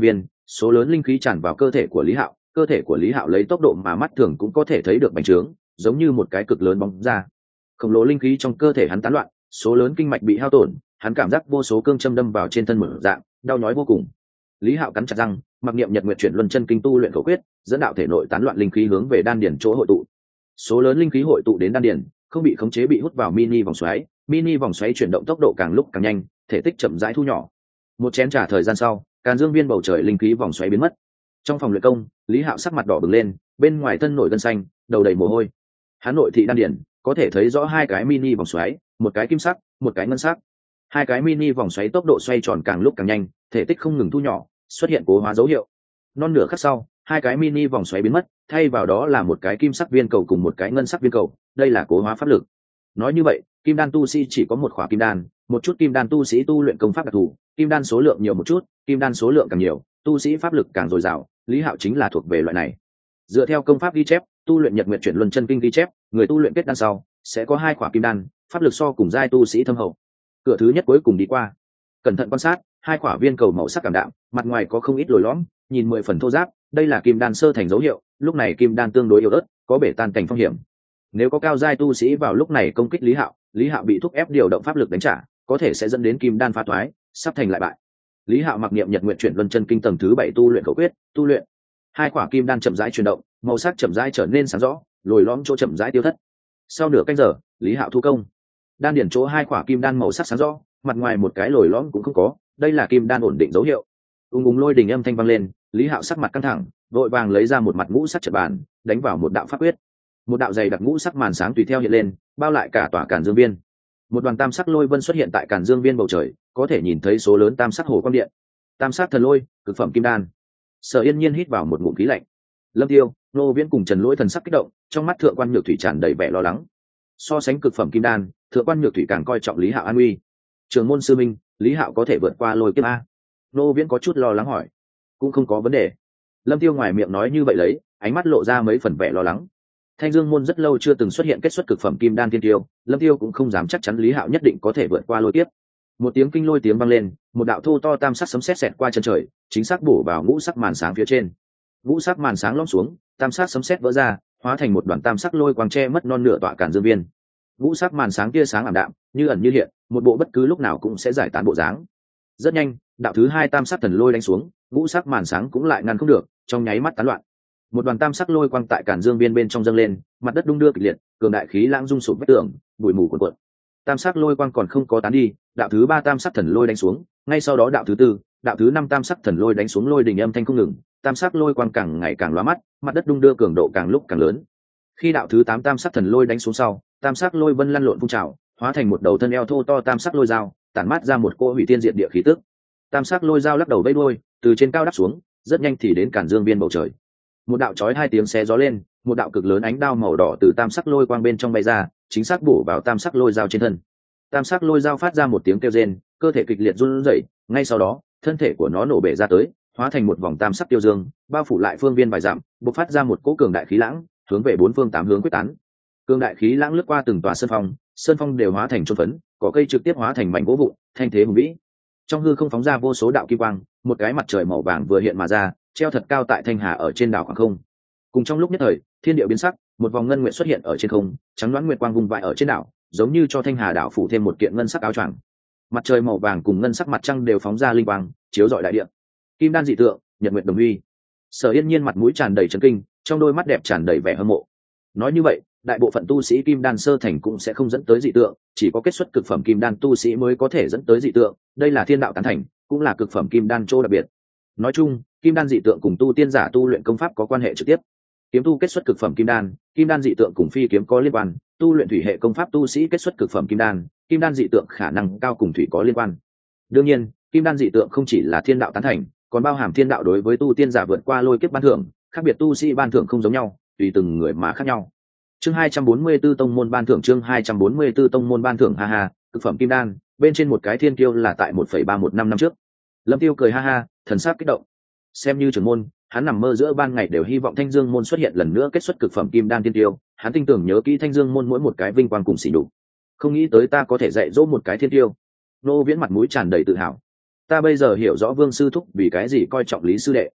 số lớn linh khí tràn vào cơ thể của Lý Hạo, cơ thể của Lý Hạo lấy tốc độ mà mắt thường cũng có thể thấy được bành trướng, giống như một cái cực lớn bóng ra. Khổng lồ linh khí trong cơ thể hắn tán loạn, số lớn kinh mạch bị hao tổn, hắn cảm giác vô số cương châm đâm vào trên thân mở dạng, đau nhói vô cùng. Lý Hạo cắn chặt răng, mặc niệm Nhật Nguyệt Chuyển Luân Chân Kinh tu luyện khẩu quyết, dẫn đạo thể nội tán loạn linh khí hướng về đan điền chỗ hội tụ. Số lớn linh khí hội tụ đến đan điền, không bị khống chế bị hút vào mini vòng xoáy chuyển động tốc độ càng lúc càng nhanh, thể tích chậm rãi thu nhỏ. Một chén trà thời gian sau, Càn Dương Viên bầu trời linh khí vòng xoáy biến mất. Trong phòng luyện công, Lý Hạo sắc mặt đỏ bừng lên, bên ngoài thân nổi gân xanh, đầu đầy mồ hôi. Hắn nội thị đan điền, có thể thấy rõ hai cái mini vòng xoáy, một cái kim sắc, một cái ngân sắc. Hai cái mini vòng xoáy tốc độ xoay tròn càng lúc càng nhanh, thể tích không ngừng thu nhỏ, xuất hiện cố hóa dấu hiệu. Non nửa khắc sau, hai cái mini vòng xoáy biến mất, thay vào đó là một cái kim sắc viên cầu cùng một cái ngân sắc viên cầu, đây là cố hóa pháp lực. Nói như vậy, kim đan tu sĩ chỉ có một khỏa kim đan, một chút kim đan tu sĩ tu luyện công pháp đặc thù, kim đan số lượng nhiều một chút, kim đan số lượng càng nhiều, tu sĩ pháp lực càng dồi dào, Lý Hạo chính là thuộc về loại này. Dựa theo công pháp ghi chép, tu luyện Nhật Nguyệt Chuyển Luân Chân Kinh ghi chép, người tu luyện kết đan sau sẽ có hai khỏa kim đan, pháp lực so cùng giai tu sĩ thâm hậu. Cửa thứ nhất cuối cùng đi qua. Cẩn thận quan sát, hai khỏa viên cầu màu sắc cảm đạm, mặt ngoài có không ít lồi lõm, nhìn 10 phần thô ráp, đây là kim đan sơ thành dấu hiệu, lúc này kim đan tương đối yếu ớt, có bể tan cảnh phong hiểm. Nếu có cao giai tu sĩ vào lúc này công kích Lý Hạo bị thúc ép điều động pháp lực đánh trả, có thể sẽ dẫn đến kim đan phá thoái, sắp thành lại bại. Lý Hạo mặc niệm Nhật Nguyệt Chuyển Luân Chân Kinh tầng thứ 7 tu luyện khẩu quyết, tu luyện. Hai quả kim đan chậm rãi chuyển động, màu sắc chậm rãi trở nên sáng rõ, lồi lõm chỗ chậm rãi tiêu thất. Sau nửa canh giờ, Lý Hạo thu công. Đan điển chỗ hai quả kim đan màu sắc sáng rõ, mặt ngoài một cái lồi lõm cũng không có, đây là kim đan ổn định dấu hiệu. Ung lôi đình âm thanh vang lên, Lý Hạo sắc mặt căng thẳng, vội vàng lấy ra một mặt ngũ sắc trận bàn, đánh vào một đạo pháp quyết. Một đạo dày đặc ngũ sắc màn sáng tùy theo hiện lên, bao lại cả tòa Càn Dương Viên. Một đoàn tam sắc lôi vân xuất hiện tại Càn Dương Viên bầu trời, có thể nhìn thấy số lớn tam sắc hồ quang điện. Tam sắc thần lôi, cực phẩm kim đan. Sở Yên Nhiên hít vào một ngụm khí lạnh. Lâm Tiêu, Nô Viễn cùng Trần Lỗi thần sắc kích động, trong mắt Thượng quan Nhược Thủy tràn đầy vẻ lo lắng. So sánh cực phẩm kim đan, Thượng quan Nhược Thủy càng coi trọng Lý Hạo an nguy. Trường môn sư minh, Lý Hạo có thể vượt qua lôi kiếp a? Nô Viễn có chút lo lắng hỏi. Cũng không có vấn đề. Lâm Tiêu ngoài miệng nói như vậy lấy, ánh mắt lộ ra mấy phần vẻ lo lắng. Thanh Dương môn rất lâu chưa từng xuất hiện kết xuất cực phẩm kim đan tiên tiêu, Lâm Tiêu cũng không dám chắc chắn Lý Hạo nhất định có thể vượt qua lôi kiếp. Một tiếng kinh lôi tiếng vang lên, một đạo thô to tam sắc sấm sét xẹt qua chân trời, chính xác bổ vào ngũ sắc màn sáng phía trên. Ngũ sắc màn sáng lõm xuống, tam sắc sấm sét vỡ ra, hóa thành một đoàn tam sắc lôi quang che mất non nửa tọa Càn Dương Viên. Ngũ sắc màn sáng tia sáng ảm đạm, như ẩn như hiện, một bộ bất cứ lúc nào cũng sẽ giải tán bộ dáng. Rất nhanh, đạo thứ hai tam sắc thần lôi đánh xuống, ngũ sắc màn sáng cũng lại ngăn không được, trong nháy mắt tán loạn. Một đoàn tam sắc lôi quang tại Càn Dương Viên bên trong dâng lên, mặt đất đung đưa kịch liệt, cường đại khí lãng rung sụp vách tường, bụi mù cuồn cuộn. Tam sắc lôi quang còn không có tán đi, đạo thứ ba tam sắc thần lôi đánh xuống, ngay sau đó đạo thứ tư, đạo thứ năm tam sắc thần lôi đánh xuống, lôi đình âm thanh không ngừng, tam sắc lôi quang càng ngày càng lóa mắt, mặt đất đung đưa cường độ càng lúc càng lớn. Khi đạo thứ 8 tam sắc thần lôi đánh xuống sau, tam sắc lôi vân lăn lộn phun trào, hóa thành một đầu thân eo thô to tam sắc lôi dao, tản mát ra một cỗ hủy thiên diệt địa khí tức. Tam sắc lôi dao lắc đầu vẫy đuôi, từ trên cao đáp xuống, rất nhanh thì đến Càn Dương Viên bầu trời. Một đạo chói hai tiếng xé gió lên, một đạo cực lớn ánh đao màu đỏ từ tam sắc lôi quang bên trong bay ra, chính xác bổ vào tam sắc lôi dao trên thân. Tam sắc lôi dao phát ra một tiếng kêu rên, cơ thể kịch liệt run rẩy, ngay sau đó, thân thể của nó nổ bể ra tới, hóa thành một vòng tam sắc tiêu dương, bao phủ lại phương viên vài dặm, bộc phát ra một cỗ cường đại khí lãng, hướng về bốn phương tám hướng quyết tán. Cường đại khí lãng lướt qua từng tòa sơn phong đều hóa thành chôn phấn, cỏ cây trực tiếp hóa thành mảnh gỗ vụn, thanh thế hùng vĩ. Trong hư không phóng ra vô số đạo kim quang, một cái mặt trời màu vàng vừa hiện mà ra, treo thật cao tại thanh hà ở trên đảo khoảng không. Cùng trong lúc nhất thời, thiên địa biến sắc, một vòng ngân nguyệt xuất hiện ở trên không, trắng đoán nguyệt quang vung vãi ở trên đảo, giống như cho thanh hà đảo phủ thêm một kiện ngân sắc áo choàng. Mặt trời màu vàng cùng ngân sắc mặt trăng đều phóng ra linh quang, chiếu rọi đại địa. Kim đan dị tượng, nhật nguyệt đồng huy. Sở Yên Nhiên mặt mũi tràn đầy chấn kinh, trong đôi mắt đẹp tràn đầy vẻ hâm mộ. Nói như vậy, đại bộ phận tu sĩ kim đan sơ thành cũng sẽ không dẫn tới dị tượng, chỉ có kết xuất cực phẩm kim đan tu sĩ mới có thể dẫn tới dị tượng, đây là thiên đạo tán thành, cũng là cực phẩm kim đan chỗ đặc biệt. Nói chung, kim đan dị tượng cùng tu tiên giả tu luyện công pháp có quan hệ trực tiếp. Kiếm tu kết xuất cực phẩm kim đan dị tượng cùng phi kiếm có liên quan, tu luyện thủy hệ công pháp tu sĩ kết xuất cực phẩm kim đan dị tượng khả năng cao cùng thủy có liên quan. Đương nhiên, kim đan dị tượng không chỉ là thiên đạo tán thành, còn bao hàm thiên đạo đối với tu tiên giả vượt qua lôi kiếp ban thưởng, khác biệt tu sĩ ban thưởng không giống nhau, tùy từng người mà khác nhau. Chương 244 tông môn ban thưởng, chương 244 tông môn ban thưởng, ha ha, cực phẩm kim đan, bên trên một cái thiên kiêu là tại 1,315 năm trước. Lâm Tiêu cười ha ha, thần sắc kích động. Xem như trưởng môn, hắn nằm mơ giữa ban ngày đều hy vọng Thanh Dương môn xuất hiện lần nữa kết xuất cực phẩm kim đan tiên tiêu, hắn tin tưởng nhớ kỹ Thanh Dương môn mỗi một cái vinh quang cùng sỉ nhục. Không nghĩ tới ta có thể dạy dỗ một cái thiên tiêu. Nô Viễn mặt mũi tràn đầy tự hào. Ta bây giờ hiểu rõ Vương sư thúc vì cái gì coi trọng Lý sư đệ,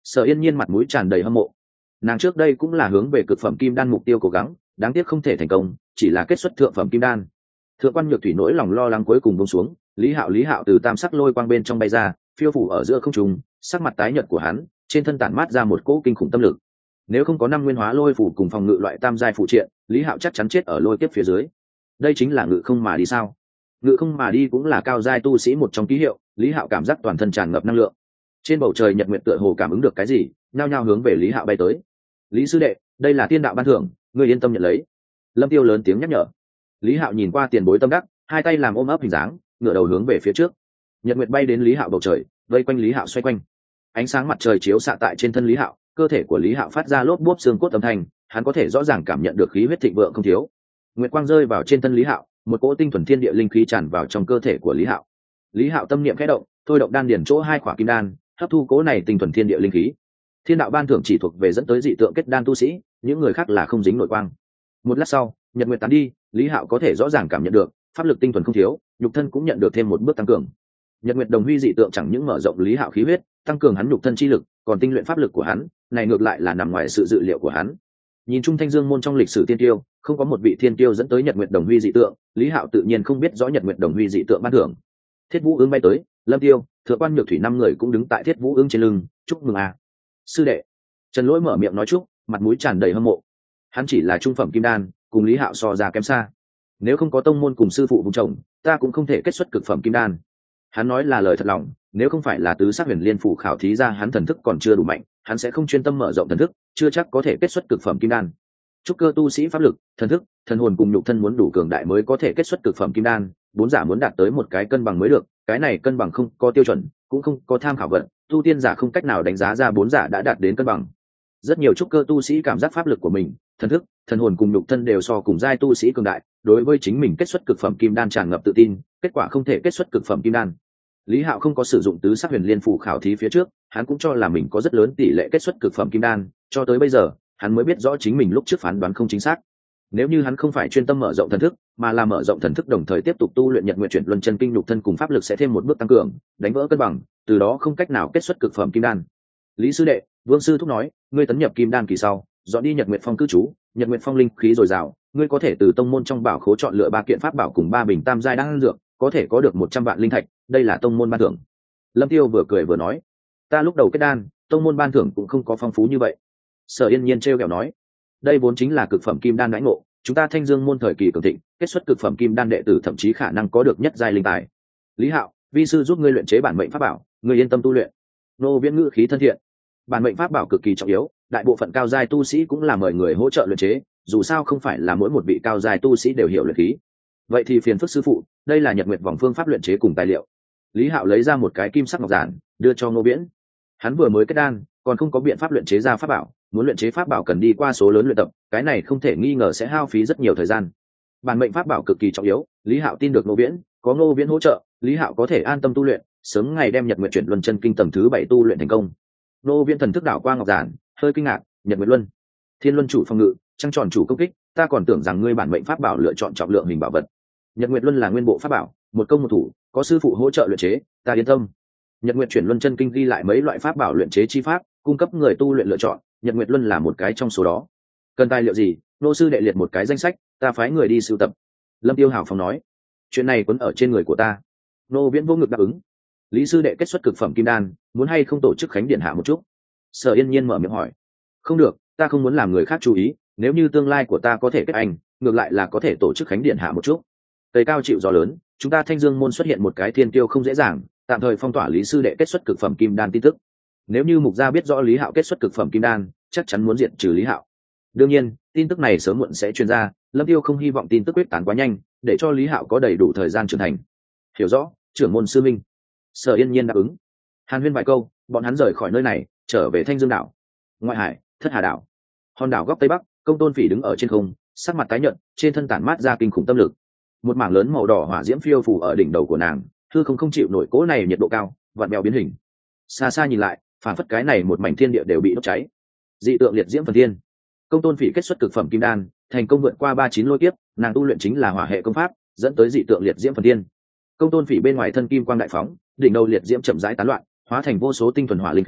Sở Yên Nhiên mặt mũi tràn đầy hâm mộ. Nàng trước đây cũng là hướng về cực phẩm kim đan mục tiêu cố gắng, đáng tiếc không thể thành công, chỉ là kết xuất thượng phẩm kim đan. Thượng quan Nhược Thủy nỗi lòng lo lắng cuối cùng buông xuống, Lý Hạo từ tam sắc lôi quang bên trong bay ra, phiêu phủ ở giữa không trung, sắc mặt tái nhợt của hắn, trên thân tản mát ra một cỗ kinh khủng tâm lực. Nếu không có năm nguyên hóa lôi phủ cùng phòng ngự loại tam giai phụ triện, Lý Hạo chắc chắn chết ở lôi kiếp phía dưới. Đây chính là ngự không mà đi sao? Ngự không mà đi cũng là cao giai tu sĩ một trong ký hiệu. Lý Hạo cảm giác toàn thân tràn ngập năng lượng. Trên bầu trời nhật nguyệt tựa hồ cảm ứng được cái gì, nhao nhao hướng về Lý Hạo bay tới. Lý sư đệ, đây là tiên đạo ban thưởng, ngươi yên tâm nhận lấy. Lâm Tiêu lớn tiếng nhắc nhở. Lý Hạo nhìn qua tiền bối tâm đắc, hai tay làm ôm ấp hình dáng, ngửa đầu hướng về phía trước. Nhật nguyệt bay đến Lý Hạo bầu trời, vây quanh Lý Hạo xoay quanh. Ánh sáng mặt trời chiếu xạ tại trên thân Lý Hạo, cơ thể của Lý Hạo phát ra lốp bốp xương cốt âm thanh, hắn có thể rõ ràng cảm nhận được khí huyết thịnh vượng không thiếu. Nguyệt quang rơi vào trên thân Lý Hạo, một cỗ tinh thuần thiên địa linh khí tràn vào trong cơ thể của Lý Hạo. Lý Hạo tâm niệm khẽ động, thôi động đan điển chỗ hai khỏa kim đan, hấp thu cỗ này tinh thuần thiên địa linh khí. Thiên đạo ban thưởng chỉ thuộc về dẫn tới dị tượng kết đan tu sĩ, những người khác là không dính nội quang. Một lát sau, nhật nguyệt tán đi, Lý Hạo có thể rõ ràng cảm nhận được pháp lực tinh thuần không thiếu, nhục thân cũng nhận được thêm một bước tăng cường. Nhật nguyệt đồng huy dị tượng chẳng những mở rộng Lý Hạo khí huyết, tăng cường hắn nhục thân chi lực, còn tinh luyện pháp lực của hắn, này ngược lại là nằm ngoài sự dự liệu của hắn. Nhìn chung Thanh Dương môn trong lịch sử tiên tiêu, không có một vị thiên tiêu dẫn tới nhật nguyệt đồng huy dị tượng, Lý Hạo tự nhiên không biết rõ nhật nguyệt đồng huy dị tượng ban thưởng. Thiết Vũ Ưng bay tới, Lâm Tiêu, Thượng quan Nhược Thủy năm người cũng đứng tại Thiết Vũ Ưng trên lưng, chúc mừng a. Sư đệ. Trần Lỗi mở miệng nói chúc, mặt mũi tràn đầy hâm mộ. Hắn chỉ là trung phẩm kim đan, cùng Lý Hạo so ra kém xa. Nếu không có tông môn cùng sư phụ vùng chồng, ta cũng không thể kết xuất cực phẩm kim đan. Hắn nói là lời thật lòng, nếu không phải là tứ sắc huyền liên phủ khảo thí ra hắn thần thức còn chưa đủ mạnh, hắn sẽ không chuyên tâm mở rộng thần thức, chưa chắc có thể kết xuất cực phẩm kim đan. Trúc cơ tu sĩ pháp lực, thần thức, thần hồn cùng nhục thân muốn đủ cường đại mới có thể kết xuất cực phẩm kim đan, bốn giả muốn đạt tới một cái cân bằng mới được, cái này cân bằng không có tiêu chuẩn, cũng không có tham khảo vận, tu tiên giả không cách nào đánh giá ra bốn giả đã đạt đến cân bằng. Rất nhiều trúc cơ tu sĩ cảm giác pháp lực của mình, thần thức, thần hồn cùng nhục thân đều so cùng giai tu sĩ cường đại, đối với chính mình kết xuất cực phẩm kim đan tràn ngập tự tin, kết quả không thể kết xuất cực phẩm kim đan. Lý Hạo không có sử dụng tứ sắc huyền liên phủ khảo thí phía trước, hắn cũng cho là mình có rất lớn tỷ lệ kết xuất cực phẩm kim đan, cho tới bây giờ, hắn mới biết rõ chính mình lúc trước phán đoán không chính xác. Nếu như hắn không phải chuyên tâm mở rộng thần thức, mà là mở rộng thần thức đồng thời tiếp tục tu luyện Nhật Nguyệt Chuyển Luân Chân Kinh nhục thân cùng pháp lực sẽ thêm một bước tăng cường, đánh vỡ cân bằng, từ đó không cách nào kết xuất cực phẩm kim đan. Lý sư đệ, Vương sư thúc nói, ngươi tấn nhập kim đan kỳ sau, dọn đi Nhật Nguyệt Phong cư trú, Nhật Nguyệt Phong linh khí dồi dào, ngươi có thể từ tông môn trong bảo khố chọn lựa 3 kiện pháp bảo cùng 3 bình tam giai đan dược, có thể có được 100 vạn linh thạch, đây là tông môn ban thưởng. Lâm Tiêu vừa cười vừa nói, ta lúc đầu kết đan, tông môn ban thưởng cũng không có phong phú như vậy. Sở Yên Nhiên trêu ghẹo nói, đây vốn chính là cực phẩm kim đan đãi ngộ, chúng ta Thanh Dương môn thời kỳ cường thịnh, kết xuất cực phẩm kim đan đệ tử thậm chí khả năng có được nhất giai linh tài. Lý Hạo, vi sư giúp ngươi luyện chế bản mệnh pháp bảo, ngươi yên tâm tu luyện. Nô Viễn ngữ khí thân thiện. Bản mệnh pháp bảo cực kỳ trọng yếu, đại bộ phận cao giai tu sĩ cũng là mời người hỗ trợ luyện chế, dù sao không phải là mỗi một vị cao giai tu sĩ đều hiểu luyện khí. Vậy thì phiền phức sư phụ, đây là Nhật Nguyệt vòng phương pháp luyện chế cùng tài liệu. Lý Hạo lấy ra một cái kim sắc ngọc giản, đưa cho Ngô Viễn. Hắn vừa mới kết đan, còn không có biện pháp luyện chế ra pháp bảo, muốn luyện chế pháp bảo cần đi qua số lớn luyện tập, cái này không thể nghi ngờ sẽ hao phí rất nhiều thời gian. Bản mệnh pháp bảo cực kỳ trọng yếu, Lý Hạo tin được Ngô Viễn, có Ngô Viễn hỗ trợ, Lý Hạo có thể an tâm tu luyện, sớm ngày đem Nhật Nguyệt Chuyển Luân Chân Kinh tầng thứ 7 tu luyện thành công. Ngô Viễn thần thức đảo qua ngọc giản, hơi kinh ngạc, Nhật Nguyệt Luân, Thiên Luân chủ phòng ngự, trăng tròn chủ công kích, ta còn tưởng rằng ngươi bản mệnh pháp bảo lựa chọn trọng lượng hình bảo vật. Nhật Nguyệt Luân là nguyên bộ pháp bảo, một công một thủ, có sư phụ hỗ trợ luyện chế, ta yên tâm. Nhật Nguyệt Chuyển Luân Chân Kinh ghi lại mấy loại pháp bảo luyện chế chi pháp, cung cấp người tu luyện lựa chọn, Nhật Nguyệt Luân là một cái trong số đó. Cần tài liệu gì, nô sư đệ liệt một cái danh sách, ta phái người đi sưu tập. Lâm Tiêu hào phóng nói, chuyện này quấn ở trên người của ta. Nô Viễn vô ngực đáp ứng. Lý sư đệ kết xuất cực phẩm kim đan, muốn hay không tổ chức khánh điện hạ một chút? Sở Yên Nhiên mở miệng hỏi. Không được, ta không muốn làm người khác chú ý, nếu như tương lai của ta có thể kết anh, ngược lại là có thể tổ chức khánh điện hạ một chút. Tây cao chịu gió lớn, chúng ta Thanh Dương môn xuất hiện một cái thiên tiêu không dễ dàng, tạm thời phong tỏa Lý sư đệ kết xuất cực phẩm kim đan tin tức. Nếu như mục gia biết rõ Lý Hạo kết xuất cực phẩm kim đan, chắc chắn muốn diệt trừ Lý Hạo. Đương nhiên, tin tức này sớm muộn sẽ truyền ra, Lâm Tiêu không hy vọng tin tức quyết tán quá nhanh, để cho Lý Hạo có đầy đủ thời gian trưởng thành. Hiểu rõ, trưởng môn sư minh. Sở Yên Nhiên đáp ứng. Hàn huyên vài câu, bọn hắn rời khỏi nơi này, trở về Thanh Dương đảo. Ngoại hải, Thất Hà đảo. Hòn đảo góc tây bắc, Công Tôn Phỉ đứng ở trên không, sắc mặt tái nhợt, trên thân tản mát ra kinh khủng tâm lực. Một mảng lớn màu đỏ hỏa diễm phiêu phù ở đỉnh đầu của nàng, hư không chịu nổi cỗ này nhiệt độ cao, vặn vẹo biến hình. Xa xa nhìn lại, phản phất cái này một mảnh thiên địa đều bị đốt cháy. Dị tượng liệt diễm phần thiên. Công Tôn Phỉ kết xuất cực phẩm kim đan, thành công vượt qua 39 lôi kiếp, nàng tu luyện chính là hỏa hệ công pháp, dẫn tới dị tượng liệt diễm phần thiên. Công Tôn Phỉ bên ngoài thân kim quang đại phóng, đỉnh đầu liệt diễm chậm rãi tán loạn, hóa thành vô số tinh thuần hỏa linh khí,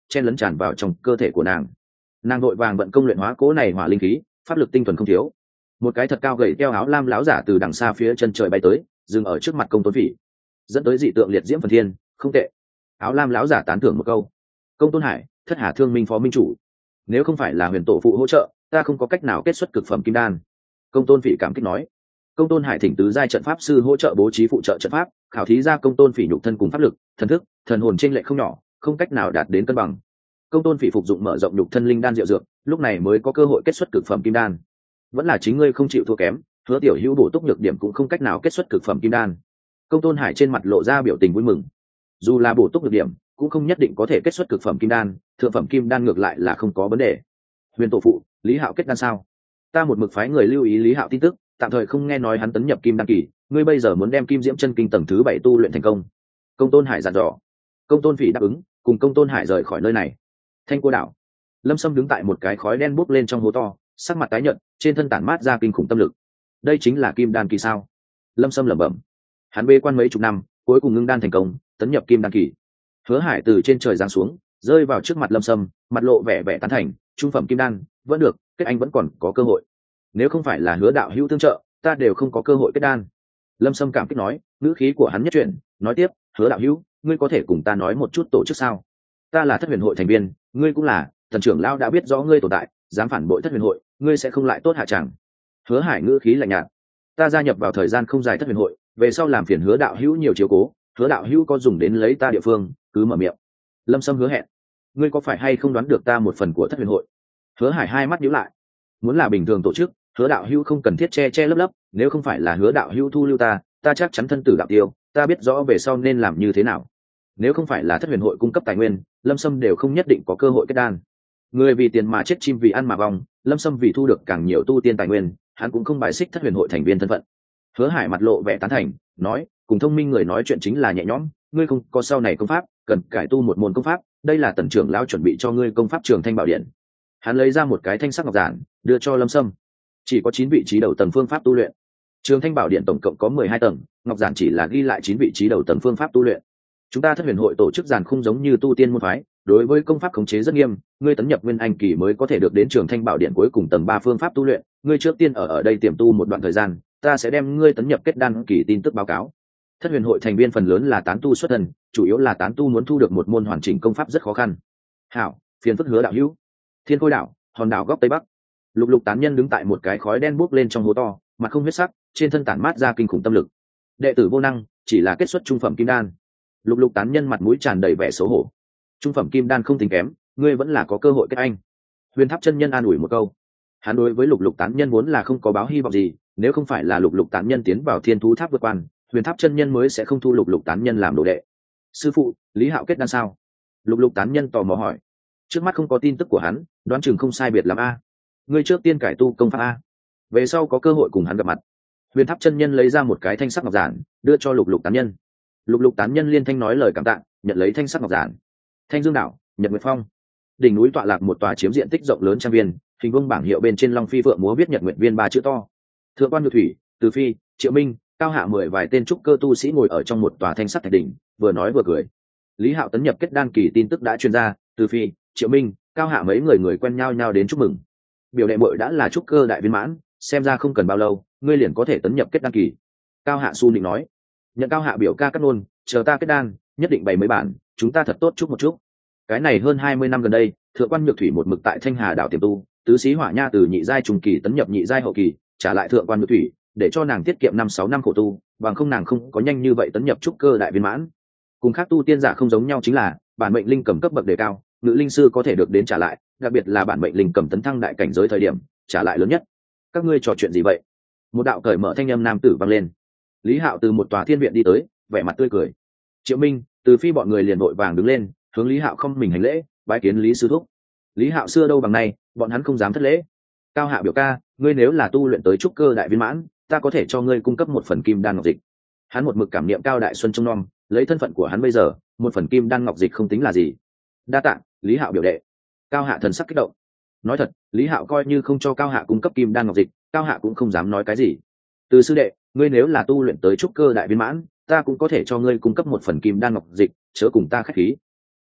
chen lấn tràn vào trong cơ thể của nàng vội vàng vận công luyện hóa cố này hỏa linh khí, pháp lực tinh thuần không thiếu. Một cái thật cao gầy teo áo lam láo giả từ đằng xa phía chân trời bay tới, dừng ở trước mặt Công Tôn Phỉ, dẫn tới dị tượng liệt diễm phần thiên. Không tệ. Áo lam láo giả tán thưởng một câu. Công Tôn Hải, Thất Hà Thương Minh phó minh chủ, nếu không phải là Huyền tổ phụ hỗ trợ, ta không có cách nào kết xuất cực phẩm kim đan. Công Tôn Phỉ cảm kích nói. Công Tôn Hải thỉnh tứ giai trận pháp sư hỗ trợ bố trí phụ trợ trận pháp, khảo thí ra Công Tôn Phỉ nhục thân cùng pháp lực, thần thức, thần hồn chênh lệch không nhỏ, không cách nào đạt đến cân bằng. Công Tôn Phỉ phục dụng mở rộng nhục thân linh đan diệu dược, lúc này mới có cơ hội kết xuất cực phẩm kim đan. Vẫn là chính ngươi không chịu thua kém, Hứa tiểu hữu bổ túc nhược điểm cũng không cách nào kết xuất cực phẩm kim đan. Công Tôn Hải trên mặt lộ ra biểu tình vui mừng. Dù là bổ túc nhược điểm, cũng không nhất định có thể kết xuất cực phẩm kim đan, thượng phẩm kim đan ngược lại là không có vấn đề. Huyền tổ phụ, Lý Hạo kết đan sao? Ta một mực phái người lưu ý Lý Hạo tin tức, tạm thời không nghe nói hắn tấn nhập kim đan kỳ, ngươi bây giờ muốn đem Kim Diễm Chân Kinh tầng thứ 7 tu luyện thành công. Công Tôn Hải dặn dò. Công Tôn Phỉ đáp ứng, cùng Công Tôn Hải rời khỏi nơi này. Thanh Cô đảo, Lâm Sâm đứng tại một cái khói đen bốc lên trong hố to, sắc mặt tái nhợt, trên thân tản mát ra kinh khủng tâm lực. Đây chính là kim đan kỳ sao? Lâm Sâm lẩm bẩm. Hắn bế quan mấy chục năm, cuối cùng ngưng đan thành công, tấn nhập kim đan kỳ. Hứa Hải từ trên trời giáng xuống, rơi vào trước mặt Lâm Sâm, mặt lộ vẻ vẻ tán thành, trung phẩm kim đan, vẫn được, kết anh vẫn còn có cơ hội. Nếu không phải là Hứa đạo hữu tương trợ, ta đều không có cơ hội kết đan. Lâm Sâm cảm kích nói, ngữ khí của hắn nhất chuyển, nói tiếp, Hứa đạo hữu, ngươi có thể cùng ta nói một chút tổ chức sao? Ta là Thất Huyền hội thành viên, ngươi cũng là, thần trưởng lão đã biết rõ ngươi tồn tại, dám phản bội Thất Huyền hội, ngươi sẽ không lại tốt hạ chẳng. Hứa Hải ngữ khí lạnh nhạt, ta gia nhập vào thời gian không dài Thất Huyền hội, về sau làm phiền Hứa đạo hữu nhiều chiếu cố, Hứa đạo hữu có dùng đến lấy ta địa phương, cứ mở miệng. Lâm Sâm hứa hẹn. Ngươi có phải hay không đoán được ta một phần của Thất Huyền hội? Hứa Hải hai mắt nhíu lại. Muốn là bình thường tổ chức, Hứa đạo hữu không cần thiết che che lấp lấp, nếu không phải là Hứa đạo hữu thu lưu ta, ta chắc chắn thân tử đạo tiêu, ta biết rõ về sau nên làm như thế nào. Nếu không phải là Thất Huyền hội cung cấp tài nguyên, Lâm Sâm đều không nhất định có cơ hội kết đan. Người vì tiền mà chết, chim vì ăn mà vong, Lâm Sâm vì thu được càng nhiều tu tiên tài nguyên, hắn cũng không bài xích Thất Huyền hội thành viên thân phận. Hứa Hải mặt lộ vẻ tán thành, nói, cùng thông minh người nói chuyện chính là nhẹ nhõm, ngươi không có sau này công pháp, cần cải tu một môn công pháp, đây là Tần trưởng lão chuẩn bị cho ngươi công pháp Trường Thanh Bảo Điện. Hắn lấy ra một cái thanh sắc ngọc giản, đưa cho Lâm Sâm. Chỉ có 9 vị trí đầu tầng phương pháp tu luyện. Trường Thanh Bảo Điện tổng cộng có 12 tầng, ngọc giản chỉ là ghi lại 9 vị trí đầu tầng phương pháp tu luyện. Chúng ta Thất Huyền hội tổ chức giản không giống như tu tiên môn phái, đối với công pháp khống chế rất nghiêm, ngươi tấn nhập nguyên anh kỳ mới có thể được đến Trường Thanh Bảo Điện cuối cùng tầng 3 phương pháp tu luyện, ngươi trước tiên ở đây tiềm tu một đoạn thời gian, ta sẽ đem ngươi tấn nhập kết đan kỳ tin tức báo cáo. Thất Huyền hội thành viên phần lớn là tán tu xuất thân, chủ yếu là tán tu muốn thu được một môn hoàn chỉnh công pháp rất khó khăn. Hảo, phiền phức Hứa đạo hữu. Thiên Khôi đảo, hòn đảo góc tây bắc. Lục Lục tán nhân đứng tại một cái khói đen bốc lên trong hố to, mặt không huyết sắc, trên thân tản mát ra kinh khủng tâm lực. Đệ tử vô năng, chỉ là kết xuất trung phẩm kim đan. Lục Lục tán nhân mặt mũi tràn đầy vẻ xấu hổ. Trung phẩm kim đan không tính kém, ngươi vẫn là có cơ hội kết anh. Huyền Tháp chân nhân an ủi một câu. Hắn đối với Lục Lục tán nhân vốn là không có báo hy vọng gì, nếu không phải là Lục Lục tán nhân tiến vào Thiên Thú Tháp vượt quan, Huyền Tháp chân nhân mới sẽ không thu Lục Lục tán nhân làm đồ đệ. Sư phụ, Lý Hạo kết đan sao? Lục Lục tán nhân tò mò hỏi. Trước mắt không có tin tức của hắn, đoán chừng không sai biệt lắm a. Ngươi trước tiên cải tu công pháp a, về sau có cơ hội cùng hắn gặp mặt. Huyền Tháp chân nhân lấy ra một cái thanh sắc ngọc giản, đưa cho Lục Lục tán nhân. Lục Lục tán nhân liên thanh nói lời cảm tạ, nhận lấy thanh sắc ngọc giản. Thanh Dương đảo, Nhật Nguyệt Phong, đỉnh núi tọa lạc một tòa chiếm diện tích rộng lớn trăm viên, hình vuông bảng hiệu bên trên long phi phượng múa viết Nhật Nguyệt Viên 3 chữ to. Thượng quan Nhược Thủy, Từ Phi, Triệu Minh, Cao Hạ 10 vài tên trúc cơ tu sĩ ngồi ở trong một tòa thanh sắc thạch đỉnh, vừa nói vừa cười. Lý Hạo tấn nhập kết đan kỳ tin tức đã truyền ra, Từ Phi, Triệu Minh, Cao Hạ mấy người quen nhau nhau đến chúc mừng. Biểu đệ muội đã là trúc cơ đại viên mãn, xem ra không cần bao lâu, ngươi liền có thể tấn nhập kết đan kỳ. Cao Hạ su nịnh nói. Nhận Cao Hạ biểu ca cắt nôn, chờ ta kết đan, nhất định bày mấy bản, chúng ta thật tốt chúc một chút. Cái này hơn 20 năm gần đây, Thượng quan Nhược Thủy một mực tại Thanh Hà đảo tiềm tu, tứ xí hỏa nha từ nhị giai trung kỳ tấn nhập nhị giai hậu kỳ, trả lại Thượng quan Nhược Thủy, để cho nàng tiết kiệm 5-6 năm khổ tu, bằng không nàng không có nhanh như vậy tấn nhập trúc cơ đại viên mãn. Cùng khác tu tiên giả không giống nhau chính là, bản mệnh linh cầm cấp bậc đề cao, nữ linh sư có thể được đến trả lại, đặc biệt là bản mệnh linh cầm tấn thăng đại cảnh giới thời điểm, trả lại lớn nhất. Các ngươi trò chuyện gì vậy? Một đạo cởi mở thanh âm nam tử vang lên. Lý Hạo từ một tòa thiên viện đi tới, vẻ mặt tươi cười. Triệu Minh, Từ Phi bọn người liền vội vàng đứng lên, hướng Lý Hạo không mình hành lễ, bái kiến Lý sư thúc. Lý Hạo xưa đâu bằng nay, bọn hắn không dám thất lễ. Cao Hạ biểu ca, ngươi nếu là tu luyện tới trúc cơ đại viên mãn, ta có thể cho ngươi cung cấp một phần kim đan ngọc dịch. Hắn một mực cảm niệm Cao Đại Xuân trông nom, lấy thân phận của hắn bây giờ, một phần kim đan ngọc dịch không tính là gì. Đa tạ, Lý Hạo biểu đệ. Cao Hạ thần sắc kích động. Nói thật, Lý Hạo coi như không cho Cao Hạ cung cấp kim đan ngọc dịch, Cao Hạ cũng không dám nói cái gì. Từ sư đệ, ngươi nếu là tu luyện tới trúc cơ đại viên mãn, ta cũng có thể cho ngươi cung cấp một phần kim đan ngọc dịch, chớ cùng ta khách khí.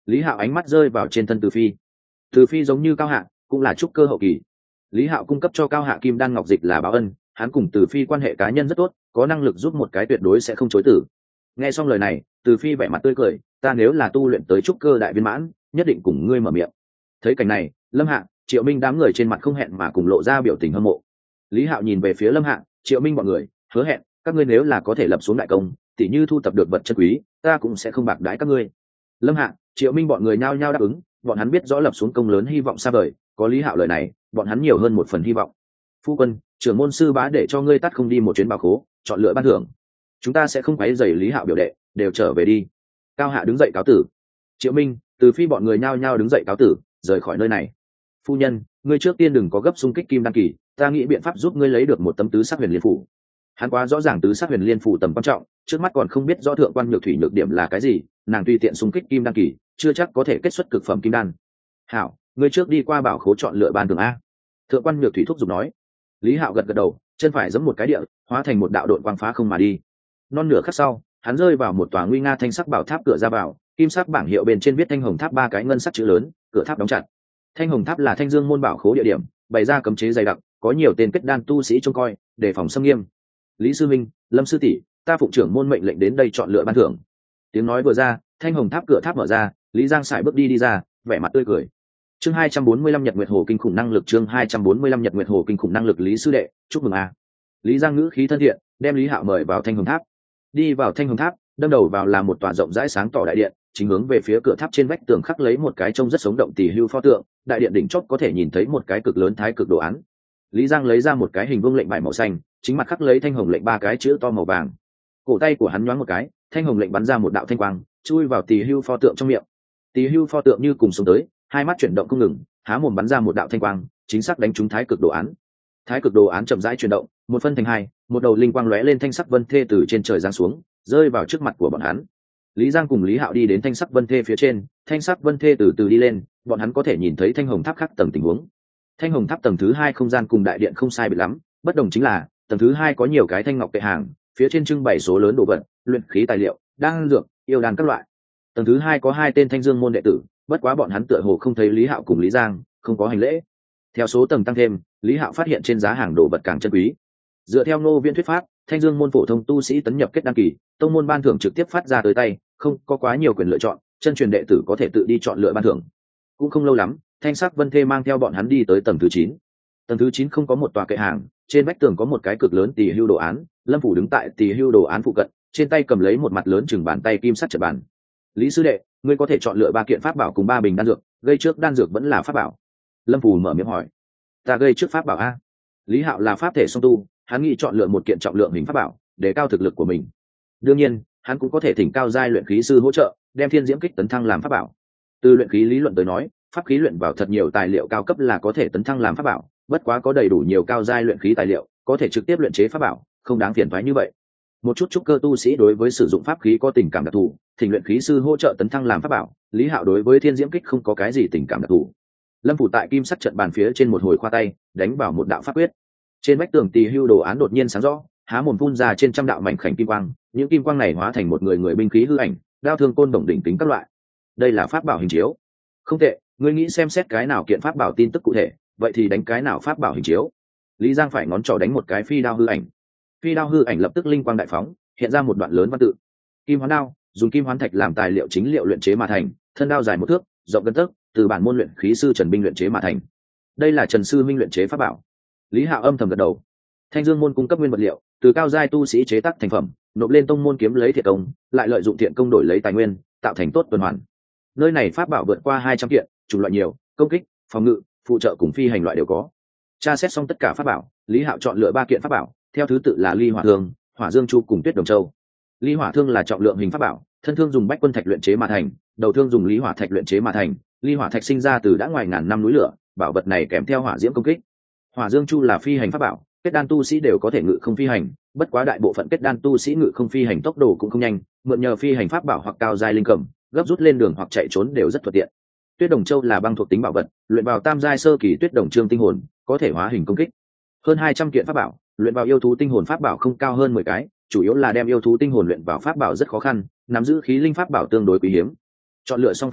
Lý Hạo ánh mắt rơi vào trên thân Từ Phi. Từ Phi giống như Cao Hạ, cũng là trúc cơ hậu kỳ. Lý Hạo cung cấp cho Cao Hạ kim đan ngọc dịch là báo ân, hắn cùng Từ Phi quan hệ cá nhân rất tốt, có năng lực giúp một cái tuyệt đối sẽ không chối từ. Nghe xong lời này, Từ Phi vẻ mặt tươi cười, ta nếu là tu luyện tới trúc cơ đại viên mãn, nhất định cùng ngươi mở miệng. Thấy cảnh này, Lâm Hạ, Triệu Minh đám người trên mặt không hẹn mà cùng lộ ra biểu tình hâm mộ. Lý Hạo nhìn về phía Lâm Hạ, Triệu Minh bọn người, hứa hẹn, các ngươi nếu là có thể lập xuống đại công, tỉ như thu tập được vật chân quý, ta cũng sẽ không bạc đãi các ngươi. Lâm Hạ, Triệu Minh bọn người nhao nhao đáp ứng, bọn hắn biết rõ lập xuống công lớn hy vọng xa vời, có Lý Hạo lời này, bọn hắn nhiều hơn một phần hy vọng. Phu quân, trưởng môn sư bá để cho ngươi tắt không đi một chuyến bảo khố, chọn lựa ban thưởng. Chúng ta sẽ không quấy rầy Lý Hạo biểu đệ, đều trở về đi. Cao Hạ đứng dậy cáo tử. Triệu Minh, Từ Phi bọn người nhao nhao đứng dậy cáo tử, rời khỏi nơi này. Phu nhân, ngươi trước tiên đừng có gấp xung kích kim đăng kỳ, ta nghĩ biện pháp giúp ngươi lấy được một tấm tứ sắc huyền liên phủ. Hắn quá rõ ràng tứ sắc huyền liên phủ tầm quan trọng, trước mắt còn không biết rõ thượng quan nhược thủy nhược điểm là cái gì, nàng tùy tiện xung kích kim đăng kỳ, chưa chắc có thể kết xuất cực phẩm kim đan. Hảo, ngươi trước đi qua bảo khố chọn lựa ban thưởng a. Thượng quan nhược thủy thúc giục nói. Lý Hạo gật gật đầu, chân phải giẫm một cái địa, hóa thành một đạo độn quang phá không mà đi. Non nửa khắc sau, hắn rơi vào một tòa nguy nga thanh sắc bảo tháp cửa ra vào, kim sắc bảng hiệu bên trên viết Thanh Hồng Tháp ba cái ngân sắc chữ lớn, cửa tháp đóng chặt. Thanh Hồng Tháp là Thanh Dương môn bảo khố địa điểm, bày ra cấm chế dày đặc, có nhiều tên kết đan tu sĩ trông coi, đề phòng xâm nghiêm. Lý sư minh, Lâm sư tỷ, ta phụng trưởng môn mệnh lệnh đến đây chọn lựa ban thưởng. Tiếng nói vừa ra, Thanh Hồng Tháp cửa tháp mở ra, Lý Giang sải bước đi ra, vẻ mặt tươi cười. Chương 245 Nhật Nguyệt Hồ kinh khủng năng lực, chương 245 Nhật Nguyệt Hồ kinh khủng năng lực. Lý sư đệ, chúc mừng a. Lý Giang ngữ khí thân thiện, đem Lý Hạo mời vào Thanh Hồng Tháp. Đi vào Thanh Hồng Tháp, đâm đầu vào là một tòa rộng rãi sáng tỏ đại điện, chính hướng về phía cửa tháp trên vách tường khắc lấy một cái trông rất sống động tỳ hưu pho tượng, đại điện đỉnh chóp có thể nhìn thấy một cái cực lớn thái cực đồ án. Lý Giang lấy ra một cái hình vuông lệnh bài màu xanh, chính mặt khắc lấy thanh hồng lệnh ba cái chữ to màu vàng. Cổ tay của hắn nhoáng một cái, thanh hồng lệnh bắn ra một đạo thanh quang, chui vào tỳ hưu pho tượng trong miệng. Tỳ hưu pho tượng như cùng sống tới, hai mắt chuyển động không ngừng, há mồm bắn ra một đạo thanh quang, chính xác đánh trúng thái cực đồ án. Thái cực đồ án chậm rãi chuyển động, một phân thành hai, một đầu linh quang lóe lên thanh sắc vân thê từ trên trời giáng xuống, rơi vào trước mặt của bọn hắn. Lý Giang cùng Lý Hạo đi đến thanh sắc vân thê phía trên, thanh sắc vân thê từ từ đi lên, bọn hắn có thể nhìn thấy thanh hồng tháp khác tầng tình huống. Thanh hồng tháp tầng thứ hai không gian cùng đại điện không sai biệt lắm, bất đồng chính là tầng thứ hai có nhiều cái thanh ngọc kệ hàng, phía trên trưng bày số lớn đồ vật, luyện khí tài liệu, đan dược, yêu đan các loại. Tầng thứ hai có hai tên Thanh Dương môn đệ tử, bất quá bọn hắn tựa hồ không thấy Lý Hạo cùng Lý Giang, không có hành lễ. Theo số tầng tăng thêm, Lý Hạo phát hiện trên giá hàng đồ vật càng chân quý. Dựa theo Ngô Viễn thuyết pháp, Thanh Dương môn phổ thông tu sĩ tấn nhập kết đăng kỳ, tông môn ban thưởng trực tiếp phát ra tới tay, không có quá nhiều quyền lựa chọn, chân truyền đệ tử có thể tự đi chọn lựa ban thưởng. Cũng không lâu lắm, Thanh sắc vân thê mang theo bọn hắn đi tới tầng thứ 9. Tầng thứ 9 không có một tòa kệ hàng, trên vách tường có một cái cực lớn tỳ hưu đồ án, Lâm phủ đứng tại tỳ hưu đồ án phụ cận, trên tay cầm lấy một mặt lớn chừng bàn tay kim sắt trận bàn. Lý sư đệ, ngươi có thể chọn lựa 3 kiện pháp bảo cùng 3 bình đan dược, gây trước đan dược vẫn là pháp bảo. Lâm phủ mở miệng hỏi. Ta gây trước pháp bảo a. Lý Hạo là pháp thể song tu, hắn nghĩ chọn lựa một kiện trọng lượng hình pháp bảo, để cao thực lực của mình. Đương nhiên, hắn cũng có thể thỉnh cao giai luyện khí sư hỗ trợ, đem thiên diễm kích tấn thăng làm pháp bảo. Từ luyện khí lý luận tới nói, pháp khí luyện vào thật nhiều tài liệu cao cấp là có thể tấn thăng làm pháp bảo, bất quá có đầy đủ nhiều cao giai luyện khí tài liệu, có thể trực tiếp luyện chế pháp bảo, không đáng phiền toái như vậy. Một chút trúc cơ tu sĩ đối với sử dụng pháp khí có tình cảm đặc thù, thỉnh luyện khí sư hỗ trợ tấn thăng làm pháp bảo. Lý Hạo đối với thiên diễm kích không có cái gì tình cảm đặc thù. Lâm phủ tại kim sắc trận bàn phía trên một hồi khoa tay, đánh vào một đạo pháp quyết. Trên vách tường tỳ hưu đồ án đột nhiên sáng rõ, há mồm phun ra trên trăm đạo mảnh khảnh kim quang, những kim quang này hóa thành một người binh khí hư ảnh, đao thương côn đồng đỉnh tính các loại. Đây là pháp bảo hình chiếu. Không tệ, ngươi nghĩ xem xét cái nào kiện pháp bảo tin tức cụ thể, vậy thì đánh cái nào pháp bảo hình chiếu. Lý Giang phải ngón trỏ đánh một cái phi đao hư ảnh. Phi đao hư ảnh lập tức linh quang đại phóng, hiện ra một đoạn lớn văn tự. Kim hoán đao, dùng kim hoán thạch làm tài liệu chính liệu luyện chế mà thành, thân đao dài 1 thước, rộng gần tấc, từ bản môn luyện khí sư Trần Binh luyện chế mà thành. Đây là Trần sư minh luyện chế pháp bảo. Lý Hạo âm thầm gật đầu. Thanh Dương môn cung cấp nguyên vật liệu, từ cao giai tu sĩ chế tác thành phẩm, nộp lên tông môn kiếm lấy thiện công, lại lợi dụng thiện công đổi lấy tài nguyên, tạo thành tốt tuần hoàn. Nơi này pháp bảo vượt qua 200 kiện, chủng loại nhiều, công kích, phòng ngự, phụ trợ cùng phi hành loại đều có. Tra xét xong tất cả pháp bảo, Lý Hạo chọn lựa 3 kiện pháp bảo, theo thứ tự là Ly Hỏa Thương, Hỏa Dương Chu cùng Tuyết Đồng Châu. Ly Hỏa Thương là trọng lượng hình pháp bảo, thân thương dùng bách quân thạch luyện chế mà thành, đầu thương dùng lý hỏa thạch luyện chế mà thành. Ly Hỏa Thạch sinh ra từ đã ngoài ngàn năm núi lửa, bảo vật này kèm theo hỏa diễm công kích. Hỏa Dương Chu là phi hành pháp bảo, kết đan tu sĩ đều có thể ngự không phi hành, bất quá đại bộ phận kết đan tu sĩ ngự không phi hành tốc độ cũng không nhanh, mượn nhờ phi hành pháp bảo hoặc cao giai linh cầm, gấp rút lên đường hoặc chạy trốn đều rất thuận tiện. Tuyết Đồng Châu là băng thuộc tính bảo vật, luyện vào tam giai sơ kỳ Tuyết Đồng Trương tinh hồn, có thể hóa hình công kích. Hơn 200 kiện pháp bảo, luyện vào yêu thú tinh hồn pháp bảo không cao hơn 10 cái, chủ yếu là đem yêu thú tinh hồn luyện vào pháp bảo rất khó khăn, nắm giữ khí linh pháp bảo tương đối quý hiếm. Chọn lựa xong pháp bảo,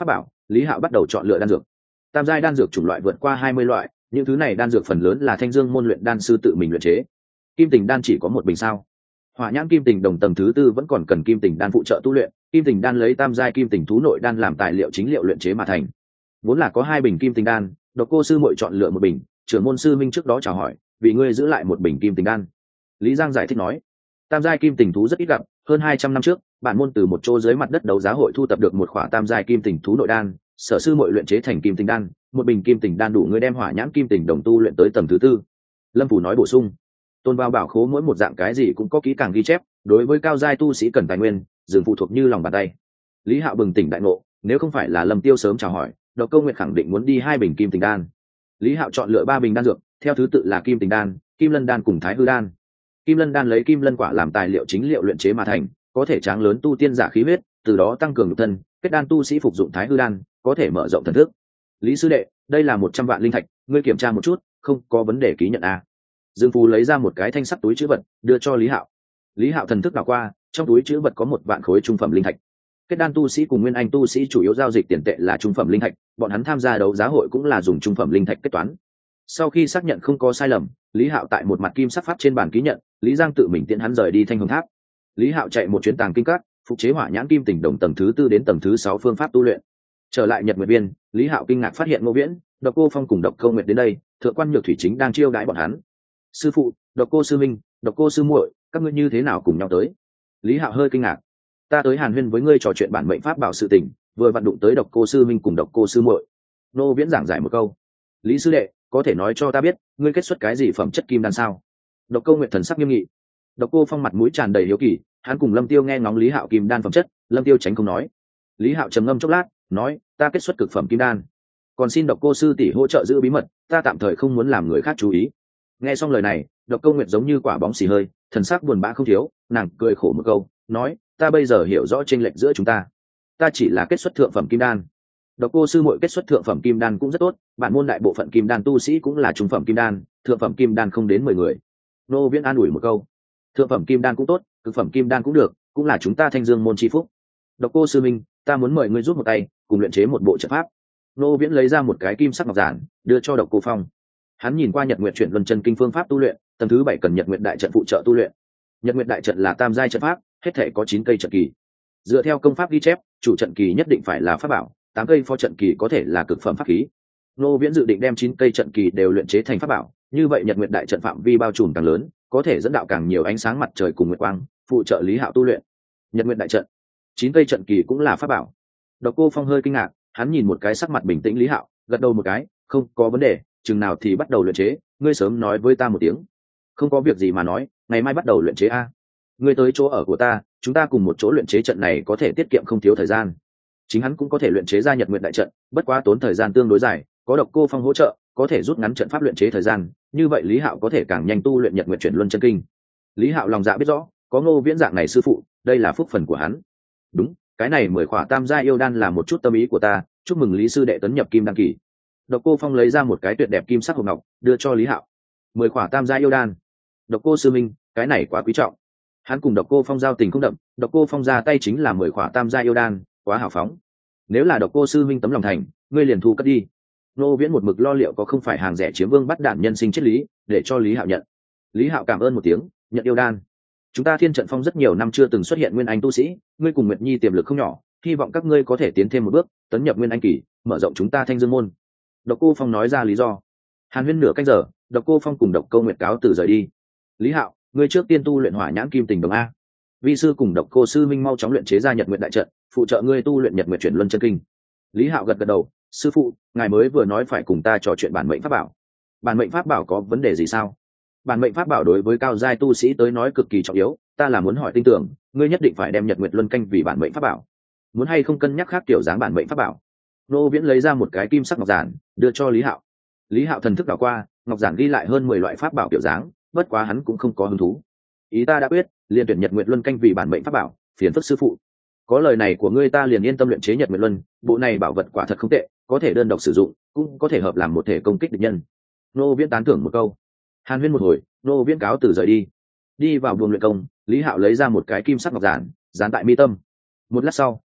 Lý Hạo bắt đầu chọn lựa đan dược. Tam giai đan dược chủng loại vượt qua 20 loại, những thứ này đan dược phần lớn là Thanh Dương môn luyện đan sư tự mình luyện chế. Kim tình đan chỉ có một bình sao? Hỏa nhãn kim tình đồng tầng thứ tư vẫn còn cần kim tình đan phụ trợ tu luyện. Kim tình đan lấy tam giai kim tình thú nội đan làm tài liệu chính liệu luyện chế mà thành. Vốn là có 2 bình kim tình đan, Độc Cô sư muội chọn lựa một bình, trưởng môn sư minh trước đó chào hỏi, vì ngươi giữ lại một bình kim tình đan. Lý Giang giải thích nói, tam giai kim tình thú rất ít gặp, hơn 200 năm trước, bản môn từ một chỗ dưới mặt đất đấu giá hội thu tập được một khỏa tam giai kim tình thú nội đan, sở sư muội luyện chế thành kim tình đan, một bình kim tình đan đủ ngươi đem hỏa nhãn kim tình đồng tu luyện tới tầng thứ tư. Lâm Phủ nói bổ sung, tôn vào bảo khố mỗi một dạng cái gì cũng có kỹ càng ghi chép, đối với cao giai tu sĩ cần tài nguyên, dường phụ thuộc như lòng bàn tay. Lý Hạo bừng tỉnh đại ngộ, nếu không phải là Lâm Tiêu sớm chào hỏi, Độc Câu Nguyệt khẳng định muốn đi 2 bình kim tình đan. Lý Hạo chọn lựa 3 bình đan dược, theo thứ tự là kim tình đan, kim lân đan cùng thái hư đan. Kim lân đan lấy kim lân quả làm tài liệu chính liệu luyện chế mà thành, có thể tráng lớn tu tiên giả khí huyết, từ đó tăng cường nhục thân. Kết đan tu sĩ phục dụng thái hư đan, có thể mở rộng thần thức. Lý sư đệ, đây là 100 vạn linh thạch, ngươi kiểm tra một chút, không có vấn đề ký nhận a. Dương Phú lấy ra một cái thanh sắt túi trữ vật, đưa cho Lý Hạo. Lý Hạo thần thức đảo qua, trong túi trữ vật có 1 vạn khối trung phẩm linh thạch. Kết đan tu sĩ cùng nguyên anh tu sĩ chủ yếu giao dịch tiền tệ là trung phẩm linh thạch, bọn hắn tham gia đấu giá hội cũng là dùng trung phẩm linh thạch kết toán. Sau khi xác nhận không có sai lầm, Lý Hạo tại một mặt kim sắc pháp trên bàn ký nhận, Lý Giang tự mình tiễn hắn rời đi Thanh Hồng Tháp. Lý Hạo chạy một chuyến tàng kinh các, phục chế hỏa nhãn kim tình đồng tầng thứ 4 đến tầng thứ 6 phương pháp tu luyện. Trở lại Nhật Nguyệt Viên, Lý Hạo kinh ngạc phát hiện Ngô Viễn, Độc Cô Phong cùng Độc Câu Nguyệt đến đây, thượng quan Nhược Thủy chính đang chiêu đãi bọn hắn. Sư phụ, Độc Cô sư minh, Độc Cô sư muội, các ngươi như thế nào cùng nhau tới? Lý Hạo hơi kinh ngạc. Ta tới hàn huyên với ngươi trò chuyện bản mệnh pháp bảo sự tình, vừa vặn đụng tới Độc Cô sư minh cùng Độc Cô sư muội. Ngô Viễn giảng giải một câu. Lý sư đệ, có thể nói cho ta biết, ngươi kết xuất cái gì phẩm chất kim đan sao? Độc Câu Nguyệt thần sắc nghiêm nghị. Độc Cô Phong mặt mũi tràn đầy hiếu kỳ, hắn cùng Lâm Tiêu nghe ngóng Lý Hạo kim đan phẩm chất, Lâm Tiêu tránh không nói. Lý Hạo trầm ngâm chốc lát, nói, ta kết xuất cực phẩm kim đan, còn xin Độc Cô sư tỷ hỗ trợ giữ bí mật, ta tạm thời không muốn làm người khác chú ý. Nghe xong lời này, Độc Câu Nguyệt giống như quả bóng xì hơi, thần sắc buồn bã không thiếu, nàng cười khổ một câu, nói, ta bây giờ hiểu rõ chênh lệch giữa chúng ta chỉ là kết xuất thượng phẩm kim đan. Độc Cô sư muội kết xuất thượng phẩm kim đan cũng rất tốt, bản môn đại bộ phận kim đan tu sĩ cũng là trung phẩm kim đan, thượng phẩm kim đan không đến 10 người. Nô Viễn an ủi một câu, thượng phẩm kim đan cũng tốt, cực phẩm kim đan cũng được, cũng là chúng ta Thanh Dương môn chi phúc. Độc Cô sư minh, ta muốn mời ngươi giúp một tay, cùng luyện chế một bộ trận pháp. Nô Viễn lấy ra một cái kim sắc ngọc giản, đưa cho Độc Cô Phong. Hắn nhìn qua Nhật Nguyệt chuyển luân chân kinh phương pháp tu luyện, tầng thứ 7 cần Nhật Nguyệt đại trận phụ trợ tu luyện. Nhật Nguyệt đại trận là tam giai trận pháp, hết thể có 9 cây trận kỳ. Dựa theo công pháp ghi chép, chủ trận kỳ nhất định phải là pháp bảo, 8 cây phó trận kỳ có thể là cực phẩm pháp khí. Nô Viễn dự định đem 9 cây trận kỳ đều luyện chế thành pháp bảo, như vậy Nhật Nguyệt đại trận phạm vi bao trùm càng lớn, có thể dẫn đạo càng nhiều ánh sáng mặt trời cùng nguyệt quang, phụ trợ Lý Hạo tu luyện. Nhật Nguyệt đại trận, 9 cây trận kỳ cũng là pháp bảo. Độc Cô Phong hơi kinh ngạc, hắn nhìn một cái sắc mặt bình tĩnh Lý Hạo, gật đầu một cái, không có vấn đề, chừng nào thì bắt đầu luyện chế, ngươi sớm nói với ta một tiếng. Không có việc gì mà nói, ngày mai bắt đầu luyện chế a. Ngươi tới chỗ ở của ta, chúng ta cùng một chỗ luyện chế trận này có thể tiết kiệm không thiếu thời gian. Chính hắn cũng có thể luyện chế ra Nhật Nguyệt đại trận, bất quá tốn thời gian tương đối dài, có Độc Cô Phong hỗ trợ, có thể rút ngắn trận pháp luyện chế thời gian, như vậy Lý Hạo có thể càng nhanh tu luyện Nhật Nguyệt chuyển luân chân kinh. Lý Hạo lòng dạ biết rõ, có Ngô Viễn dạng này sư phụ, đây là phúc phần của hắn. Đúng, cái này 10 khỏa tam gia yêu đan là một chút tâm ý của ta, chúc mừng Lý sư đệ tấn nhập kim đan kỳ. Độc Cô Phong lấy ra một cái tuyệt đẹp kim sắc hộp ngọc, đưa cho Lý Hạo. 10 khỏa tam gia yêu đan. Độc Cô sư minh, cái này quá quý trọng. Hắn cùng Độc Cô Phong giao tình không đậm, Độc Cô Phong ra tay chính là 10 khỏa tam gia yêu đan, quá hào phóng. Nếu là Độc Cô sư minh tấm lòng thành, ngươi liền thu cất đi. Nô Viễn một mực lo liệu có không phải hàng rẻ chiếm vương bắt đạn nhân sinh triết lý, để cho Lý Hạo nhận. Lý Hạo cảm ơn một tiếng, nhận yêu đan. Chúng ta Thiên Trận Phong rất nhiều năm chưa từng xuất hiện nguyên anh tu sĩ, ngươi cùng Nguyệt Nhi tiềm lực không nhỏ, hy vọng các ngươi có thể tiến thêm một bước, tấn nhập nguyên anh kỳ, mở rộng chúng ta Thanh Dương môn. Độc Cô Phong nói ra lý do. Hàn huyên nửa canh giờ, Độc Cô Phong cùng Độc Câu Nguyệt cáo từ rời đi. Lý Hạo, ngươi trước tiên tu luyện hỏa nhãn kim tình đồng a. Vi sư cùng Độc Cô sư minh mau chóng luyện chế ra Nhật Nguyệt đại trận, phụ trợ ngươi tu luyện Nhật Nguyệt chuyển luân chân kinh. Lý Hạo gật gật đầu, sư phụ, ngài mới vừa nói phải cùng ta trò chuyện bản mệnh pháp bảo. Bản mệnh pháp bảo có vấn đề gì sao? Bản mệnh pháp bảo đối với cao giai tu sĩ tới nói cực kỳ trọng yếu, ta là muốn hỏi tin tưởng, ngươi nhất định phải đem Nhật Nguyệt luân canh vì bản mệnh pháp bảo. Muốn hay không cân nhắc khác kiểu dáng bản mệnh pháp bảo? Nô Viễn lấy ra một cái kim sắc ngọc giản, đưa cho Lý Hạo. Lý Hạo thần thức đảo qua, ngọc giản ghi lại hơn 10 loại pháp bảo kiểu dáng, bất quá hắn cũng không có hứng thú. Ý ta đã quyết, liền tuyển Nhật Nguyệt luân canh vì bản mệnh pháp bảo, phiền phức sư phụ. Có lời này của ngươi ta liền yên tâm luyện chế Nhật Nguyệt luân, bộ này bảo vật quả thật không tệ, có thể đơn độc sử dụng, cũng có thể hợp làm một thể công kích địch nhân. Nô Viễn tán thưởng một câu. Hàn huyên một hồi, Nô Viễn cáo từ rời đi. Đi vào buồng luyện công, Lý Hạo lấy ra một cái kim sắc ngọc giản, dán tại mi tâm. Một lát sau,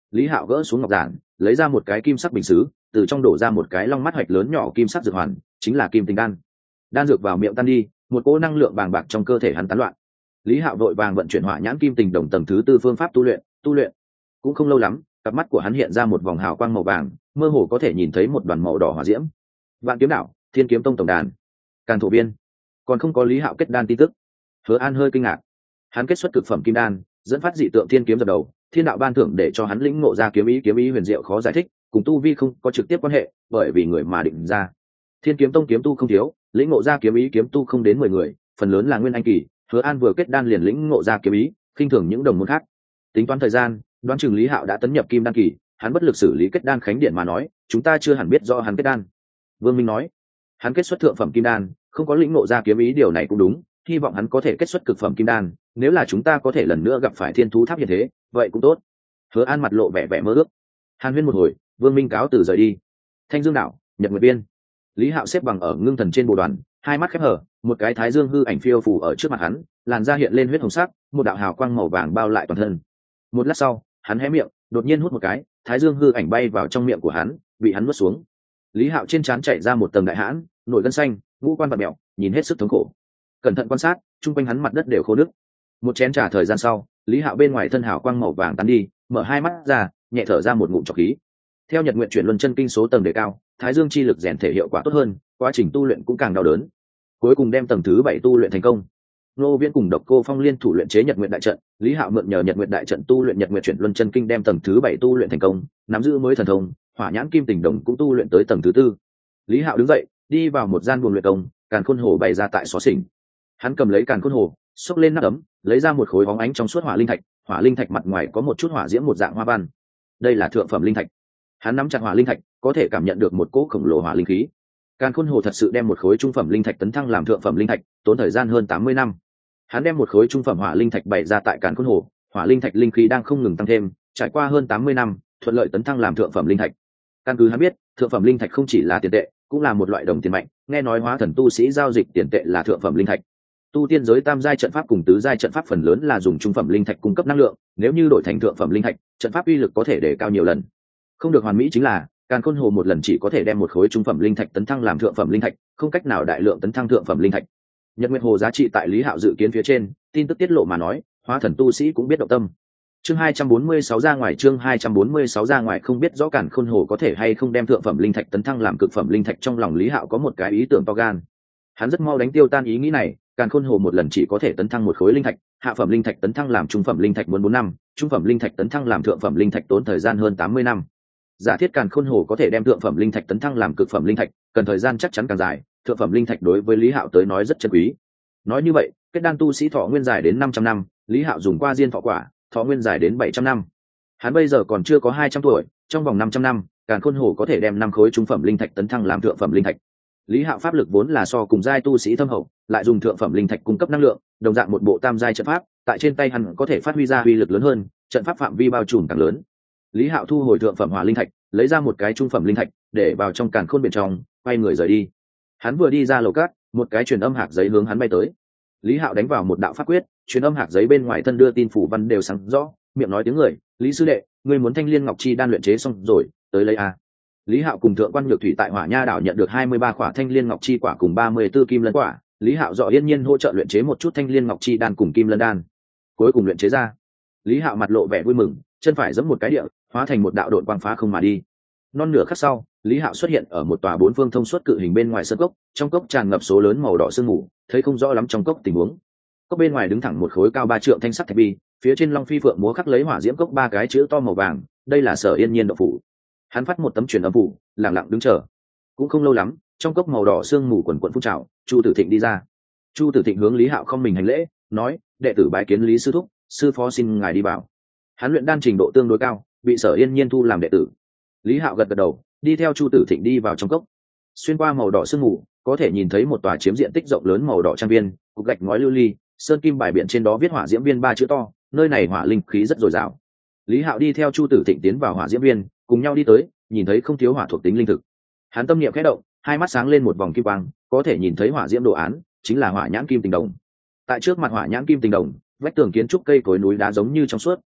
Lý Hạo gỡ xuống ngọc giản, lấy ra một cái kim sắc bình sứ, từ trong đổ ra một cái long mắt hoạch lớn nhỏ kim sắc dược hoàn, chính là kim tinh đan. Đan dược vào miệng tan đi, một cỗ năng lượng bàng bạc trong cơ thể hắn tán loạn. Lý Hạo vội vàng vận chuyển hỏa nhãn kim tình đồng tầng thứ tư phương pháp tu luyện. Cũng không lâu lắm, cặp mắt của hắn hiện ra một vòng hào quang màu vàng, mơ hồ có thể nhìn thấy một đoàn màu đỏ hỏa diễm. Vạn Kiếm Đạo, Thiên Kiếm Tông tổng đàn, Càn Thổ Viên. Còn không có Lý Hạo kết đan tin tức. Hứa An hơi kinh ngạc. Hắn kết xuất cực phẩm kim đan, dẫn phát dị tượng thiên kiếm dập đầu, thiên đạo ban thưởng để cho hắn lĩnh ngộ ra kiếm ý huyền diệu khó giải thích, cùng tu vi không có trực tiếp quan hệ, bởi vì người mà định ra. Thiên Kiếm Tông kiếm tu không thiếu, lĩnh ngộ ra kiếm ý kiếm tu không đến 10 người, phần lớn là nguyên anh kỳ. Hứa An vừa kết đan liền lĩnh ngộ ra kiếm ý, khinh thường những đồng môn khác. Tính toán thời gian, đoán chừng Lý Hạo đã tấn nhập kim đan kỳ, hắn bất lực xử lý kết đan khánh điện mà nói, chúng ta chưa hẳn biết rõ hắn kết đan. Vương Minh nói, hắn kết xuất thượng phẩm kim đan, không có lĩnh ngộ ra kiếm ý điều này cũng đúng, hy vọng hắn có thể kết xuất cực phẩm kim đan, nếu là chúng ta có thể lần nữa gặp phải thiên thú tháp như thế, vậy cũng tốt. Hứa An mặt lộ vẻ vẻ mơ ước. Hàn huyên một hồi, Vương Minh cáo từ rời đi. Thanh Dương Đạo, Nhật Nguyệt Biên. Lý Hạo xếp bằng ở ngưng thần trên bồ đoàn, hai mắt khép hở, một cái thái dương hư ảnh phiêu phù ở trước mặt hắn, làn da hiện lên huyết hồng sắc, một đạo hào quang màu vàng bao lại toàn thân. Một lát sau, hắn hé miệng, đột nhiên hút một cái, thái dương hư ảnh bay vào trong miệng của hắn, bị hắn nuốt xuống. Lý Hạo trên trán chảy ra một tầng đại hãn, nổi gân xanh, ngũ quan vặn mèo, nhìn hết sức thống khổ. Cẩn thận quan sát, chung quanh hắn mặt đất đều khô nứt. Một chén trà thời gian sau, Lý Hạo bên ngoài thân hào quang màu vàng tán đi, mở hai mắt ra, nhẹ thở ra một ngụm trọc khí. Theo Nhật Nguyện chuyển luân chân kinh số tầng đề cao, thái dương chi lực rèn thể hiệu quả tốt hơn, quá trình tu luyện cũng càng đau đớn. Cuối cùng đem tầng thứ 7 tu luyện thành công. Nô Viễn cùng Độc Cô Phong liên thủ luyện chế Nhật Nguyện đại trận, Lý Hạo mượn nhờ Nhật Nguyện đại trận tu luyện Nhật Nguyện chuyển luân chân kinh đem tầng thứ 7 tu luyện thành công, nắm giữ mới thần thông, hỏa nhãn kim tình đồng cũng tu luyện tới tầng thứ 4. Lý Hạo đứng dậy, đi vào một gian buồng luyện công, càn khôn hồ bày ra tại xó xỉnh. Hắn cầm lấy càn khôn hồ, xốc lên nắp ấm, lấy ra một khối bóng ánh trong suốt hỏa linh thạch mặt ngoài có một chút hỏa diễm một dạng hoa văn. Đây là thượng phẩm linh thạch. Hắn nắm chặt hỏa linh thạch, có thể cảm nhận được một cỗ khổng lồ hỏa linh khí. Càn khôn hồ thật sự đem một khối trung phẩm linh thạch tấn thăng làm thượng phẩm linh thạch, tốn thời gian hơn 80 năm. Hắn đem một khối trung phẩm hỏa linh thạch bày ra tại càn khôn hồ, hỏa linh thạch linh khí đang không ngừng tăng thêm, trải qua hơn 80 năm, thuận lợi tấn thăng làm thượng phẩm linh thạch. Căn cứ hắn biết, thượng phẩm linh thạch không chỉ là tiền tệ, cũng là một loại đồng tiền mạnh, nghe nói hóa thần tu sĩ giao dịch tiền tệ là thượng phẩm linh thạch. Tu tiên giới tam giai trận pháp cùng tứ giai trận pháp phần lớn là dùng trung phẩm linh thạch cung cấp năng lượng, nếu như đổi thành thượng phẩm linh thạch, trận pháp uy lực có thể đề cao nhiều lần. Không được hoàn mỹ chính là, càn khôn hồ một lần chỉ có thể đem một khối trung phẩm linh thạch tấn thăng làm thượng phẩm linh thạch, không cách nào đại lượng tấn thăng thượng phẩm linh thạch. Nhật Nguyệt hồ giá trị tại Lý Hạo dự kiến phía trên, tin tức tiết lộ mà nói, hóa thần tu sĩ cũng biết động tâm. Chương 246 ra ngoài, chương 246 ra ngoài, không biết rõ càn khôn hồ có thể hay không đem thượng phẩm linh thạch tấn thăng làm cực phẩm linh thạch, trong lòng Lý Hạo có một cái ý tưởng to gan. Hắn rất mau đánh tiêu tan ý nghĩ này, càn khôn hồ một lần chỉ có thể tấn thăng một khối linh thạch, hạ phẩm linh thạch tấn thăng làm trung phẩm linh thạch muốn 4 năm, trung phẩm linh thạch tấn thăng làm thượng phẩm linh thạch tốn thời gian hơn 80 năm. Giả thiết càn khôn hồ có thể đem thượng phẩm linh thạch tấn thăng làm cực phẩm linh thạch, cần thời gian chắc chắn càng dài, thượng phẩm linh thạch đối với Lý Hạo tới nói rất chân quý. Nói như vậy, kết đan tu sĩ thọ nguyên dài đến 500 năm, Lý Hạo dùng qua diên thọ quả, thọ nguyên dài đến 700 năm. Hắn bây giờ còn chưa có 200 tuổi, trong vòng 500 năm, càn khôn hồ có thể đem 5 khối trung phẩm linh thạch tấn thăng làm thượng phẩm linh thạch. Lý Hạo pháp lực vốn là so cùng giai tu sĩ thâm hậu, lại dùng thượng phẩm linh thạch cung cấp năng lượng, đồng dạng một bộ tam giai trận pháp, tại trên tay hắn có thể phát huy ra uy lực lớn hơn, trận pháp phạm vi bao trùm càng lớn. Lý Hạo thu hồi thượng phẩm hỏa linh thạch, lấy ra một cái trung phẩm linh thạch, để vào trong càn khôn bên trong, quay người rời đi. Hắn vừa đi ra lầu cát, một cái truyền âm hạc giấy hướng hắn bay tới. Lý Hạo đánh vào một đạo pháp quyết, truyền âm hạc giấy bên ngoài thân đưa tin phủ văn đều sáng rõ, miệng nói tiếng người, "Lý sư đệ, ngươi muốn Thanh Liên Ngọc Chi đan luyện chế xong rồi, tới lấy a." Lý Hạo cùng thượng quan Nhược Thủy tại Hỏa Nha đảo nhận được 23 quả Thanh Liên Ngọc Chi quả cùng 34 kim lân quả, Lý Hạo dọ yên nhiên hỗ trợ luyện chế một chút Thanh Liên Ngọc Chi đan cùng kim lân đan. Cuối cùng luyện chế ra. Lý Hạo mặt lộ vẻ vui mừng, chân phải giẫm một cái địa, hóa thành một đạo độn quang phá không mà đi. Non nửa khắc sau, Lý Hạo xuất hiện ở một tòa bốn phương thông suốt cự hình bên ngoài sơn cốc, trong cốc tràn ngập số lớn màu đỏ sương mù, thấy không rõ lắm trong cốc tình huống. Cốc bên ngoài đứng thẳng một khối cao 3 trượng thanh sắc thạch bi, phía trên long phi phượng múa khắc lấy hỏa diễm cốc 3 cái chữ to màu vàng, đây là Sở Yên Nhiên động phủ. Hắn phát một tấm truyền âm phủ, lặng lặng đứng chờ. Cũng không lâu lắm, trong cốc màu đỏ sương mù quần quần phun trào, Chu Tử Thịnh đi ra. Chu Tử Thịnh hướng Lý Hạo không mình hành lễ, nói: "Đệ tử bái kiến Lý sư thúc, sư phó xin ngài đi vào." Hắn luyện đan trình độ tương đối cao, bị Sở Yên Nhiên thu làm đệ tử. Lý Hạo gật gật đầu, đi theo Chu Tử Thịnh đi vào trong cốc. Xuyên qua màu đỏ sương mù, có thể nhìn thấy một tòa chiếm diện tích rộng lớn màu đỏ trang viên, cục gạch ngói lưu ly, sơn kim bài biện trên đó viết hỏa diễm viên 3 chữ to, nơi này hỏa linh khí rất dồi dào. Lý Hạo đi theo Chu Tử Thịnh tiến vào hỏa diễm viên, cùng nhau đi tới, nhìn thấy không thiếu hỏa thuộc tính linh thực. Hắn tâm niệm khẽ động, hai mắt sáng lên một vòng kim quang, có thể nhìn thấy hỏa diễm đồ án, chính là hỏa nhãn kim tình đồng. Tại trước mặt hỏa nhãn kim tình đồng, vách tường kiến trúc cây cối núi đá giống như trong suốt,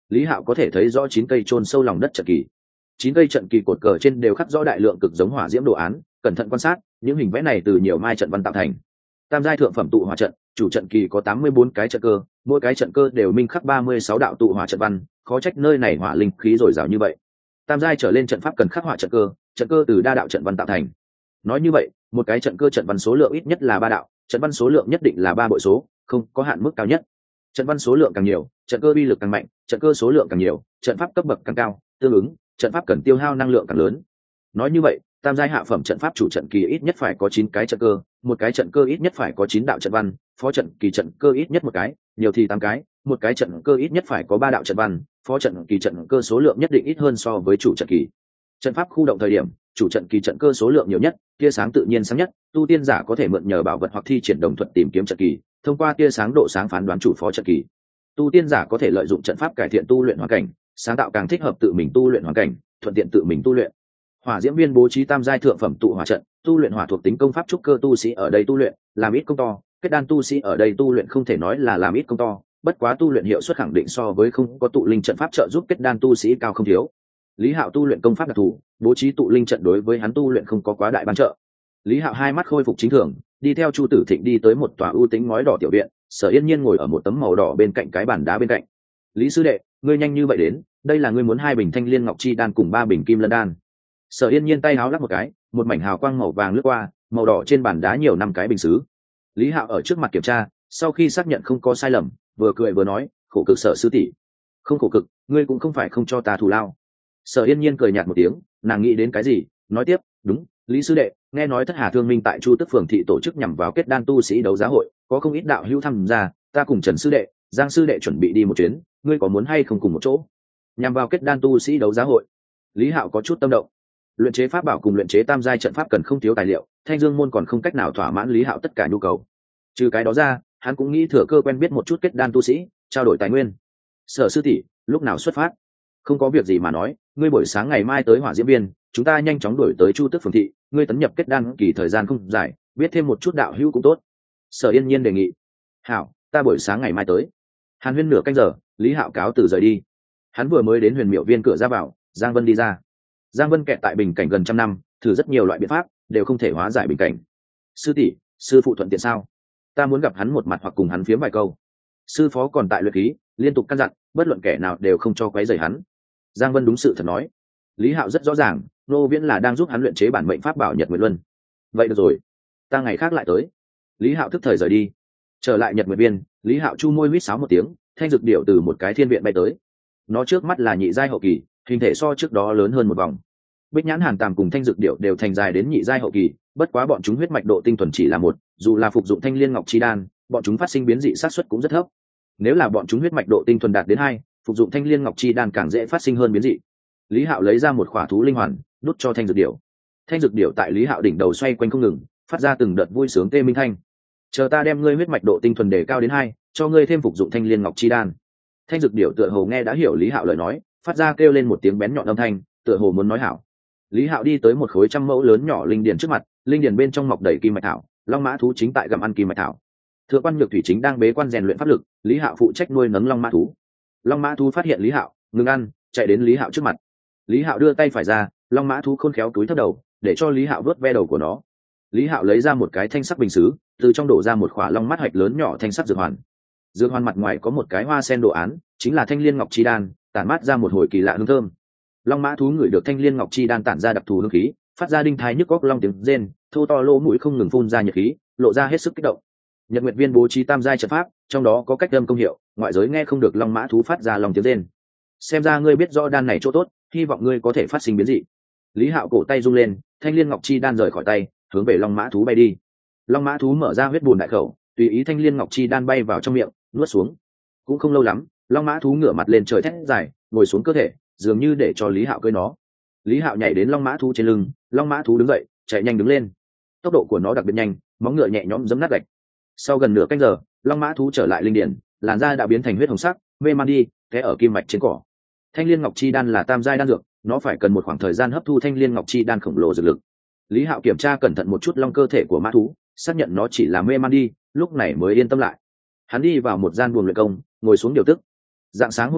Lý Hạo có thể thấy rõ 9 cây chôn sâu lòng đất trận kỳ. 9 cây trận kỳ cột cờ trên đều khắc rõ đại lượng cực giống hỏa diễm đồ án, cẩn thận quan sát, những hình vẽ này từ nhiều mai trận văn tạo thành. Tam giai thượng phẩm tụ hỏa trận, chủ trận kỳ có 84 cái trận cơ, mỗi cái trận cơ đều minh khắc 36 đạo tụ hỏa trận văn, khó trách nơi này hỏa linh khí dồi dào như vậy. Tam giai trở lên trận pháp cần khắc họa trận cơ từ đa đạo trận văn tạo thành. Nói như vậy, một cái trận cơ trận văn số lượng ít nhất là 3 đạo, trận văn số lượng nhất định là 3 bội số, không có hạn mức cao nhất. Trận văn số lượng càng nhiều, trận cơ uy lực càng mạnh, trận cơ số lượng càng nhiều, trận pháp cấp bậc càng cao, tương ứng, trận pháp cần tiêu hao năng lượng càng lớn. Nói như vậy, tam giai hạ phẩm trận pháp chủ trận kỳ ít nhất phải có 9 cái trận cơ, một cái trận cơ ít nhất phải có 9 đạo trận văn, phó trận kỳ trận cơ ít nhất một cái, nhiều thì 8 cái, một cái trận cơ ít nhất phải có 3 đạo trận văn, phó trận kỳ trận cơ số lượng nhất định ít hơn so với chủ trận kỳ. Trận pháp khu động thời điểm, chủ trận kỳ trận cơ số lượng nhiều nhất, tia sáng tự nhiên sáng nhất, tu tiên giả có thể mượn nhờ bảo vật hoặc thi triển đồng thuận tìm kiếm trận kỳ, thông qua tia sáng độ sáng phán đoán chủ phó trận kỳ. Tu tiên giả có thể lợi dụng trận pháp cải thiện tu luyện hoàn cảnh, sáng tạo càng thích hợp tự mình tu luyện hoàn cảnh, thuận tiện tự mình tu luyện. Hỏa diễm viên bố trí tam giai thượng phẩm tụ hỏa trận, tu luyện hỏa thuộc tính công pháp trúc cơ tu sĩ ở đây tu luyện, làm ít công to, kết đan tu sĩ ở đây tu luyện không thể nói là làm ít công to, bất quá tu luyện hiệu suất khẳng định so với không có tụ linh trận pháp trợ giúp kết đan tu sĩ cao không thiếu. Lý Hạo tu luyện công pháp đặc thù, bố trí tụ linh trận đối với hắn tu luyện không có quá đại ban trợ. Lý Hạo hai mắt khôi phục chính thường, đi theo Chu Tử Thịnh đi tới một tòa ưu tính ngói đỏ tiểu viện, Sở Yên Nhiên ngồi ở một tấm màu đỏ bên cạnh cái bàn đá bên cạnh. Lý sư đệ, ngươi nhanh như vậy đến, đây là ngươi muốn 2 bình thanh liên ngọc chi đan cùng 3 bình kim lân đan. Sở Yên Nhiên tay háo lắc một cái, một mảnh hào quang màu vàng lướt qua, màu đỏ trên bàn đá nhiều 5 cái bình sứ. Lý Hạo ở trước mặt kiểm tra, sau khi xác nhận không có sai lầm, vừa cười vừa nói, khổ cực Sở sư tỷ. Không khổ cực, ngươi cũng không phải không cho ta thù lao. Sở Yên Nhiên cười nhạt một tiếng, nàng nghĩ đến cái gì, nói tiếp, đúng, Lý sư đệ, nghe nói Thất Hà Thương Minh tại Chu Tức phường thị tổ chức nhằm vào kết đan tu sĩ đấu giá hội, có không ít đạo hữu tham gia, ta cùng Trần sư đệ, Giang sư đệ chuẩn bị đi một chuyến, ngươi có muốn hay không cùng một chỗ? Nhằm vào kết đan tu sĩ đấu giá hội. Lý Hạo có chút tâm động. Luyện chế pháp bảo cùng luyện chế tam giai trận pháp cần không thiếu tài liệu, Thanh Dương môn còn không cách nào thỏa mãn Lý Hạo tất cả nhu cầu. Trừ cái đó ra, hắn cũng nghĩ thừa cơ quen biết một chút kết đan tu sĩ, trao đổi tài nguyên. Sở sư tỷ, lúc nào xuất phát? Không có việc gì mà nói, ngươi buổi sáng ngày mai tới Hỏa Diễm Viên, chúng ta nhanh chóng đuổi tới Chu Tước phường thị, ngươi tấn nhập kết đan kỳ thời gian không dài, biết thêm một chút đạo hữu cũng tốt. Sở Yên Nhiên đề nghị. Hảo, ta buổi sáng ngày mai tới. Hàn Huyên nửa canh giờ, Lý Hạo cáo từ rời đi. Hắn vừa mới đến Huyền Miểu Viên cửa ra vào, Giang Vân đi ra. Giang Vân kẹt tại bình cảnh gần 100 năm, thử rất nhiều loại biện pháp, đều không thể hóa giải bình cảnh. Sư tỷ, sư phụ thuận tiện sao? Ta muốn gặp hắn một mặt hoặc cùng hắn phiếm vài câu. Sư phó còn tại luyện khí, liên tục căn dặn, bất luận kẻ nào đều không cho quấy rầy hắn. Giang Vân đúng sự thật nói. Lý Hạo rất rõ ràng, Nô Viễn là đang giúp hắn luyện chế bản mệnh pháp bảo Nhật Nguyệt Luân. Vậy được rồi, ta ngày khác lại tới. Lý Hạo thức thời rời đi. Trở lại Nhật Nguyệt Viên, Lý Hạo chu môi huýt sáo một tiếng, thanh dược điểu từ một cái thiên viện bay tới. Nó trước mắt là nhị giai hậu kỳ, hình thể so trước đó lớn hơn một vòng. Bích Nhãn Hàn Tàm cùng thanh dược điểu đều thành dài đến nhị giai hậu kỳ, bất quá bọn chúng huyết mạch độ tinh thuần chỉ là một, dù là phục dụng Thanh Liên Ngọc Chi Đan, bọn chúng phát sinh biến dị xác suất cũng rất thấp. Nếu là bọn chúng huyết mạch độ tinh thuần đạt đến 2, phục dụng Thanh Liên Ngọc Chi Đan càng dễ phát sinh hơn biến dị. Lý Hạo lấy ra một khỏa thú linh hoàn, đút cho thanh dược điểu. Thanh dược điểu tại Lý Hạo đỉnh đầu xoay quanh không ngừng, phát ra từng đợt vui sướng tê minh thanh. Chờ ta đem ngươi huyết mạch độ tinh thuần đề cao đến 2, cho ngươi thêm phục dụng Thanh Liên Ngọc Chi Đan. Thanh dược điểu tựa hồ nghe đã hiểu Lý Hạo lời nói, phát ra kêu lên một tiếng bén nhọn âm thanh, tựa hồ muốn nói hảo. Lý Hạo đi tới một khối 100 mẫu lớn nhỏ linh điền trước mặt, linh điền bên trong mọc đầy kim mạch thảo, long mã thú chính tại gặm ăn kim mạch thảo. Thượng quan Nhược Thủy chính đang bế quan rèn luyện pháp lực, Lý Hạo phụ trách nuôi nấng long mã thú. Long mã thú phát hiện Lý Hạo, ngừng ăn, chạy đến Lý Hạo trước mặt. Lý Hạo đưa tay phải ra, long mã thú khôn khéo túi thấp đầu, để cho Lý Hạo vớt ve đầu của nó. Lý Hạo lấy ra một cái thanh sắc bình sứ, từ trong đổ ra một khỏa long mắt hạch lớn nhỏ thanh sắc dược hoàn. Dược hoàn mặt ngoài có một cái hoa sen đồ án, chính là Thanh Liên Ngọc Chi Đan, tản mát ra một hồi kỳ lạ hương thơm. Long mã thú ngửi được Thanh Liên Ngọc Chi Đan tản ra đặc thù hương khí, phát ra đinh thái nhức góc long tiếng rên, thô to lỗ mũi không ngừng phun ra nhiệt khí, lộ ra hết sức kích động. Nhật Nguyệt Viên bố trí tam giai trận pháp, trong đó có cách âm công hiệu, ngoại giới nghe không được long mã thú phát ra long tiếng rên. Xem ra ngươi biết rõ đan này chỗ tốt, hy vọng ngươi có thể phát sinh biến dị. Lý Hạo cổ tay rung lên, Thanh Liên Ngọc Chi Đan rời khỏi tay, hướng về long mã thú bay đi. Long mã thú mở ra huyết bùn đại khẩu, tùy ý Thanh Liên Ngọc Chi Đan bay vào trong miệng, nuốt xuống. Cũng không lâu lắm, long mã thú ngửa mặt lên trời thét dài, ngồi xuống cơ thể, dường như để cho Lý Hạo cưỡi nó. Lý Hạo nhảy đến long mã thú trên lưng, long mã thú đứng dậy, chạy nhanh đứng lên. Tốc độ của nó đặc biệt nhanh, móng ngựa nhẹ nhõm giẫm nát gạch. Sau gần nửa canh giờ, long mã thú trở lại linh điển, làn da đã biến thành huyết hồng sắc, mê man đi, té ở kim mạch trên cỏ. Thanh Liên Ngọc Chi Đan là tam giai đan dược, nó phải cần một khoảng thời gian hấp thu Thanh Liên Ngọc Chi Đan khổng lồ dược lực. Lý Hạo kiểm tra cẩn thận một chút long cơ thể của mã thú, xác nhận nó chỉ là mê man đi, lúc này mới yên tâm lại. Hắn đi vào một gian buồng luyện công, ngồi xuống điều tức. Dạng sáng hôm sau,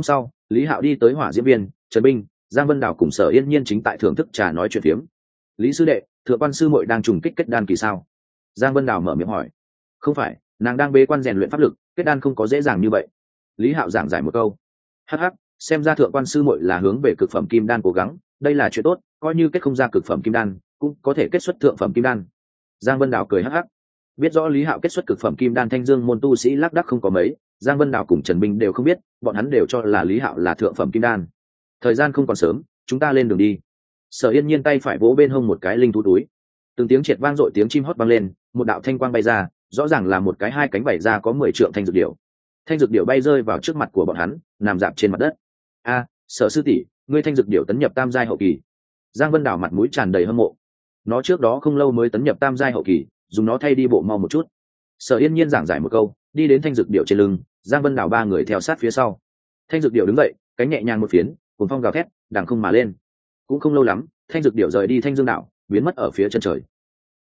Lý Hạo đi tới hỏa diễm viên, Trần Binh, Giang Vân Đào cùng Sở Yên Nhiên chính tại thưởng thức trà nói chuyện phiếm. Lý sư đệ, thượng quan sư muội đang trùng kích kết đan kỳ sao? Giang Vân Đào mở miệng hỏi. Không phải, nàng đang bế quan rèn luyện pháp lực, kết đan không có dễ dàng như vậy. Lý Hạo giảng giải một câu. Hắc hắc, xem ra thượng quan sư muội là hướng về cực phẩm kim đan cố gắng, đây là chuyện tốt, coi như kết không ra cực phẩm kim đan, cũng có thể kết xuất thượng phẩm kim đan. Giang Vân Đào cười hắc hắc. Biết rõ Lý Hạo kết xuất cực phẩm kim đan thanh dương môn tu sĩ lác đác không có mấy, Giang Vân Đào cùng Trần Binh đều không biết, bọn hắn đều cho là Lý Hạo là thượng phẩm kim đan. Thời gian không còn sớm, chúng ta lên đường đi. Sở Yên Nhiên tay phải vỗ bên hông một cái linh thú túi, từng tiếng triệt vang dội tiếng chim hót vang lên, một đạo thanh quang bay ra, rõ ràng là một cái hai cánh vảy ra có 10 trượng thanh dược điểu. Thanh dược điểu bay rơi vào trước mặt của bọn hắn, nằm dạp trên mặt đất. A, Sở sư tỷ, ngươi thanh dược điểu tấn nhập tam giai hậu kỳ. Giang Vân Đào mặt mũi tràn đầy hâm mộ. Nó trước đó không lâu mới tấn nhập tam giai hậu kỳ, dùng nó thay đi bộ mau một chút. Sở Yên Nhiên giảng giải một câu, đi đến thanh dược điểu trên lưng, Giang Vân Đào ba người theo sát phía sau. Thanh dược điểu đứng dậy, cánh nhẹ nhàng một phiến, cuồng phong gào thét, đằng không mà lên. Cũng không lâu lắm, thanh dược điểu rời đi thanh dương đảo, biến mất ở phía chân trời.